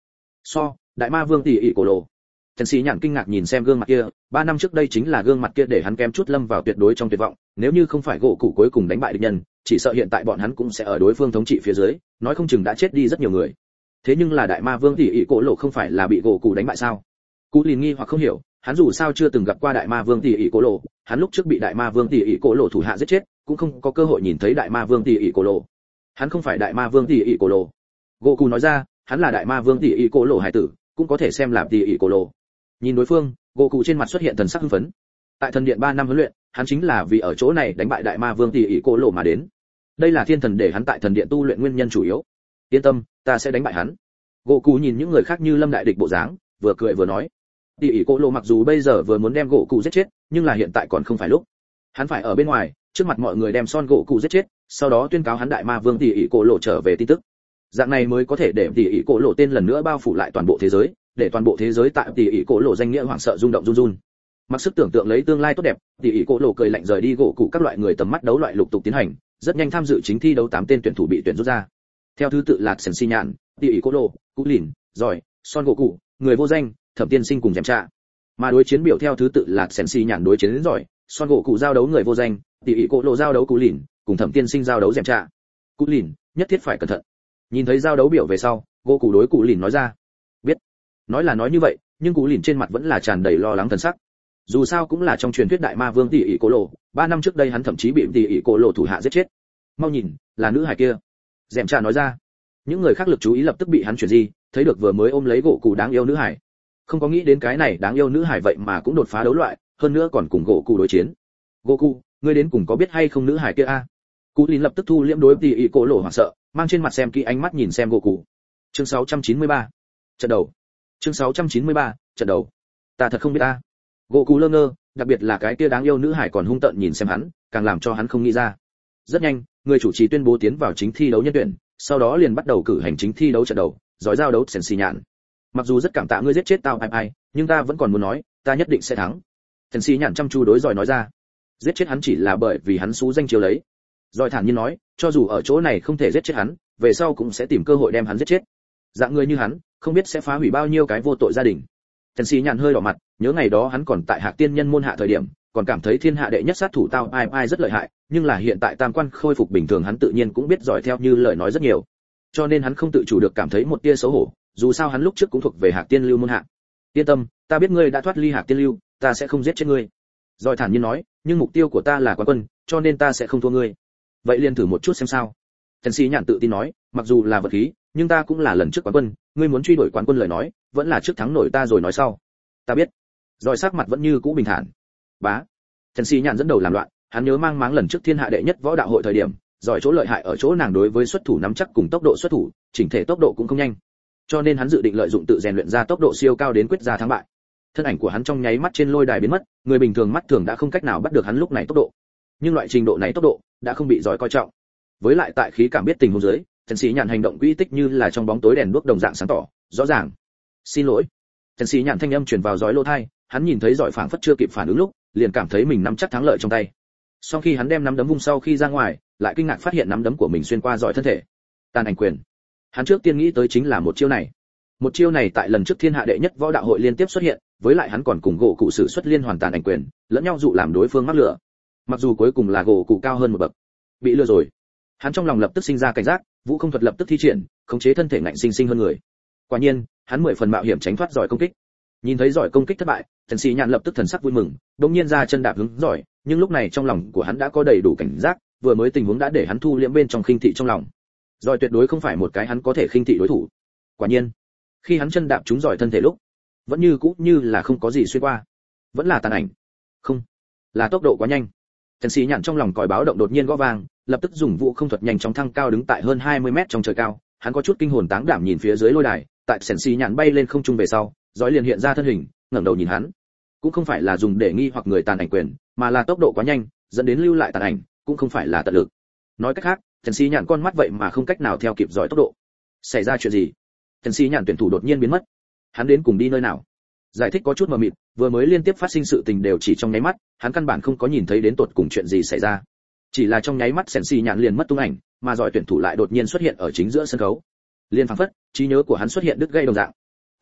So đại ma vương tỷ ỷ cổ lộ. Trần Sĩ Nhạn kinh ngạc nhìn xem gương mặt kia, ba năm trước đây chính là gương mặt kia để hắn kém chút lâm vào tuyệt đối trong tuyệt vọng, nếu như không phải gỗ cụ cuối cùng đánh bại địch nhân, chỉ sợ hiện tại bọn hắn cũng sẽ ở đối phương thống trị phía dưới, nói không chừng đã chết đi rất nhiều người. Thế nhưng là đại ma vương tỷ ỷ cổ lộ không phải là bị gỗ cụ đánh bại sao? Cú Lìn nghi hoặc không hiểu, hắn dù sao chưa từng gặp qua đại ma vương tỷ ỷ cổ lộ, hắn lúc trước bị đại ma vương tỷ ỷ cổ lộ thủ hạ giết chết, cũng không có cơ hội nhìn thấy đại ma vương tỷ ỷ cổ lộ. Hắn không phải đại ma vương tỷ ỷ cổ lộ. Gỗ cụ nói ra, hắn là đại ma vương tỷ ỷ cổ lộ hải tử, cũng có thể xem là tỷ ỷ cổ lộ. Nhìn đối phương, gỗ cụ trên mặt xuất hiện thần sắc hưng phấn. Tại thần điện ba năm huấn luyện, hắn chính là vì ở chỗ này đánh bại đại ma vương tỷ ỷ cổ lộ mà đến. Đây là thiên thần để hắn tại thần điện tu luyện nguyên nhân chủ yếu. Yên tâm, ta sẽ đánh bại hắn. Gỗ cụ nhìn những người khác như lâm đại địch bộ dáng, vừa cười vừa nói. Tỷ ỷ cổ lộ mặc dù bây giờ vừa muốn đem gỗ cụ giết chết, nhưng là hiện tại còn không phải lúc. Hắn phải ở bên ngoài, trước mặt mọi người đem son gỗ cụ giết chết, sau đó tuyên cáo hắn đại ma vương tỷ ỷ cổ lộ trở về tin tức. Dạng này mới có thể để tỷ ỷ cổ lộ tên lần nữa bao phủ lại toàn bộ thế giới, để toàn bộ thế giới tại tỷ ỷ cổ lộ danh nghĩa hoảng sợ rung động run run. Mặc sức tưởng tượng lấy tương lai tốt đẹp, tỷ ỷ cổ lộ cười lạnh rời đi gỗ cụ các loại người tầm mắt đấu loại lục tục tiến hành, rất nhanh tham dự chính thi đấu tám tên tuyển thủ bị tuyển rút ra. Theo thứ tự là Sển Xi Nhạn, tỷ ỷ cổ lộ, Cú Lìn, giỏi, son gỗ cụ, người vô danh, Thẩm Tiên Sinh cùng Dèm Trạ. Mà đối chiến biểu theo thứ tự là Sển Xi Nhạn đối chiến đến giỏi, son gỗ cụ giao đấu người vô danh, tỷ ỷ cổ lộ giao đấu Cú Lìn, cùng Thẩm Tiên Sinh giao đấu Dèm Trạ. Cú Lìn, nhất thiết phải cẩn thận. Nhìn thấy giao đấu biểu về sau, gỗ cụ đối Cú Lìn nói ra. Biết. Nói là nói như vậy, nhưng Cú Lìn trên mặt vẫn là tràn đầy lo lắng thần sắc. Dù sao cũng là trong truyền thuyết đại ma vương tỷ ỷ cổ lộ, ba năm trước đây hắn thậm chí bị tỷ ỷ cổ lộ thủ hạ giết chết. Mau nhìn, là nữ hài kia. Dèm Trạ nói ra. Những người khác lực chú ý lập tức bị hắn chuyển di, thấy được vừa mới ôm lấy gỗ cụ đáng yêu nữ hài. Không có nghĩ đến cái này đáng yêu nữ hài vậy mà cũng đột phá đấu loại, hơn nữa còn cùng gỗ cụ đối chiến. Gỗ cụ, ngươi đến cùng có biết hay không nữ hài kia a? Cú Lìn lập tức thu liễm đối tỷ ỷ cổ lộ hoảng sợ, mang trên mặt xem kỹ ánh mắt nhìn xem gỗ cụ. Chương sáu trăm chín mươi ba, trận đầu. Chương sáu trăm chín mươi ba, trận đầu. Ta thật không biết a. Gỗ cụ lơ ngơ, đặc biệt là cái kia đáng yêu nữ hải còn hung tợn nhìn xem hắn, càng làm cho hắn không nghĩ ra. Rất nhanh, người chủ trì tuyên bố tiến vào chính thi đấu nhân tuyển, sau đó liền bắt đầu cử hành chính thi đấu trận đầu, giỏi giao đấu Sển Xi Nhạn. Mặc dù rất cảm tạ ngươi giết chết tao ai ai, nhưng ta vẫn còn muốn nói, ta nhất định sẽ thắng. Sển Xi Nhạn chăm chú đối giỏi nói ra. Giết chết hắn chỉ là bởi vì hắn xú danh chiếu lấy. Giỏi thản nhiên nói, cho dù ở chỗ này không thể giết chết hắn, về sau cũng sẽ tìm cơ hội đem hắn giết chết. Dạng người như hắn, không biết sẽ phá hủy bao nhiêu cái vô tội gia đình. Sển Xi Nhạn hơi đỏ mặt, nhớ ngày đó hắn còn tại Hạc Tiên Nhân môn hạ thời điểm, còn cảm thấy thiên hạ đệ nhất sát thủ tao ai ai rất lợi hại, nhưng là hiện tại tam quan khôi phục bình thường hắn tự nhiên cũng biết giỏi theo như lời nói rất nhiều. Cho nên hắn không tự chủ được cảm thấy một tia xấu hổ, dù sao hắn lúc trước cũng thuộc về Hạc Tiên Lưu môn hạ. Yên tâm, ta biết ngươi đã thoát ly Hạc Tiên Lưu, ta sẽ không giết chết ngươi. Giỏi thản nhiên nói, nhưng mục tiêu của ta là quán quân, cho nên ta sẽ không thua ngươi. Vậy liền thử một chút xem sao. Sển Xi Nhạn tự tin nói, mặc dù là vật khí, nhưng ta cũng là lần trước quán quân, ngươi muốn truy đuổi quán quân lời nói, vẫn là trước thắng nổi ta rồi nói sau. Ta biết. Rồi sắc mặt vẫn như cũ bình thản. Bá. Sển Xi Nhạn dẫn đầu làm loạn, hắn nhớ mang máng lần trước thiên hạ đệ nhất võ đạo hội thời điểm, giỏi chỗ lợi hại ở chỗ nàng đối với xuất thủ nắm chắc cùng tốc độ xuất thủ, chỉnh thể tốc độ cũng không nhanh. Cho nên hắn dự định lợi dụng tự rèn luyện ra tốc độ siêu cao đến quyết ra thắng bại. Thân ảnh của hắn trong nháy mắt trên lôi đài biến mất, người bình thường mắt thường đã không cách nào bắt được hắn lúc này tốc độ. Nhưng loại trình độ này tốc độ đã không bị giỏi coi trọng. Với lại tại khí cảm biết tình huống dưới, Sển Xi Nhạn hành động quỹ tích như là trong bóng tối đèn đuốc đồng dạng sáng tỏ, rõ ràng. Xin lỗi. Sển Xi Nhạn thanh âm truyền vào giỏi lỗ tai, hắn nhìn thấy giỏi phảng phất chưa kịp phản ứng lúc, liền cảm thấy mình nắm chắc thắng lợi trong tay. Sau khi hắn đem nắm đấm vung sau khi ra ngoài, lại kinh ngạc phát hiện nắm đấm của mình xuyên qua giỏi thân thể. Tàn ảnh quyền. Hắn trước tiên nghĩ tới chính là một chiêu này. Một chiêu này tại lần trước thiên hạ đệ nhất võ đạo hội liên tiếp xuất hiện, với lại hắn còn cùng gỗ cụ sử xuất liên hoàn tàn ảnh quyền, lẫn nhau dụ làm đối phương mắc lửa. Mặc dù cuối cùng là gỗ cụ cao hơn một bậc, bị lừa rồi. Hắn trong lòng lập tức sinh ra cảnh giác, vũ không thuật lập tức thi triển, khống chế thân thể ngạnh sinh sinh hơn người. Quả nhiên, hắn mười phần mạo hiểm tránh thoát giỏi công kích. Nhìn thấy giỏi công kích thất bại, Sển Xi Nhạn lập tức thần sắc vui mừng, đột nhiên ra chân đạp hướng giỏi, nhưng lúc này trong lòng của hắn đã có đầy đủ cảnh giác, vừa mới tình huống đã để hắn thu liễm bên trong khinh thị trong lòng. Giỏi tuyệt đối không phải một cái hắn có thể khinh thị đối thủ. Quả nhiên, khi hắn chân đạp trúng giỏi thân thể lúc, vẫn như cũ như là không có gì xuyên qua, vẫn là tàn ảnh. Không, là tốc độ quá nhanh. Sển Xi Nhạn trong lòng còi báo động đột nhiên gõ vang, lập tức dùng vũ không thuật nhanh chóng thăng cao đứng tại hơn hai mươi mét trong trời cao, hắn có chút kinh hồn táng đảm nhìn phía dưới lôi đài, tại Sển Xi Nhạn bay lên không trung về sau, giỏi liền hiện ra thân hình, ngẩng đầu nhìn hắn. Cũng không phải là dùng để nghi hoặc người tàn ảnh quyền, mà là tốc độ quá nhanh, dẫn đến lưu lại tàn ảnh, cũng không phải là tận lực. Nói cách khác, Sển Xi Nhạn con mắt vậy mà không cách nào theo kịp giỏi tốc độ. Xảy ra chuyện gì? Sển Xi Nhạn tuyển thủ đột nhiên biến mất. Hắn đến cùng đi nơi nào? Giải thích có chút mờ mịt, vừa mới liên tiếp phát sinh sự tình đều chỉ trong nháy mắt, hắn căn bản không có nhìn thấy đến tột cùng chuyện gì xảy ra. Chỉ là trong nháy mắt Sển Xi Nhạn liền mất tung ảnh, mà giỏi tuyển thủ lại đột nhiên xuất hiện ở chính giữa sân khấu. Liên phảng phất, trí nhớ của hắn xuất hiện đứt gãy đồng dạng.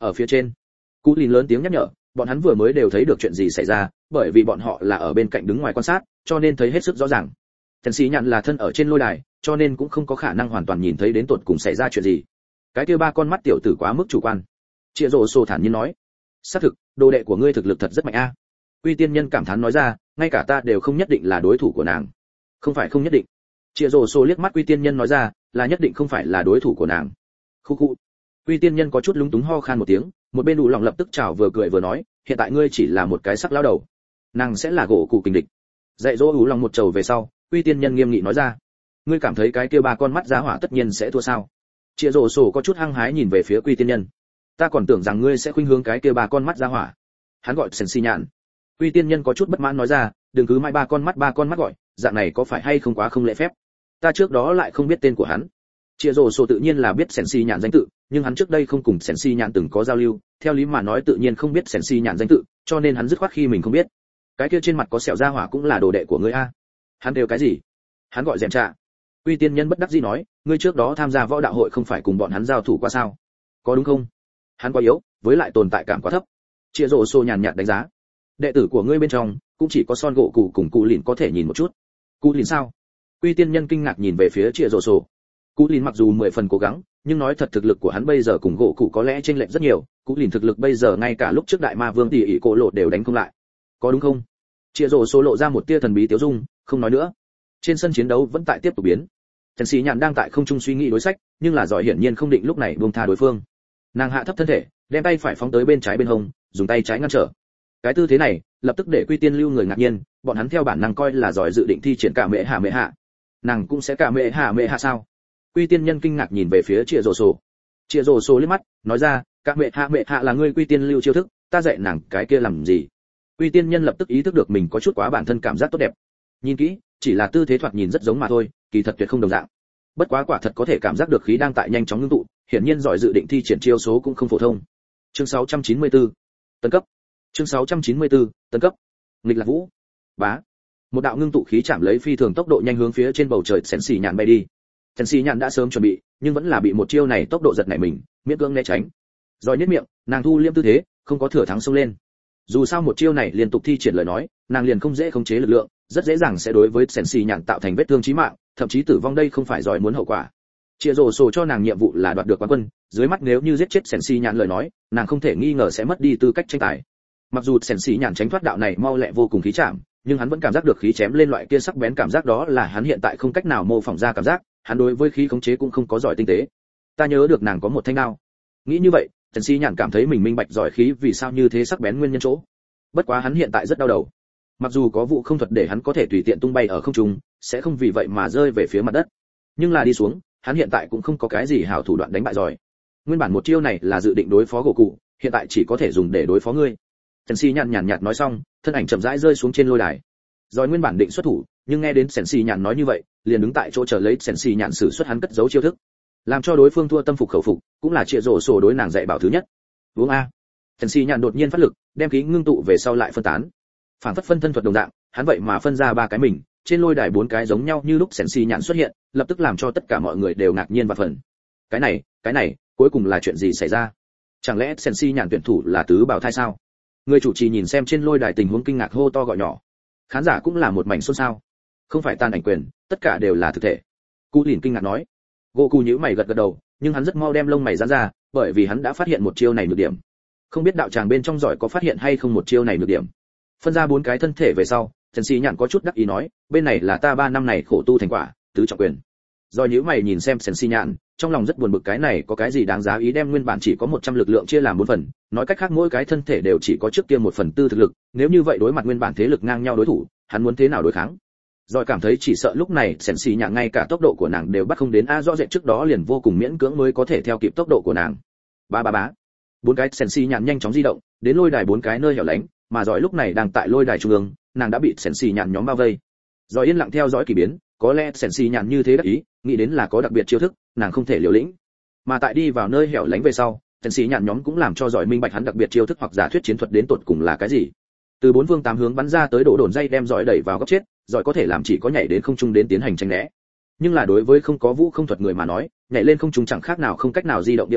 ở phía trên. Cú Lìn lớn tiếng nhắc nhở, bọn hắn vừa mới đều thấy được chuyện gì xảy ra, bởi vì bọn họ là ở bên cạnh đứng ngoài quan sát, cho nên thấy hết sức rõ ràng. Tần Sĩ Nhạn là thân ở trên lôi đài, cho nên cũng không có khả năng hoàn toàn nhìn thấy đến tột cùng xảy ra chuyện gì. Cái kia ba con mắt tiểu tử quá mức chủ quan. Triệu Dụ Sô thản nhiên nói, xác thực, đồ đệ của ngươi thực lực thật rất mạnh a. Uy Tiên Nhân cảm thán nói ra, ngay cả ta đều không nhất định là đối thủ của nàng. Không phải không nhất định. Triệu Dụ Sô liếc mắt Uy Tiên Nhân nói ra, là nhất định không phải là đối thủ của nàng. Khu khu. Uy Tiên Nhân có chút lúng túng ho khan một tiếng, một bên đủ lòng lập tức chào vừa cười vừa nói, hiện tại ngươi chỉ là một cái sắc lão đầu, nàng sẽ là gỗ cụ kình địch. Dạy dỗ đủ lòng một trầu về sau, Uy Tiên Nhân nghiêm nghị nói ra, ngươi cảm thấy cái kia ba con mắt giá hỏa tất nhiên sẽ thua sao? Triệu Dụ Sô có chút hăng hái nhìn về phía Uy Tiên Nhân, ta còn tưởng rằng ngươi sẽ khuynh hướng cái kia ba con mắt giá hỏa. Hắn gọi Sển Si Nhạn. Uy Tiên Nhân có chút bất mãn nói ra, đừng cứ mãi ba con mắt ba con mắt gọi, dạng này có phải hay không quá không lễ phép? Ta trước đó lại không biết tên của hắn. Triệu Dụ Sô tự nhiên là biết Sển Si Nhạn danh tự, nhưng hắn trước đây không cùng Sển Si Nhạn từng có giao lưu, theo lý mà nói tự nhiên không biết Sển Si Nhạn danh tự, cho nên hắn dứt khoát khi mình không biết. Cái kia trên mặt có sẹo da hỏa cũng là đồ đệ của ngươi a. Hắn đều cái gì? Hắn gọi Dèm Trạ. Uy Tiên Nhân bất đắc dĩ nói, ngươi trước đó tham gia võ đạo hội không phải cùng bọn hắn giao thủ qua sao? Có đúng không? Hắn quá yếu, với lại tồn tại cảm quá thấp. Triệu Dụ Sô nhàn nhạt đánh giá. Đệ tử của ngươi bên trong cũng chỉ có Son Gỗ Cụ cùng Cụ Lìn có thể nhìn một chút. Cụ Lìn sao? Uy Tiên Nhân kinh ngạc nhìn về phía Triệu Dụ Sô. Cụ Lìn mặc dù mười phần cố gắng, nhưng nói thật thực lực của hắn bây giờ cùng Gỗ Cụ có lẽ chênh lệch rất nhiều, Cụ Lìn thực lực bây giờ ngay cả lúc trước Đại Ma Vương tỷ ỷ cổ lộ đều đánh không lại. Có đúng không? Triệu Dụ Sô lộ ra một tia thần bí tiêu dung, không nói nữa. Trên sân chiến đấu vẫn tại tiếp tục biến. Trần Sĩ Nhạn đang tại không trung suy nghĩ đối sách, nhưng là giỏi hiển nhiên không định lúc này buông tha đối phương. Nàng hạ thấp thân thể, đem tay phải phóng tới bên trái bên hông, dùng tay trái ngăn trở. Cái tư thế này, lập tức để Quy Tiên Lưu người ngạc nhiên, bọn hắn theo bản năng coi là giỏi dự định thi triển cả mẹ hạ mẹ hạ. Nàng cũng sẽ cả mẹ hạ mẹ hạ sao? Quy Tiên Nhân kinh ngạc nhìn về phía Triệu Dụ Sô. Triệu Dụ Sô liếc mắt, nói ra, cả mẹ hạ mẹ hạ là ngươi Quy Tiên Lưu chiêu thức, ta dạy nàng cái kia làm gì? Quy Tiên Nhân lập tức ý thức được mình có chút quá bản thân cảm giác tốt đẹp. Nhìn kỹ, chỉ là tư thế thoạt nhìn rất giống mà thôi, kỳ thật tuyệt không đồng dạng. Bất quá quả thật có thể cảm giác được khí đang tại nhanh chóng ngưng tụ, hiển nhiên giỏi dự định thi triển chiêu số cũng không phổ thông. Chương sáu trăm chín mươi tư, tấn cấp. Chương sáu trăm chín mươi tư, tấn cấp. Nghịch Lạc Vũ. Bá. Một đạo ngưng tụ khí chạm lấy phi thường tốc độ nhanh hướng phía trên bầu trời Sển Si Nhạn bay đi. Sển Si Nhạn đã sớm chuẩn bị, nhưng vẫn là bị một chiêu này tốc độ giật nảy mình, miễn cưỡng né tránh. Rồi nhếch miệng, nàng thu liêm tư thế, không có thừa thắng xông lên. Dù sao một chiêu này liên tục thi triển lời nói, nàng liền không dễ khống chế lực lượng, rất dễ dàng sẽ đối với Sển Si Nhạn tạo thành vết thương chí mạng, thậm chí tử vong đây không phải giỏi muốn hậu quả. Triệu Dụ Sô cho nàng nhiệm vụ là đoạt được quán quân, dưới mắt nếu như giết chết Sển Si Nhạn lời nói, nàng không thể nghi ngờ sẽ mất đi tư cách tranh tài. Mặc dù Sển Si Nhạn tránh thoát đạo này mau lẹ vô cùng khí chạm, nhưng hắn vẫn cảm giác được khí chém lên loại kia sắc bén cảm giác, đó là hắn hiện tại không cách nào mô phỏng ra cảm giác, hắn đối với khí khống chế cũng không có giỏi tinh tế. Ta nhớ được nàng có một thanh đao. Nghĩ như vậy, Sển Si Nhạn cảm thấy mình minh bạch giỏi khí vì sao như thế sắc bén nguyên nhân chỗ. Bất quá hắn hiện tại rất đau đầu. Mặc dù có vụ không thuật để hắn có thể tùy tiện tung bay ở không trung, sẽ không vì vậy mà rơi về phía mặt đất. Nhưng là đi xuống, hắn hiện tại cũng không có cái gì hảo thủ đoạn đánh bại giỏi. Nguyên bản một chiêu này là dự định đối phó Gỗ Cụ, hiện tại chỉ có thể dùng để đối phó ngươi. Sển Si Nhạn nhàn nhạt nói xong, thân ảnh chậm rãi rơi xuống trên lôi đài. Giỏi nguyên bản định xuất thủ, nhưng nghe đến Sển Si Nhạn nói như vậy, liền đứng tại chỗ chờ lấy Sển Si Nhạn sử xuất hắn cất giấu chiêu thức, làm cho đối phương thua tâm phục khẩu phục, cũng là Triệu Dụ Sô đối nàng dạy bảo thứ nhất. Uống a. Sển Si Nhạn đột nhiên phát lực, đem khí ngưng tụ về sau lại phân tán. Phản phất phân thân thuật đồng dạng, hắn vậy mà phân ra ba cái mình, trên lôi đài bốn cái giống nhau như lúc Sển Si Nhạn xuất hiện, lập tức làm cho tất cả mọi người đều ngạc nhiên và phần. Cái này, cái này, cuối cùng là chuyện gì xảy ra? Chẳng lẽ Sển Si Nhạn tuyển thủ là tứ bảo thai sao? Người chủ trì nhìn xem trên lôi đài tình huống kinh ngạc hô to gọi nhỏ. Khán giả cũng là một mảnh xôn xao. Không phải tàn ảnh quyền, tất cả đều là thực thể. Cụ Lìn kinh ngạc nói. Gỗ Cụ nhíu mày gật gật đầu, nhưng hắn rất mau đem lông mày giãn ra, bởi vì hắn đã phát hiện một chiêu này nhược điểm. Không biết đạo tràng bên trong giỏi có phát hiện hay không một chiêu này nhược điểm. Phân ra bốn cái thân thể về sau, Sển Si Nhạn có chút đắc ý nói, bên này là ta ba năm này khổ tu thành quả, tứ trọng quyền. Do nhíu mày nhìn xem Sển Si Nhạn, trong lòng rất buồn bực, cái này có cái gì đáng giá ý, đem nguyên bản chỉ có một trăm lực lượng chia làm bốn phần, nói cách khác mỗi cái thân thể đều chỉ có trước kia một phần tư thực lực, nếu như vậy đối mặt nguyên bản thế lực ngang nhau đối thủ, hắn muốn thế nào đối kháng? Rồi cảm thấy chỉ sợ lúc này Sển Si Nhạn ngay cả tốc độ của nàng đều bắt không đến, a rõ rệt trước đó liền vô cùng miễn cưỡng mới có thể theo kịp tốc độ của nàng. Ba ba bá. Bốn cái Sển Si Nhạn nhanh chóng di động, đến lôi đài bốn cái nơi hẻo lánh, mà giỏi lúc này đang tại lôi đài trung ương, nàng đã bị Sển Si Nhạn nhóm bao vây. Giỏi yên lặng theo dõi kỳ biến, có lẽ Sển Si Nhạn như thế đắc ý, nghĩ đến là có đặc biệt chiêu thức, nàng không thể liều lĩnh. Mà tại đi vào nơi hẻo lánh về sau, Sển Si Nhạn nhóm cũng làm cho giỏi minh bạch hắn đặc biệt chiêu thức hoặc giả thuyết chiến thuật đến tột cùng là cái gì. Từ bốn phương tám hướng bắn ra tới đổ đồn dây đem giỏi đẩy vào góc chết, giỏi có thể làm chỉ có nhảy đến không trung đến tiến hành tranh né. Nhưng là đối với không có vũ không thuật người mà nói, nhảy lên không trung chẳng khác nào không cách nào di động điểm ngắm,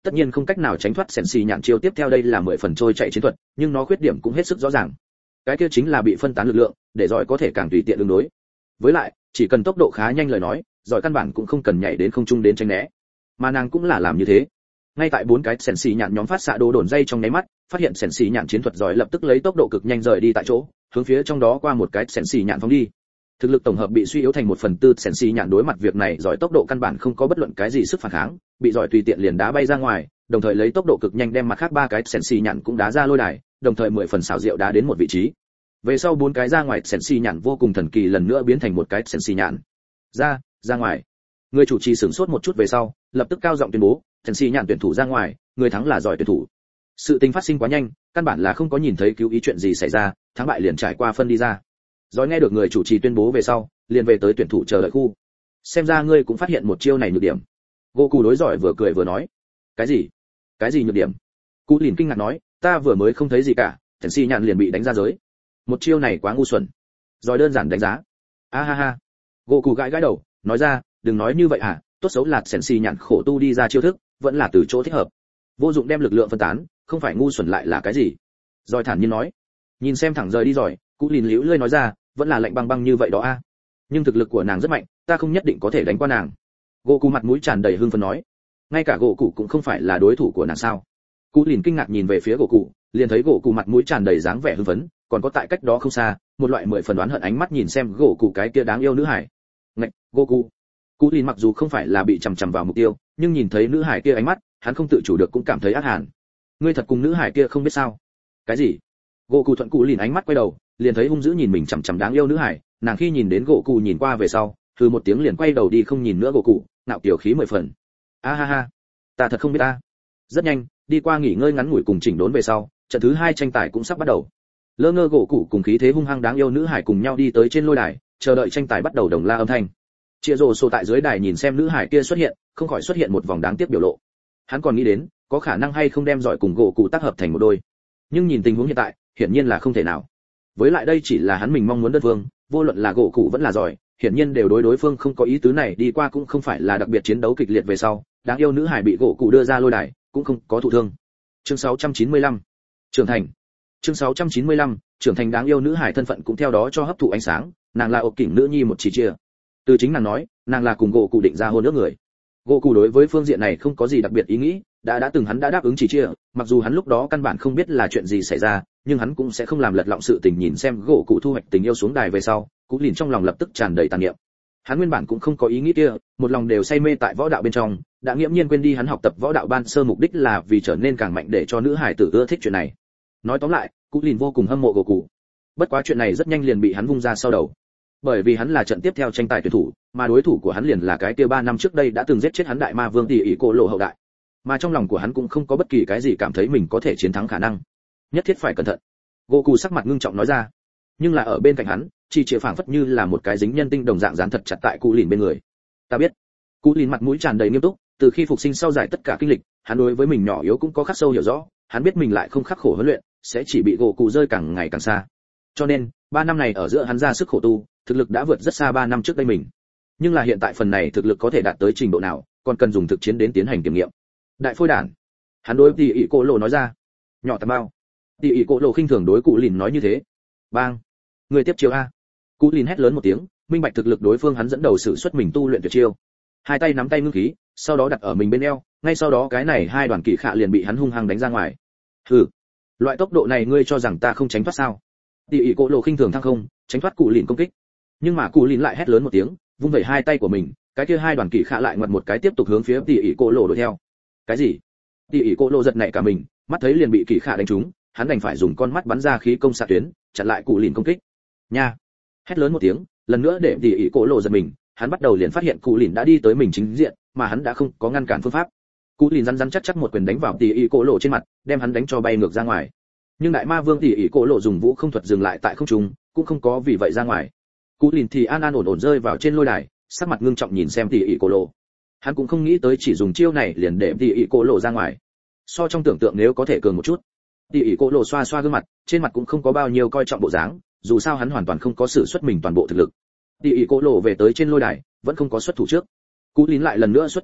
tất nhiên không cách nào tránh thoát sèn xì nhạn chiêu tiếp theo. Đây là mười phần trôi chạy chiến thuật, nhưng nó khuyết điểm cũng hết sức rõ ràng. Cái kia chính là bị phân tán lực lượng, để giỏi có thể càng tùy tiện ứng đối. Với lại, chỉ cần tốc độ khá nhanh lời nói, giỏi căn bản cũng không cần nhảy đến không trung đến tránh né. Mà nàng cũng là làm như thế. Ngay tại bốn cái sèn xì nhạn nhóm phát xạ đồ đồn dây trong nháy mắt, phát hiện sèn xì nhạn chiến thuật giỏi lập tức lấy tốc độ cực nhanh rời đi tại chỗ, hướng phía trong đó qua một cái sèn xì nhạn phóng đi. Thực lực tổng hợp bị suy yếu thành một phần tư, sèn xì nhạn đối mặt việc này giỏi tốc độ căn bản không có bất luận cái gì sức phản kháng, bị giỏi tùy tiện liền đá bay ra ngoài, đồng thời lấy tốc độ cực nhanh đem mặt khác ba cái sèn xì nhạn cũng đá ra lôi đài, đồng thời mười phần xảo diệu đá đến một vị trí. Về sau bốn cái ra ngoài sèn xì nhạn vô cùng thần kỳ lần nữa biến thành một cái sèn xì nhạn. Ra, ra ngoài. Người chủ trì sửng sốt một chút về sau, lập tức cao giọng tuyên bố, sèn xì nhạn tuyển thủ ra ngoài, người thắng là giỏi tuyển thủ. Sự tình phát sinh quá nhanh, căn bản là không có nhìn thấy cứu ý chuyện gì xảy ra, thắng bại liền trải qua phân đi ra. Giỏi nghe được người chủ trì tuyên bố về sau, liền về tới tuyển thủ chờ đợi khu. Xem ra ngươi cũng phát hiện một chiêu này nhược điểm. Goku đối giỏi vừa cười vừa nói. Cái gì? Cái gì nhược điểm? Cú liền kinh ngạc nói, ta vừa mới không thấy gì cả, sèn xì nhạn liền bị đánh ra giới. Một chiêu này quá ngu xuẩn. Giỏi đơn giản đánh giá. A ha ha. Goku gãi gãi đầu, nói ra, đừng nói như vậy hả, tốt xấu là sèn xì nhạn khổ tu đi ra chiêu thức, vẫn là từ chỗ thích hợp. Vô dụng đem lực lượng phân tán, không phải ngu xuẩn lại là cái gì? Giỏi thản nhiên nói. Nhìn xem thẳng rời đi rồi, Cú liền liễu lơi nói ra, vẫn là lạnh băng băng như vậy đó a. Nhưng thực lực của nàng rất mạnh, ta không nhất định có thể đánh qua nàng. Goku mặt mũi tràn đầy hưng phấn nói. Ngay cả Goku cũng không phải là đối thủ của nàng sao? Cú liền kinh ngạc nhìn về phía Goku, liền thấy Goku mặt mũi tràn đầy dáng vẻ hưng phấn, còn có tại cách đó không xa, một loại mười phần đoán hận ánh mắt nhìn xem Goku cái kia đáng yêu nữ hải. Ngạch, Goku. Cú liền mặc dù không phải là bị chằm chằm vào mục tiêu, nhưng nhìn thấy nữ hải kia ánh mắt, hắn không tự chủ được cũng cảm thấy ác hàn. Ngươi thật cùng nữ hải kia không biết sao? Cái gì? Goku thuận Cú liền ánh mắt quay đầu, liền thấy hung dữ nhìn mình chằm chằm đáng yêu nữ hải, nàng khi nhìn đến Goku nhìn qua về sau, hừ một tiếng liền quay đầu đi không nhìn nữa Goku, nạo kiều khí mười phần. A ha ha, ta thật không biết ta. Rất nhanh, đi qua nghỉ ngơi ngắn ngủi cùng chỉnh đốn về sau, trận thứ hai tranh tài cũng sắp bắt đầu. Lơ ngơ Goku cùng khí thế hung hăng đáng yêu nữ hải cùng nhau đi tới trên lôi đài, chờ đợi tranh tài bắt đầu đồng la âm thanh. Chia rồ sổ tại dưới đài nhìn xem nữ hải kia xuất hiện, không khỏi xuất hiện một vòng đáng tiếc biểu lộ. Hắn còn nghĩ đến, có khả năng hay không đem giỏi cùng Goku tác hợp thành một đôi. Nhưng nhìn tình huống hiện tại, hiển nhiên là không thể nào. Với lại đây chỉ là hắn mình mong muốn đơn phương, vô luận là Goku vẫn là giỏi, hiển nhiên đều đối đối phương không có ý tứ này, đi qua cũng không phải là đặc biệt chiến đấu kịch liệt về sau, đáng yêu nữ hải bị Goku đưa ra lôi đài, cũng không có thụ thương. Chương sáu trăm chín mươi lăm, trưởng thành. Chương sáu trăm chín mươi lăm, trưởng thành. Đáng yêu nữ hải thân phận cũng theo đó cho hấp thụ ánh sáng, nàng là ộc kỉnh nữ nhi một chỉ chia. Từ chính nàng nói, nàng là cùng Goku định ra hôn ước người. Goku đối với phương diện này không có gì đặc biệt ý nghĩ, đã đã từng hắn đã đáp ứng chỉ chia, mặc dù hắn lúc đó căn bản không biết là chuyện gì xảy ra, nhưng hắn cũng sẽ không làm lật lọng sự tình. Nhìn xem Goku thu hoạch tình yêu xuống đài về sau, Cú liền trong lòng lập tức tràn đầy tàn niệm. Hắn nguyên bản cũng không có ý nghĩ kia, một lòng đều say mê tại võ đạo bên trong, đã nghiễm nhiên quên đi hắn học tập võ đạo ban sơ mục đích là vì trở nên càng mạnh để cho nữ hải tử ưa thích chuyện này. Nói tóm lại, Cú liền vô cùng hâm mộ Goku. Bất quá chuyện này rất nhanh liền bị hắn vung ra sau đầu. Bởi vì hắn là trận tiếp theo tranh tài tuyển thủ, mà đối thủ của hắn liền là cái kia ba năm trước đây đã từng giết chết hắn đại ma vương tỷ ỷ cổ lộ hậu đại. Mà trong lòng của hắn cũng không có bất kỳ cái gì cảm thấy mình có thể chiến thắng khả năng. Nhất thiết phải cẩn thận. Goku sắc mặt ngưng trọng nói ra. Nhưng là ở bên cạnh hắn, chỉ chỉ phảng phất như là một cái dính nhân tinh đồng dạng dán thật chặt tại Cú Lìn bên người. Ta biết. Cú Lìn mặt mũi tràn đầy nghiêm túc, từ khi phục sinh sau giải tất cả kinh lịch, hắn đối với mình nhỏ yếu cũng có khắc sâu hiểu rõ, hắn biết mình lại không khắc khổ huấn luyện, sẽ chỉ bị Goku rơi càng ngày càng xa. Cho nên, ba năm này ở giữa hắn ra sức khổ tu, thực lực đã vượt rất xa ba năm trước đây mình. Nhưng là hiện tại phần này thực lực có thể đạt tới trình độ nào, còn cần dùng thực chiến đến tiến hành kiểm nghiệm. Đại phôi đản. Hắn đối tỷ ỷ cổ lộ nói ra. Nhỏ tầm bao. Tỷ ỷ cổ lộ khinh thường đối Cú Lìn nói như thế. Bang. Người tiếp chiêu a. Cú Lìn hét lớn một tiếng, minh bạch thực lực đối phương, hắn dẫn đầu sử xuất mình tu luyện tuyệt chiêu. Hai tay nắm tay ngưng khí, sau đó đặt ở mình bên eo, ngay sau đó cái này hai đoàn kỳ khạ liền bị hắn hung hăng đánh ra ngoài. Hừ, loại tốc độ này ngươi cho rằng ta không tránh thoát sao? Tỷ ỷ cổ lộ khinh thường thăng không, tránh thoát Cú Lìn công kích. Nhưng mà Cú Lìn lại hét lớn một tiếng, vung vẩy hai tay của mình, cái kia hai đoàn kỳ khạ lại ngoặt một cái tiếp tục hướng phía tỷ ỷ cổ lộ đuổi theo. Cái gì? Tỷ ỷ cổ lộ giật nảy cả mình, mắt thấy liền bị kỳ khạ đánh trúng, hắn đành phải dùng con mắt bắn ra khí công xạ tuyến, chặn lại Cú Lìn công kích. Nha! Hét lớn một tiếng, lần nữa để tỷ ỷ cổ lộ giật mình, hắn bắt đầu liền phát hiện Cú Lìn đã đi tới mình chính diện, mà hắn đã không có ngăn cản phương pháp. Cú Lìn rắn rắn chắc chắc một quyền đánh vào tỷ ỷ cổ lộ trên mặt, đem hắn đánh cho bay ngược ra ngoài. Nhưng đại ma vương tỷ ỷ cổ lộ dùng vũ không thuật dừng lại tại không trung, cũng không có vì vậy ra ngoài. Cú Lìn thì an an ổn ổn rơi vào trên lôi đài, sắc mặt ngưng trọng nhìn xem tỷ ỷ cổ lộ. Hắn cũng không nghĩ tới chỉ dùng chiêu này liền để tỷ ỷ cổ lộ ra ngoài. So trong tưởng tượng nếu có thể cường một chút. Tỷ ỷ cổ lộ xoa xoa gương mặt, trên mặt cũng không có bao nhiêu coi trọng bộ dáng, dù sao hắn hoàn toàn không có sử xuất mình toàn bộ thực lực. Tỷ ỷ cổ lộ về tới trên lôi đài, vẫn không có xuất thủ trước. Cú Lìn lại lần nữa xuất thủ trước,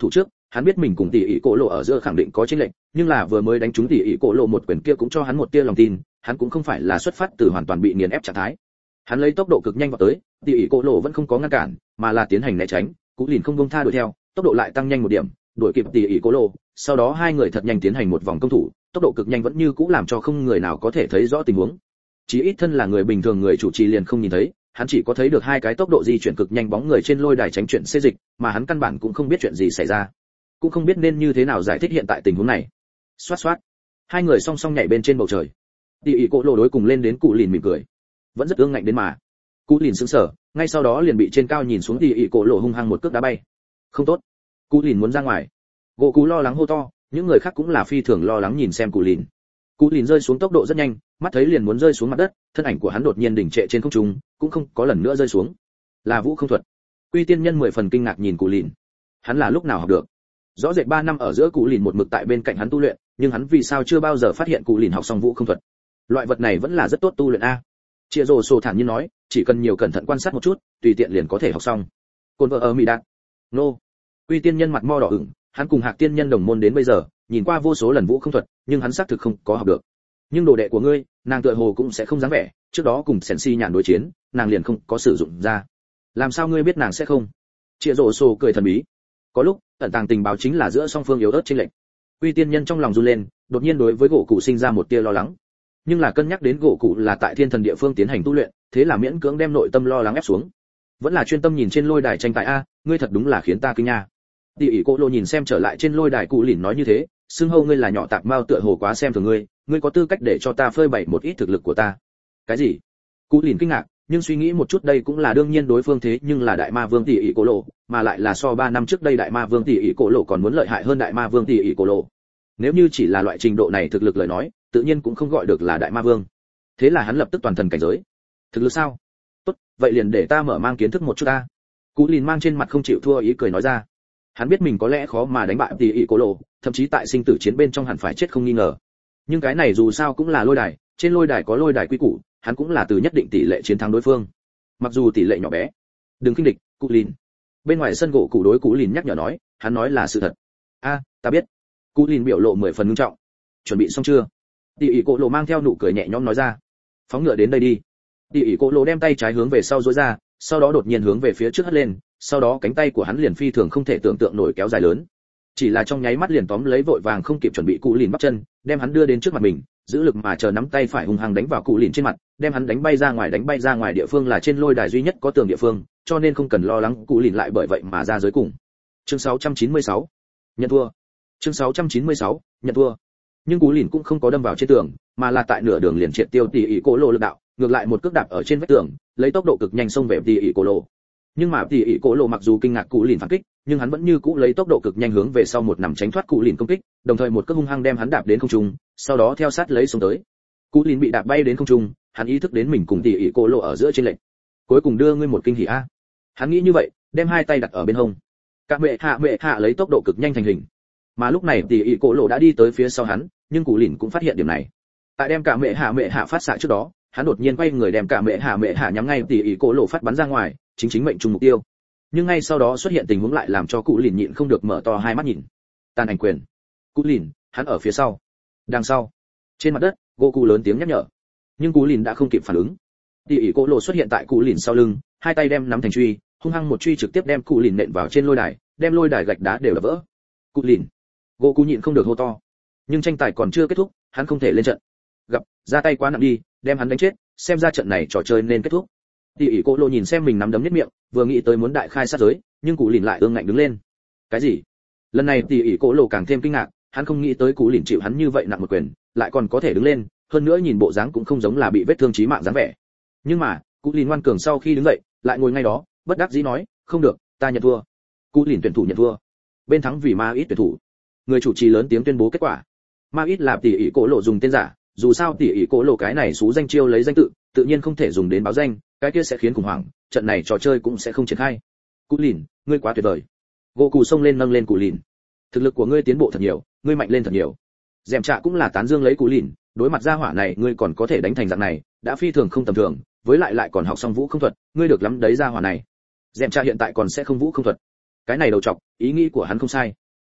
hắn biết mình cùng tỷ ỷ cổ lộ ở giữa khẳng định có chênh lệch, nhưng là vừa mới đánh trúng tỷ ỷ cổ lộ một quyền kia cũng cho hắn một tia lòng tin, hắn cũng không phải là xuất phát từ hoàn toàn bị nghiền ép trạng thái. Hắn lấy tốc độ cực nhanh vào tới, tỷ ỷ cổ lộ vẫn không có ngăn cản, mà là tiến hành né tránh, Cú Lìn không buông tha đuổi theo, tốc độ lại tăng nhanh một điểm, đuổi kịp tỷ ỷ cổ lộ, sau đó hai người thật nhanh tiến hành một vòng công thủ, tốc độ cực nhanh vẫn như cũ làm cho không người nào có thể thấy rõ tình huống. Chỉ ít thân là người bình thường người chủ trì liền không nhìn thấy, hắn chỉ có thấy được hai cái tốc độ di chuyển cực nhanh bóng người trên lôi đài tránh chuyện xê dịch, mà hắn căn bản cũng không biết chuyện gì xảy ra, cũng không biết nên như thế nào giải thích hiện tại tình huống này. Xoát xoát, hai người song song nhảy bên trên bầu trời. Tỷ ỷ cổ lộ đối cùng lên đến Cú Lìn mỉm cười, vẫn rất ương ngạnh đến mà. Cú Lìn sững sờ, ngay sau đó liền bị trên cao nhìn xuống tỷ ỷ cổ lộ hung hăng một cước đá bay. Không tốt, Cú Lìn muốn ra ngoài. Gỗ Cú lo lắng hô to, những người khác cũng là phi thường lo lắng nhìn xem Cú Lìn. Cú Lìn rơi xuống tốc độ rất nhanh, mắt thấy liền muốn rơi xuống mặt đất, thân ảnh của hắn đột nhiên đỉnh trệ trên không trung, cũng không có lần nữa rơi xuống. Là vũ không thuật. Quy Tiên Nhân mười phần kinh ngạc nhìn Cú Lìn. Hắn là lúc nào học được? Rõ rệt ba năm ở giữa Cú Lìn một mực tại bên cạnh hắn tu luyện, nhưng hắn vì sao chưa bao giờ phát hiện Cú Lìn học xong vũ không thuật? Loại vật này vẫn là rất tốt tu luyện a. Chia Rồ Sổ thản nhiên nói, chỉ cần nhiều cẩn thận quan sát một chút, tùy tiện liền có thể học xong. Côn vợ ở Mỹ Đạt. Nô. Quy Tiên Nhân mặt mo đỏ ửng, hắn cùng Hạc Tiên Nhân đồng môn đến bây giờ, nhìn qua vô số lần vũ không thuật, nhưng hắn xác thực không có học được. Nhưng đồ đệ của ngươi, nàng tựa hồ cũng sẽ không dáng vẻ, trước đó cùng Sensi nhàn đối chiến, nàng liền không có sử dụng ra. Làm sao ngươi biết nàng sẽ không? Chia Rồ Sổ cười thần bí. Có lúc, ẩn tàng tình báo chính là giữa song phương yếu ớt chênh lệch. Quy Tiên Nhân trong lòng run lên, đột nhiên đối với gỗ cụ sinh ra một tia lo lắng. Nhưng là cân nhắc đến gỗ cụ là tại thiên thần địa phương tiến hành tu luyện, thế là miễn cưỡng đem nội tâm lo lắng ép xuống. Vẫn là chuyên tâm nhìn trên lôi đài tranh tài a, ngươi thật đúng là khiến ta kinh nha. Tỷ ỷ cổ lộ nhìn xem trở lại trên lôi đài Cú Lìn nói như thế, xưng hô ngươi là nhỏ tạp mao tựa hồ quá xem thường ngươi, ngươi có tư cách để cho ta phơi bày một ít thực lực của ta. Cái gì? Cú Lìn kinh ngạc, nhưng suy nghĩ một chút đây cũng là đương nhiên đối phương thế nhưng là đại ma vương tỷ ỷ cổ lộ, mà lại là so ba năm trước đây đại ma vương tỷ ỷ cổ lộ còn muốn lợi hại hơn đại ma vương tỷ ỷ cổ lộ. Nếu như chỉ là loại trình độ này thực lực lời nói, tự nhiên cũng không gọi được là đại ma vương. Thế là hắn lập tức toàn thần cảnh giới. Thực lực sao? Tốt, vậy liền để ta mở mang kiến thức một chút ta. Cú Lìn mang trên mặt không chịu thua ý cười nói ra. Hắn biết mình có lẽ khó mà đánh bại tỷ ỷ cổ lộ, thậm chí tại sinh tử chiến bên trong hẳn phải chết không nghi ngờ. Nhưng cái này dù sao cũng là lôi đài, trên lôi đài có lôi đài quy củ, hắn cũng là từ nhất định tỷ lệ chiến thắng đối phương. Mặc dù tỷ lệ nhỏ bé. Đừng khinh địch, Cú Lìn. Bên ngoài sân gỗ cụ đối Cú Lìn nhắc nhở nói, hắn nói là sự thật. A, ta biết. Cú Lìn biểu lộ mười phần nghiêm trọng. Chuẩn bị xong chưa? Tỷ ỷ cổ lộ mang theo nụ cười nhẹ nhõm nói ra. Phóng ngựa đến đây đi. Tỷ ỷ cổ lộ đem tay trái hướng về sau duỗi ra, sau đó đột nhiên hướng về phía trước hất lên, sau đó cánh tay của hắn liền phi thường không thể tưởng tượng nổi kéo dài lớn. Chỉ là trong nháy mắt liền tóm lấy vội vàng không kịp chuẩn bị Cú Lìn bắp chân, đem hắn đưa đến trước mặt mình, giữ lực mà chờ nắm tay phải hung hăng đánh vào Cú Lìn trên mặt, đem hắn đánh bay ra ngoài đánh bay ra ngoài địa phương là trên lôi đài duy nhất có tường địa phương, cho nên không cần lo lắng Cú Lìn lại bởi vậy mà ra giới cùng. Chương sáu trăm chín mươi sáu, nhận thua. Chương sáu trăm chín mươi sáu, nhận thua. Nhưng Cú Lìn cũng không có đâm vào trên tường, mà là tại nửa đường liền triệt tiêu tỷ ỷ cổ lộ lực đạo, ngược lại một cước đạp ở trên vách tường, lấy tốc độ cực nhanh xông về tỷ ỷ cổ lộ. Nhưng mà tỷ ỷ cổ lộ mặc dù kinh ngạc Cú Lìn phản kích, nhưng hắn vẫn như cũ lấy tốc độ cực nhanh hướng về sau một nằm tránh thoát Cú Lìn công kích, đồng thời một cước hung hăng đem hắn đạp đến không trung, sau đó theo sát lấy xuống tới. Cú Lìn bị đạp bay đến không trung, hắn ý thức đến mình cùng tỷ ỷ cổ lộ ở giữa trên lệnh. Cuối cùng đưa ngươi một kinh hỉ a. Hắn nghĩ như vậy, đem hai tay đặt ở bên hông. Cả mẹ hạ mẹ hạ lấy tốc độ cực nhanh thành hình. Mà lúc này tỷ ỷ cổ lộ đã đi tới phía sau hắn, nhưng Cú Lìn cũng phát hiện điểm này. Tại đem cả mẹ hạ mẹ hạ phát xạ trước đó, hắn đột nhiên quay người đem cả mẹ hạ mẹ hạ nhắm ngay tỷ ỷ cổ lộ phát bắn ra ngoài, chính chính mệnh trùng mục tiêu. Nhưng ngay sau đó xuất hiện tình huống lại làm cho Cú Lìn nhịn không được mở to hai mắt nhìn. Tàn ảnh quyền. Cú Lìn, hắn ở phía sau. Đằng sau, trên mặt đất, Goku lớn tiếng nhắc nhở. Nhưng Cú Lìn đã không kịp phản ứng. Tỷ ỷ cổ lộ xuất hiện tại Cú Lìn sau lưng, hai tay đem nắm thành truy, hung hăng một truy trực tiếp đem Cú Lìn nện vào trên lôi đài, đem lôi đài gạch đá đều đập vỡ. Cú Lìn. Goku nhịn không được hô to. Nhưng tranh tài còn chưa kết thúc, hắn không thể lên trận. Gặp, ra tay quá nặng đi, đem hắn đánh chết, xem ra trận này trò chơi nên kết thúc. Tỷ ỷ cổ lộ nhìn xem mình nắm đấm nhất miệng, vừa nghĩ tới muốn đại khai sát giới, nhưng Cú Lìn lại ương ngạnh đứng lên. Cái gì? Lần này tỷ ỷ cổ lộ càng thêm kinh ngạc, hắn không nghĩ tới Cú Lìn chịu hắn như vậy nặng một quyền, lại còn có thể đứng lên, hơn nữa nhìn bộ dáng cũng không giống là bị vết thương chí mạng dáng vẻ. Nhưng mà, Cú Lìn ngoan cường sau khi đứng dậy, lại ngồi ngay đó, bất đắc dĩ nói, không được, ta nhận thua. Cú Lìn tuyển thủ nhận thua. Bên thắng vì Ma Ít tuyển thủ. Người chủ trì lớn tiếng tuyên bố kết quả. Ma Ít là tỷ ỷ cổ lộ dùng tên giả, dù sao tỷ ỷ cổ lộ cái này xú danh chiêu lấy danh tự, tự nhiên không thể dùng đến báo danh, cái kia sẽ khiến khủng hoảng, trận này trò chơi cũng sẽ không triển khai. Cú Lìn, ngươi quá tuyệt vời. Goku xông lên nâng lên Cú Lìn. Thực lực của ngươi tiến bộ thật nhiều, ngươi mạnh lên thật nhiều. Dèm Trạ cũng là tán dương lấy Cú Lìn, đối mặt gia hỏa này ngươi còn có thể đánh thành dạng này, đã phi thường không tầm thường, với lại lại còn học xong vũ không thuật, ngươi được lắm đấy gia hỏa này. Dèm Trạ hiện tại còn sẽ không vũ không thuật. Cái này đầu trọc, ý nghĩ của hắn không sai.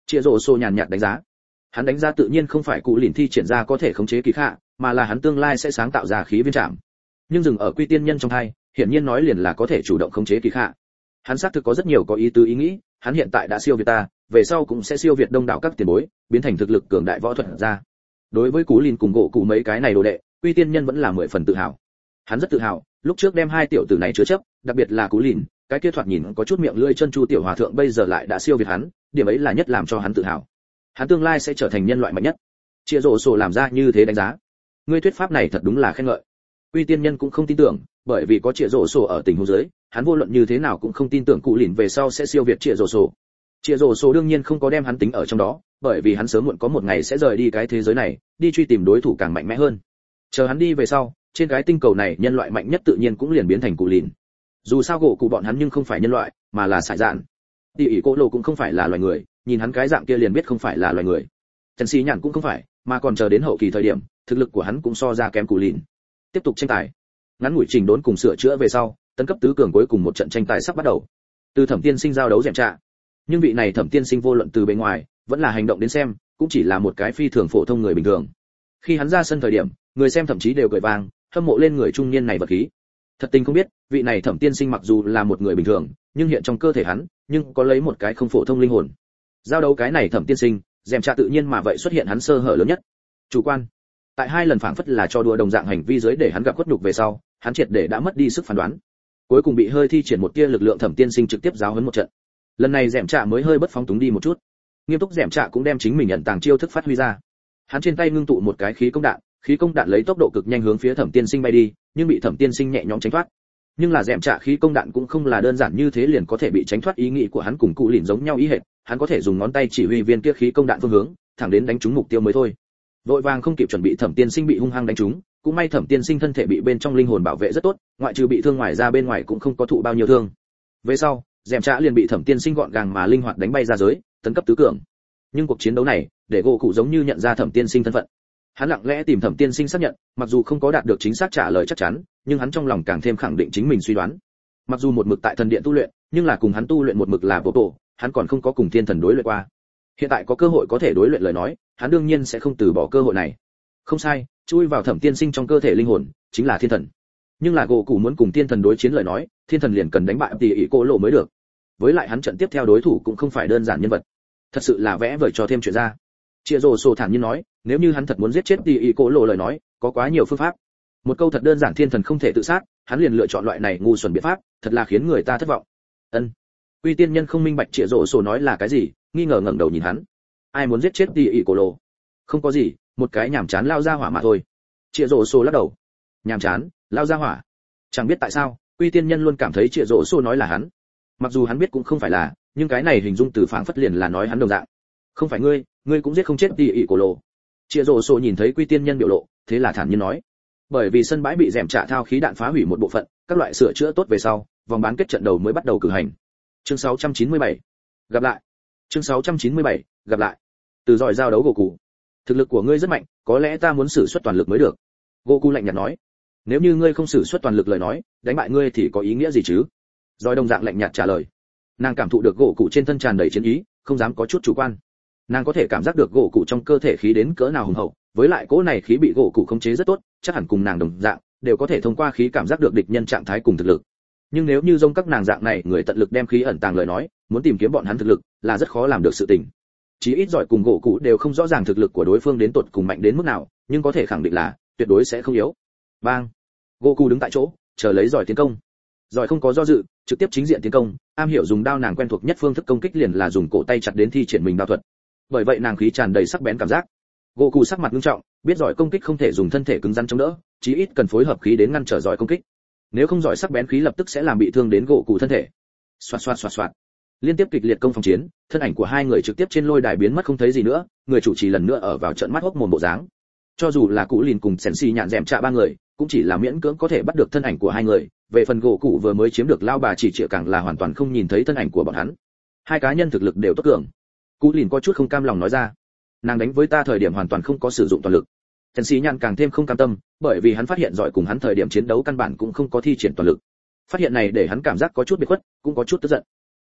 Chia rổ sổ nhàn nhạt đánh giá. Hắn đánh giá tự nhiên không phải cụ lìn thi triển ra có thể khống chế kỳ khạ, mà là hắn tương lai sẽ sáng tạo ra khí viên trảm. Nhưng dừng ở quy tiên nhân trong hai, hiển nhiên nói liền là có thể chủ động khống chế kỳ khạ. Hắn xác thực có rất nhiều có ý tứ ý nghĩ, hắn hiện tại đã siêu việt ta, về sau cũng sẽ siêu việt đông đảo các tiền bối, biến thành thực lực cường đại võ thuật gia. Đối với Cú Lìn cùng gỗ cụ mấy cái này đồ đệ, Quy Tiên Nhân vẫn là mười phần tự hào. Hắn rất tự hào, lúc trước đem hai tiểu tử này chứa chấp, đặc biệt là Cú Lìn, cái kia thoạt nhìn có chút miệng lưỡi chân chu tiểu hòa thượng bây giờ lại đã siêu việt hắn, điểm ấy là nhất làm cho hắn tự hào. Hắn tương lai sẽ trở thành nhân loại mạnh nhất. Chia rổ sổ làm ra như thế đánh giá. Ngươi thuyết pháp này thật đúng là khen ngợi. Quy Tiên Nhân cũng không tin tưởng, bởi vì có Chia rổ sổ ở tình huống dưới, hắn vô luận như thế nào cũng không tin tưởng Cú Lìn về sau sẽ siêu việt Chia rổ sổ. Chia rổ sổ đương nhiên không có đem hắn tính ở trong đó, bởi vì hắn sớm muộn có một ngày sẽ rời đi cái thế giới này, đi truy tìm đối thủ càng mạnh mẽ hơn. Chờ hắn đi về sau, trên cái tinh cầu này nhân loại mạnh nhất tự nhiên cũng liền biến thành Cú Lìn. Dù sao gỗ cụ bọn hắn nhưng không phải nhân loại, mà là sải dạn. Tỷ ỷ Cố Lộ cũng không phải là loài người, nhìn hắn cái dạng kia liền biết không phải là loài người. Trần Sĩ Nhạn cũng không phải, mà còn chờ đến hậu kỳ thời điểm, thực lực của hắn cũng so ra kém Cú Lìn. Tiếp tục tranh tài. Ngắn ngủi chỉnh đốn cùng sửa chữa về sau, tấn cấp tứ cường cuối cùng một trận tranh tài sắp bắt đầu. Từ Thẩm Tiên Sinh giao đấu dèm trạ. Nhưng vị này Thẩm Tiên Sinh vô luận từ bề ngoài, vẫn là hành động đến xem, cũng chỉ là một cái phi thường phổ thông người bình thường. Khi hắn ra sân thời điểm, người xem thậm chí đều cười vang, hâm mộ lên người trung niên này vật khí. Thật tình không biết, vị này Thẩm Tiên Sinh mặc dù là một người bình thường, nhưng hiện trong cơ thể hắn, nhưng có lấy một cái không phổ thông linh hồn. Giao đấu cái này Thẩm Tiên Sinh, dèm trạ tự nhiên mà vậy xuất hiện hắn sơ hở lớn nhất. Chủ quan. Tại hai lần phảng phất là cho đùa đồng dạng hành vi dưới để hắn gặp khuất nhục về sau, hắn triệt để đã mất đi sức phán đoán. Cuối cùng bị hơi thi triển một tia lực lượng Thẩm Tiên Sinh trực tiếp giáo huấn một trận. Lần này dẻm trạ mới hơi bất phóng túng đi một chút. Nghiêm túc dẻm trạ cũng đem chính mình nhận tàng chiêu thức phát huy ra. Hắn trên tay ngưng tụ một cái khí công đạn, khí công đạn lấy tốc độ cực nhanh hướng phía Thẩm Tiên Sinh bay đi, nhưng bị Thẩm Tiên Sinh nhẹ nhõm tránh thoát. Nhưng là dẻm trạ khí công đạn cũng không là đơn giản như thế liền có thể bị tránh thoát, ý nghĩ của hắn cùng Cụ Lìn giống nhau ý hệt, hắn có thể dùng ngón tay chỉ huy viên kia khí công đạn phương hướng, thẳng đến đánh trúng mục tiêu mới thôi. Vội vàng không kịp chuẩn bị Thẩm Tiên Sinh bị hung hăng đánh trúng, cũng may Thẩm Tiên Sinh thân thể bị bên trong linh hồn bảo vệ rất tốt, ngoại trừ bị thương ngoài ra bên ngoài cũng không có thụ bao nhiêu thương. Về sau, dèm trạ liền bị Thẩm Tiên Sinh gọn gàng mà linh hoạt đánh bay ra giới, tấn cấp tứ cường. Nhưng cuộc chiến đấu này, để gỗ cụ giống như nhận ra Thẩm Tiên Sinh thân phận. Hắn lặng lẽ tìm Thẩm Tiên Sinh xác nhận, mặc dù không có đạt được chính xác trả lời chắc chắn, nhưng hắn trong lòng càng thêm khẳng định chính mình suy đoán. Mặc dù một mực tại thần điện tu luyện, nhưng là cùng hắn tu luyện một mực là vô tổ, hắn còn không có cùng thiên thần đối luyện qua. Hiện tại có cơ hội có thể đối luyện lời nói, hắn đương nhiên sẽ không từ bỏ cơ hội này. Không sai, chui vào Thẩm Tiên Sinh trong cơ thể linh hồn, chính là thiên thần. Nhưng là gỗ cụ muốn cùng thiên thần đối chiến lời nói, thiên thần liền cần đánh bại Tỷ ỷ Cố Lộ mới được. Với lại hắn trận tiếp theo đối thủ cũng không phải đơn giản nhân vật, thật sự là vẽ vời cho thêm chuyện ra. Chia rồ sổ thản nhiên nói, nếu như hắn thật muốn giết chết Tỷ ỷ Cố Lộ lời nói, có quá nhiều phương pháp. Một câu thật đơn giản thiên thần không thể tự sát, hắn liền lựa chọn loại này ngu xuẩn biện pháp, thật là khiến người ta thất vọng. Ân. Uy tiên nhân không minh bạch Chia rồ sổ nói là cái gì, nghi ngờ ngẩng đầu nhìn hắn. Ai muốn giết chết Tỷ ỷ Cố Lộ? Không có gì, một cái nhảm chán lao ra hỏa mà thôi. Chia rồ sổ lắc đầu. Nhảm chán, lao ra hỏa. Chẳng biết tại sao, Uy tiên nhân luôn cảm thấy Chia rồ sổ nói là hắn. Mặc dù hắn biết cũng không phải là, nhưng cái này hình dung từ phảng phất liền là nói hắn đồng dạng. Không phải ngươi, ngươi cũng giết không chết Tỷ ỷ Cố Lộ. Chia rồ sổ nhìn thấy Quy tiên nhân biểu lộ, thế là thản nhiên nói. Bởi vì sân bãi bị dẻm trạ thao khí đạn phá hủy một bộ phận, các loại sửa chữa tốt về sau, vòng bán kết trận đầu mới bắt đầu cử hành. Chương sáu trăm chín mươi bảy, gặp lại. Chương sáu trăm chín mươi bảy, gặp lại. Từ giỏi giao đấu gỗ cụ. Thực lực của ngươi rất mạnh, có lẽ ta muốn sử xuất toàn lực mới được. Gỗ cụ lạnh nhạt nói. Nếu như ngươi không sử xuất toàn lực lời nói, đánh bại ngươi thì có ý nghĩa gì chứ? Giỏi đồng dạng lạnh nhạt trả lời. Nàng cảm thụ được gỗ cụ trên thân tràn đầy chiến ý, không dám có chút chủ quan. Nàng có thể cảm giác được gỗ cụ trong cơ thể khí đến cỡ nào hùng hậu, với lại cỗ này khí bị gỗ cụ khống chế rất tốt, chắc hẳn cùng nàng đồng dạng, đều có thể thông qua khí cảm giác được địch nhân trạng thái cùng thực lực. Nhưng nếu như giống các nàng dạng này, người tận lực đem khí ẩn tàng lời nói, muốn tìm kiếm bọn hắn thực lực là rất khó làm được sự tình. Chí ít giỏi cùng gỗ cụ đều không rõ ràng thực lực của đối phương đến tột cùng mạnh đến mức nào, nhưng có thể khẳng định là tuyệt đối sẽ không yếu. Bang! Gỗ cụ đứng tại chỗ, chờ lấy giỏi tiến công. Giỏi không có do dự, trực tiếp chính diện tiến công, am hiểu dùng đao, nàng quen thuộc nhất phương thức công kích liền là dùng cổ tay chặt đến thi triển mình đao thuật. Bởi vậy nàng khí tràn đầy sắc bén cảm giác. Gỗ cụ sắc mặt nghiêm trọng, biết giỏi công kích không thể dùng thân thể cứng rắn chống đỡ, chí ít cần phối hợp khí đến ngăn trở giỏi công kích. Nếu không giỏi sắc bén khí lập tức sẽ làm bị thương đến gỗ cụ thân thể. Xoạt xoạt xoạt xoạt. Liên tiếp kịch liệt công phòng chiến, thân ảnh của hai người trực tiếp trên lôi đài biến mất không thấy gì nữa, người chủ trì lần nữa ở vào trận mắt hốc mồm bộ dáng. Cho dù là Cụ Lìn cùng Sèn Xi nhạn dẻm trạ ba người, cũng chỉ là miễn cưỡng có thể bắt được thân ảnh của hai người, về phần gỗ cụ vừa mới chiếm được lao bà chỉ trịa càng là hoàn toàn không nhìn thấy thân ảnh của bọn hắn. Hai cá nhân thực lực đều tốt cường. Cụ Lìn có chút không cam lòng nói ra, nàng đánh với ta thời điểm hoàn toàn không có sử dụng toàn lực. Trần Sĩ Nhàn càng thêm không cam tâm, bởi vì hắn phát hiện giỏi cùng hắn thời điểm chiến đấu căn bản cũng không có thi triển toàn lực. Phát hiện này để hắn cảm giác có chút biệt khuất, cũng có chút tức giận.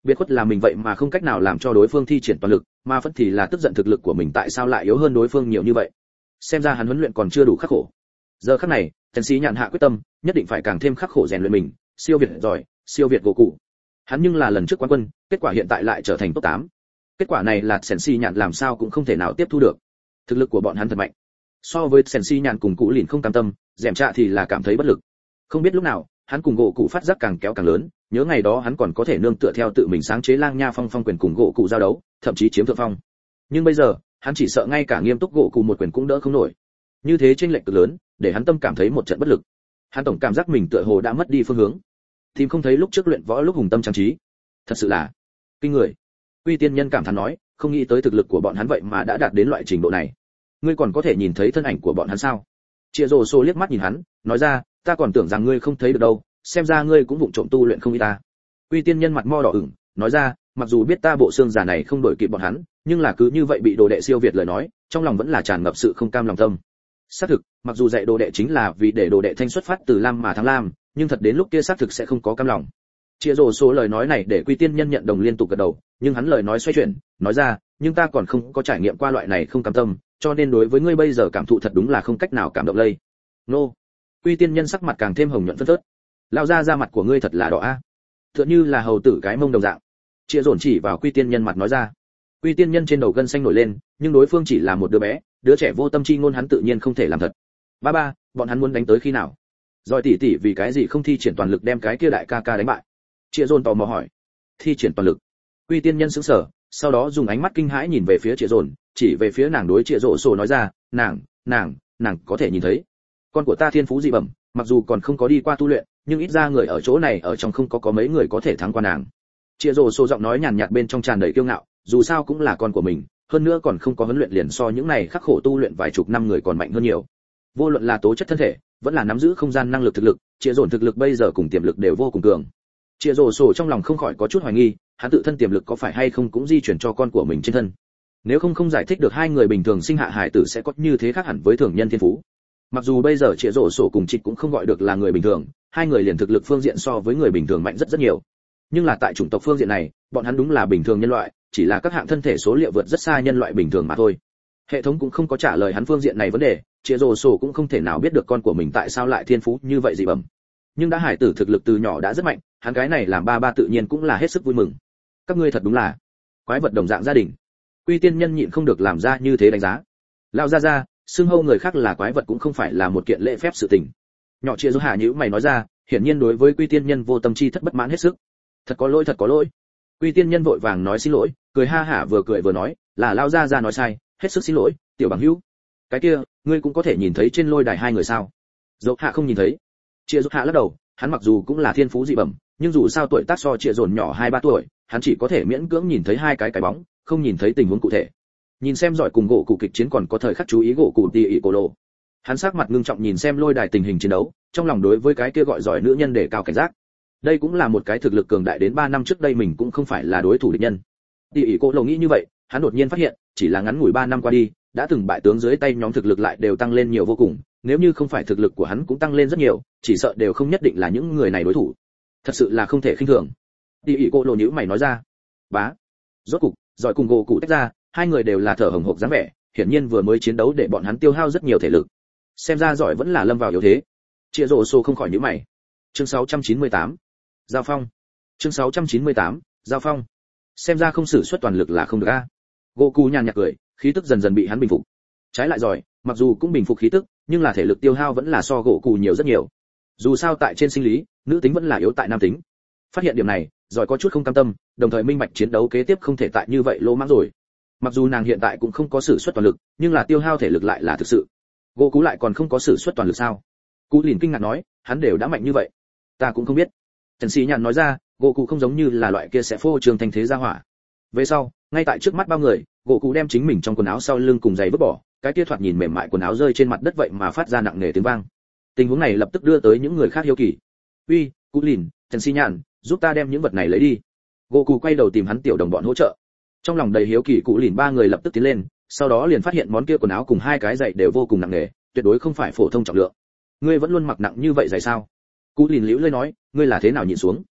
Biệt khuất là mình vậy mà không cách nào làm cho đối phương thi triển toàn lực, mà phẫn thì là tức giận thực lực của mình tại sao lại yếu hơn đối phương nhiều như vậy. Xem ra hắn huấn luyện còn chưa đủ khắc khổ. Giờ khắc này, Tần Sĩ Nhạn hạ quyết tâm, nhất định phải càng thêm khắc khổ rèn luyện mình, siêu việt giỏi, siêu việt Goku. Hắn nhưng là lần trước quán quân, kết quả hiện tại lại trở thành top tám. Kết quả này là Tần Sĩ Nhạn làm sao cũng không thể nào tiếp thu được. Thực lực của bọn hắn thật mạnh. So với Tần Sĩ Nhạn cùng Cú Lìn không cam tâm, Dẻm Trạ thì là cảm thấy bất lực. Không biết lúc nào, hắn cùng Goku phát giác càng kéo càng lớn, nhớ ngày đó hắn còn có thể nương tựa theo tự mình sáng chế Lang Nha Phong Phong quyền cùng Goku giao đấu, thậm chí chiếm thượng phong. Nhưng bây giờ, hắn chỉ sợ ngay cả nghiêm túc Goku một quyền cũng đỡ không nổi. Như thế chênh lệch cực lớn, để hắn tâm cảm thấy một trận bất lực. Hắn tổng cảm giác mình tựa hồ đã mất đi phương hướng, tìm không thấy lúc trước luyện võ lúc hùng tâm trang trí. Thật sự là kinh người. Quy Tiên Nhân cảm thán nói, không nghĩ tới thực lực của bọn hắn vậy mà đã đạt đến loại trình độ này. Ngươi còn có thể nhìn thấy thân ảnh của bọn hắn sao? Triệu Dụ Sô liếc mắt nhìn hắn, nói ra, ta còn tưởng rằng ngươi không thấy được đâu, xem ra ngươi cũng vụng trộm tu luyện không ít ta. Quy Tiên Nhân mặt mo đỏ ửng, nói ra, mặc dù biết ta bộ xương già này không đổi kịp bọn hắn, nhưng là cứ như vậy bị đồ đệ siêu việt lời nói, trong lòng vẫn là tràn ngập sự không cam lòng tâm. Xác thực, mặc dù dạy đồ đệ chính là vì để đồ đệ thanh xuất phát từ lam mà thắng lam, nhưng thật đến lúc kia xác thực sẽ không có cam lòng. Chia rổ số lời nói này để Quy Tiên Nhân nhận đồng liên tục gật đầu, nhưng hắn lời nói xoay chuyển, nói ra, nhưng ta còn không có trải nghiệm qua loại này không cam tâm, cho nên đối với ngươi bây giờ cảm thụ thật đúng là không cách nào cảm động lây. Nô. Quy Tiên Nhân sắc mặt càng thêm hồng nhuận phân phớt. Lao ra da mặt của ngươi thật là đỏ a. Tựa như là hầu tử cái mông đồng dạng. Chia rổn chỉ vào Quy Tiên Nhân mặt nói ra. Quy Tiên Nhân trên đầu gân xanh nổi lên, nhưng đối phương chỉ là một đứa bé, đứa trẻ vô tâm chi ngôn hắn tự nhiên không thể làm thật. Ba ba, bọn hắn muốn đánh tới khi nào? Rồi tỷ tỷ vì cái gì không thi triển toàn lực đem cái kia đại ca ca đánh bại? Triệu Dồn tò mò hỏi. Thi triển toàn lực? Quy Tiên Nhân sững sờ, sau đó dùng ánh mắt kinh hãi nhìn về phía Triệu Dồn, chỉ về phía nàng đối Triệu Dỗ Sổ nói ra, nàng, nàng, nàng có thể nhìn thấy. Con của ta thiên phú dị bẩm, mặc dù còn không có đi qua tu luyện, nhưng ít ra người ở chỗ này ở trong không có có mấy người có thể thắng qua nàng. Triệu Dỗ Sổ giọng nói nhàn nhạt bên trong tràn đầy kiêu ngạo, dù sao cũng là con của mình, hơn nữa còn không có huấn luyện liền so những này khắc khổ tu luyện vài chục năm người còn mạnh hơn nhiều. Vô luận là tố chất thân thể, vẫn là nắm giữ không gian năng lực thực lực, Triệu Dồn thực lực bây giờ cùng tiềm lực đều vô cùng cường. Triệu Dồn sổ trong lòng không khỏi có chút hoài nghi, hắn tự thân tiềm lực có phải hay không cũng di chuyển cho con của mình trên thân. Nếu không không giải thích được hai người bình thường sinh hạ hải tử sẽ có như thế khác hẳn với thường nhân thiên phú. Mặc dù bây giờ Triệu Dồn sổ cùng Trịch cũng không gọi được là người bình thường, hai người liền thực lực phương diện so với người bình thường mạnh rất rất nhiều. Nhưng là tại chủng tộc phương diện này, bọn hắn đúng là bình thường nhân loại, chỉ là các hạng thân thể số liệu vượt rất xa nhân loại bình thường mà thôi. Hệ thống cũng không có trả lời hắn phương diện này vấn đề, Triệu Dồn sổ cũng không thể nào biết được con của mình tại sao lại thiên phú như vậy dị bẩm. Nhưng đã hải tử thực lực từ nhỏ đã rất mạnh, hắn cái này làm ba ba tự nhiên cũng là hết sức vui mừng. Các ngươi thật đúng là quái vật đồng dạng gia đình. Quy Tiên Nhân nhịn không được làm ra như thế đánh giá. Lao ra ra, xưng hô người khác là quái vật cũng không phải là một kiện lễ phép sự tình. Nhỏ Triệu Dỗ Hạ nhíu mày nói ra, hiển nhiên đối với Quy Tiên Nhân vô tâm chi thất bất mãn hết sức. Thật có lỗi, thật có lỗi. Quy Tiên Nhân vội vàng nói xin lỗi, cười ha hả vừa cười vừa nói, là Lao ra ra nói sai, hết sức xin lỗi, tiểu bằng hữu. Cái kia, ngươi cũng có thể nhìn thấy trên lôi đài hai người sao? Dỗ Hạ không nhìn thấy. Triệu Dỗ Hạ lắc đầu, hắn mặc dù cũng là thiên phú dị bẩm, nhưng dù sao tuổi tác so Triệu Dồn nhỏ hai ba tuổi, hắn chỉ có thể miễn cưỡng nhìn thấy hai cái cái bóng, không nhìn thấy tình huống cụ thể. Nhìn xem giỏi cùng gỗ cụ kịch chiến còn có thời khắc chú ý gỗ cụ tỉ ỉ cổ lộ. Hắn sắc mặt ngưng trọng nhìn xem lôi đài tình hình chiến đấu, trong lòng đối với cái kia gọi giỏi nữ nhân để cao cảnh giác. Đây cũng là một cái thực lực cường đại đến ba năm trước đây mình cũng không phải là đối thủ địch nhân. Tỉ ỉ cổ lộ nghĩ như vậy, hắn đột nhiên phát hiện, chỉ là ngắn ngủi ba năm qua đi, đã từng bại tướng dưới tay nhóm thực lực lại đều tăng lên nhiều vô cùng, nếu như không phải thực lực của hắn cũng tăng lên rất nhiều, chỉ sợ đều không nhất định là những người này đối thủ. Thật sự là không thể khinh thường. Tỷ ỷ cô lộ nhíu mày nói ra. Bá. Rốt cục, giỏi cùng gỗ cụ tách ra, hai người đều là thở hổn hộc dáng vẻ, hiển nhiên vừa mới chiến đấu để bọn hắn tiêu hao rất nhiều thể lực. Xem ra giỏi vẫn là lâm vào yếu thế. Triệu Dỗ Sô không khỏi nhíu mày. Chương sáu trăm chín mươi tám. Giao phong. Chương sáu trăm chín mươi tám. Giao phong. Xem ra không sử xuất toàn lực là không được a. Gỗ cụ nhàn nhạt cười, khí tức dần dần bị hắn bình phục. Trái lại giỏi, mặc dù cũng bình phục khí tức, nhưng là thể lực tiêu hao vẫn là so gỗ cụ nhiều rất nhiều. Dù sao tại trên sinh lý, nữ tính vẫn là yếu tại nam tính. Phát hiện điểm này, giỏi có chút không cam tâm, đồng thời minh bạch chiến đấu kế tiếp không thể tại như vậy lỗ mãng rồi. Mặc dù nàng hiện tại cũng không có sử xuất toàn lực, nhưng là tiêu hao thể lực lại là thực sự. Gỗ cú lại còn không có sử xuất toàn lực sao? Cú liền kinh ngạc nói, hắn đều đã mạnh như vậy, ta cũng không biết. Trần Sĩ Nhàn nói ra, gỗ cụ không giống như là loại kia sẽ phô trương thành thế gia hỏa. Về sau, ngay tại trước mắt bao người, gỗ cụ đem chính mình trong quần áo sau lưng cùng giày vứt bỏ, cái kia thoạt nhìn mềm mại quần áo rơi trên mặt đất vậy mà phát ra nặng nề tiếng vang. Tình huống này lập tức đưa tới những người khác hiếu kỳ. Uy, Cú Lìn, Trần Sĩ Nhàn, giúp ta đem những vật này lấy đi. Gỗ cụ quay đầu tìm hắn tiểu đồng bọn hỗ trợ. Trong lòng đầy hiếu kỳ, Cú Lìn ba người lập tức tiến lên, sau đó liền phát hiện món kia quần áo cùng hai cái giày đều vô cùng nặng nề, tuyệt đối không phải phổ thông trọng lượng. Ngươi vẫn luôn mặc nặng như vậy giày sao? Cú Lìn liễu lơi nói, ngươi là thế nào nhịn xuống?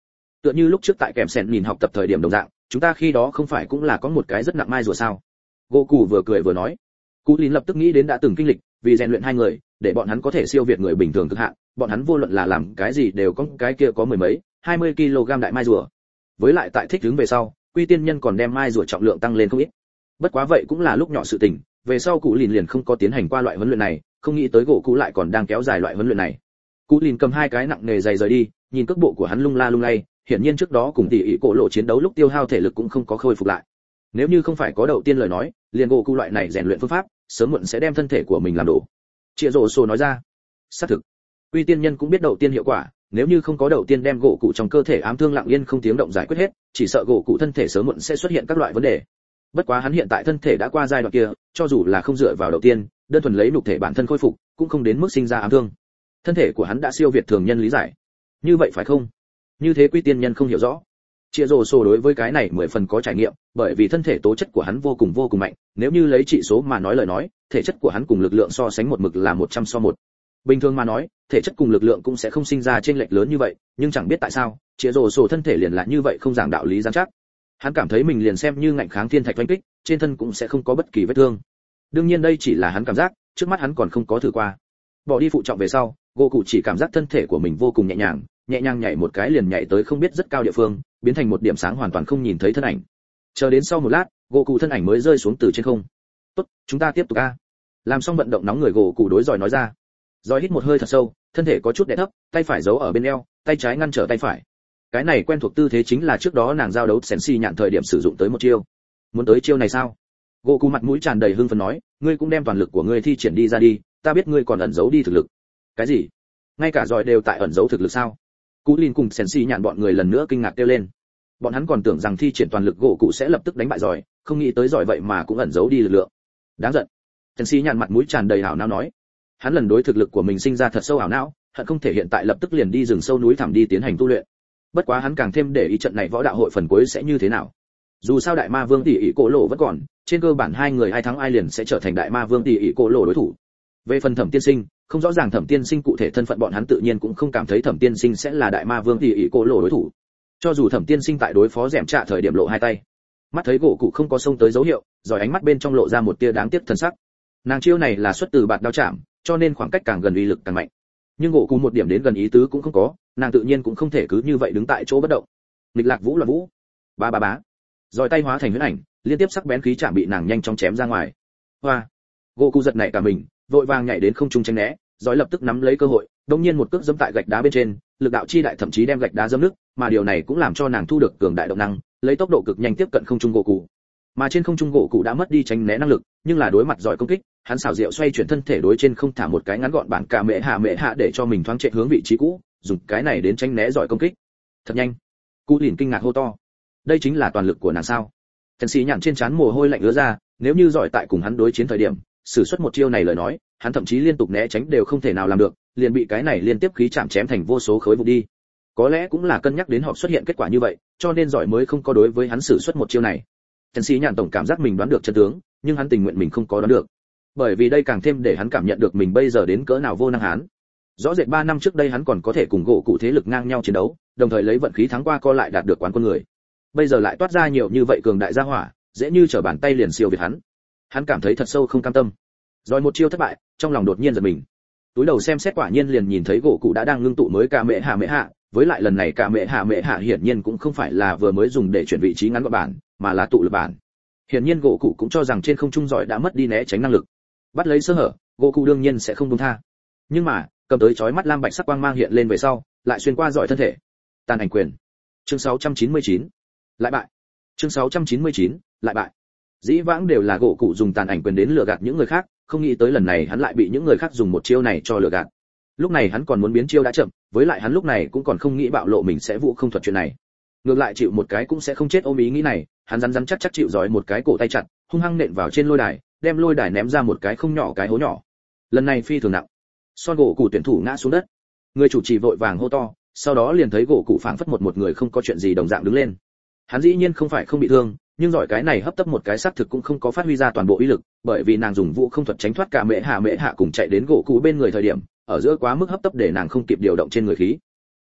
Tựa như lúc trước tại kèm sẹn nhìn học tập thời điểm đồng dạng, chúng ta khi đó không phải cũng là có một cái rất nặng mai rùa sao? Gỗ cụ vừa cười vừa nói. Cú Lìn lập tức nghĩ đến đã từng kinh lịch, vì rèn luyện hai người, để bọn hắn có thể siêu việt người bình thường cực hạn, bọn hắn vô luận là làm cái gì đều có cái kia có mười mấy, hai mươi ki lô gam đại mai rùa. Với lại tại thích ứng về sau, Quy Tiên Nhân còn đem mai rùa trọng lượng tăng lên không ít. Bất quá vậy cũng là lúc nhỏ sự tình, về sau Cú Lìn liền không có tiến hành qua loại huấn luyện này, không nghĩ tới gỗ cụ lại còn đang kéo dài loại huấn luyện này. Cú Lìn cầm hai cái nặng nề giày rời đi, nhìn cước bộ của hắn lung la lung lay, hiển nhiên trước đó cùng tỷ ỷ cổ lộ chiến đấu lúc tiêu hao thể lực cũng không có khôi phục lại. Nếu như không phải có đầu tiên lời nói, liền gỗ cụ loại này rèn luyện phương pháp, sớm muộn sẽ đem thân thể của mình làm đổ. Triệu Dỗ Sô nói ra. Xác thực. Quy Tiên Nhân cũng biết đầu tiên hiệu quả, nếu như không có đầu tiên đem gỗ cụ trong cơ thể ám thương lặng yên không tiếng động giải quyết hết, chỉ sợ gỗ cụ thân thể sớm muộn sẽ xuất hiện các loại vấn đề. Bất quá hắn hiện tại thân thể đã qua giai đoạn kia, cho dù là không dựa vào đầu tiên, đơn thuần lấy nhục thể bản thân khôi phục, cũng không đến mức sinh ra ám thương. Thân thể của hắn đã siêu việt thường nhân lý giải. Như vậy phải không? Như thế Quy Tiên Nhân không hiểu rõ. Triệu Dỗ Sô đối với cái này mười phần có trải nghiệm, bởi vì thân thể tố chất của hắn vô cùng vô cùng mạnh, nếu như lấy trị số mà nói lời nói, thể chất của hắn cùng lực lượng so sánh một mực là một trăm so một. Bình thường mà nói, thể chất cùng lực lượng cũng sẽ không sinh ra chênh lệch lớn như vậy, nhưng chẳng biết tại sao, Triệu Dỗ Sô thân thể liền là như vậy không giảng đạo lý rắn chắc. Hắn cảm thấy mình liền xem như ngạnh kháng thiên thạch oanh kích, trên thân cũng sẽ không có bất kỳ vết thương. Đương nhiên đây chỉ là hắn cảm giác, trước mắt hắn còn không có thử qua. Bỏ đi phụ trọng về sau, gỗ cụ chỉ cảm giác thân thể của mình vô cùng nhẹ nhàng, nhẹ nhàng nhảy một cái liền nhảy tới không biết rất cao địa phương, biến thành một điểm sáng hoàn toàn không nhìn thấy thân ảnh. Chờ đến sau một lát, gỗ cụ thân ảnh mới rơi xuống từ trên không. "Tốt, chúng ta tiếp tục a." Làm xong vận động nóng người gỗ cụ đối giỏi nói ra. Giỏi hít một hơi thật sâu, thân thể có chút đè thấp, tay phải giấu ở bên eo, tay trái ngăn trở tay phải. Cái này quen thuộc tư thế chính là trước đó nàng giao đấu Sensi nhạn thời điểm sử dụng tới một chiêu. "Muốn tới chiêu này sao?" Gỗ cụ mặt mũi tràn đầy hưng phấn nói, "Ngươi cũng đem toàn lực của ngươi thi triển đi ra đi, ta biết ngươi còn ẩn giấu đi thực lực." "Cái gì? Ngay cả giỏi đều tại ẩn giấu thực lực sao?" Cú Lìn cùng Sensi nhạn bọn người lần nữa kinh ngạc kêu lên. Bọn hắn còn tưởng rằng thi triển toàn lực gỗ cụ sẽ lập tức đánh bại giỏi, không nghĩ tới giỏi vậy mà cũng ẩn giấu đi lực lượng. Đáng giận. Sensi nhạn mặt mũi tràn đầy hảo não nói. Hắn lần đối thực lực của mình sinh ra thật sâu hảo não, hận không thể hiện tại lập tức liền đi rừng sâu núi thẳm đi tiến hành tu luyện. Bất quá hắn càng thêm để ý trận này võ đạo hội phần cuối sẽ như thế nào. Dù sao đại ma vương tỷ ỷ cổ lộ vẫn còn, trên cơ bản hai người ai thắng ai liền sẽ trở thành đại ma vương tỷ ỷ cổ lộ đối thủ. Về phần Thẩm Tiên Sinh, không rõ ràng Thẩm Tiên Sinh cụ thể thân phận bọn hắn tự nhiên cũng không cảm thấy Thẩm Tiên Sinh sẽ là đại ma vương tỷ ỷ cổ lộ đối thủ. Cho dù Thẩm Tiên Sinh tại đối phó dẻm trạ thời điểm lộ hai tay, mắt thấy gỗ cụ không có xông tới dấu hiệu, rồi ánh mắt bên trong lộ ra một tia đáng tiếc thần sắc. Nàng chiêu này là xuất từ bạt đao chạm, cho nên khoảng cách càng gần uy lực càng mạnh. Nhưng gỗ cụ một điểm đến gần ý tứ cũng không có, nàng tự nhiên cũng không thể cứ như vậy đứng tại chỗ bất động. Nghịch lạc vũ loạn vũ, ba ba bá, rồi tay hóa thành huyễn ảnh, liên tiếp sắc bén khí chạm bị nàng nhanh chóng chém ra ngoài. Hoa, gỗ cụ giật nảy cả mình, vội vàng nhảy đến không trung tránh né, rồi lập tức nắm lấy cơ hội, đống nhiên một cước giẫm tại gạch đá bên trên, lực đạo chi đại thậm chí đem gạch đá dẫm nứt, mà điều này cũng làm cho nàng thu được cường đại động năng, lấy tốc độ cực nhanh tiếp cận không trung gỗ cụ. Mà trên không trung gỗ cụ đã mất đi tránh né năng lực, nhưng là đối mặt giỏi công kích, hắn xảo diệu xoay chuyển thân thể đối trên không thả một cái ngắn gọn bản cả mẹ hạ mẹ hạ để cho mình thoáng chạy hướng vị trí cũ, dùng cái này đến tránh né giỏi công kích. Thật nhanh. Cú Lìn kinh ngạc hô to. Đây chính là toàn lực của nàng sao? Thần sĩ nhạn trên trán mồ hôi lạnh ứa ra, nếu như giỏi tại cùng hắn đối chiến thời điểm, sử xuất một chiêu này lời nói, hắn thậm chí liên tục né tránh đều không thể nào làm được, liền bị cái này liên tiếp khí chạm chém thành vô số khối vụn đi. Có lẽ cũng là cân nhắc đến họ xuất hiện kết quả như vậy, cho nên giỏi mới không có đối với hắn sử xuất một chiêu này. Thần sĩ nhạn tổng cảm giác mình đoán được chân tướng, nhưng hắn tình nguyện mình không có đoán được, bởi vì đây càng thêm để hắn cảm nhận được mình bây giờ đến cỡ nào vô năng hán. Rõ rệt ba năm trước đây hắn còn có thể cùng gỗ cụ thế lực ngang nhau chiến đấu, đồng thời lấy vận khí thắng qua co lại đạt được quán quân người. Bây giờ lại toát ra nhiều như vậy cường đại gia hỏa, dễ như trở bàn tay liền siêu việt hắn. Hắn cảm thấy thật sâu không cam tâm. Rồi một chiêu thất bại, trong lòng đột nhiên giật mình. Túi đầu xem xét quả nhiên liền nhìn thấy gỗ cụ đã đang ngưng tụ mới cả mẹ hạ mẹ hạ, với lại lần này cả mẹ hạ mẹ hạ hiển nhiên cũng không phải là vừa mới dùng để chuyển vị trí ngắn gọn bản, mà là tụ lực bản. Hiển nhiên gỗ cụ cũng cho rằng trên không trung giỏi đã mất đi né tránh năng lực. Bắt lấy sơ hở, gỗ cụ đương nhiên sẽ không buông tha. Nhưng mà, cầm tới chói mắt lam bạch sắc quang mang hiện lên về sau, lại xuyên qua giỏi thân thể. Tàn ảnh quyền. Chương sáu trăm chín mươi chín. Lại bại. Chương sáu trăm chín mươi chín. Lại bại. Dĩ vãng đều là gỗ cụ dùng tàn ảnh quyền đến lừa gạt những người khác, không nghĩ tới lần này hắn lại bị những người khác dùng một chiêu này cho lừa gạt. Lúc này hắn còn muốn biến chiêu đã chậm, với lại hắn lúc này cũng còn không nghĩ bạo lộ mình sẽ vũ không thuật chuyện này. Ngược lại chịu một cái cũng sẽ không chết ôm ý nghĩ này, hắn rắn rắn chắc chắc chịu giỏi một cái cổ tay chặt, hung hăng nện vào trên lôi đài, đem lôi đài ném ra một cái không nhỏ cái hố nhỏ. Lần này phi thường nặng. Son gỗ cụ tuyển thủ ngã xuống đất. Người chủ trì vội vàng hô to, sau đó liền thấy gỗ cụ phảng phất một một người không có chuyện gì đồng dạng đứng lên. Hắn dĩ nhiên không phải không bị thương, nhưng giỏi cái này hấp tấp một cái xác thực cũng không có phát huy ra toàn bộ uy lực, bởi vì nàng dùng vũ không thuật tránh thoát cả mẹ hạ mẹ hạ cùng chạy đến gỗ cụ bên người thời điểm, ở giữa quá mức hấp tấp để nàng không kịp điều động trên người khí.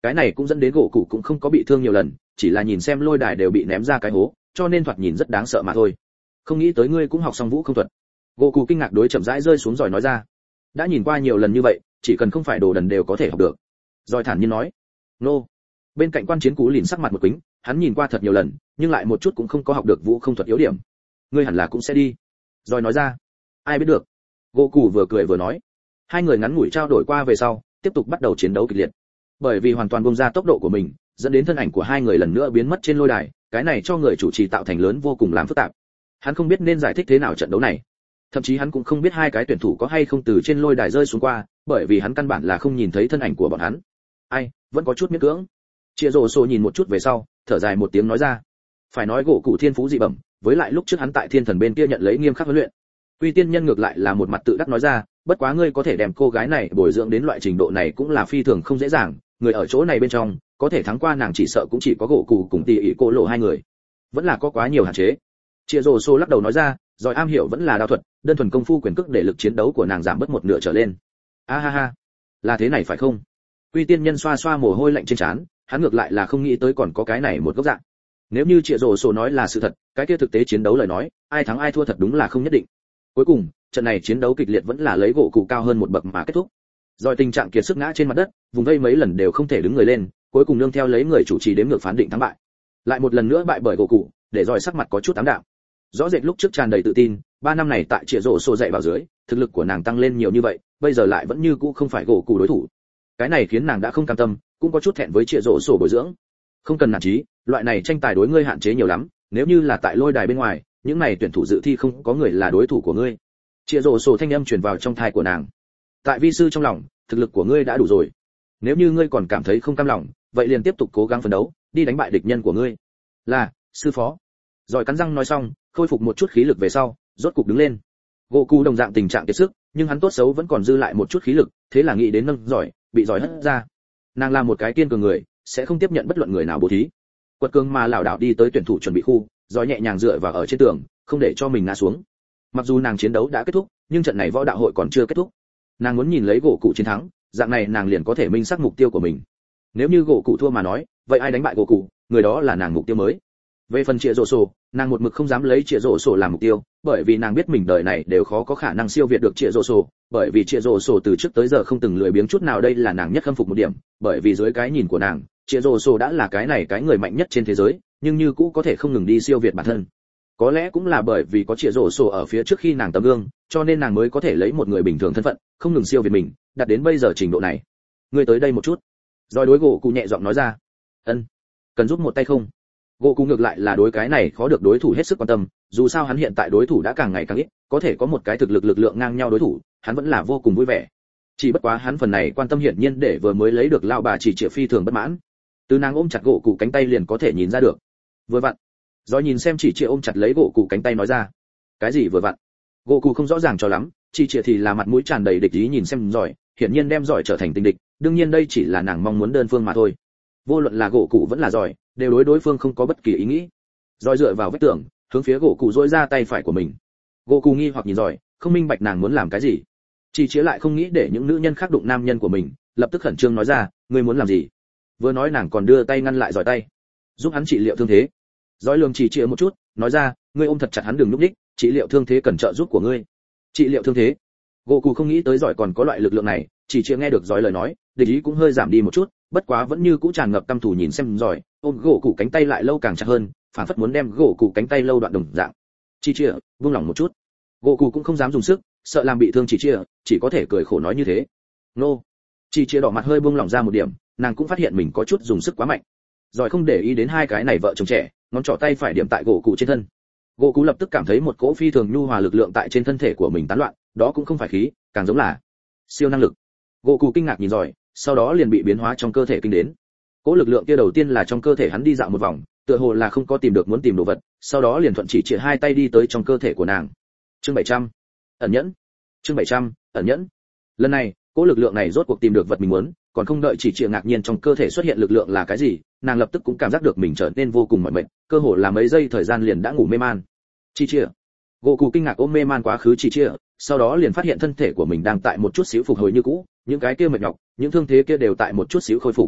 Cái này cũng dẫn đến gỗ cụ cũng không có bị thương nhiều lần, chỉ là nhìn xem lôi đài đều bị ném ra cái hố, cho nên thoạt nhìn rất đáng sợ mà thôi. Không nghĩ tới ngươi cũng học xong vũ không thuật. Gỗ cụ kinh ngạc đối chậm rãi rơi xuống giỏi nói ra. Đã nhìn qua nhiều lần như vậy, chỉ cần không phải đồ đần đều có thể học được. Giỏi thản nhiên nói. Nô. Bên cạnh quan chiến cú lìn sắc mặt một quĩnh, hắn nhìn qua thật nhiều lần, nhưng lại một chút cũng không có học được vũ không thuật yếu điểm. Ngươi hẳn là cũng sẽ đi. Giỏi nói ra. Ai biết được. Gỗ cụ vừa cười vừa nói. Hai người ngắn ngủi trao đổi qua về sau, tiếp tục bắt đầu chiến đấu kịch liệt. Bởi vì hoàn toàn bung ra tốc độ của mình, dẫn đến thân ảnh của hai người lần nữa biến mất trên lôi đài, cái này cho người chủ trì tạo thành lớn vô cùng làm phức tạp. Hắn không biết nên giải thích thế nào trận đấu này, thậm chí hắn cũng không biết hai cái tuyển thủ có hay không từ trên lôi đài rơi xuống qua, bởi vì hắn căn bản là không nhìn thấy thân ảnh của bọn hắn. Ai, vẫn có chút miễn cưỡng. Chia Rồ Sô nhìn một chút về sau, thở dài một tiếng nói ra, phải nói gỗ cụ thiên phú dị bẩm, với lại lúc trước hắn tại thiên thần bên kia nhận lấy nghiêm khắc huấn luyện. Uy Tiên Nhân ngược lại là một mặt tự đắc nói ra, bất quá ngươi có thể đem cô gái này bồi dưỡng đến loại trình độ này cũng là phi thường không dễ dàng, người ở chỗ này bên trong có thể thắng qua nàng chỉ sợ cũng chỉ có gỗ cụ cùng tỷ ỷ cô lộ hai người, vẫn là có quá nhiều hạn chế. Chia Rồ Sô lắc đầu nói ra, giỏi am hiểu vẫn là đao thuật, đơn thuần công phu quyền cước để lực chiến đấu của nàng giảm bớt một nửa trở lên. A ha ha, là thế này phải không? Uy Tiên Nhân xoa xoa mồ hôi lạnh trên trán, hắn ngược lại là không nghĩ tới còn có cái này một góc dạng. Nếu như Chia Rồ Sô nói là sự thật, cái kia thực tế chiến đấu lời nói, ai thắng ai thua thật đúng là không nhất định. Cuối cùng, trận này chiến đấu kịch liệt vẫn là lấy gỗ cụ cao hơn một bậc mà kết thúc. Rồi tình trạng kiệt sức ngã trên mặt đất, vùng vây mấy lần đều không thể đứng người lên, cuối cùng nương theo lấy người chủ trì đếm ngược phán định thắng bại. Lại một lần nữa bại bởi gỗ cụ, để rồi sắc mặt có chút ám đạm. Rõ rệt lúc trước tràn đầy tự tin, ba năm này tại Chia Rồ Sô dạy vào dưới, thực lực của nàng tăng lên nhiều như vậy, bây giờ lại vẫn như cũ không phải gỗ cụ đối thủ. Cái này khiến nàng đã không cam tâm, cũng có chút thẹn với Chia Rồ Sô bồi dưỡng. Không cần nản chí, loại này tranh tài đối ngươi hạn chế nhiều lắm, nếu như là tại lôi đài bên ngoài, những này tuyển thủ dự thi không có người là đối thủ của ngươi. Chia Rồ Sô thanh âm truyền vào trong tai của nàng. Tại vi sư trong lòng, thực lực của ngươi đã đủ rồi. Nếu như ngươi còn cảm thấy không cam lòng, vậy liền tiếp tục cố gắng phấn đấu, đi đánh bại địch nhân của ngươi. Là, sư phó. Rồi cắn răng nói xong, khôi phục một chút khí lực về sau, rốt cục đứng lên. Gỗ Cụ đồng dạng tình trạng kiệt sức, nhưng hắn tốt xấu vẫn còn dư lại một chút khí lực, thế là nghĩ đến nâng giỏi, bị giỏi hất ra. Nàng là một cái kiên cường người, sẽ không tiếp nhận bất luận người nào bố thí. Quật cường mà lảo đảo đi tới tuyển thủ chuẩn bị khu, giỏi nhẹ nhàng dựa vào ở trên tường, không để cho mình ngã xuống. Mặc dù nàng chiến đấu đã kết thúc, nhưng trận này võ đạo hội còn chưa kết thúc. Nàng muốn nhìn lấy gỗ cụ chiến thắng, dạng này nàng liền có thể minh xác mục tiêu của mình. Nếu như gỗ cụ thua mà nói, vậy ai đánh bại gỗ cụ, người đó là nàng mục tiêu mới. Về phần Chia Rồ Sô, nàng một mực không dám lấy Chia Rồ Sô làm mục tiêu, bởi vì nàng biết mình đời này đều khó có khả năng siêu việt được Chia Rồ Sô, bởi vì Chia Rồ Sô từ trước tới giờ không từng lười biếng chút nào, đây là nàng nhất khâm phục một điểm, bởi vì dưới cái nhìn của nàng, Chia Rồ Sô đã là cái này cái người mạnh nhất trên thế giới, nhưng như cũ có thể không ngừng đi siêu việt bản thân. Có lẽ cũng là bởi vì có Chia Rồ Sô ở phía trước khi nàng tấm gương, cho nên nàng mới có thể lấy một người bình thường thân phận, không ngừng siêu việt mình, đạt đến bây giờ trình độ này. Ngươi tới đây một chút. Rồi đối gỗ cụ nhẹ giọng nói ra. Ân, cần giúp một tay không? Gỗ cụ ngược lại là đối cái này khó được đối thủ hết sức quan tâm, dù sao hắn hiện tại đối thủ đã càng ngày càng ít, có thể có một cái thực lực lực lượng ngang nhau đối thủ, hắn vẫn là vô cùng vui vẻ. Chỉ bất quá hắn phần này quan tâm hiển nhiên để vừa mới lấy được lao bà chỉ triệu phi thường bất mãn. Từ nàng ôm chặt gỗ cụ cánh tay liền có thể nhìn ra được. Vừa vặn. Rồi nhìn xem chỉ triệu ôm chặt lấy gỗ cụ cánh tay nói ra. Cái gì vừa vặn? Gỗ cụ không rõ ràng cho lắm, chỉ triệu thì là mặt mũi tràn đầy địch ý nhìn xem giỏi, hiển nhiên đem giỏi trở thành tình địch, đương nhiên đây chỉ là nàng mong muốn đơn phương mà thôi. Vô luận là gỗ cụ vẫn là giỏi, đều đối đối phương không có bất kỳ ý nghĩ. Giỏi dựa vào vách tường, hướng phía gỗ cụ duỗi ra tay phải của mình. Gỗ cụ nghi hoặc nhìn giỏi, không minh bạch nàng muốn làm cái gì. Chỉ chĩa lại không nghĩ để những nữ nhân khác đụng nam nhân của mình, lập tức khẩn trương nói ra, ngươi muốn làm gì? Vừa nói nàng còn đưa tay ngăn lại giỏi tay, giúp hắn trị liệu thương thế. Giỏi lườm chỉ chĩa một chút, nói ra, ngươi ôm thật chặt hắn đừng lúc đích, trị liệu thương thế cần trợ giúp của ngươi. Trị liệu thương thế? Gỗ cụ không nghĩ tới giỏi còn có loại lực lượng này, chỉ chĩa nghe được giỏi lời nói, địch ý cũng hơi giảm đi một chút, bất quá vẫn như cũ tràn ngập căm thù nhìn xem giỏi, ôm gỗ cụ cánh tay lại lâu càng chặt hơn, phản phất muốn đem gỗ cụ cánh tay lâu đoạn đồng dạng. Chỉ chĩa, buông lỏng một chút. Gỗ cụ cũng không dám dùng sức, sợ làm bị thương chỉ chĩa, chỉ có thể cười khổ nói như thế. Nô. Chỉ chĩa đỏ mặt hơi buông lỏng ra một điểm, nàng cũng phát hiện mình có chút dùng sức quá mạnh. Giỏi không để ý đến hai cái này vợ chồng trẻ, ngón trỏ tay phải điểm tại gỗ cụ trên thân. Gỗ cụ lập tức cảm thấy một cỗ phi thường nhu hòa lực lượng tại trên thân thể của mình tán loạn, đó cũng không phải khí, càng giống là siêu năng lực. Gỗ cụ kinh ngạc nhìn giỏi, sau đó liền bị biến hóa trong cơ thể kinh đến. Cỗ lực lượng kia đầu tiên là trong cơ thể hắn đi dạo một vòng, tựa hồ là không có tìm được muốn tìm đồ vật, sau đó liền thuận chỉ chĩa hai tay đi tới trong cơ thể của nàng. Chương bảy trăm, ẩn nhẫn. Chương bảy trăm, ẩn nhẫn. Lần này, cỗ lực lượng này rốt cuộc tìm được vật mình muốn, còn không đợi chỉ chĩa ngạc nhiên trong cơ thể xuất hiện lực lượng là cái gì, nàng lập tức cũng cảm giác được mình trở nên vô cùng mỏi mệt, cơ hồ là mấy giây thời gian liền đã ngủ mê man. Chỉ chĩa. Gỗ cụ kinh ngạc ôm mê man quá khứ chỉ chĩa, sau đó liền phát hiện thân thể của mình đang tại một chút xíu phục hồi như cũ, những cái kia mệt nhọc, những thương thế kia đều tại một chút xíu khôi phục.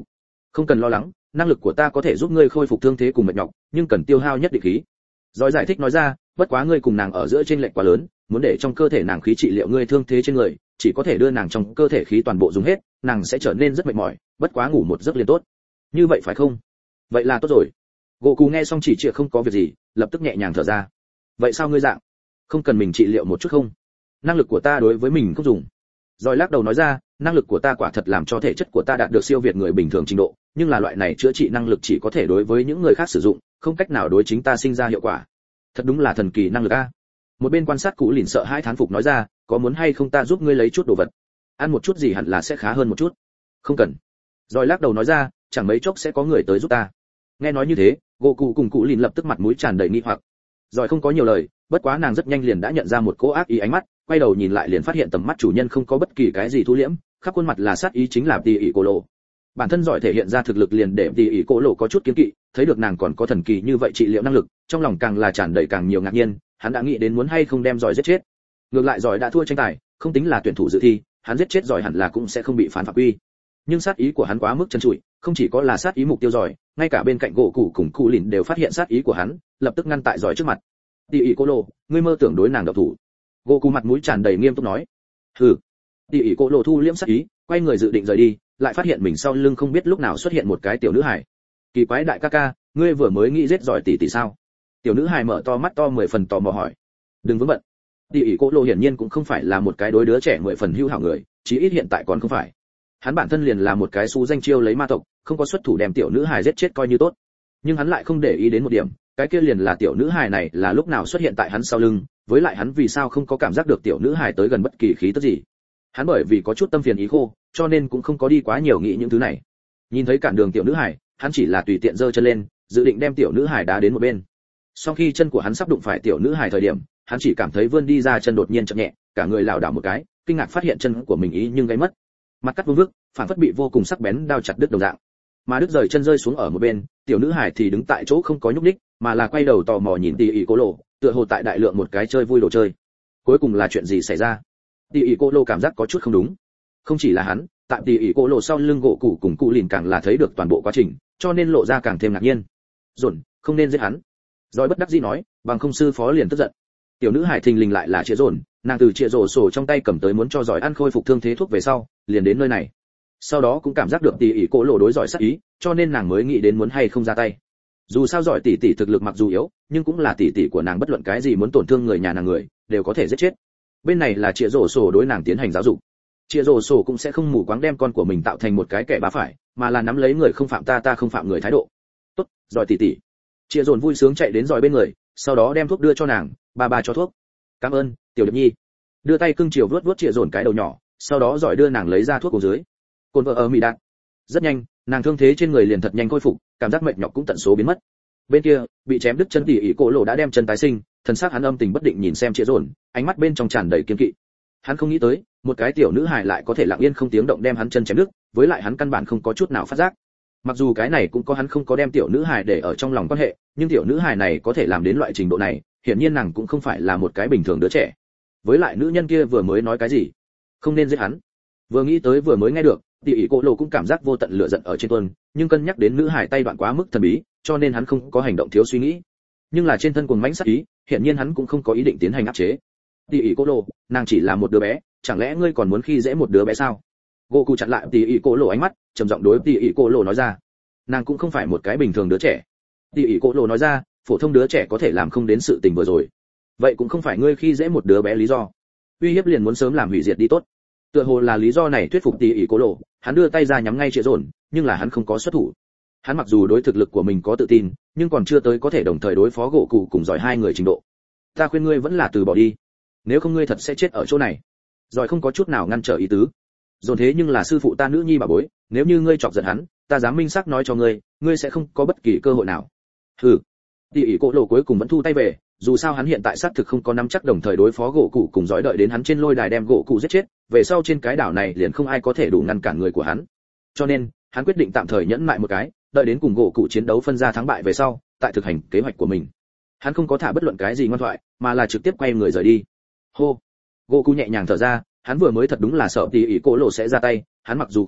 Không cần lo lắng, năng lực của ta có thể giúp ngươi khôi phục thương thế cùng mệt nhọc, nhưng cần tiêu hao nhất định khí. Rồi giải thích nói ra, bất quá ngươi cùng nàng ở giữa trên lệch quá lớn, muốn để trong cơ thể nàng khí trị liệu ngươi thương thế trên người, chỉ có thể đưa nàng trong cơ thể khí toàn bộ dùng hết, nàng sẽ trở nên rất mệt mỏi, bất quá ngủ một giấc liền tốt. Như vậy phải không? Vậy là tốt rồi. Goku nghe xong chỉ trịa không có việc gì, lập tức nhẹ nhàng thở ra. Vậy sao ngươi dạng? Không cần mình trị liệu một chút không? Năng lực của ta đối với mình không dùng. Rồi lắc đầu nói ra, năng lực của ta quả thật làm cho thể chất của ta đạt được siêu việt người bình thường trình độ, nhưng là loại này chữa trị năng lực chỉ có thể đối với những người khác sử dụng, không cách nào đối chính ta sinh ra hiệu quả. Thật đúng là thần kỳ năng lực a. Một bên quan sát Cũ Lìn sợ hai thán phục nói ra, có muốn hay không ta giúp ngươi lấy chút đồ vật, ăn một chút gì hẳn là sẽ khá hơn một chút. Không cần. Rồi lắc đầu nói ra, chẳng mấy chốc sẽ có người tới giúp ta. Nghe nói như thế, Goku cùng Cũ Lìn lập tức mặt mũi tràn đầy nghi hoặc. Rồi không có nhiều lời, bất quá nàng rất nhanh liền đã nhận ra một cỗ ác ý ánh mắt, quay đầu nhìn lại liền phát hiện tầm mắt chủ nhân không có bất kỳ cái gì thu liễm, khắp khuôn mặt là sát ý chính là Tỷ ỷ Cô Lộ. Bản thân giỏi thể hiện ra thực lực liền để Tỷ ỷ Cô Lộ có chút kiêng kỵ, thấy được nàng còn có thần kỳ như vậy trị liệu năng lực, trong lòng càng là tràn đầy càng nhiều ngạc nhiên, hắn đã nghĩ đến muốn hay không đem giỏi giết chết. Ngược lại giỏi đã thua tranh tài, không tính là tuyển thủ dự thi, hắn giết chết giỏi hẳn là cũng sẽ không bị phán phạm quy. Nhưng sát ý của hắn quá mức chân trụi, không chỉ có là sát ý mục tiêu giỏi, ngay cả bên cạnh gỗ củ cùng Cũ Lìn đều phát hiện sát ý của hắn, lập tức ngăn tại giỏi trước mặt. Tỷ ỷ Cô Lộ, ngươi mơ tưởng đối nàng động thủ? Gỗ củ mặt mũi tràn đầy nghiêm túc nói. Hừ. Tỷ ỷ Cô Lộ thu liễm sát ý, quay người dự định rời đi, lại phát hiện mình sau lưng không biết lúc nào xuất hiện một cái tiểu nữ hài. Kỳ quái đại ca ca, ngươi vừa mới nghĩ giết giỏi tỷ tỷ sao? Tiểu nữ hài mở to mắt to mười phần tò mò hỏi. Đừng vướng bận. Tỷ ỷ Cô Lộ hiển nhiên cũng không phải là một cái đối đứa trẻ mười phần hữu hảo người, chí ít hiện tại còn không phải. Hắn bản thân liền là một cái xú danh chiêu lấy ma tộc, không có xuất thủ đem tiểu nữ hài giết chết coi như tốt. Nhưng hắn lại không để ý đến một điểm, cái kia liền là tiểu nữ hài này là lúc nào xuất hiện tại hắn sau lưng, với lại hắn vì sao không có cảm giác được tiểu nữ hài tới gần bất kỳ khí tức gì. Hắn bởi vì có chút tâm phiền ý khô, cho nên cũng không có đi quá nhiều nghĩ những thứ này. Nhìn thấy cản đường tiểu nữ hài, hắn chỉ là tùy tiện giơ chân lên, dự định đem tiểu nữ hài đá đến một bên. Sau khi chân của hắn sắp đụng phải tiểu nữ hài thời điểm, hắn chỉ cảm thấy vươn đi ra chân đột nhiên chậm nhẹ, cả người lảo đảo một cái, kinh ngạc phát hiện chân của mình ý nhưng gãy mất. Mặt cắt vương vức, phản phất bị vô cùng sắc bén đao chặt đứt đồng dạng. Mà đứt rời chân rơi xuống ở một bên, tiểu nữ hài thì đứng tại chỗ không có nhúc nhích, mà là quay đầu tò mò nhìn Tỷ ỷ Cô Lộ, tựa hồ tại đại lượng một cái chơi vui đồ chơi. Cuối cùng là chuyện gì xảy ra? Tỷ ỷ Cô Lộ cảm giác có chút không đúng. Không chỉ là hắn, tại Tỷ ỷ Cô Lộ sau lưng gỗ củ cùng Cũ Lìn càng là thấy được toàn bộ quá trình, cho nên lộ ra càng thêm ngạc nhiên. Dồn, không nên giết hắn. Rồi bất đắc dĩ nói, bằng không sư phó liền tức giận. Tiểu nữ hải thình lình lại là Triệu Dồn, nàng từ Triệu Rổ sổ trong tay cầm tới muốn cho giỏi ăn khôi phục thương thế thuốc về sau, liền đến nơi này. Sau đó cũng cảm giác được Tỷ ỷ Cô Lộ đối giỏi sát ý, cho nên nàng mới nghĩ đến muốn hay không ra tay. Dù sao giỏi tỷ tỷ thực lực mặc dù yếu, nhưng cũng là tỷ tỷ của nàng, bất luận cái gì muốn tổn thương người nhà nàng người, đều có thể giết chết. Bên này là Triệu Rổ sổ đối nàng tiến hành giáo dục. Triệu Rổ sổ cũng sẽ không mù quáng đem con của mình tạo thành một cái kẻ bá phải, mà là nắm lấy người không phạm ta ta không phạm người thái độ. Tốt, giỏi tỷ tỷ. Triệu Dồn vui sướng chạy đến giỏi bên người, sau đó đem thuốc đưa cho nàng, ba ba cho thuốc. Cảm ơn, tiểu điệp nhi. Đưa tay cưng chiều vuốt vuốt Triệu Dồn cái đầu nhỏ, sau đó giỏi đưa nàng lấy ra thuốc uống dưới. Cồn vợ ở mì đạn. Rất nhanh, nàng thương thế trên người liền thật nhanh khôi phục, cảm giác mệt nhọc cũng tận số biến mất. Bên kia, bị chém đứt chân Tỷ ỷ Cô Lộ đã đem chân tái sinh, thần sắc hắn âm tình bất định nhìn xem Triệu Dồn, ánh mắt bên trong tràn đầy kiên kỵ. Hắn không nghĩ tới, một cái tiểu nữ hài lại có thể lặng yên không tiếng động đem hắn chân chém đứt, với lại hắn căn bản không có chút nào phát giác. Mặc dù cái này cũng có hắn không có đem tiểu nữ hài để ở trong lòng quan hệ, nhưng tiểu nữ hài này có thể làm đến loại trình độ này, hiển nhiên nàng cũng không phải là một cái bình thường đứa trẻ. Với lại nữ nhân kia vừa mới nói cái gì? Không nên giết hắn. Vừa nghĩ tới vừa mới nghe được, Tỷ ỷ Cô Lộ cũng cảm giác vô tận lửa giận ở trên tuôn, nhưng cân nhắc đến nữ hài tay đoạn quá mức thần bí, cho nên hắn không có hành động thiếu suy nghĩ. Nhưng là trên thân cuồng mãnh sát ý, hiển nhiên hắn cũng không có ý định tiến hành áp chế. Tỷ ỷ Cô Lộ, nàng chỉ là một đứa bé, chẳng lẽ ngươi còn muốn khi dễ một đứa bé sao? Goku chặn lại Tỷ ỷ Cô Lộ ánh mắt, trầm giọng đối Tỷ ỷ Cô Lộ nói ra. Nàng cũng không phải một cái bình thường đứa trẻ. Tỷ ỷ Cô Lộ nói ra, phổ thông đứa trẻ có thể làm không đến sự tình vừa rồi. Vậy cũng không phải ngươi khi dễ một đứa bé lý do. Uy hiếp liền muốn sớm làm hủy diệt đi tốt. Tựa hồ là lý do này thuyết phục Tỷ ỷ Cô Lộ, hắn đưa tay ra nhắm ngay Triệu Dồn, nhưng là hắn không có xuất thủ. Hắn mặc dù đối thực lực của mình có tự tin, nhưng còn chưa tới có thể đồng thời đối phó gỗ cụ cùng giỏi hai người trình độ. Ta khuyên ngươi vẫn là từ bỏ đi, nếu không ngươi thật sẽ chết ở chỗ này. Giỏi không có chút nào ngăn trở ý tứ. Dồn thế nhưng là sư phụ ta nữ nhi bà bối, nếu như ngươi chọc giận hắn, ta dám minh xác nói cho ngươi, ngươi sẽ không có bất kỳ cơ hội nào. Hừ. Tỷ ỷ Cô Lộ cuối cùng vẫn thu tay về, dù sao hắn hiện tại xác thực không có nắm chắc đồng thời đối phó gỗ cụ cùng giỏi, đợi đến hắn trên lôi đài đem gỗ cụ giết chết, về sau trên cái đảo này liền không ai có thể đủ ngăn cản người của hắn. Cho nên, hắn quyết định tạm thời nhẫn nại một cái, đợi đến cùng gỗ cụ chiến đấu phân ra thắng bại về sau, tại thực hành kế hoạch của mình. Hắn không có thả bất luận cái gì ngoan thoại, mà là trực tiếp quay người rời đi. Hô. Gỗ cụ nhẹ nhàng thở ra, hắn vừa mới thật đúng là sợ Tỷ ỷ Cô Lộ sẽ ra tay, hắn mặc dù không sợ,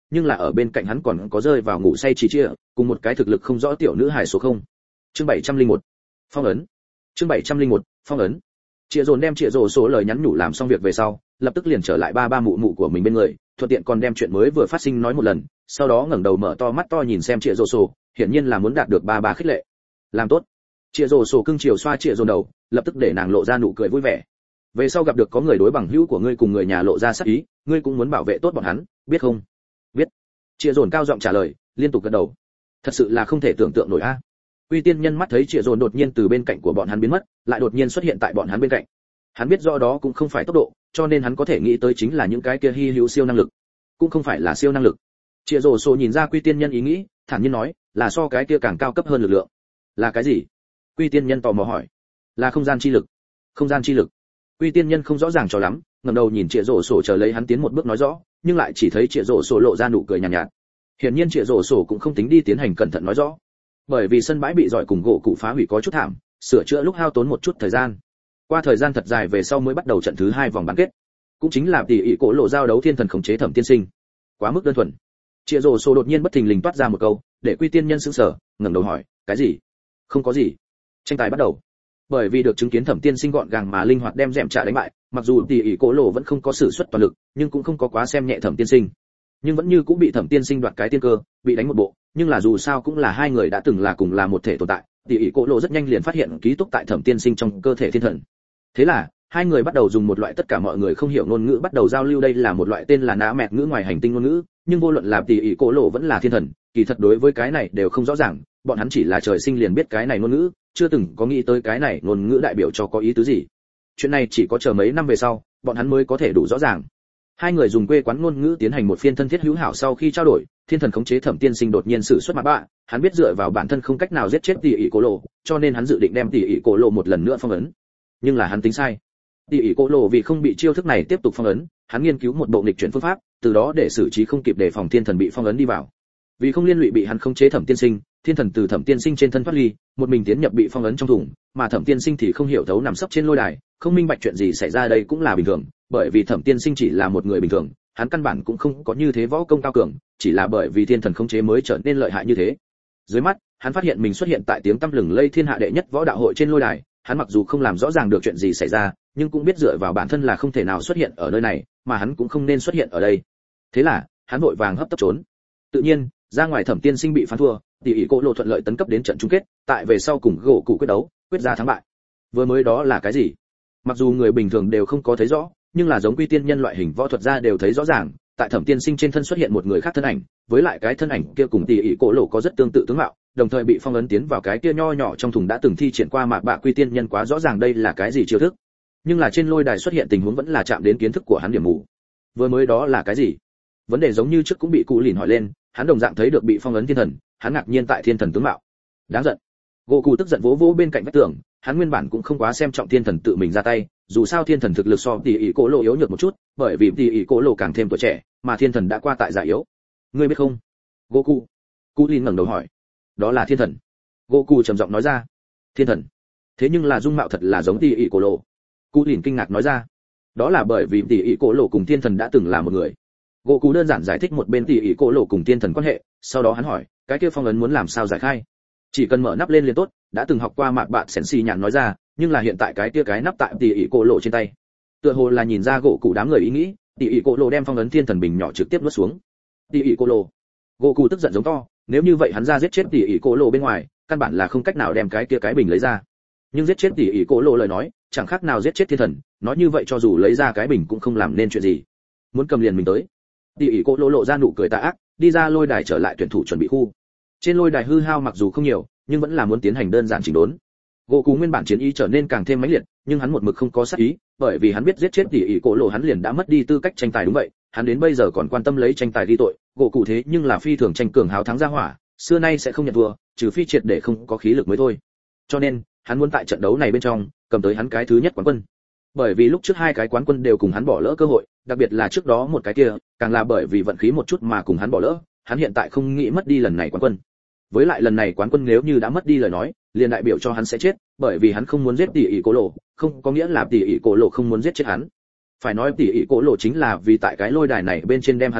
nhưng là ở bên cạnh hắn còn có rơi vào ngủ say chỉ chia, cùng một cái thực lực không rõ tiểu nữ hài số không. Chương bảy trăm lẻ một. Phong ấn. Chương bảy trăm lẻ một. Phong ấn. Chia dồn đem chia rồ số lời nhắn nhủ làm xong việc về sau, lập tức liền trở lại ba ba mụ mụ của mình bên người, thuận tiện còn đem chuyện mới vừa phát sinh nói một lần, sau đó ngẩng đầu mở to mắt to nhìn xem chia rồ số, hiển nhiên là muốn đạt được ba ba khích lệ. Làm tốt. Chia rồ số cưng chiều xoa chia dồn đầu, lập tức để nàng lộ ra nụ cười vui vẻ. Về sau gặp được có người đối bằng hữu của ngươi cùng người nhà lộ ra sát ý, ngươi cũng muốn bảo vệ tốt bọn hắn, biết không? Biết. Chia dồn cao giọng trả lời, liên tục gật đầu. Thật sự là không thể tưởng tượng nổi a. Quy tiên nhân mắt thấy Triệu Dồn đột nhiên từ bên cạnh của bọn hắn biến mất, lại đột nhiên xuất hiện tại bọn hắn bên cạnh. Hắn biết rõ đó cũng không phải tốc độ, cho nên hắn có thể nghĩ tới chính là những cái kia hy hữu siêu năng lực, cũng không phải là siêu năng lực. Triệu Dồn sổ nhìn ra Quy tiên nhân ý nghĩ, thản nhiên nói, là so cái kia càng cao cấp hơn lực lượng. Là cái gì? Quy tiên nhân tò mò hỏi. Là không gian chi lực. Không gian chi lực. Quy tiên nhân không rõ ràng cho lắm, ngẩng đầu nhìn Triệu Dồn sổ chờ lấy hắn tiến một bước nói rõ, nhưng lại chỉ thấy Triệu Dồn sổ lộ ra nụ cười nhàn nhạt, nhạt. Hiển nhiên Triệu Dồn sổ cũng không tính đi tiến hành cẩn thận nói rõ, bởi vì sân bãi bị giỏi cùng gỗ cụ phá hủy có chút thảm, sửa chữa lúc hao tốn một chút thời gian. Qua thời gian thật dài về sau mới bắt đầu trận thứ hai vòng bán kết, cũng chính là tỷ ỷ cổ lộ giao đấu thiên thần khống chế Thẩm Tiên Sinh. Quá mức đơn thuần. Triệu Dồ Sô đột nhiên bất thình lình toát ra một câu, để Quy tiên nhân sững sờ, ngẩng đầu hỏi, cái gì? Không có gì. Tranh tài bắt đầu. Bởi vì được chứng kiến Thẩm Tiên Sinh gọn gàng mà linh hoạt đem dẹm trả đánh bại, mặc dù tỷ ỷ cổ lộ vẫn không có sử xuất toàn lực, nhưng cũng không có quá xem nhẹ Thẩm Tiên Sinh. Nhưng vẫn như cũng bị Thẩm Tiên Sinh đoạt cái tiên cơ, bị đánh một bộ, nhưng là dù sao cũng là hai người đã từng là cùng là một thể tồn tại, tỷ ỷ cổ lộ rất nhanh liền phát hiện ký túc tại Thẩm Tiên Sinh trong cơ thể thiên thần. Thế là hai người bắt đầu dùng một loại tất cả mọi người không hiểu ngôn ngữ bắt đầu giao lưu, đây là một loại tên là nã mẹt ngữ ngoài hành tinh ngôn ngữ, nhưng vô luận là tỷ ỷ cổ lộ vẫn là thiên thần, kỳ thật đối với cái này đều không rõ ràng, bọn hắn chỉ là trời sinh liền biết cái này ngôn ngữ, chưa từng có nghĩ tới cái này ngôn ngữ đại biểu cho có ý tứ gì. Chuyện này chỉ có chờ mấy năm về sau, bọn hắn mới có thể đủ rõ ràng. Hai người dùng quê quán ngôn ngữ tiến hành một phiên thân thiết hữu hảo, sau khi trao đổi, thiên thần khống chế Thẩm Tiên Sinh đột nhiên sử xuất mặt bạ, hắn biết dựa vào bản thân không cách nào giết chết tỷ ỷ cổ lộ, cho nên hắn dự định đem tỷ ỷ cổ lộ một lần nữa phong ấn. Nhưng là hắn tính sai. Tỷ ỷ cổ lộ vì không bị chiêu thức này tiếp tục phong ấn, hắn nghiên cứu một bộ nghịch chuyển phương pháp, từ đó để xử trí không kịp để phòng thiên thần bị phong ấn đi vào. Vì không liên lụy bị hắn khống chế Thẩm Tiên Sinh, thiên thần từ Thẩm Tiên Sinh trên thân thoát ly, một mình tiến nhập bị phong ấn trong thùng, mà Thẩm Tiên Sinh thì không hiểu thấu nằm sấp trên lôi đài, không minh bạch chuyện gì xảy ra, đây cũng là bình thường, bởi vì Thẩm Tiên Sinh chỉ là một người bình thường, hắn căn bản cũng không có như thế võ công cao cường, chỉ là bởi vì thiên thần khống chế mới trở nên lợi hại như thế. Dưới mắt, hắn phát hiện mình xuất hiện tại tiếng tăm lừng lây thiên hạ đệ nhất võ đạo hội trên lôi đài, hắn mặc dù không làm rõ ràng được chuyện gì xảy ra, nhưng cũng biết dựa vào bản thân là không thể nào xuất hiện ở nơi này, mà hắn cũng không nên xuất hiện ở đây. Thế là, hắn vội vàng hấp tấp trốn. Tự nhiên, ra ngoài Thẩm Tiên Sinh bị phán thua, tỷ ỷ cổ lộ thuận lợi tấn cấp đến trận chung kết, tại về sau cùng gỗ cụ quyết đấu, quyết ra thắng bại. Vừa mới đó là cái gì? Mặc dù người bình thường đều không có thấy rõ, nhưng là giống Quy tiên nhân loại hình võ thuật gia đều thấy rõ ràng, tại Thẩm Tiên Sinh trên thân xuất hiện một người khác thân ảnh, với lại cái thân ảnh kia cùng tỷ ỷ cổ lộ có rất tương tự tướng mạo, đồng thời bị phong ấn tiến vào cái kia nho nhỏ trong thùng đã từng thi triển qua mạc bạ Quy tiên nhân quá rõ ràng đây là cái gì chiêu thức. Nhưng là trên lôi đài xuất hiện tình huống vẫn là chạm đến kiến thức của hắn điểm mù. Vừa mới đó là cái gì? Vấn đề giống như trước cũng bị cụ lìn hỏi lên, hắn đồng dạng thấy được bị phong ấn thiên thần, hắn ngạc nhiên tại thiên thần tướng mạo. Đáng giận. Gỗ cụ tức giận vỗ vỗ bên cạnh vách tường, hắn nguyên bản cũng không quá xem trọng thiên thần tự mình ra tay, dù sao thiên thần thực lực so tỷ ỷ cổ lộ yếu nhược một chút, bởi vì tỷ ỷ cổ lộ càng thêm tuổi trẻ, mà thiên thần đã qua tại già yếu. Ngươi biết không? Gỗ cụ. Cụ lìn ngẩng đầu hỏi. Đó là thiên thần. Gỗ cụ trầm giọng nói ra. Thiên thần? Thế nhưng là dung mạo thật là giống tỷ ỷ cổ lộ. Cụ lìn kinh ngạc nói ra. Đó là bởi vì tỷ ỷ cổ lộ cùng thiên thần đã từng là một người. Gỗ cụ đơn giản giải thích một bên tỷ ỷ cổ lộ cùng thiên thần quan hệ, sau đó hắn hỏi, cái kia phong ấn muốn làm sao giải khai? Chỉ cần mở nắp lên liền tốt, đã từng học qua mạc bạn sến xì nhàn nói ra, nhưng là hiện tại cái kia cái nắp tại tỷ ỷ cổ lộ trên tay. Tựa hồ là nhìn ra gỗ cụ đám người ý nghĩ, tỷ ỷ cổ lộ đem phong ấn thiên thần bình nhỏ trực tiếp nuốt xuống. Tỷ ỷ cổ lộ. Gỗ cụ tức giận giống to, nếu như vậy hắn ra giết chết tỷ ỷ cổ lộ bên ngoài, căn bản là không cách nào đem cái kia cái bình lấy ra. Nhưng giết chết tỷ ỷ cổ lộ lời nói, chẳng khác nào giết chết thiên thần, nói như vậy cho dù lấy ra cái bình cũng không làm nên chuyện gì. Muốn cầm liền mình tới. Tỷ ỷ cổ lộ lộ ra nụ cười tà ác, đi ra lôi đài trở lại tuyển thủ chuẩn bị khu. Trên lôi đài hư hao mặc dù không nhiều, nhưng vẫn là muốn tiến hành đơn giản chỉnh đốn. Gỗ cụ nguyên bản chiến ý trở nên càng thêm mãnh liệt, nhưng hắn một mực không có sát ý, bởi vì hắn biết giết chết tỷ ỷ cổ lộ hắn liền đã mất đi tư cách tranh tài. Đúng vậy, hắn đến bây giờ còn quan tâm lấy tranh tài đi tội. Gỗ cụ thế nhưng là phi thường tranh cường háo thắng ra hỏa, xưa nay sẽ không nhận thua, trừ phi triệt để không có khí lực mới thôi. Cho nên, hắn muốn tại trận đấu này bên trong cầm tới hắn cái thứ nhất quán quân. Bởi vì lúc trước hai cái quán quân đều cùng hắn bỏ lỡ cơ hội, đặc biệt là trước đó một cái kia, càng là bởi vì vận khí một chút mà cùng hắn bỏ lỡ, hắn hiện tại không nghĩ mất đi lần này quán quân. Với lại lần này quán quân nếu như đã mất đi lời nói, liền đại biểu cho hắn sẽ chết, bởi vì hắn không muốn giết tỷ ỷ cổ lộ, không có nghĩa là tỷ ỷ cổ lộ không muốn giết chết hắn. Phải nói tỷ ỷ cổ lộ chính là vì tại cái lôi đài này bên trên đem hắn giết chết,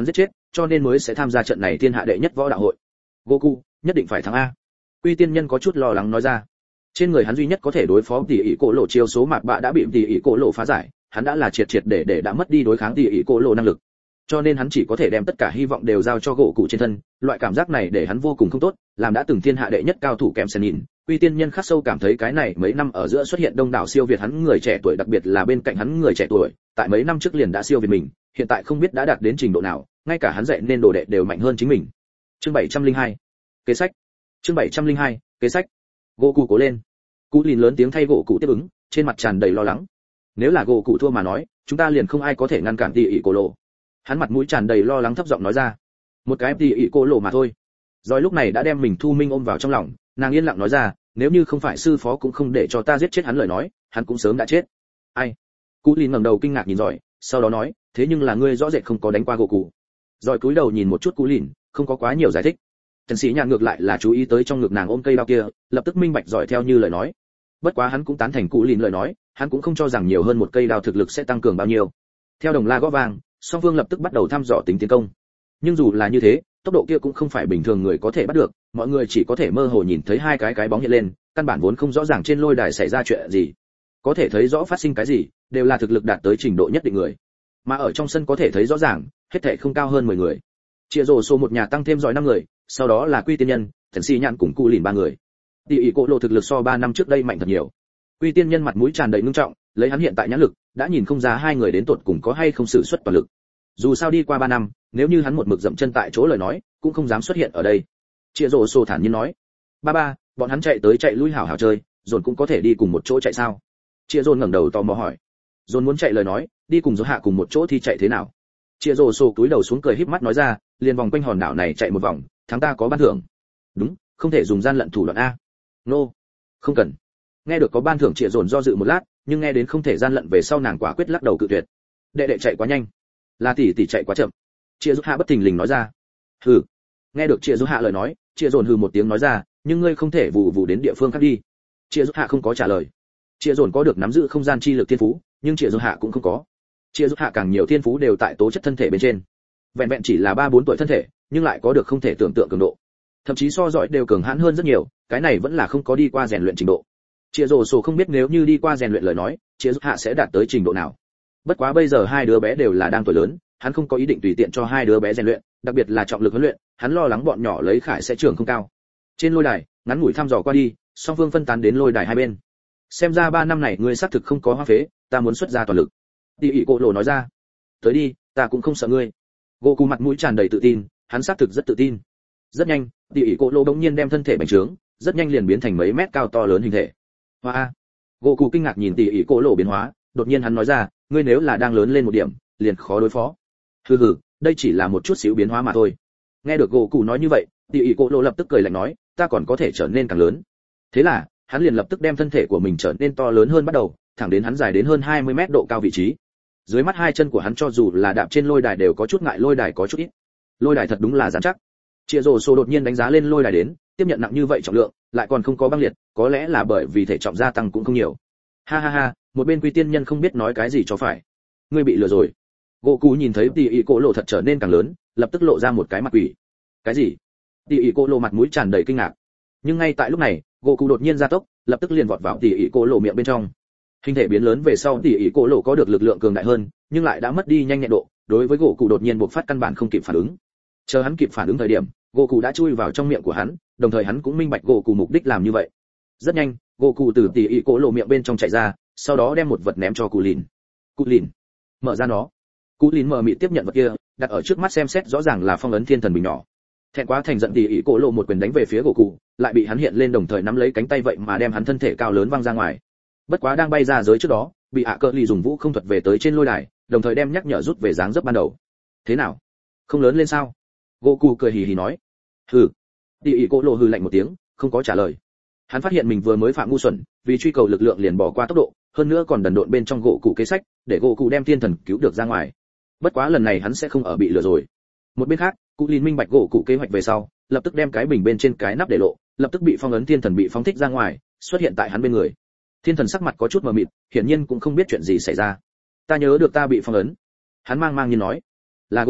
cho nên mới sẽ tham gia trận này thiên hạ đệ nhất võ đạo hội. Goku nhất định phải thắng a. Quy tiên nhân có chút lo lắng nói ra. Trên người hắn duy nhất có thể đối phó tỷ ỷ cổ lộ chiêu số mạt bạ đã bị tỷ ỷ cổ lộ phá giải, hắn đã là triệt triệt để để đã mất đi đối kháng tỷ ỷ cổ lộ năng lực, cho nên hắn chỉ có thể đem tất cả hy vọng đều giao cho gỗ cụ trên thân. Loại cảm giác này để hắn vô cùng không tốt, làm đã từng thiên hạ đệ nhất cao thủ kèm sen nhìn, Quy tiên nhân khắc sâu cảm thấy cái này mấy năm ở giữa xuất hiện đông đảo siêu việt hắn người trẻ tuổi, đặc biệt là bên cạnh hắn người trẻ tuổi, tại mấy năm trước liền đã siêu việt mình, hiện tại không biết đã đạt đến trình độ nào, ngay cả hắn dạy nên đồ đệ đều mạnh hơn chính mình. Chương bảy trăm lẻ hai, kế sách. Chương bảy trăm lẻ hai, kế sách. Gỗ cụ cố lên. Cú Lìn lớn tiếng thay gỗ cụ tiếp ứng, trên mặt tràn đầy lo lắng. Nếu là gỗ cụ thua mà nói, chúng ta liền không ai có thể ngăn cản tỷ ỷ cổ lộ. Hắn mặt mũi tràn đầy lo lắng thấp giọng nói ra. Một cái tỷ ỷ cổ lộ mà thôi. Rồi lúc này đã đem mình Thu Minh ôm vào trong lòng, nàng yên lặng nói ra, nếu như không phải sư phó cũng không để cho ta giết chết hắn lời nói, hắn cũng sớm đã chết. Ai? Cú Lìn ngẩng đầu kinh ngạc nhìn Rồi, sau đó nói, thế nhưng là ngươi rõ rệt không có đánh qua gỗ cụ. Rồi cúi đầu nhìn một chút Cú Lìn, không có quá nhiều giải thích. Trần Sĩ Nhạn ngược lại là chú ý tới trong ngực nàng ôm cây đao kia, lập tức minh bạch Rồi theo như lời nói. Bất quá hắn cũng tán thành Cú Lìn lời nói, hắn cũng không cho rằng nhiều hơn một cây đao thực lực sẽ tăng cường bao nhiêu. Theo đồng la gõ vang, song phương lập tức bắt đầu thăm dò tính tiến công. Nhưng dù là như thế, tốc độ kia cũng không phải bình thường người có thể bắt được, mọi người chỉ có thể mơ hồ nhìn thấy hai cái cái bóng hiện lên, căn bản vốn không rõ ràng trên lôi đài xảy ra chuyện gì. Có thể thấy rõ phát sinh cái gì, đều là thực lực đạt tới trình độ nhất định người. Mà ở trong sân có thể thấy rõ ràng, hết thảy không cao hơn mười người. Chia rổ số một nhà tăng thêm giỏi năm người, sau đó là Quy tiên nhân, Thần Si Nhạn cùng Cú Lìn ba người. Tỷ ỷ cổ lộ thực lực so ba năm trước đây mạnh thật nhiều. Quy tiên nhân mặt mũi tràn đầy ngưng trọng, lấy hắn hiện tại nhãn lực, đã nhìn không ra hai người đến tột cùng có hay không sử xuất toàn lực. Dù sao đi qua ba năm, nếu như hắn một mực dậm chân tại chỗ lời nói, cũng không dám xuất hiện ở đây. Chia rổ sổ thản nhiên nói, ba ba, bọn hắn chạy tới chạy lui hảo hảo chơi, dồn cũng có thể đi cùng một chỗ chạy sao? Chia rổ ngẩng đầu tò mò hỏi, dồn muốn chạy lời nói, đi cùng dỗ hạ cùng một chỗ thì chạy thế nào? Chia rổ sổ cúi đầu xuống cười híp mắt nói ra, liền vòng quanh hòn đảo này chạy một vòng, thắng ta có ban thưởng. Đúng, không thể dùng gian lận thủ đoạn a. Nô, no. Không cần. Nghe được có ban thưởng, Chia rổ do dự một lát, nhưng nghe đến không thể gian lận về sau nàng quả quyết lắc đầu cự tuyệt. Đệ đệ chạy quá nhanh, là tỷ tỷ chạy quá chậm. Chia Dụ Hạ bất thình lình nói ra. Hừ. Nghe được Chia Dụ Hạ lời nói, Chia Dồn hừ một tiếng nói ra, nhưng ngươi không thể vụ vụ đến địa phương khác đi. Chia Dụ Hạ không có trả lời. Chia Dồn có được nắm giữ không gian chi lực thiên phú, nhưng Chia Dụ Hạ cũng không có. Chia Dụ Hạ càng nhiều thiên phú đều tại tố chất thân thể bên trên. Vẹn vẹn chỉ là ba bốn tuổi thân thể, nhưng lại có được không thể tưởng tượng cường độ. Thậm chí so giỏi đều cường hãn hơn rất nhiều, cái này vẫn là không có đi qua rèn luyện trình độ. Chia Dồn sổ không biết nếu như đi qua rèn luyện lời nói, Chia Dụ Hạ sẽ đạt tới trình độ nào. Bất quá bây giờ hai đứa bé đều là đang tuổi lớn, hắn không có ý định tùy tiện cho hai đứa bé rèn luyện, đặc biệt là trọng lực huấn luyện, hắn lo lắng bọn nhỏ lấy khải sẽ trưởng không cao. Trên lôi đài, ngắn ngủi thăm dò qua đi, song phương phân tán đến lôi đài hai bên. Xem ra ba năm này ngươi xác thực không có hoa phế, ta muốn xuất ra toàn lực. Tỷ ỷ cổ lộ nói ra. Tới đi, ta cũng không sợ ngươi. Goku mặt mũi tràn đầy tự tin, hắn xác thực rất tự tin. Rất nhanh, tỷ ỷ cổ lộ đống nhiên đem thân thể bành trướng, rất nhanh liền biến thành mấy mét cao to lớn hình thể. Hoa! Goku kinh ngạc nhìn tỷ ỷ cổ lộ biến hóa, đột nhiên hắn nói ra, ngươi nếu là đang lớn lên một điểm, liền khó đối phó. Hừ hừ, đây chỉ là một chút xíu biến hóa mà thôi. Nghe được Goku nói như vậy, tỷ ỷ cổ lộ lập tức cười lạnh nói, ta còn có thể trở nên càng lớn. Thế là, hắn liền lập tức đem thân thể của mình trở nên to lớn hơn bắt đầu, thẳng đến hắn dài đến hơn hai mươi mét độ cao vị trí. Dưới mắt hai chân của hắn cho dù là đạp trên lôi đài đều có chút ngại lôi đài có chút ít. Lôi đài thật đúng là rắn chắc. Chia Rồ Sô đột nhiên đánh giá lên lôi đài đến, tiếp nhận nặng như vậy trọng lượng, lại còn không có băng liệt, có lẽ là bởi vì thể trọng gia tăng cũng không nhiều. Ha ha ha, một bên Quy tiên nhân không biết nói cái gì cho phải. Ngươi bị lừa rồi. Goku nhìn thấy tỷ ỷ cổ lộ thật trở nên càng lớn, lập tức lộ ra một cái mặt quỷ. Cái gì? Tỷ ỷ cổ lộ mặt mũi tràn đầy kinh ngạc. Nhưng ngay tại lúc này, Goku đột nhiên gia tốc, lập tức liền vọt vào tỷ ỷ cổ lộ miệng bên trong. Hình thể biến lớn về sau tỷ ỷ cổ lộ có được lực lượng cường đại hơn, nhưng lại đã mất đi nhanh nhẹn độ, đối với Goku đột nhiên bộc phát căn bản không kịp phản ứng. Chờ hắn kịp phản ứng thời điểm, Goku đã chui vào trong miệng của hắn, đồng thời hắn cũng minh bạch Goku mục đích làm như vậy. Rất nhanh, Goku từ tỷ ỷ cổ lộ miệng bên trong chạy ra, sau đó đem một vật ném cho Cú Lìn. Cú Lìn, mở ra nó. Cú Lìn mở miệng tiếp nhận vật kia, đặt ở trước mắt xem xét rõ ràng là phong ấn thiên thần bình nhỏ. Thẹn quá thành giận tỷ ỷ cổ lộ một quyền đánh về phía Goku, lại bị hắn hiện lên đồng thời nắm lấy cánh tay vậy mà đem hắn thân thể cao lớn văng ra ngoài. Bất quá đang bay ra giới trước đó, bị ạ cỡ lì dùng vũ không thuật về tới trên lôi đài, đồng thời đem nhắc nhở rút về dáng dấp ban đầu. Thế nào? Không lớn lên sao? Goku cười hì hì nói. Hừ. Tỷ ỷ cổ lộ hừ lạnh một tiếng, không có trả lời. Hắn phát hiện mình vừa mới phạm ngu xuẩn, vì truy cầu lực lượng liền bỏ qua tốc độ, hơn nữa còn đần độn bên trong Goku kế sách, để Goku đem thiên thần cứu được ra ngoài. Bất quá lần này hắn sẽ không ở bị lừa rồi. Một bên khác, Cú Lìn minh bạch Goku kế hoạch về sau, lập tức đem cái bình bên trên cái nắp để lộ, lập tức bị phong ấn thiên thần bị phóng thích ra ngoài, xuất hiện tại hắn bên người. Thiên thần sắc mặt có chút mờ mịt, hiển nhiên cũng không biết chuyện gì xảy ra. Ta nhớ được ta bị phong ấn. Hắn mang mang như nói, là Goku,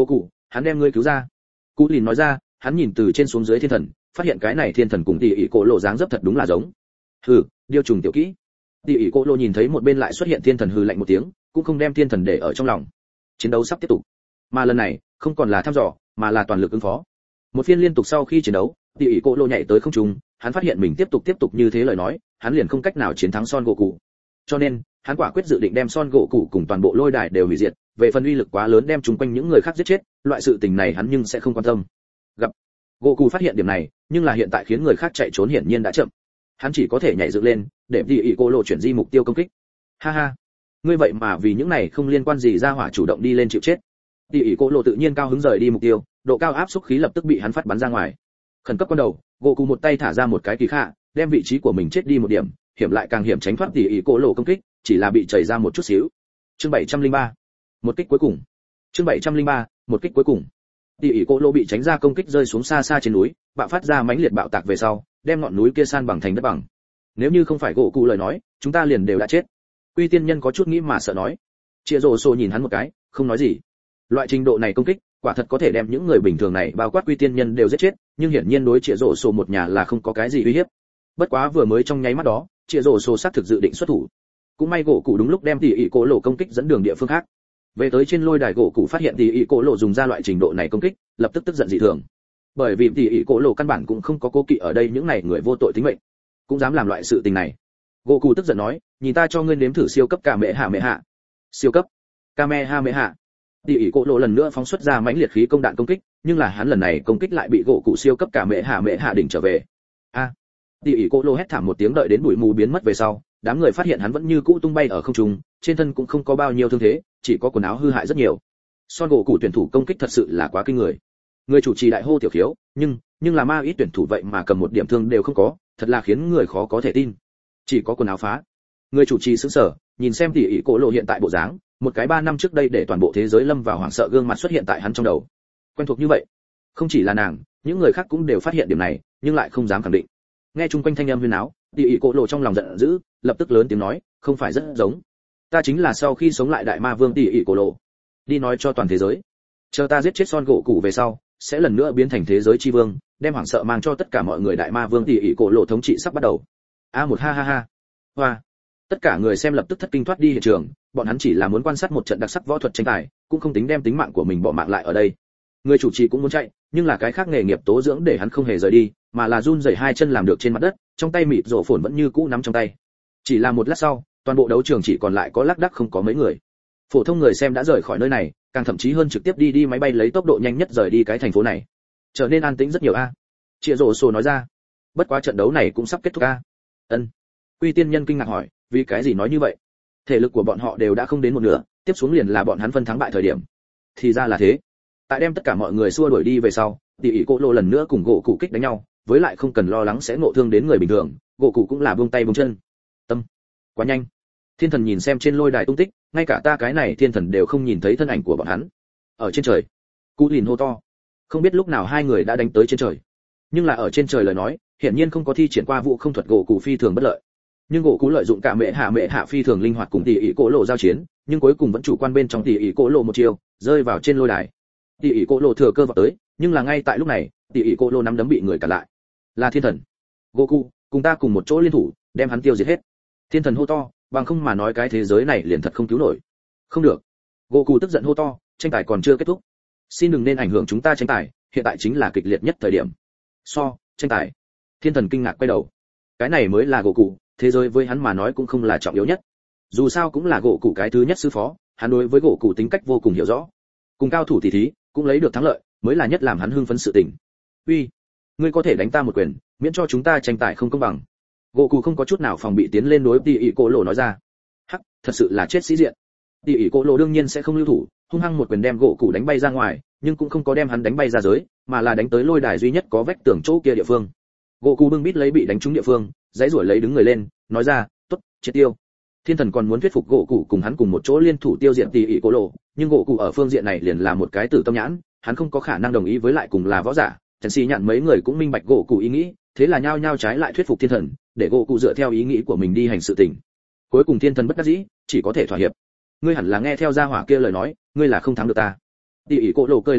hắn đem ngươi cứu ra. Cú lìn nói ra, hắn nhìn từ trên xuống dưới thiên thần, phát hiện cái này thiên thần cùng tỷ ỷ cổ lộ dáng dấp thật đúng là giống. Hừ, điêu trùng tiểu kỹ. Tỷ ỷ cổ lộ nhìn thấy một bên lại xuất hiện thiên thần hừ lạnh một tiếng, cũng không đem thiên thần để ở trong lòng. Chiến đấu sắp tiếp tục, mà lần này không còn là thăm dò, mà là toàn lực ứng phó. Một phiên liên tục sau khi chiến đấu, tỷ ỷ cổ lộ nhảy tới không trung, hắn phát hiện mình tiếp tục tiếp tục như thế lời nói, hắn liền không cách nào chiến thắng Son Goku. Cho nên, hắn quả quyết dự định đem Son Goku cùng toàn bộ lôi đài đều hủy diệt, về phần uy lực quá lớn đem chúng quanh những người khác giết chết, loại sự tình này hắn nhưng sẽ không quan tâm. Gặp Goku phát hiện điểm này, nhưng là hiện tại khiến người khác chạy trốn hiển nhiên đã chậm. Hắn chỉ có thể nhảy dựng lên, để tỷ ỷ cổ lộ chuyển di mục tiêu công kích. Ha ha, ngươi vậy mà vì những này không liên quan gì ra hỏa chủ động đi lên chịu chết. Tỷ ỷ cổ lộ tự nhiên cao hứng rời đi mục tiêu, độ cao áp xúc khí lập tức bị hắn phát bắn ra ngoài. Khẩn cấp quan đầu, Goku một tay thả ra một cái kỳ khạ, đem vị trí của mình chết đi một điểm, hiểm lại càng hiểm tránh thoát tỷ ỷ cổ lộ công kích, chỉ là bị chảy ra một chút xíu. Chương bảy trăm lẻ ba, một kích cuối cùng. Chương bảy trăm lẻ ba, một kích cuối cùng. Tỷ ỷ cổ lộ bị tránh ra công kích rơi xuống xa xa trên núi, bạo phát ra mãnh liệt bạo tạc về sau, đem ngọn núi kia san bằng thành đất bằng. Nếu như không phải Goku lời nói, chúng ta liền đều đã chết. Quy tiên nhân có chút nghĩ mà sợ nói. Chia Rồ Sô nhìn hắn một cái, không nói gì. Loại trình độ này công kích, quả thật có thể đem những người bình thường này bao quát Quy tiên nhân đều giết chết, nhưng hiển nhiên đối Chia Rồ Sô một nhà là không có cái gì uy hiếp. Bất quá vừa mới trong nháy mắt đó, Chia Rồ Sô xác thực dự định xuất thủ. Cũng may Goku đúng lúc đem tỷ ỷ cổ lộ công kích dẫn đường địa phương khác. Về tới trên lôi đài Goku phát hiện tỷ ỷ cổ lộ dùng ra loại trình độ này công kích, lập tức tức giận dị thường. Bởi vì tỷ ỷ cổ lộ căn bản cũng không có cố kỵ ở đây những này người vô tội tính mệnh, cũng dám làm loại sự tình này. Goku tức giận nói, nhìn ta cho ngươi nếm thử siêu cấp cả mẹ hạ mẹ hạ. Siêu cấp Kamehameha. Tỷ ỷ cổ lộ lần nữa phóng xuất ra mãnh liệt khí công đạn công kích, nhưng là hắn lần này công kích lại bị Goku siêu cấp cả mẹ hạ mẹ hạ đỉnh trở về. A! Tỷ ỷ cổ lộ hét thảm một tiếng, đợi đến bụi mù biến mất về sau, đám người phát hiện hắn vẫn như cũ tung bay ở không trung, trên thân cũng không có bao nhiêu thương thế, chỉ có quần áo hư hại rất nhiều. Son Goku tuyển thủ công kích thật sự là quá kinh người. Người chủ trì đại hô tiểu khiếu, nhưng nhưng là ma ít tuyển thủ vậy mà cầm một điểm thương đều không có, thật là khiến người khó có thể tin. Chỉ có quần áo phá. Người chủ trì sững sờ, nhìn xem tỷ ỷ cổ lộ hiện tại bộ dáng, một cái ba năm trước đây để toàn bộ thế giới lâm vào hoảng sợ gương mặt xuất hiện tại hắn trong đầu. Quen thuộc như vậy. Không chỉ là nàng, những người khác cũng đều phát hiện điểm này, nhưng lại không dám khẳng định. Nghe chung quanh thanh âm huyên náo, tỷ ỷ cổ lộ trong lòng giận dữ, lập tức lớn tiếng nói, không phải rất giống. Ta chính là sau khi sống lại đại ma vương tỷ ỷ cổ lộ. Đi nói cho toàn thế giới. Chờ ta giết chết Son Goku về sau, sẽ lần nữa biến thành thế giới chi vương, đem hoảng sợ mang cho tất cả mọi người. Đại ma vương tỷ ỷ cổ lộ thống trị sắp bắt đầu. A một ha ha ha. Hoa. Tất cả người xem lập tức thất kinh thoát đi hiện trường, bọn hắn chỉ là muốn quan sát một trận đặc sắc võ thuật tranh tài, cũng không tính đem tính mạng của mình bỏ mạng lại ở đây. Người chủ trì cũng muốn chạy, nhưng là cái khác nghề nghiệp tố dưỡng để hắn không hề rời đi, mà là run rẩy hai chân làm được trên mặt đất, trong tay mịt rổ phồn vẫn như cũ nắm trong tay. Chỉ là một lát sau, toàn bộ đấu trường chỉ còn lại có lác đác không có mấy người. Phổ thông người xem đã rời khỏi nơi này, càng thậm chí hơn trực tiếp đi đi máy bay lấy tốc độ nhanh nhất rời đi cái thành phố này. Trở nên an tĩnh rất nhiều a. Chia Rổ Sô nói ra. Bất quá trận đấu này cũng sắp kết thúc a. Ân. Quy tiên nhân kinh ngạc hỏi, vì cái gì nói như vậy? Thể lực của bọn họ đều đã không đến một nửa, tiếp xuống liền là bọn hắn phân thắng bại thời điểm. Thì ra là thế. Tại đem tất cả mọi người xua đuổi đi về sau, tỷ ỷ cổ lộ lần nữa cùng gỗ cụ kích đánh nhau, với lại không cần lo lắng sẽ ngộ thương đến người bình thường, gỗ cụ cũng là buông tay buông chân. Tâm, quá nhanh. Thiên thần nhìn xem trên lôi đài tung tích, ngay cả ta cái này thiên thần đều không nhìn thấy thân ảnh của bọn hắn. Ở trên trời, Cú Lìn hô to. Không biết lúc nào hai người đã đánh tới trên trời. Nhưng là ở trên trời lời nói, hiển nhiên không có thi triển qua vụ không thuật gỗ cụ phi thường bất lợi. Nhưng gỗ cụ lợi dụng cả mẹ hạ mẹ hạ phi thường linh hoạt cùng tỷ ỷ cổ lộ giao chiến, nhưng cuối cùng vẫn chủ quan bên trong tỷ ỷ cổ lộ một chiều, rơi vào trên lôi đài. Tỷ ỷ cổ lộ thừa cơ vào tới, nhưng là ngay tại lúc này, tỷ ỷ cổ lộ nắm đấm bị người cản lại. Là thiên thần. Goku, cùng ta cùng một chỗ liên thủ, đem hắn tiêu diệt hết. Thiên thần hô to, bằng không mà nói cái thế giới này liền thật không cứu nổi. Không được. Goku tức giận hô to, tranh tài còn chưa kết thúc. Xin đừng nên ảnh hưởng chúng ta tranh tài, hiện tại chính là kịch liệt nhất thời điểm. So, tranh tài. Thiên thần kinh ngạc quay đầu. Cái này mới là Goku, thế giới với hắn mà nói cũng không là trọng yếu nhất. Dù sao cũng là Goku cái thứ nhất sư phó, hắn đối với Goku tính cách vô cùng hiểu rõ. Cùng cao thủ tỷ thí, cũng lấy được thắng lợi, mới là nhất làm hắn hưng phấn sự tình. Uy, ngươi có thể đánh ta một quyền, miễn cho chúng ta tranh tài không công bằng. Goku không có chút nào phòng bị tiến lên đối tỷ ỷ cổ lộ nói ra. Hắc, thật sự là chết sĩ diện. Tỷ ỷ cổ lộ đương nhiên sẽ không lưu thủ, hung hăng một quyền đem Goku đánh bay ra ngoài, nhưng cũng không có đem hắn đánh bay ra giới, mà là đánh tới lôi đài duy nhất có vách tường chỗ kia địa phương. Goku bưng bít lấy bị đánh trúng địa phương, giãy giụa lấy đứng người lên, nói ra, "Tốt, triệt tiêu." Thiên thần còn muốn thuyết phục Goku cùng hắn cùng một chỗ liên thủ tiêu diệt tỷ ỷ cổ lộ, nhưng Goku ở phương diện này liền là một cái tử tâm nhãn, hắn không có khả năng đồng ý với lại cùng là võ giả. Trần Sĩ nhận mấy người cũng minh bạch Goku ý nghĩ, thế là nhao nhao trái lại thuyết phục thiên thần, để Goku dựa theo ý nghĩ của mình đi hành sự tình. Cuối cùng thiên thần bất đắc dĩ, chỉ có thể thỏa hiệp. Ngươi hẳn là nghe theo gia hỏa kia lời nói, ngươi là không thắng được ta. Tỷ ỷ cổ lộ cười lạnh nói,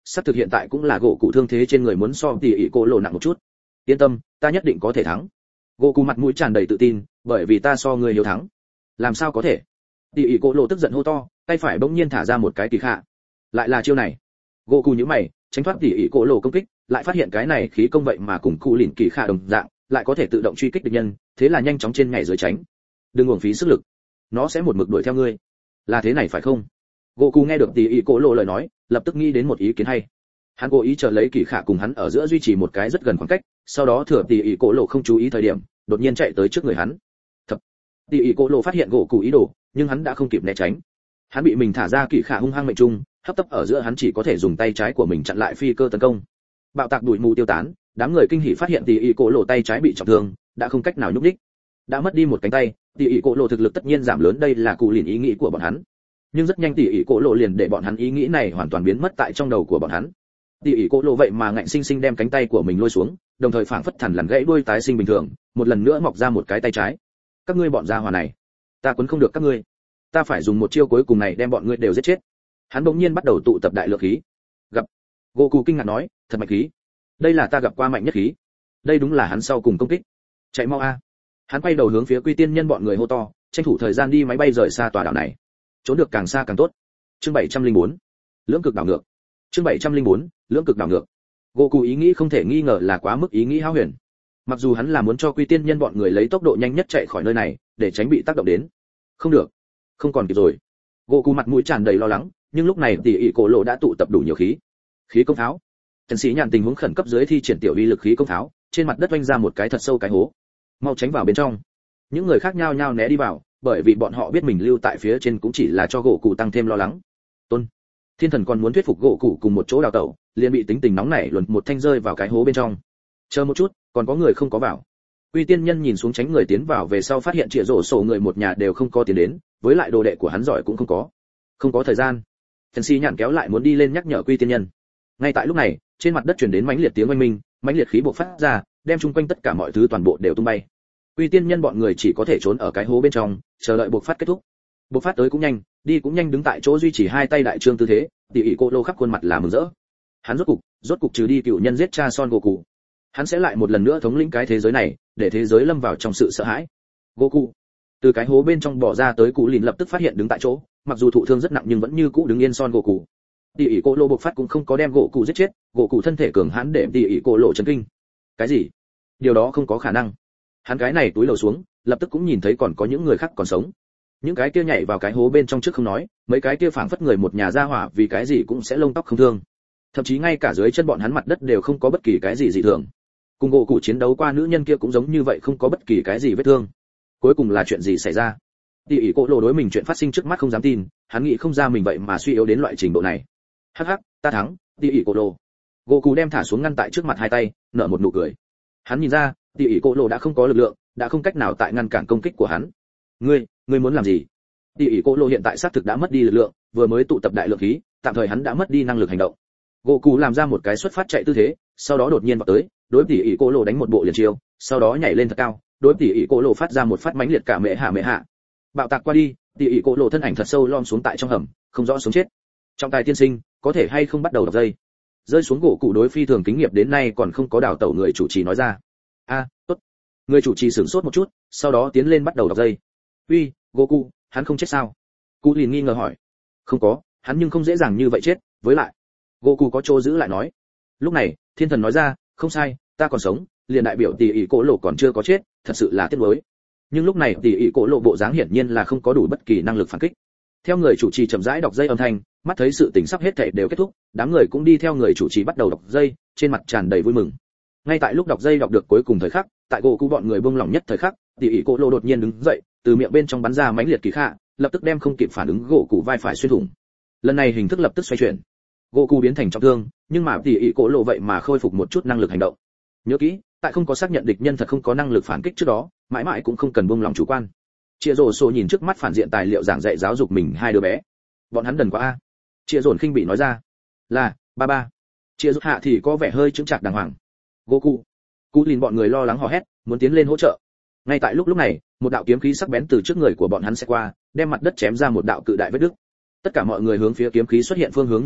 sắp thực hiện tại cũng là gỗ cụ thương thế trên người muốn so tỉ ỉ cổ lộ nặng một chút. Yên tâm, ta nhất định có thể thắng. Gỗ cụ mặt mũi tràn đầy tự tin, bởi vì ta so người hiếu thắng. Làm sao có thể? Tỉ ỉ cổ lộ tức giận hô to, tay phải bỗng nhiên thả ra một cái kỳ khạ. Lại là chiêu này. Gỗ cụ nhíu mày, tránh thoát tỉ ỉ cổ lộ công kích, lại phát hiện cái này khí công vậy mà cùng cụ lìn kỳ khạ đồng dạng, lại có thể tự động truy kích địch nhân, thế là nhanh chóng trên nhảy dưới tránh. Đừng uổng phí sức lực, nó sẽ một mực đuổi theo ngươi. Là thế này phải không? Gỗ cụ nghe được tỉ ỉ cổ lộ lời nói, lập tức nghĩ đến một ý kiến hay. Hắn cố ý chờ lấy kỳ khả cùng hắn ở giữa duy trì một cái rất gần khoảng cách, sau đó thừa tỉ ỉ cổ lộ không chú ý thời điểm, đột nhiên chạy tới trước người hắn. Thập. Tỉ ỉ cổ lộ phát hiện gỗ cụ ý đồ, nhưng hắn đã không kịp né tránh. Hắn bị mình thả ra kỳ khả hung hăng mệnh trung, hấp tấp ở giữa hắn chỉ có thể dùng tay trái của mình chặn lại phi cơ tấn công. Bạo tạc đuổi mù tiêu tán, đám người kinh hỉ phát hiện tỉ ỉ cổ lộ tay trái bị trọng thương, đã không cách nào nhúc nhích. Đã mất đi một cánh tay, tỉ ỉ cổ lộ thực lực tất nhiên giảm lớn, đây là cụ liền ý nghĩ của bọn hắn. Nhưng rất nhanh tỉ ỉ cổ lộ liền để bọn hắn ý nghĩ này hoàn toàn biến mất tại trong đầu của bọn hắn. Tỉ ỉ cổ lộ vậy mà ngạnh sinh sinh đem cánh tay của mình lôi xuống, đồng thời phảng phất thần lằn gãy đuôi tái sinh bình thường, một lần nữa mọc ra một cái tay trái. Các ngươi bọn gia hỏa này, ta quấn không được các ngươi, ta phải dùng một chiêu cuối cùng này đem bọn ngươi đều giết chết. Hắn bỗng nhiên bắt đầu tụ tập đại lượng khí. Gặp. Goku kinh ngạc nói, thật mạnh khí. Đây là ta gặp qua mạnh nhất khí. Đây đúng là hắn sau cùng công kích. Chạy mau a. Hắn quay đầu hướng phía Quy Tiên Nhân bọn người hô to, tranh thủ thời gian đi máy bay rời xa tòa đảo này. Trốn được càng xa càng tốt. Chương bảy trăm lẻ bốn. Lưỡng cực đảo ngược. Chương bảy trăm lẻ bốn. Lưỡng cực đảo ngược. Goku ý nghĩ không thể nghi ngờ là quá mức ý nghĩ hão huyền. Mặc dù hắn là muốn cho Quy Tiên Nhân bọn người lấy tốc độ nhanh nhất chạy khỏi nơi này, để tránh bị tác động đến. Không được, không còn kịp rồi. Goku mặt mũi tràn đầy lo lắng, nhưng lúc này tỉ ỉ cổ lộ đã tụ tập đủ nhiều khí. Khí công pháo. Thần sĩ nhàn tình huống khẩn cấp dưới thi triển tiểu uy lực khí công pháo, trên mặt đất vanh ra một cái thật sâu cái hố. Mau tránh vào bên trong. Những người khác nhao nhao né đi vào, bởi vì bọn họ biết mình lưu tại phía trên cũng chỉ là cho gỗ cụ tăng thêm lo lắng. Tôn. Thiên thần còn muốn thuyết phục gỗ cụ cùng một chỗ đào tẩu, liền bị tính tình nóng nảy luồn một thanh rơi vào cái hố bên trong. Chờ một chút, còn có người không có vào. Uy Tiên Nhân nhìn xuống tránh người tiến vào về sau phát hiện Triệu Rổ Sổ người một nhà đều không có tiến đến, với lại đồ đệ của hắn giỏi cũng không có. Không có thời gian. Thần sĩ nhàn kéo lại muốn đi lên nhắc nhở Quy Tiên Nhân. Ngay tại lúc này, trên mặt đất truyền đến mãnh liệt tiếng oanh minh, mãnh liệt khí bộc phát ra, đem chung quanh tất cả mọi thứ toàn bộ đều tung bay. Quy Tiên Nhân bọn người chỉ có thể trốn ở cái hố bên trong, chờ đợi bộc phát kết thúc. Bộc phát tới cũng nhanh, đi cũng nhanh, đứng tại chỗ duy trì hai tay đại trương tư thế, tỉ ỉ cô lô khắp khuôn mặt là mừng rỡ. Hắn rốt cục, rốt cục trừ đi cựu nhân giết cha Son Goku. Hắn sẽ lại một lần nữa thống lĩnh cái thế giới này, để thế giới lâm vào trong sự sợ hãi. Goku từ cái hố bên trong bò ra tới, Cụ Lìn lập tức phát hiện đứng tại chỗ, mặc dù thụ thương rất nặng nhưng vẫn như cũ đứng yên Son Goku. Tỉ ỉ cô lô bộc phát cũng không có đem Goku giết chết, Goku thân thể cường hãn để tỉ ỉ cô lô chấn kinh. Cái gì? Điều đó không có khả năng. Hắn cái này túi lầu xuống, lập tức cũng nhìn thấy còn có những người khác còn sống. Những cái kia nhảy vào cái hố bên trong trước không nói, mấy cái kia phảng phất người một nhà gia hỏa vì cái gì cũng sẽ lông tóc không thương. Thậm chí ngay cả dưới chân bọn hắn mặt đất đều không có bất kỳ cái gì dị thường. Cùng Goku chiến đấu qua nữ nhân kia cũng giống như vậy, không có bất kỳ cái gì vết thương. Cuối cùng là chuyện gì xảy ra? Tỉ ỉ cô lô đối mình chuyện phát sinh trước mắt không dám tin, hắn nghĩ không ra mình vậy mà suy yếu đến loại trình độ này. Hắc hắc, ta thắng, tỉ ỉ cô lô. Goku đem thả xuống ngăn tại trước mặt hai tay, nở một nụ cười. Hắn nhìn ra, tỉ ỉ cô lô đã không có lực lượng, đã không cách nào tại ngăn cản công kích của hắn. Ngươi, ngươi muốn làm gì? Tỉ ỉ cô lô hiện tại xác thực đã mất đi lực lượng, vừa mới tụ tập đại lượng khí, tạm thời hắn đã mất đi năng lực hành động. Goku làm ra một cái xuất phát chạy tư thế, sau đó đột nhiên vọt tới, đối tỉ ỉ cô lô đánh một bộ liền chiêu, sau đó nhảy lên thật cao, đối tỉ ỉ cô lô phát ra một phát mãnh liệt cả mẹ hạ mẹ hạ. Bạo tạc qua đi, tỉ ỉ cô lô thân ảnh thật sâu lom xuống tại trong hầm, không rõ sống chết. Trọng tài tiên sinh, có thể hay không bắt đầu đọc dây? Rơi xuống gỗ cụ đối phi thường kinh nghiệm đến nay còn không có đào tẩu người chủ trì nói ra. A, tốt. Người chủ trì sửng sốt một chút, sau đó tiến lên bắt đầu đọc dây. Uy, Goku, hắn không chết sao? Cụ liền nghi ngờ hỏi. Không có, hắn nhưng không dễ dàng như vậy chết, với lại, Goku có chỗ giữ lại nói. Lúc này, Thiên Thần nói ra, không sai, ta còn sống, liền đại biểu tỷ ỷ cổ lộ còn chưa có chết, thật sự là tiếc nuối. Nhưng lúc này tỷ ỷ cổ lộ bộ dáng hiển nhiên là không có đủ bất kỳ năng lực phản kích. Theo người chủ trì chậm rãi đọc dây âm thanh, mắt thấy sự tình sắp hết thảy đều kết thúc, đám người cũng đi theo người chủ trì bắt đầu đọc dây, trên mặt tràn đầy vui mừng. Ngay tại lúc đọc dây đọc được cuối cùng thời khắc, tại Goku bọn người buông lỏng nhất thời khắc, tỷ ỷ cổ lộ đột nhiên đứng dậy, từ miệng bên trong bắn ra mãnh liệt kỳ khạ, lập tức đem không kịp phản ứng Goku vai phải xuyên thủng. Lần này hình thức lập tức xoay chuyển. Goku biến thành trọng thương, nhưng mà tỷ ỷ cổ lộ vậy mà khôi phục một chút năng lực hành động. Nhớ kỹ, tại không có xác nhận địch nhân thật không có năng lực phản kích trước đó, mãi mãi cũng không cần buông lòng chủ quan. Chia Rổ Sổ nhìn trước mắt phản diện tài liệu giảng dạy giáo dục mình hai đứa bé. Bọn hắn đần quá a. Chia Dồn khinh bị nói ra. Là, ba ba. Chia Dồn hạ thì có vẻ hơi chững chạc đàng hoàng. Goku. Cụ Lìn bọn người lo lắng hò hét, muốn tiến lên hỗ trợ. Ngay tại lúc lúc này, một đạo kiếm khí sắc bén từ trước người của bọn hắn sẽ qua, đem mặt đất chém ra một đạo cự đại vết đứt. Tất cả mọi người hướng phía kiếm khí xuất hiện phương hướng nhìn lại,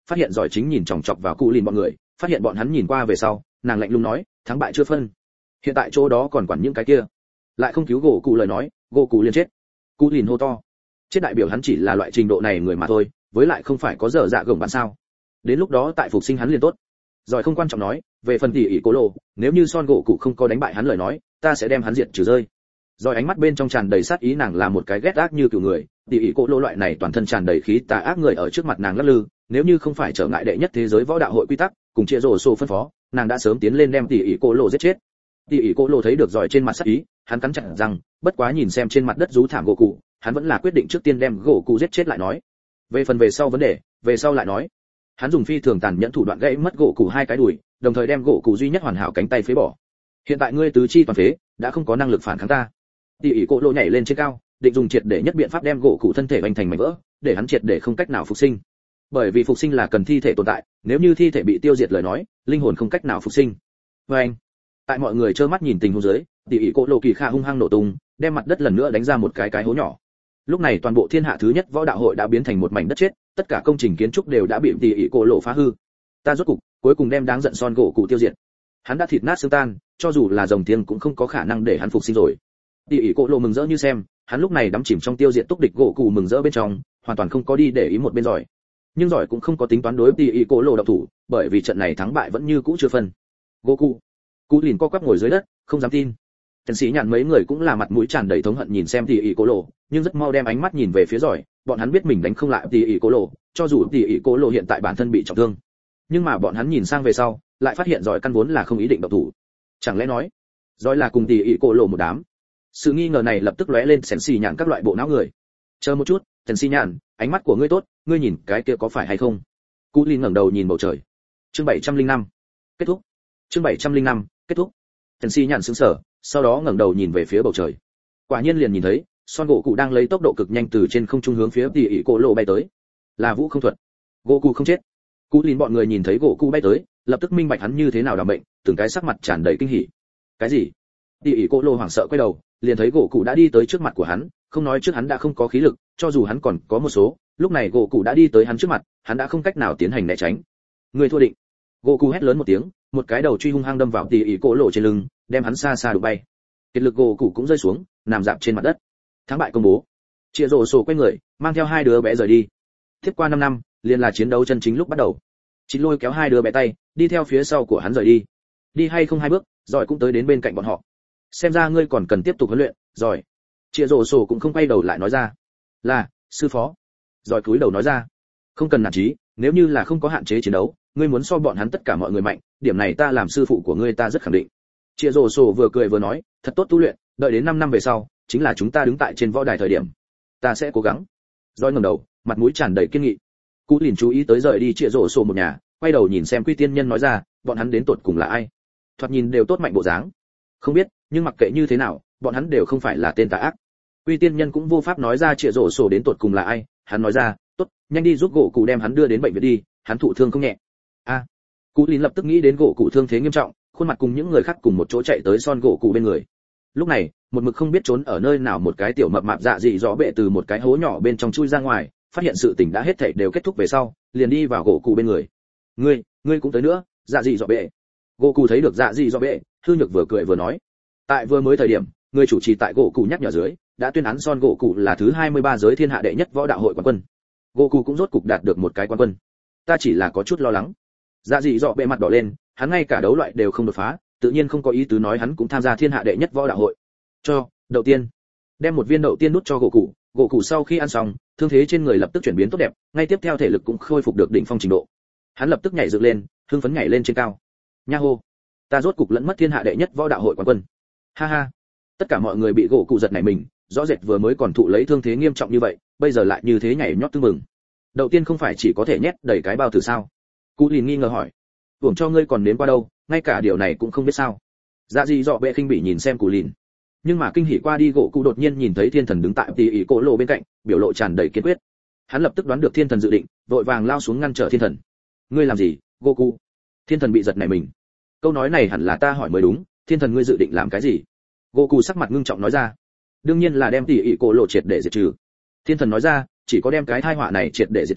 phát hiện giỏi chính nhìn chòng chọc vào cụ lìn bọn người, phát hiện bọn hắn nhìn qua về sau, nàng lạnh lùng nói, thắng bại chưa phân, hiện tại chỗ đó còn quản những cái kia, lại không cứu gỗ cụ lời nói, gỗ cụ liền chết. Cụ lìn hô to, chết đại biểu hắn chỉ là loại trình độ này người mà thôi, với lại không phải có dở dạ gồng bạn sao? Đến lúc đó tại phục sinh hắn liền tốt. Rồi không quan trọng nói, về phần tỷ ỷ cố lộ, nếu như son gỗ cụ không có đánh bại hắn lời nói, ta sẽ đem hắn diệt trừ rơi. Rồi ánh mắt bên trong tràn đầy sát ý, nàng là một cái ghét ác như kiểu người, tỷ ỷ cố lộ loại này toàn thân tràn đầy khí tà ác người ở trước mặt nàng lắc lư, nếu như không phải trở ngại đệ nhất thế giới võ đạo hội quy tắc, cùng chia rổ sổ phân phó, nàng đã sớm tiến lên đem tỷ ỷ cố lộ giết chết. Tỷ ỷ cố lộ thấy được giỏi trên mặt sát ý, hắn cắn chặt răng, bất quá nhìn xem trên mặt đất rú thảm gỗ cụ, hắn vẫn là quyết định trước tiên đem gỗ cụ giết chết lại nói. Về phần về sau vấn đề, về sau lại nói. Hắn dùng phi thường tàn nhẫn thủ đoạn gãy mất gỗ cụ hai cái đùi, đồng thời đem gỗ cụ duy nhất hoàn hảo cánh tay phế bỏ. Hiện tại ngươi tứ chi toàn phế, đã không có năng lực phản kháng ta. Tỷ ỷ cố lộ nhảy lên trên cao, định dùng triệt để nhất biện pháp đem gỗ cụ thân thể vành thành mảnh vỡ, để hắn triệt để không cách nào phục sinh. Bởi vì phục sinh là cần thi thể tồn tại, nếu như thi thể bị tiêu diệt lời nói, linh hồn không cách nào phục sinh. Và anh, tại mọi người trơ mắt nhìn tình huống dưới, tỷ ỷ cố lộ kỳ khả hung hăng nổ tung, đem mặt đất lần nữa đánh ra một cái cái hố nhỏ. Lúc này toàn bộ thiên hạ thứ nhất võ đạo hội đã biến thành một mảnh đất chết, tất cả công trình kiến trúc đều đã bị tỷ ỷ cố lộ phá hư. Ta rốt cục, cuối cùng đem đáng giận son gỗ cụ tiêu diệt. Hắn đã thịt nát xương tan, cho dù là rồng tiếng cũng không có khả năng để hắn phục sinh rồi. Tỷ ỷ cố lộ mừng rỡ như xem, hắn lúc này đắm chìm trong tiêu diệt túc địch gỗ cụ mừng rỡ bên trong, hoàn toàn không có đi để ý một bên giỏi. Nhưng giỏi cũng không có tính toán đối tỷ ỷ cố lộ động thủ, bởi vì trận này thắng bại vẫn như cũ chưa phân. Gỗ cụ, cụ lìn co quắp ngồi dưới đất, không dám tin. Tần sĩ nhàn mấy người cũng là mặt mũi tràn đầy thống hận nhìn xem tỷ ỷ cố lộ, nhưng rất mau đem ánh mắt nhìn về phía giỏi, bọn hắn biết mình đánh không lại tỷ ỷ cố lộ, cho dù tỷ ỷ cố lộ hiện tại bản thân bị trọng thương, nhưng mà bọn hắn nhìn sang về sau, lại phát hiện giỏi căn vốn là không ý định động thủ. Chẳng lẽ nói, giỏi là cùng tỷ ỷ cố lộ một đám? Sự nghi ngờ này lập tức lóe lên Tần sĩ nhàn các loại bộ não người. Chờ một chút, Tần sĩ nhàn, ánh mắt của ngươi tốt, ngươi nhìn cái kia có phải hay không? Cú Lin ngẩng đầu nhìn bầu trời. Chương bảy trăm linh năm kết thúc. Chương bảy trăm linh năm kết thúc. Tần sĩ nhàn sững sờ, sau đó ngẩng đầu nhìn về phía bầu trời. Quả nhiên liền nhìn thấy, son gỗ cụ đang lấy tốc độ cực nhanh từ trên không trung hướng phía tỷ ỷ cố lộ bay tới. Là vũ không thuật. Gỗ cụ không chết. Cú Lin bọn người nhìn thấy gỗ cụ bay tới, lập tức minh bạch hắn như thế nào đảm bệnh, từng cái sắc mặt tràn đầy kinh hỉ. Cái gì? Tỷ ỷ cố lộ hoảng sợ quay đầu, liền thấy gỗ cụ đã đi tới trước mặt của hắn, không nói trước hắn đã không có khí lực, cho dù hắn còn có một số, lúc này gỗ cụ đã đi tới hắn trước mặt, hắn đã không cách nào tiến hành né tránh. Người thua định. Gỗ cụ hét lớn một tiếng, một cái đầu truy hung hăng đâm vào tỷ ỷ cố lộ trên lưng, đem hắn xa xa đụng bay. Kiệt lực gỗ cụ cũng rơi xuống, nằm dạp trên mặt đất. Thắng bại công bố. Chia rổ sổ quay người, mang theo hai đứa bé rời đi. Tiếp qua năm năm, liền là chiến đấu chân chính lúc bắt đầu. Chị lôi kéo hai đứa bé tay, đi theo phía sau của hắn rời đi. Đi hay không hai bước, rồi cũng tới đến bên cạnh bọn họ. Xem ra ngươi còn cần tiếp tục huấn luyện, rồi. Chia rổ sổ cũng không quay đầu lại nói ra. Là, sư phó. Rồi cúi đầu nói ra. Không cần nản chí, nếu như là không có hạn chế chiến đấu, ngươi muốn so bọn hắn tất cả mọi người mạnh, điểm này ta làm sư phụ của ngươi ta rất khẳng định. Chia rổ sổ vừa cười vừa nói, thật tốt tu luyện, đợi đến năm năm về sau, chính là chúng ta đứng tại trên võ đài thời điểm. Ta sẽ cố gắng. Rồi ngẩng đầu, mặt mũi tràn đầy kiên nghị. Cú Lìn chú ý tới rời đi Chia rổ sổ một nhà, quay đầu nhìn xem Quy Tiên Nhân nói ra, bọn hắn đến tột cùng là ai? Thoạt nhìn đều tốt mạnh bộ dáng. Không biết, nhưng mặc kệ như thế nào, bọn hắn đều không phải là tên tà ác. Quy Tiên Nhân cũng vô pháp nói ra Chia rổ sổ đến tột cùng là ai, hắn nói ra, tốt, nhanh đi giúp gỗ cụ đem hắn đưa đến bệnh viện đi, hắn thụ thương không nhẹ. A. À, Cú Lìn lập tức nghĩ đến gỗ cụ thương thế nghiêm trọng, khuôn mặt cùng những người khác cùng một chỗ chạy tới son gỗ cụ bên người. Lúc này, một mực không biết trốn ở nơi nào một cái tiểu mập mạp dạ dị rõ bệ từ một cái hố nhỏ bên trong chui ra ngoài, phát hiện sự tình đã hết thảy đều kết thúc về sau, liền đi vào gỗ cụ bên người. Ngươi, ngươi cũng tới nữa, dạ dị rõ bệ. Gỗ cụ thấy được dạ dị rõ bệ, hư nhược vừa cười vừa nói. Tại vừa mới thời điểm, người chủ trì tại gỗ cụ nhắc nhở dưới, đã tuyên án son gỗ cụ là thứ hai mươi ba giới thiên hạ đệ nhất võ đạo hội quán quân. Gỗ cụ cũng rốt cục đạt được một cái quán quân. Ta chỉ là có chút lo lắng. Dạ dị rõ bệ mặt đỏ lên, hắn ngay cả đấu loại đều không đột phá, tự nhiên không có ý tứ nói hắn cũng tham gia thiên hạ đệ nhất võ đạo hội. Cho, đậu tiên. Đem một viên đậu tiên nút cho gỗ cụ, gỗ cụ sau khi ăn xong, thương thế trên người lập tức chuyển biến tốt đẹp, ngay tiếp theo thể lực cũng khôi phục được đỉnh phong trình độ. Hắn lập tức nhảy dựng lên, hưng phấn nhảy lên trên cao. Nha hô, ta rốt cục lẫn mất thiên hạ đệ nhất võ đạo hội quán quân. Ha ha. Tất cả mọi người bị gỗ cụ giật nảy mình, rõ rệt vừa mới còn thụ lấy thương thế nghiêm trọng như vậy, bây giờ lại như thế nhảy nhót tưng mừng. Đậu tiên không phải chỉ có thể nhét đầy cái bao tử sao? Cú Lìn nghi ngờ hỏi. Tưởng cho ngươi còn đến qua đâu, ngay cả điều này cũng không biết sao? Dạ gì dọ bệ khinh bỉ nhìn xem Cú Lìn. Nhưng mà kinh hỉ qua đi gỗ cụ đột nhiên nhìn thấy thiên thần đứng tại tỷ ỷ cổ lộ bên cạnh, biểu lộ tràn đầy kiên quyết. Hắn lập tức đoán được thiên thần dự định, vội vàng lao xuống ngăn trở thiên thần. Ngươi làm gì, gỗ cụ? Thiên thần bị giật nảy mình. Câu nói này hẳn là ta hỏi mới đúng, thiên thần ngươi dự định làm cái gì? Gỗ cụ sắc mặt ngưng trọng nói ra. Đương nhiên là đem tỷ ỷ cổ lộ triệt để diệt trừ. Thiên thần nói ra, chỉ có đem cái tai họa này triệt để diệt trừ,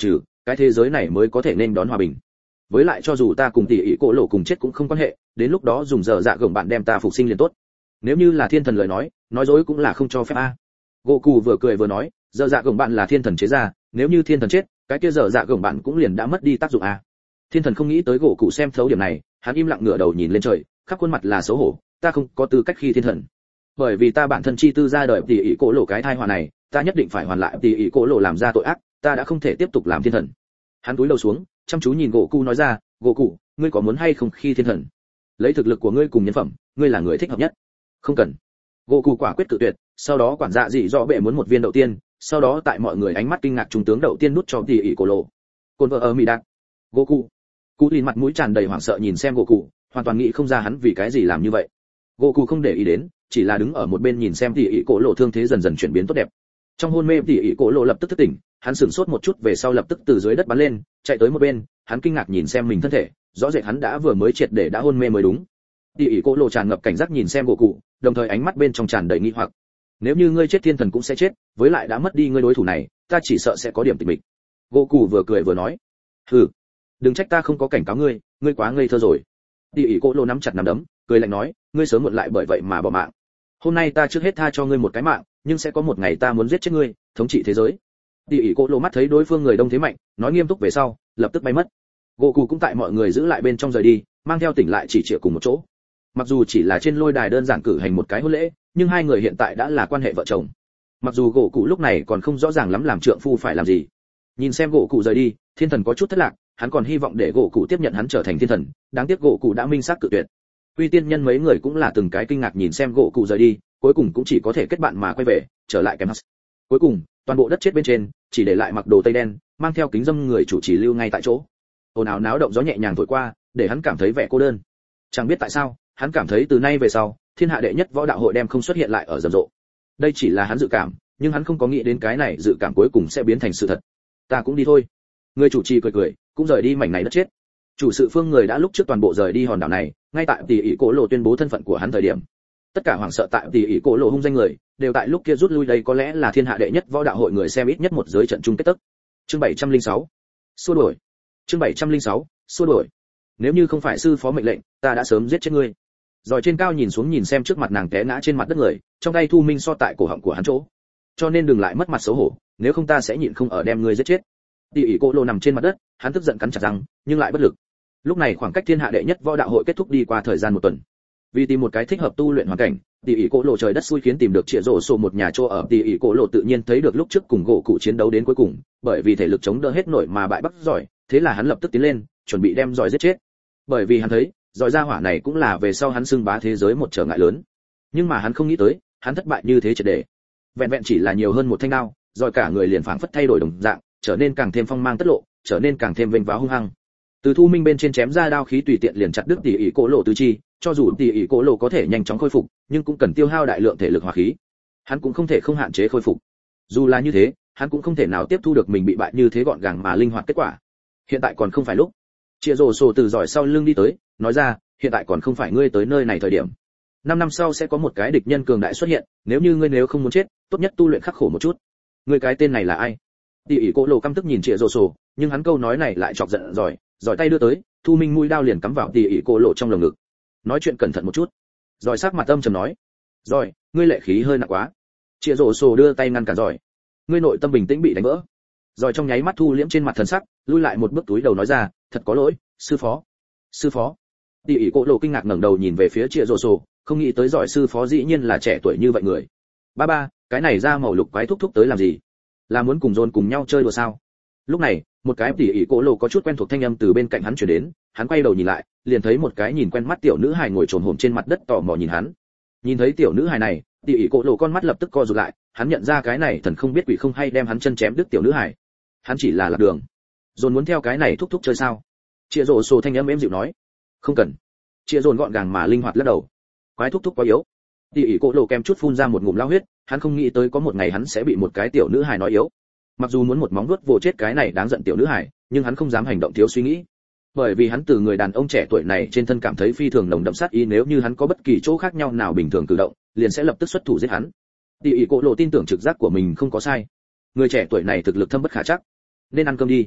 cái thế giới này mới có thể nên đón hòa bình. Với lại cho dù ta cùng tỷ ỷ cổ lộ cùng chết cũng không quan hệ, đến lúc đó dùng giờ dạ gồng bạn đem ta phục sinh liền tốt. Nếu như là thiên thần lời nói, nói dối cũng là không cho phép a. Goku vừa cười vừa nói, giờ dạ gồng bạn là thiên thần chế ra, nếu như thiên thần chết, cái kia giờ dạ gồng bạn cũng liền đã mất đi tác dụng a. Thiên thần không nghĩ tới Goku xem thấu điểm này, hắn im lặng ngửa đầu nhìn lên trời, khắp khuôn mặt là xấu hổ, ta không có tư cách khi thiên thần. Bởi vì ta bản thân chi tư ra đời tỷ ỷ cổ lộ cái thai họa này, ta nhất định phải hoàn lại tỷ ỷ cổ lộ làm ra tội ác, ta đã không thể tiếp tục làm thiên thần. Hắn cúi đầu xuống, chăm chú nhìn Goku nói ra, Goku, ngươi có muốn hay không khi thiên thần? Lấy thực lực của ngươi cùng nhân phẩm, ngươi là người thích hợp nhất. Không cần. Goku quả quyết cự tuyệt, sau đó quản dạ dị dọ bệ muốn một viên đậu tiên, sau đó tại mọi người ánh mắt kinh ngạc trung tướng đậu tiên nút cho tỷ ỷ cổ lộ. Côn vợ ở mỹ đạc. Goku. Cú Lin mặt mũi tràn đầy hoảng sợ nhìn xem Goku, hoàn toàn nghĩ không ra hắn vì cái gì làm như vậy. Goku không để ý đến, chỉ là đứng ở một bên nhìn xem tỷ ỷ cổ lộ thương thế dần dần chuyển biến tốt đẹp. Trong hôn mê tỷ ỷ cổ lộ lập tức thức tỉnh, hắn sửng sốt một chút về sau lập tức từ dưới đất bắn lên, chạy tới một bên, hắn kinh ngạc nhìn xem mình thân thể, rõ rệt hắn đã vừa mới triệt để đã hôn mê mới đúng. Tỷ ỷ cổ lộ tràn ngập cảnh giác nhìn xem Goku, đồng thời ánh mắt bên trong tràn đầy nghi hoặc. Nếu như ngươi chết thiên thần cũng sẽ chết, với lại đã mất đi ngươi đối thủ này, ta chỉ sợ sẽ có điểm tịch mịch. Goku vừa cười vừa nói, hừ, đừng trách ta không có cảnh cáo ngươi, ngươi quá ngây thơ rồi. Tỷ ỷ cổ lộ nắm chặt nắm đấm, cười lạnh nói, ngươi sớm muộn lại bởi vậy mà bỏ mạng. Hôm nay ta trước hết tha cho ngươi một cái mạng, nhưng sẽ có một ngày ta muốn giết chết ngươi, thống trị thế giới. Tỷ ỷ cổ lộ mắt thấy đối phương người đông thế mạnh, nói nghiêm túc về sau, lập tức bay mất. Goku cũng tại mọi người giữ lại bên trong rời đi, mang theo tỉnh lại chỉ trịa cùng một chỗ. Mặc dù chỉ là trên lôi đài đơn giản cử hành một cái hôn lễ, nhưng hai người hiện tại đã là quan hệ vợ chồng. Mặc dù Goku lúc này còn không rõ ràng lắm làm trượng phu phải làm gì. Nhìn xem Goku rời đi, thiên thần có chút thất lạc, hắn còn hy vọng để Goku tiếp nhận hắn trở thành thiên thần, đáng tiếc Goku đã minh xác cự tuyệt. Uy tiên nhân mấy người cũng là từng cái kinh ngạc nhìn xem Goku rời đi, cuối cùng cũng chỉ có thể kết bạn mà quay về, trở lại Kemhas. Cuối cùng, toàn bộ đất chết bên trên, chỉ để lại mặc đồ tây đen, mang theo kính dâm người chủ trì lưu ngay tại chỗ. Ồn ào náo động gió nhẹ nhàng thổi qua, để hắn cảm thấy vẻ cô đơn. Chẳng biết tại sao, hắn cảm thấy từ nay về sau, thiên hạ đệ nhất võ đạo hội đem không xuất hiện lại ở rầm rộ. Đây chỉ là hắn dự cảm, nhưng hắn không có nghĩ đến cái này dự cảm cuối cùng sẽ biến thành sự thật. Ta cũng đi thôi. Người chủ trì cười cười, cũng rời đi mảnh này đất chết. Chủ sự phương người đã lúc trước toàn bộ rời đi hòn đảo này, ngay tại tỷ ỷ cổ lộ tuyên bố thân phận của hắn thời điểm. Tất cả hoảng sợ tại tỷ ỷ cổ lộ hung danh người, đều tại lúc kia rút lui, đây có lẽ là thiên hạ đệ nhất võ đạo hội người xem ít nhất một giới trận chung kết tức. Chương bảy trăm lẻ sáu. Xua đuổi. Chương bảy trăm lẻ sáu. Xua đuổi. Nếu như không phải sư phó mệnh lệnh, ta đã sớm giết chết ngươi. Rồi trên cao nhìn xuống nhìn xem trước mặt nàng té ngã trên mặt đất người, trong tay thu minh so tại cổ họng của hắn chỗ. Cho nên đừng lại mất mặt xấu hổ, nếu không ta sẽ nhịn không ở đem ngươi giết chết. Tỷ ỷ cổ lộ nằm trên mặt đất, hắn tức giận cắn chặt răng, nhưng lại bất lực. Lúc này khoảng cách thiên hạ đệ nhất võ đạo hội kết thúc đi qua thời gian một tuần. Vì tìm một cái thích hợp tu luyện hoàn cảnh, tỷ ỷ cổ lộ trời đất xui khiến tìm được Triệu Rồ Sổ một nhà chỗ ở. Tỷ ỷ cổ lộ tự nhiên thấy được lúc trước cùng gỗ cụ chiến đấu đến cuối cùng, bởi vì thể lực chống đỡ hết nổi mà bại bắc giỏi, thế là hắn lập tức tiến lên, chuẩn bị đem giỏi giết chết. Bởi vì hắn thấy, giỏi gia hỏa này cũng là về sau hắn xưng bá thế giới một trở ngại lớn. Nhưng mà hắn không nghĩ tới, hắn thất bại như thế triệt để. Vẹn vẹn chỉ là nhiều hơn một thanh đao, giỏi cả người liền phảng phất thay đổi đồng dạng, trở nên càng thêm phong mang tất lộ, trở nên càng thêm vênh váo hung hăng. Từ thu minh bên trên chém ra đao khí tùy tiện liền chặt đứt tỷ ỷ cổ lộ tứ chi, cho dù tỷ ỷ cổ lộ có thể nhanh chóng khôi phục, nhưng cũng cần tiêu hao đại lượng thể lực hỏa khí. Hắn cũng không thể không hạn chế khôi phục. Dù là như thế, hắn cũng không thể nào tiếp thu được mình bị bại như thế gọn gàng mà linh hoạt kết quả. Hiện tại còn không phải lúc. Triệu Rồ Sổ từ giỏi sau lưng đi tới, nói ra, hiện tại còn không phải ngươi tới nơi này thời điểm. Năm năm sau sẽ có một cái địch nhân cường đại xuất hiện, nếu như ngươi nếu không muốn chết, tốt nhất tu luyện khắc khổ một chút. Ngươi cái tên này là ai? Tỷ ỷ cổ lộ căm tức nhìn Triệu Rồ Sổ, nhưng hắn câu nói này lại chọc giận giỏi, giỏi tay đưa tới, thu minh mũi đao liền cắm vào tỷ ỷ cổ lộ trong lồng ngực. Nói chuyện cẩn thận một chút. Giỏi sắc mặt âm trầm nói, giỏi, ngươi lệ khí hơi nặng quá. Triệu Rồ Sổ đưa tay ngăn cản giỏi, ngươi nội tâm bình tĩnh bị đánh vỡ. Giỏi trong nháy mắt thu liễm trên mặt thần sắc, lui lại một bước túi đầu nói ra, thật có lỗi, sư phó. Sư phó. Tỷ ỷ cổ lộ kinh ngạc ngẩng đầu nhìn về phía Triệu Rồ Sổ, không nghĩ tới giỏi sư phó dĩ nhiên là trẻ tuổi như vậy người. Ba ba, cái này ra màu lục quái thúc thúc tới làm gì? Là muốn cùng John cùng nhau chơi đùa sao? Lúc này, một cái tỷ ỷ cổ lộ có chút quen thuộc thanh âm từ bên cạnh hắn truyền đến, hắn quay đầu nhìn lại, liền thấy một cái nhìn quen mắt tiểu nữ hài ngồi trồm hổm trên mặt đất tò mò nhìn hắn. Nhìn thấy tiểu nữ hài này, tỷ ỷ cổ lộ con mắt lập tức co rụt lại, hắn nhận ra cái này thần không biết quỷ không hay đem hắn chân chém đứt tiểu nữ hài. Hắn chỉ là lạc đường. John muốn theo cái này thúc thúc chơi sao? Triệu Rồ Sổ thanh âm êm dịu nói, không cần. Triệu John gọn gàng mà linh hoạt lắc đầu, quái thúc thúc quá yếu. Tỷ ỷ cổ lộ kem chút phun ra một ngụm lao huyết, hắn không nghĩ tới có một ngày hắn sẽ bị một cái tiểu nữ hài nói yếu. Mặc dù muốn một móng vuốt vồ chết cái này đáng giận tiểu nữ hài, nhưng hắn không dám hành động thiếu suy nghĩ. Bởi vì hắn từ người đàn ông trẻ tuổi này trên thân cảm thấy phi thường nồng đậm sát ý, nếu như hắn có bất kỳ chỗ khác nhau nào bình thường cử động, liền sẽ lập tức xuất thủ giết hắn. Tỷ ỷ cổ lộ tin tưởng trực giác của mình không có sai. Người trẻ tuổi này thực lực thâm bất khả trắc. Nên ăn cơm đi.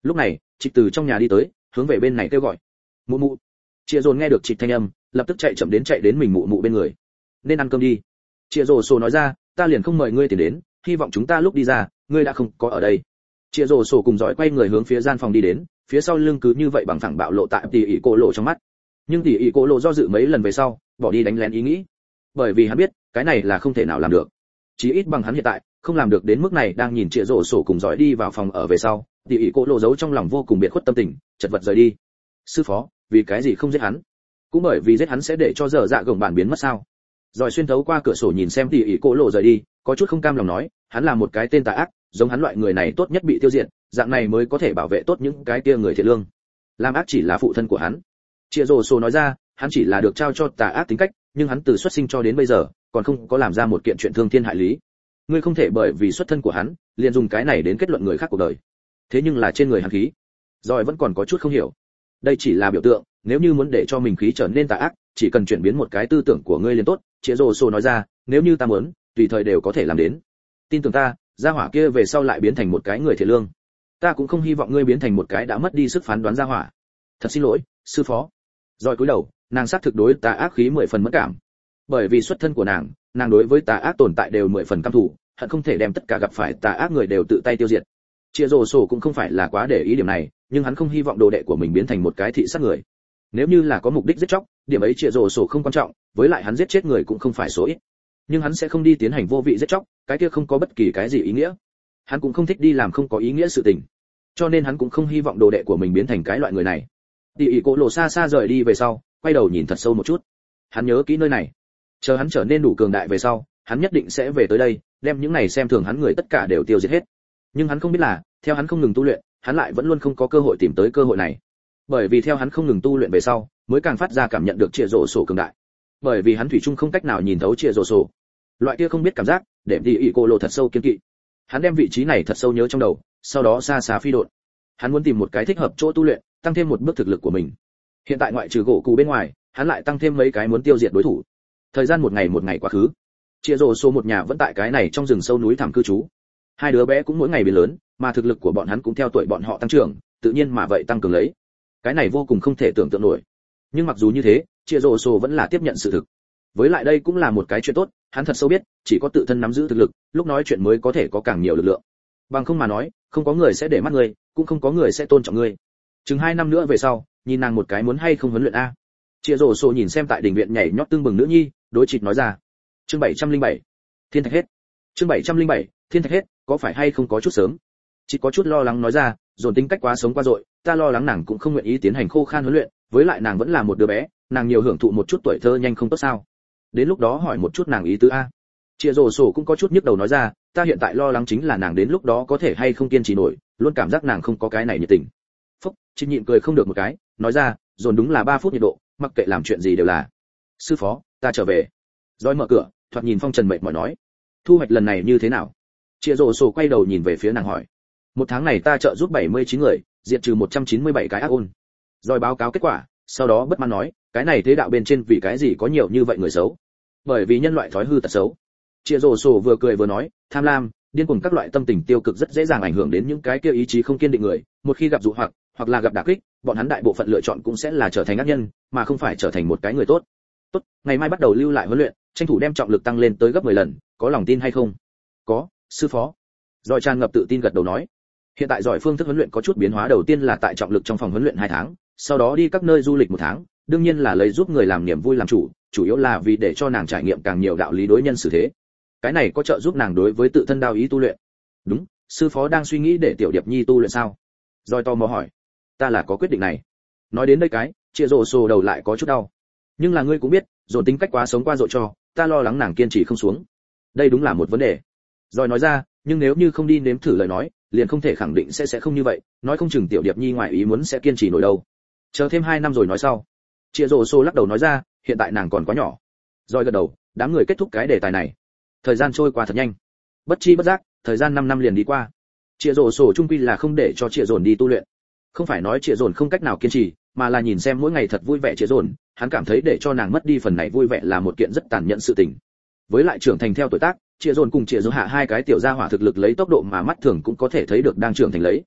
Lúc này trịch từ trong nhà đi tới, hướng về bên này kêu gọi mụ mụ. Chia dồn nghe được trịch thanh âm, lập tức chạy chậm đến chạy đến mình mụ mụ bên người. Nên ăn cơm đi. Chia rồ sổ nói ra, ta liền không mời ngươi tiền đến, hy vọng chúng ta lúc đi ra ngươi đã không có ở đây. Chia rồ sổ cùng dõi quay người hướng phía gian phòng đi đến, phía sau lưng cứ như vậy bằng phẳng bạo lộ tại tỉ ỉ cô lộ trong mắt. Nhưng tỉ ỉ cô lộ do dự mấy lần về sau bỏ đi đánh lén ý nghĩ, bởi vì hắn biết cái này là không thể nào làm được, chí ít bằng hắn hiện tại không làm được đến mức này. Đang nhìn Chia rồ sổ cùng dõi đi vào phòng ở về sau, tỉ ỉ cô lộ giấu trong lòng vô cùng biệt khuất tâm tình, chật vật rời đi. Sư phó, vì cái gì không giết hắn? Cũng bởi vì giết hắn sẽ để cho dở dạ gồng bản biến mất sao? Rồi xuyên thấu qua cửa sổ nhìn xem tỉ ỉ cô lộ rời đi, có chút không cam lòng nói, hắn là một cái tên tà ác, giống hắn loại người này tốt nhất bị tiêu diệt, dạng này mới có thể bảo vệ tốt những cái kia người thiện lương. Làm ác chỉ là phụ thân của hắn. Chia rồ sổ nói ra, hắn chỉ là được trao cho tà ác tính cách, nhưng hắn từ xuất sinh cho đến bây giờ còn không có làm ra một kiện chuyện thương thiên hại lý. Ngươi không thể bởi vì xuất thân của hắn liền dùng cái này đến kết luận người khác cuộc đời. Thế nhưng là trên người hắn khí, rồi vẫn còn có chút không hiểu. Đây chỉ là biểu tượng, nếu như muốn để cho mình khí trở nên tà ác, chỉ cần chuyển biến một cái tư tưởng của ngươi liền tốt. Chia rồ sổ nói ra, nếu như ta muốn, tùy thời đều có thể làm đến. Tin tưởng ta, gia hỏa kia về sau lại biến thành một cái người thiện lương. Ta cũng không hy vọng ngươi biến thành một cái đã mất đi sức phán đoán gia hỏa. Thật xin lỗi, sư phó. Rồi cúi đầu, nàng xác thực đối tà ác khí mười phần mất cảm. Bởi vì xuất thân của nàng, nàng đối với tà ác tồn tại đều mười phần căm thù, hận không thể đem tất cả gặp phải tà ác người đều tự tay tiêu diệt. Chia rồ sổ cũng không phải là quá để ý điểm này, nhưng hắn không hy vọng đồ đệ của mình biến thành một cái thị sát người. Nếu như là có mục đích giết chóc, điểm ấy Chia rồ sổ không quan trọng, với lại hắn giết chết người cũng không phải số ít. Nhưng hắn sẽ không đi tiến hành vô vị giết chóc, cái kia không có bất kỳ cái gì ý nghĩa. Hắn cũng không thích đi làm không có ý nghĩa sự tình, cho nên hắn cũng không hy vọng đồ đệ của mình biến thành cái loại người này. Tỷ ỉ cổ lộ xa xa rời đi về sau, quay đầu nhìn thật sâu một chút. Hắn nhớ kỹ nơi này, chờ hắn trở nên đủ cường đại về sau, hắn nhất định sẽ về tới đây, đem những này xem thường hắn người tất cả đều tiêu diệt hết. Nhưng hắn không biết là, theo hắn không ngừng tu luyện, hắn lại vẫn luôn không có cơ hội tìm tới cơ hội này. Bởi vì theo hắn không ngừng tu luyện về sau, mới càng phát ra cảm nhận được Chia rồ sổ cường đại. Bởi vì hắn thủy chung không cách nào nhìn thấu Chia rồ sổ. Loại kia không biết cảm giác, để tỷ ỉ cổ lộ thật sâu kiên kỵ. Hắn đem vị trí này thật sâu nhớ trong đầu, sau đó xa xa phi độn. Hắn muốn tìm một cái thích hợp chỗ tu luyện, tăng thêm một bước thực lực của mình. Hiện tại ngoại trừ gỗ cụ bên ngoài, hắn lại tăng thêm mấy cái muốn tiêu diệt đối thủ. Thời gian một ngày một ngày quá khứ, Chia rồ sổ một nhà vẫn tại cái này trong rừng sâu núi thẳm cư trú. Hai đứa bé cũng mỗi ngày biến lớn, mà thực lực của bọn hắn cũng theo tuổi bọn họ tăng trưởng, tự nhiên mà vậy tăng cường lấy. Cái này vô cùng không thể tưởng tượng nổi. Nhưng mặc dù như thế, Chia rồ sổ vẫn là tiếp nhận sự thực. Với lại đây cũng là một cái chuyện tốt, hắn thật sâu biết, chỉ có tự thân nắm giữ thực lực, lúc nói chuyện mới có thể có càng nhiều lực lượng. Bằng không mà nói, không có người sẽ để mắt ngươi, cũng không có người sẽ tôn trọng ngươi. Chừng hai năm nữa về sau, nhìn nàng một cái muốn hay không huấn luyện a. Chia rồ sổ nhìn xem tại đình viện nhảy nhót tương bừng nữ nhi, đối Trịt nói ra. Chương bảy trăm linh bảy, thiên thạch hết. Chương bảy trăm linh bảy, thiên thạch hết, có phải hay không có chút sớm? Trịt có chút lo lắng nói ra, dồn tính cách quá sống qua rồi, ta lo lắng nàng cũng không nguyện ý tiến hành khô khan huấn luyện, với lại nàng vẫn là một đứa bé, nàng nhiều hưởng thụ một chút tuổi thơ nhanh không tốt sao? Đến lúc đó hỏi một chút nàng ý tứ a. Chia rồ sổ cũng có chút nhức đầu nói ra, ta hiện tại lo lắng chính là nàng đến lúc đó có thể hay không kiên trì nổi, luôn cảm giác nàng không có cái này nhiệt tình. Phúc, Trịt nhịn cười không được một cái, nói ra, dồn đúng là ba phút nhiệt độ, mặc kệ làm chuyện gì đều là. Sư phó, ta trở về. Rồi mở cửa, thoạt nhìn phong trần mệt mỏi nói, thu hoạch lần này như thế nào? Chia rồ sổ quay đầu nhìn về phía nàng hỏi. Một tháng này ta trợ giúp bảy mươi chín người, diệt trừ một trăm chín mươi bảy cái ác ôn. Rồi báo cáo kết quả, sau đó bất mãn nói, cái này thế đạo bên trên vì cái gì có nhiều như vậy người xấu? Bởi vì nhân loại thói hư tật xấu. Chia rồ sổ vừa cười vừa nói, tham lam, điên cuồng các loại tâm tình tiêu cực rất dễ dàng ảnh hưởng đến những cái kia ý chí không kiên định người, một khi gặp dụ hoặc, hoặc là gặp đả kích, bọn hắn đại bộ phận lựa chọn cũng sẽ là trở thành ác nhân, mà không phải trở thành một cái người tốt. Tốt, ngày mai bắt đầu lưu lại huấn luyện, tranh thủ đem trọng lực tăng lên tới gấp mười lần, có lòng tin hay không? Có, sư phó. Rồi tràn ngập tự tin gật đầu nói. Hiện tại giỏi phương thức huấn luyện có chút biến hóa, đầu tiên là tại trọng lực trong phòng huấn luyện hai tháng, sau đó đi các nơi du lịch một tháng, đương nhiên là lấy giúp người làm niềm vui làm chủ, chủ yếu là vì để cho nàng trải nghiệm càng nhiều đạo lý đối nhân xử thế. Cái này có trợ giúp nàng đối với tự thân đạo ý tu luyện. Đúng, sư phó đang suy nghĩ để tiểu điệp nhi tu luyện sao? Rồi tò mò hỏi. Ta là có quyết định này. Nói đến đây cái, Chia rồ sổ đầu lại có chút đau. Nhưng là ngươi cũng biết, dồn tính cách quá sống qua dội cho, ta lo lắng nàng kiên trì không xuống. Đây đúng là một vấn đề. Rồi nói ra, nhưng nếu như không đi nếm thử lời nói, liền không thể khẳng định sẽ sẽ không như vậy, nói không chừng tiểu điệp nhi ngoài ý muốn sẽ kiên trì nổi đâu. Chờ thêm hai năm rồi nói sau. Chia rồ sổ lắc đầu nói ra, hiện tại nàng còn quá nhỏ. Rồi gật đầu, đám người kết thúc cái đề tài này. Thời gian trôi qua thật nhanh, bất chi bất giác, thời gian năm năm liền đi qua. Chia rồ sổ trung quy là không để cho Chia dồn đi tu luyện. Không phải nói Chia dồn không cách nào kiên trì, mà là nhìn xem mỗi ngày thật vui vẻ Chia dồn, hắn cảm thấy để cho nàng mất đi phần này vui vẻ là một kiện rất tàn nhẫn sự tình. Với lại trưởng thành theo tuổi tác, Chia dồn cùng Chia dồn hạ hai cái tiểu gia hỏa thực lực lấy tốc độ mà mắt thường cũng có thể thấy được đang trưởng thành lấy.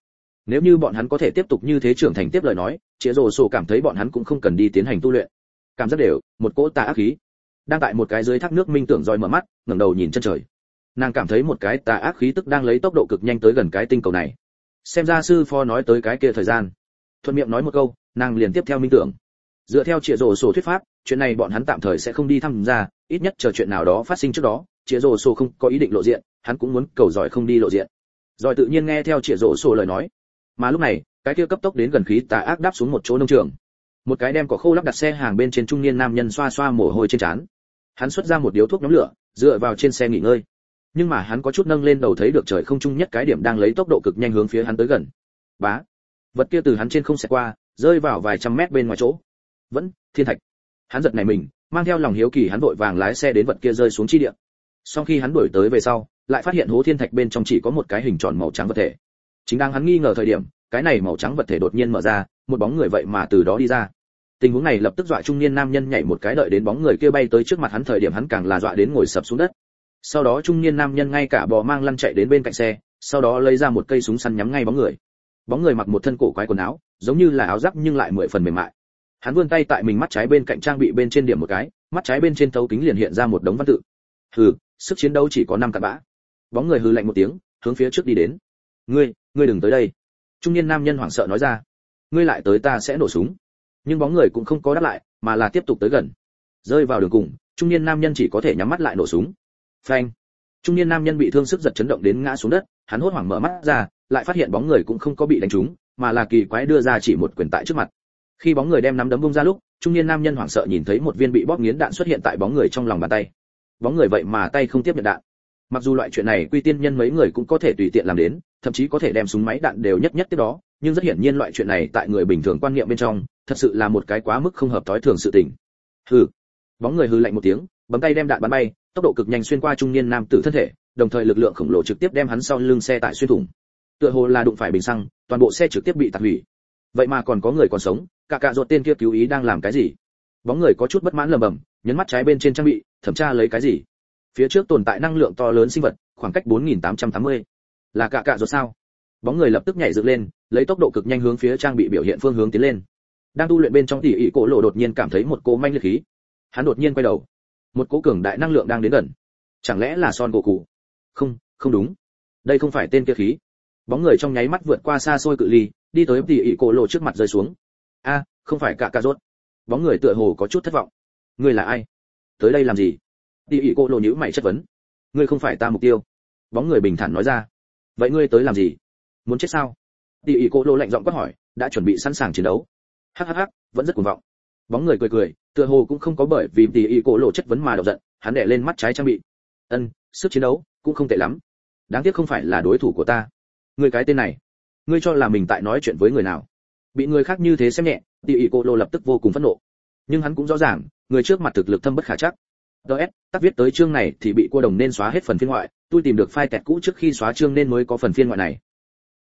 Nếu như bọn hắn có thể tiếp tục như thế trưởng thành tiếp lời nói, Chĩa Rồ Sổ cảm thấy bọn hắn cũng không cần đi tiến hành tu luyện. Cảm giác đều, một cỗ tà ác khí. Đang tại một cái dưới thác nước Minh Tưởng roi mở mắt, ngẩng đầu nhìn chân trời. Nàng cảm thấy một cái tà ác khí tức đang lấy tốc độ cực nhanh tới gần cái tinh cầu này. Xem ra sư phó nói tới cái kia thời gian. Thuận miệng nói một câu, nàng liền tiếp theo Minh Tưởng. Dựa theo Chĩa Rồ Sổ thuyết pháp, chuyện này bọn hắn tạm thời sẽ không đi thăm ra, ít nhất chờ chuyện nào đó phát sinh trước đó, Chĩa Rồ Sổ không có ý định lộ diện, hắn cũng muốn cầu giỏi không đi lộ diện. Rồi tự nhiên nghe theo Chĩa Rồ Sổ lời nói. Mà lúc này, cái kia cấp tốc đến gần khí tà ác đáp xuống một chỗ nông trường. Một cái đem cỏ khô lắp đặt xe hàng bên trên trung niên nam nhân xoa xoa mồ hôi trên trán. Hắn xuất ra một điếu thuốc nhóm lửa, dựa vào trên xe nghỉ ngơi. Nhưng mà hắn có chút nâng lên đầu thấy được trời không trung nhất cái điểm đang lấy tốc độ cực nhanh hướng phía hắn tới gần. Bá, vật kia từ hắn trên không xẹt qua, rơi vào vài trăm mét bên ngoài chỗ. Vẫn, thiên thạch. Hắn giật này mình, mang theo lòng hiếu kỳ hắn vội vàng lái xe đến vật kia rơi xuống chi địa. Sau khi hắn đuổi tới về sau, lại phát hiện hố thiên thạch bên trong chỉ có một cái hình tròn màu trắng vật thể. Chính đang hắn nghi ngờ thời điểm, cái này màu trắng vật thể đột nhiên mở ra, một bóng người vậy mà từ đó đi ra. Tình huống này lập tức dọa trung niên nam nhân nhảy một cái, đợi đến bóng người kia bay tới trước mặt hắn thời điểm hắn càng là dọa đến ngồi sập xuống đất. Sau đó trung niên nam nhân ngay cả bò mang lăn chạy đến bên cạnh xe, sau đó lấy ra một cây súng săn nhắm ngay bóng người. Bóng người mặc một thân cổ quái quần áo, giống như là áo giáp nhưng lại mười phần mềm mại. Hắn vươn tay tại mình mắt trái bên cạnh trang bị bên trên điểm một cái, mắt trái bên trên thấu kính liền hiện ra một đống văn tự. Hừ, sức chiến đấu chỉ có năm cặn bã. Bóng người hừ lạnh một tiếng, hướng phía trước đi đến. Ngươi, ngươi đừng tới đây. Trung niên nam nhân hoảng sợ nói ra. Ngươi lại tới ta sẽ nổ súng. Nhưng bóng người cũng không có đáp lại, mà là tiếp tục tới gần. Rơi vào đường cùng, trung niên nam nhân chỉ có thể nhắm mắt lại nổ súng. Phanh. Trung niên nam nhân bị thương sức giật chấn động đến ngã xuống đất, hắn hốt hoảng mở mắt ra, lại phát hiện bóng người cũng không có bị đánh trúng, mà là kỳ quái đưa ra chỉ một quyền tại trước mặt. Khi bóng người đem nắm đấm bung ra lúc, trung niên nam nhân hoảng sợ nhìn thấy một viên bị bóp nghiến đạn xuất hiện tại bóng người trong lòng bàn tay. Bóng người vậy mà tay không tiếp nhận đạn. Mặc dù loại chuyện này quy tiên nhân mấy người cũng có thể tùy tiện làm đến, thậm chí có thể đem súng máy đạn đều nhất nhất tiếp đó, nhưng rất hiển nhiên loại chuyện này tại người bình thường quan niệm bên trong, thật sự là một cái quá mức không hợp tối thường sự tình. Hừ. Bóng người hừ lạnh một tiếng, bấm tay đem đạn bắn bay, tốc độ cực nhanh xuyên qua trung niên nam tử thân thể, đồng thời lực lượng khổng lồ trực tiếp đem hắn sau lưng xe tải xuyên thủng. Tựa hồ là đụng phải bình xăng, toàn bộ xe trực tiếp bị tạc hủy. Vậy mà còn có người còn sống, cả cả ruột tên kia cứu ý đang làm cái gì? Bóng người có chút bất mãn lẩm bẩm, nhấn mắt trái bên trên trang bị, thẩm tra lấy cái gì? Phía trước tồn tại năng lượng to lớn sinh vật, khoảng cách bốn nghìn tám trăm tám mươi. Là cả cả ruột sao? Bóng người lập tức nhảy dựng lên, lấy tốc độ cực nhanh hướng phía trang bị biểu hiện phương hướng tiến lên. Đang tu luyện bên trong tỉ ỉ cổ lộ đột nhiên cảm thấy một cỗ manh liệt khí. Hắn đột nhiên quay đầu. Một cỗ cường đại năng lượng đang đến gần. Chẳng lẽ là Son Goku? Không, không đúng. Đây không phải tên kia khí. Bóng người trong nháy mắt vượt qua xa xôi cự ly, đi tới tỉ ỉ cổ lộ trước mặt rơi xuống. A, không phải cả cả rốt. Bóng người tựa hồ có chút thất vọng. Ngươi là ai? Tới đây làm gì? Tỉ ỉ cổ lộ nhíu mày chất vấn. Ngươi không phải ta mục tiêu. Bóng người bình thản nói ra. Vậy ngươi tới làm gì? Muốn chết sao? Tỉ ỉ cổ lộ lạnh giọng quát hỏi, đã chuẩn bị sẵn sàng chiến đấu. Hắc hắc hắc, vẫn rất cuồng vọng. Bóng người cười cười, tựa hồ cũng không có bởi vì tỉ ỉ cổ lộ chất vấn mà động giận, hắn đè lên mắt trái trang bị. Ân, sức chiến đấu cũng không tệ lắm. Đáng tiếc không phải là đối thủ của ta. Ngươi cái tên này, ngươi cho là mình tại nói chuyện với người nào? Bị người khác như thế xem nhẹ, tỉ ỉ cổ lộ lập tức vô cùng phẫn nộ. Nhưng hắn cũng rõ ràng, người trước mặt thực lực thâm bất khả trắc. ds tác viết tới chương này thì bị cô đồng nên xóa hết phần phiên ngoại, tôi tìm được file tẹt cũ trước khi xóa chương nên mới có phần phiên ngoại này.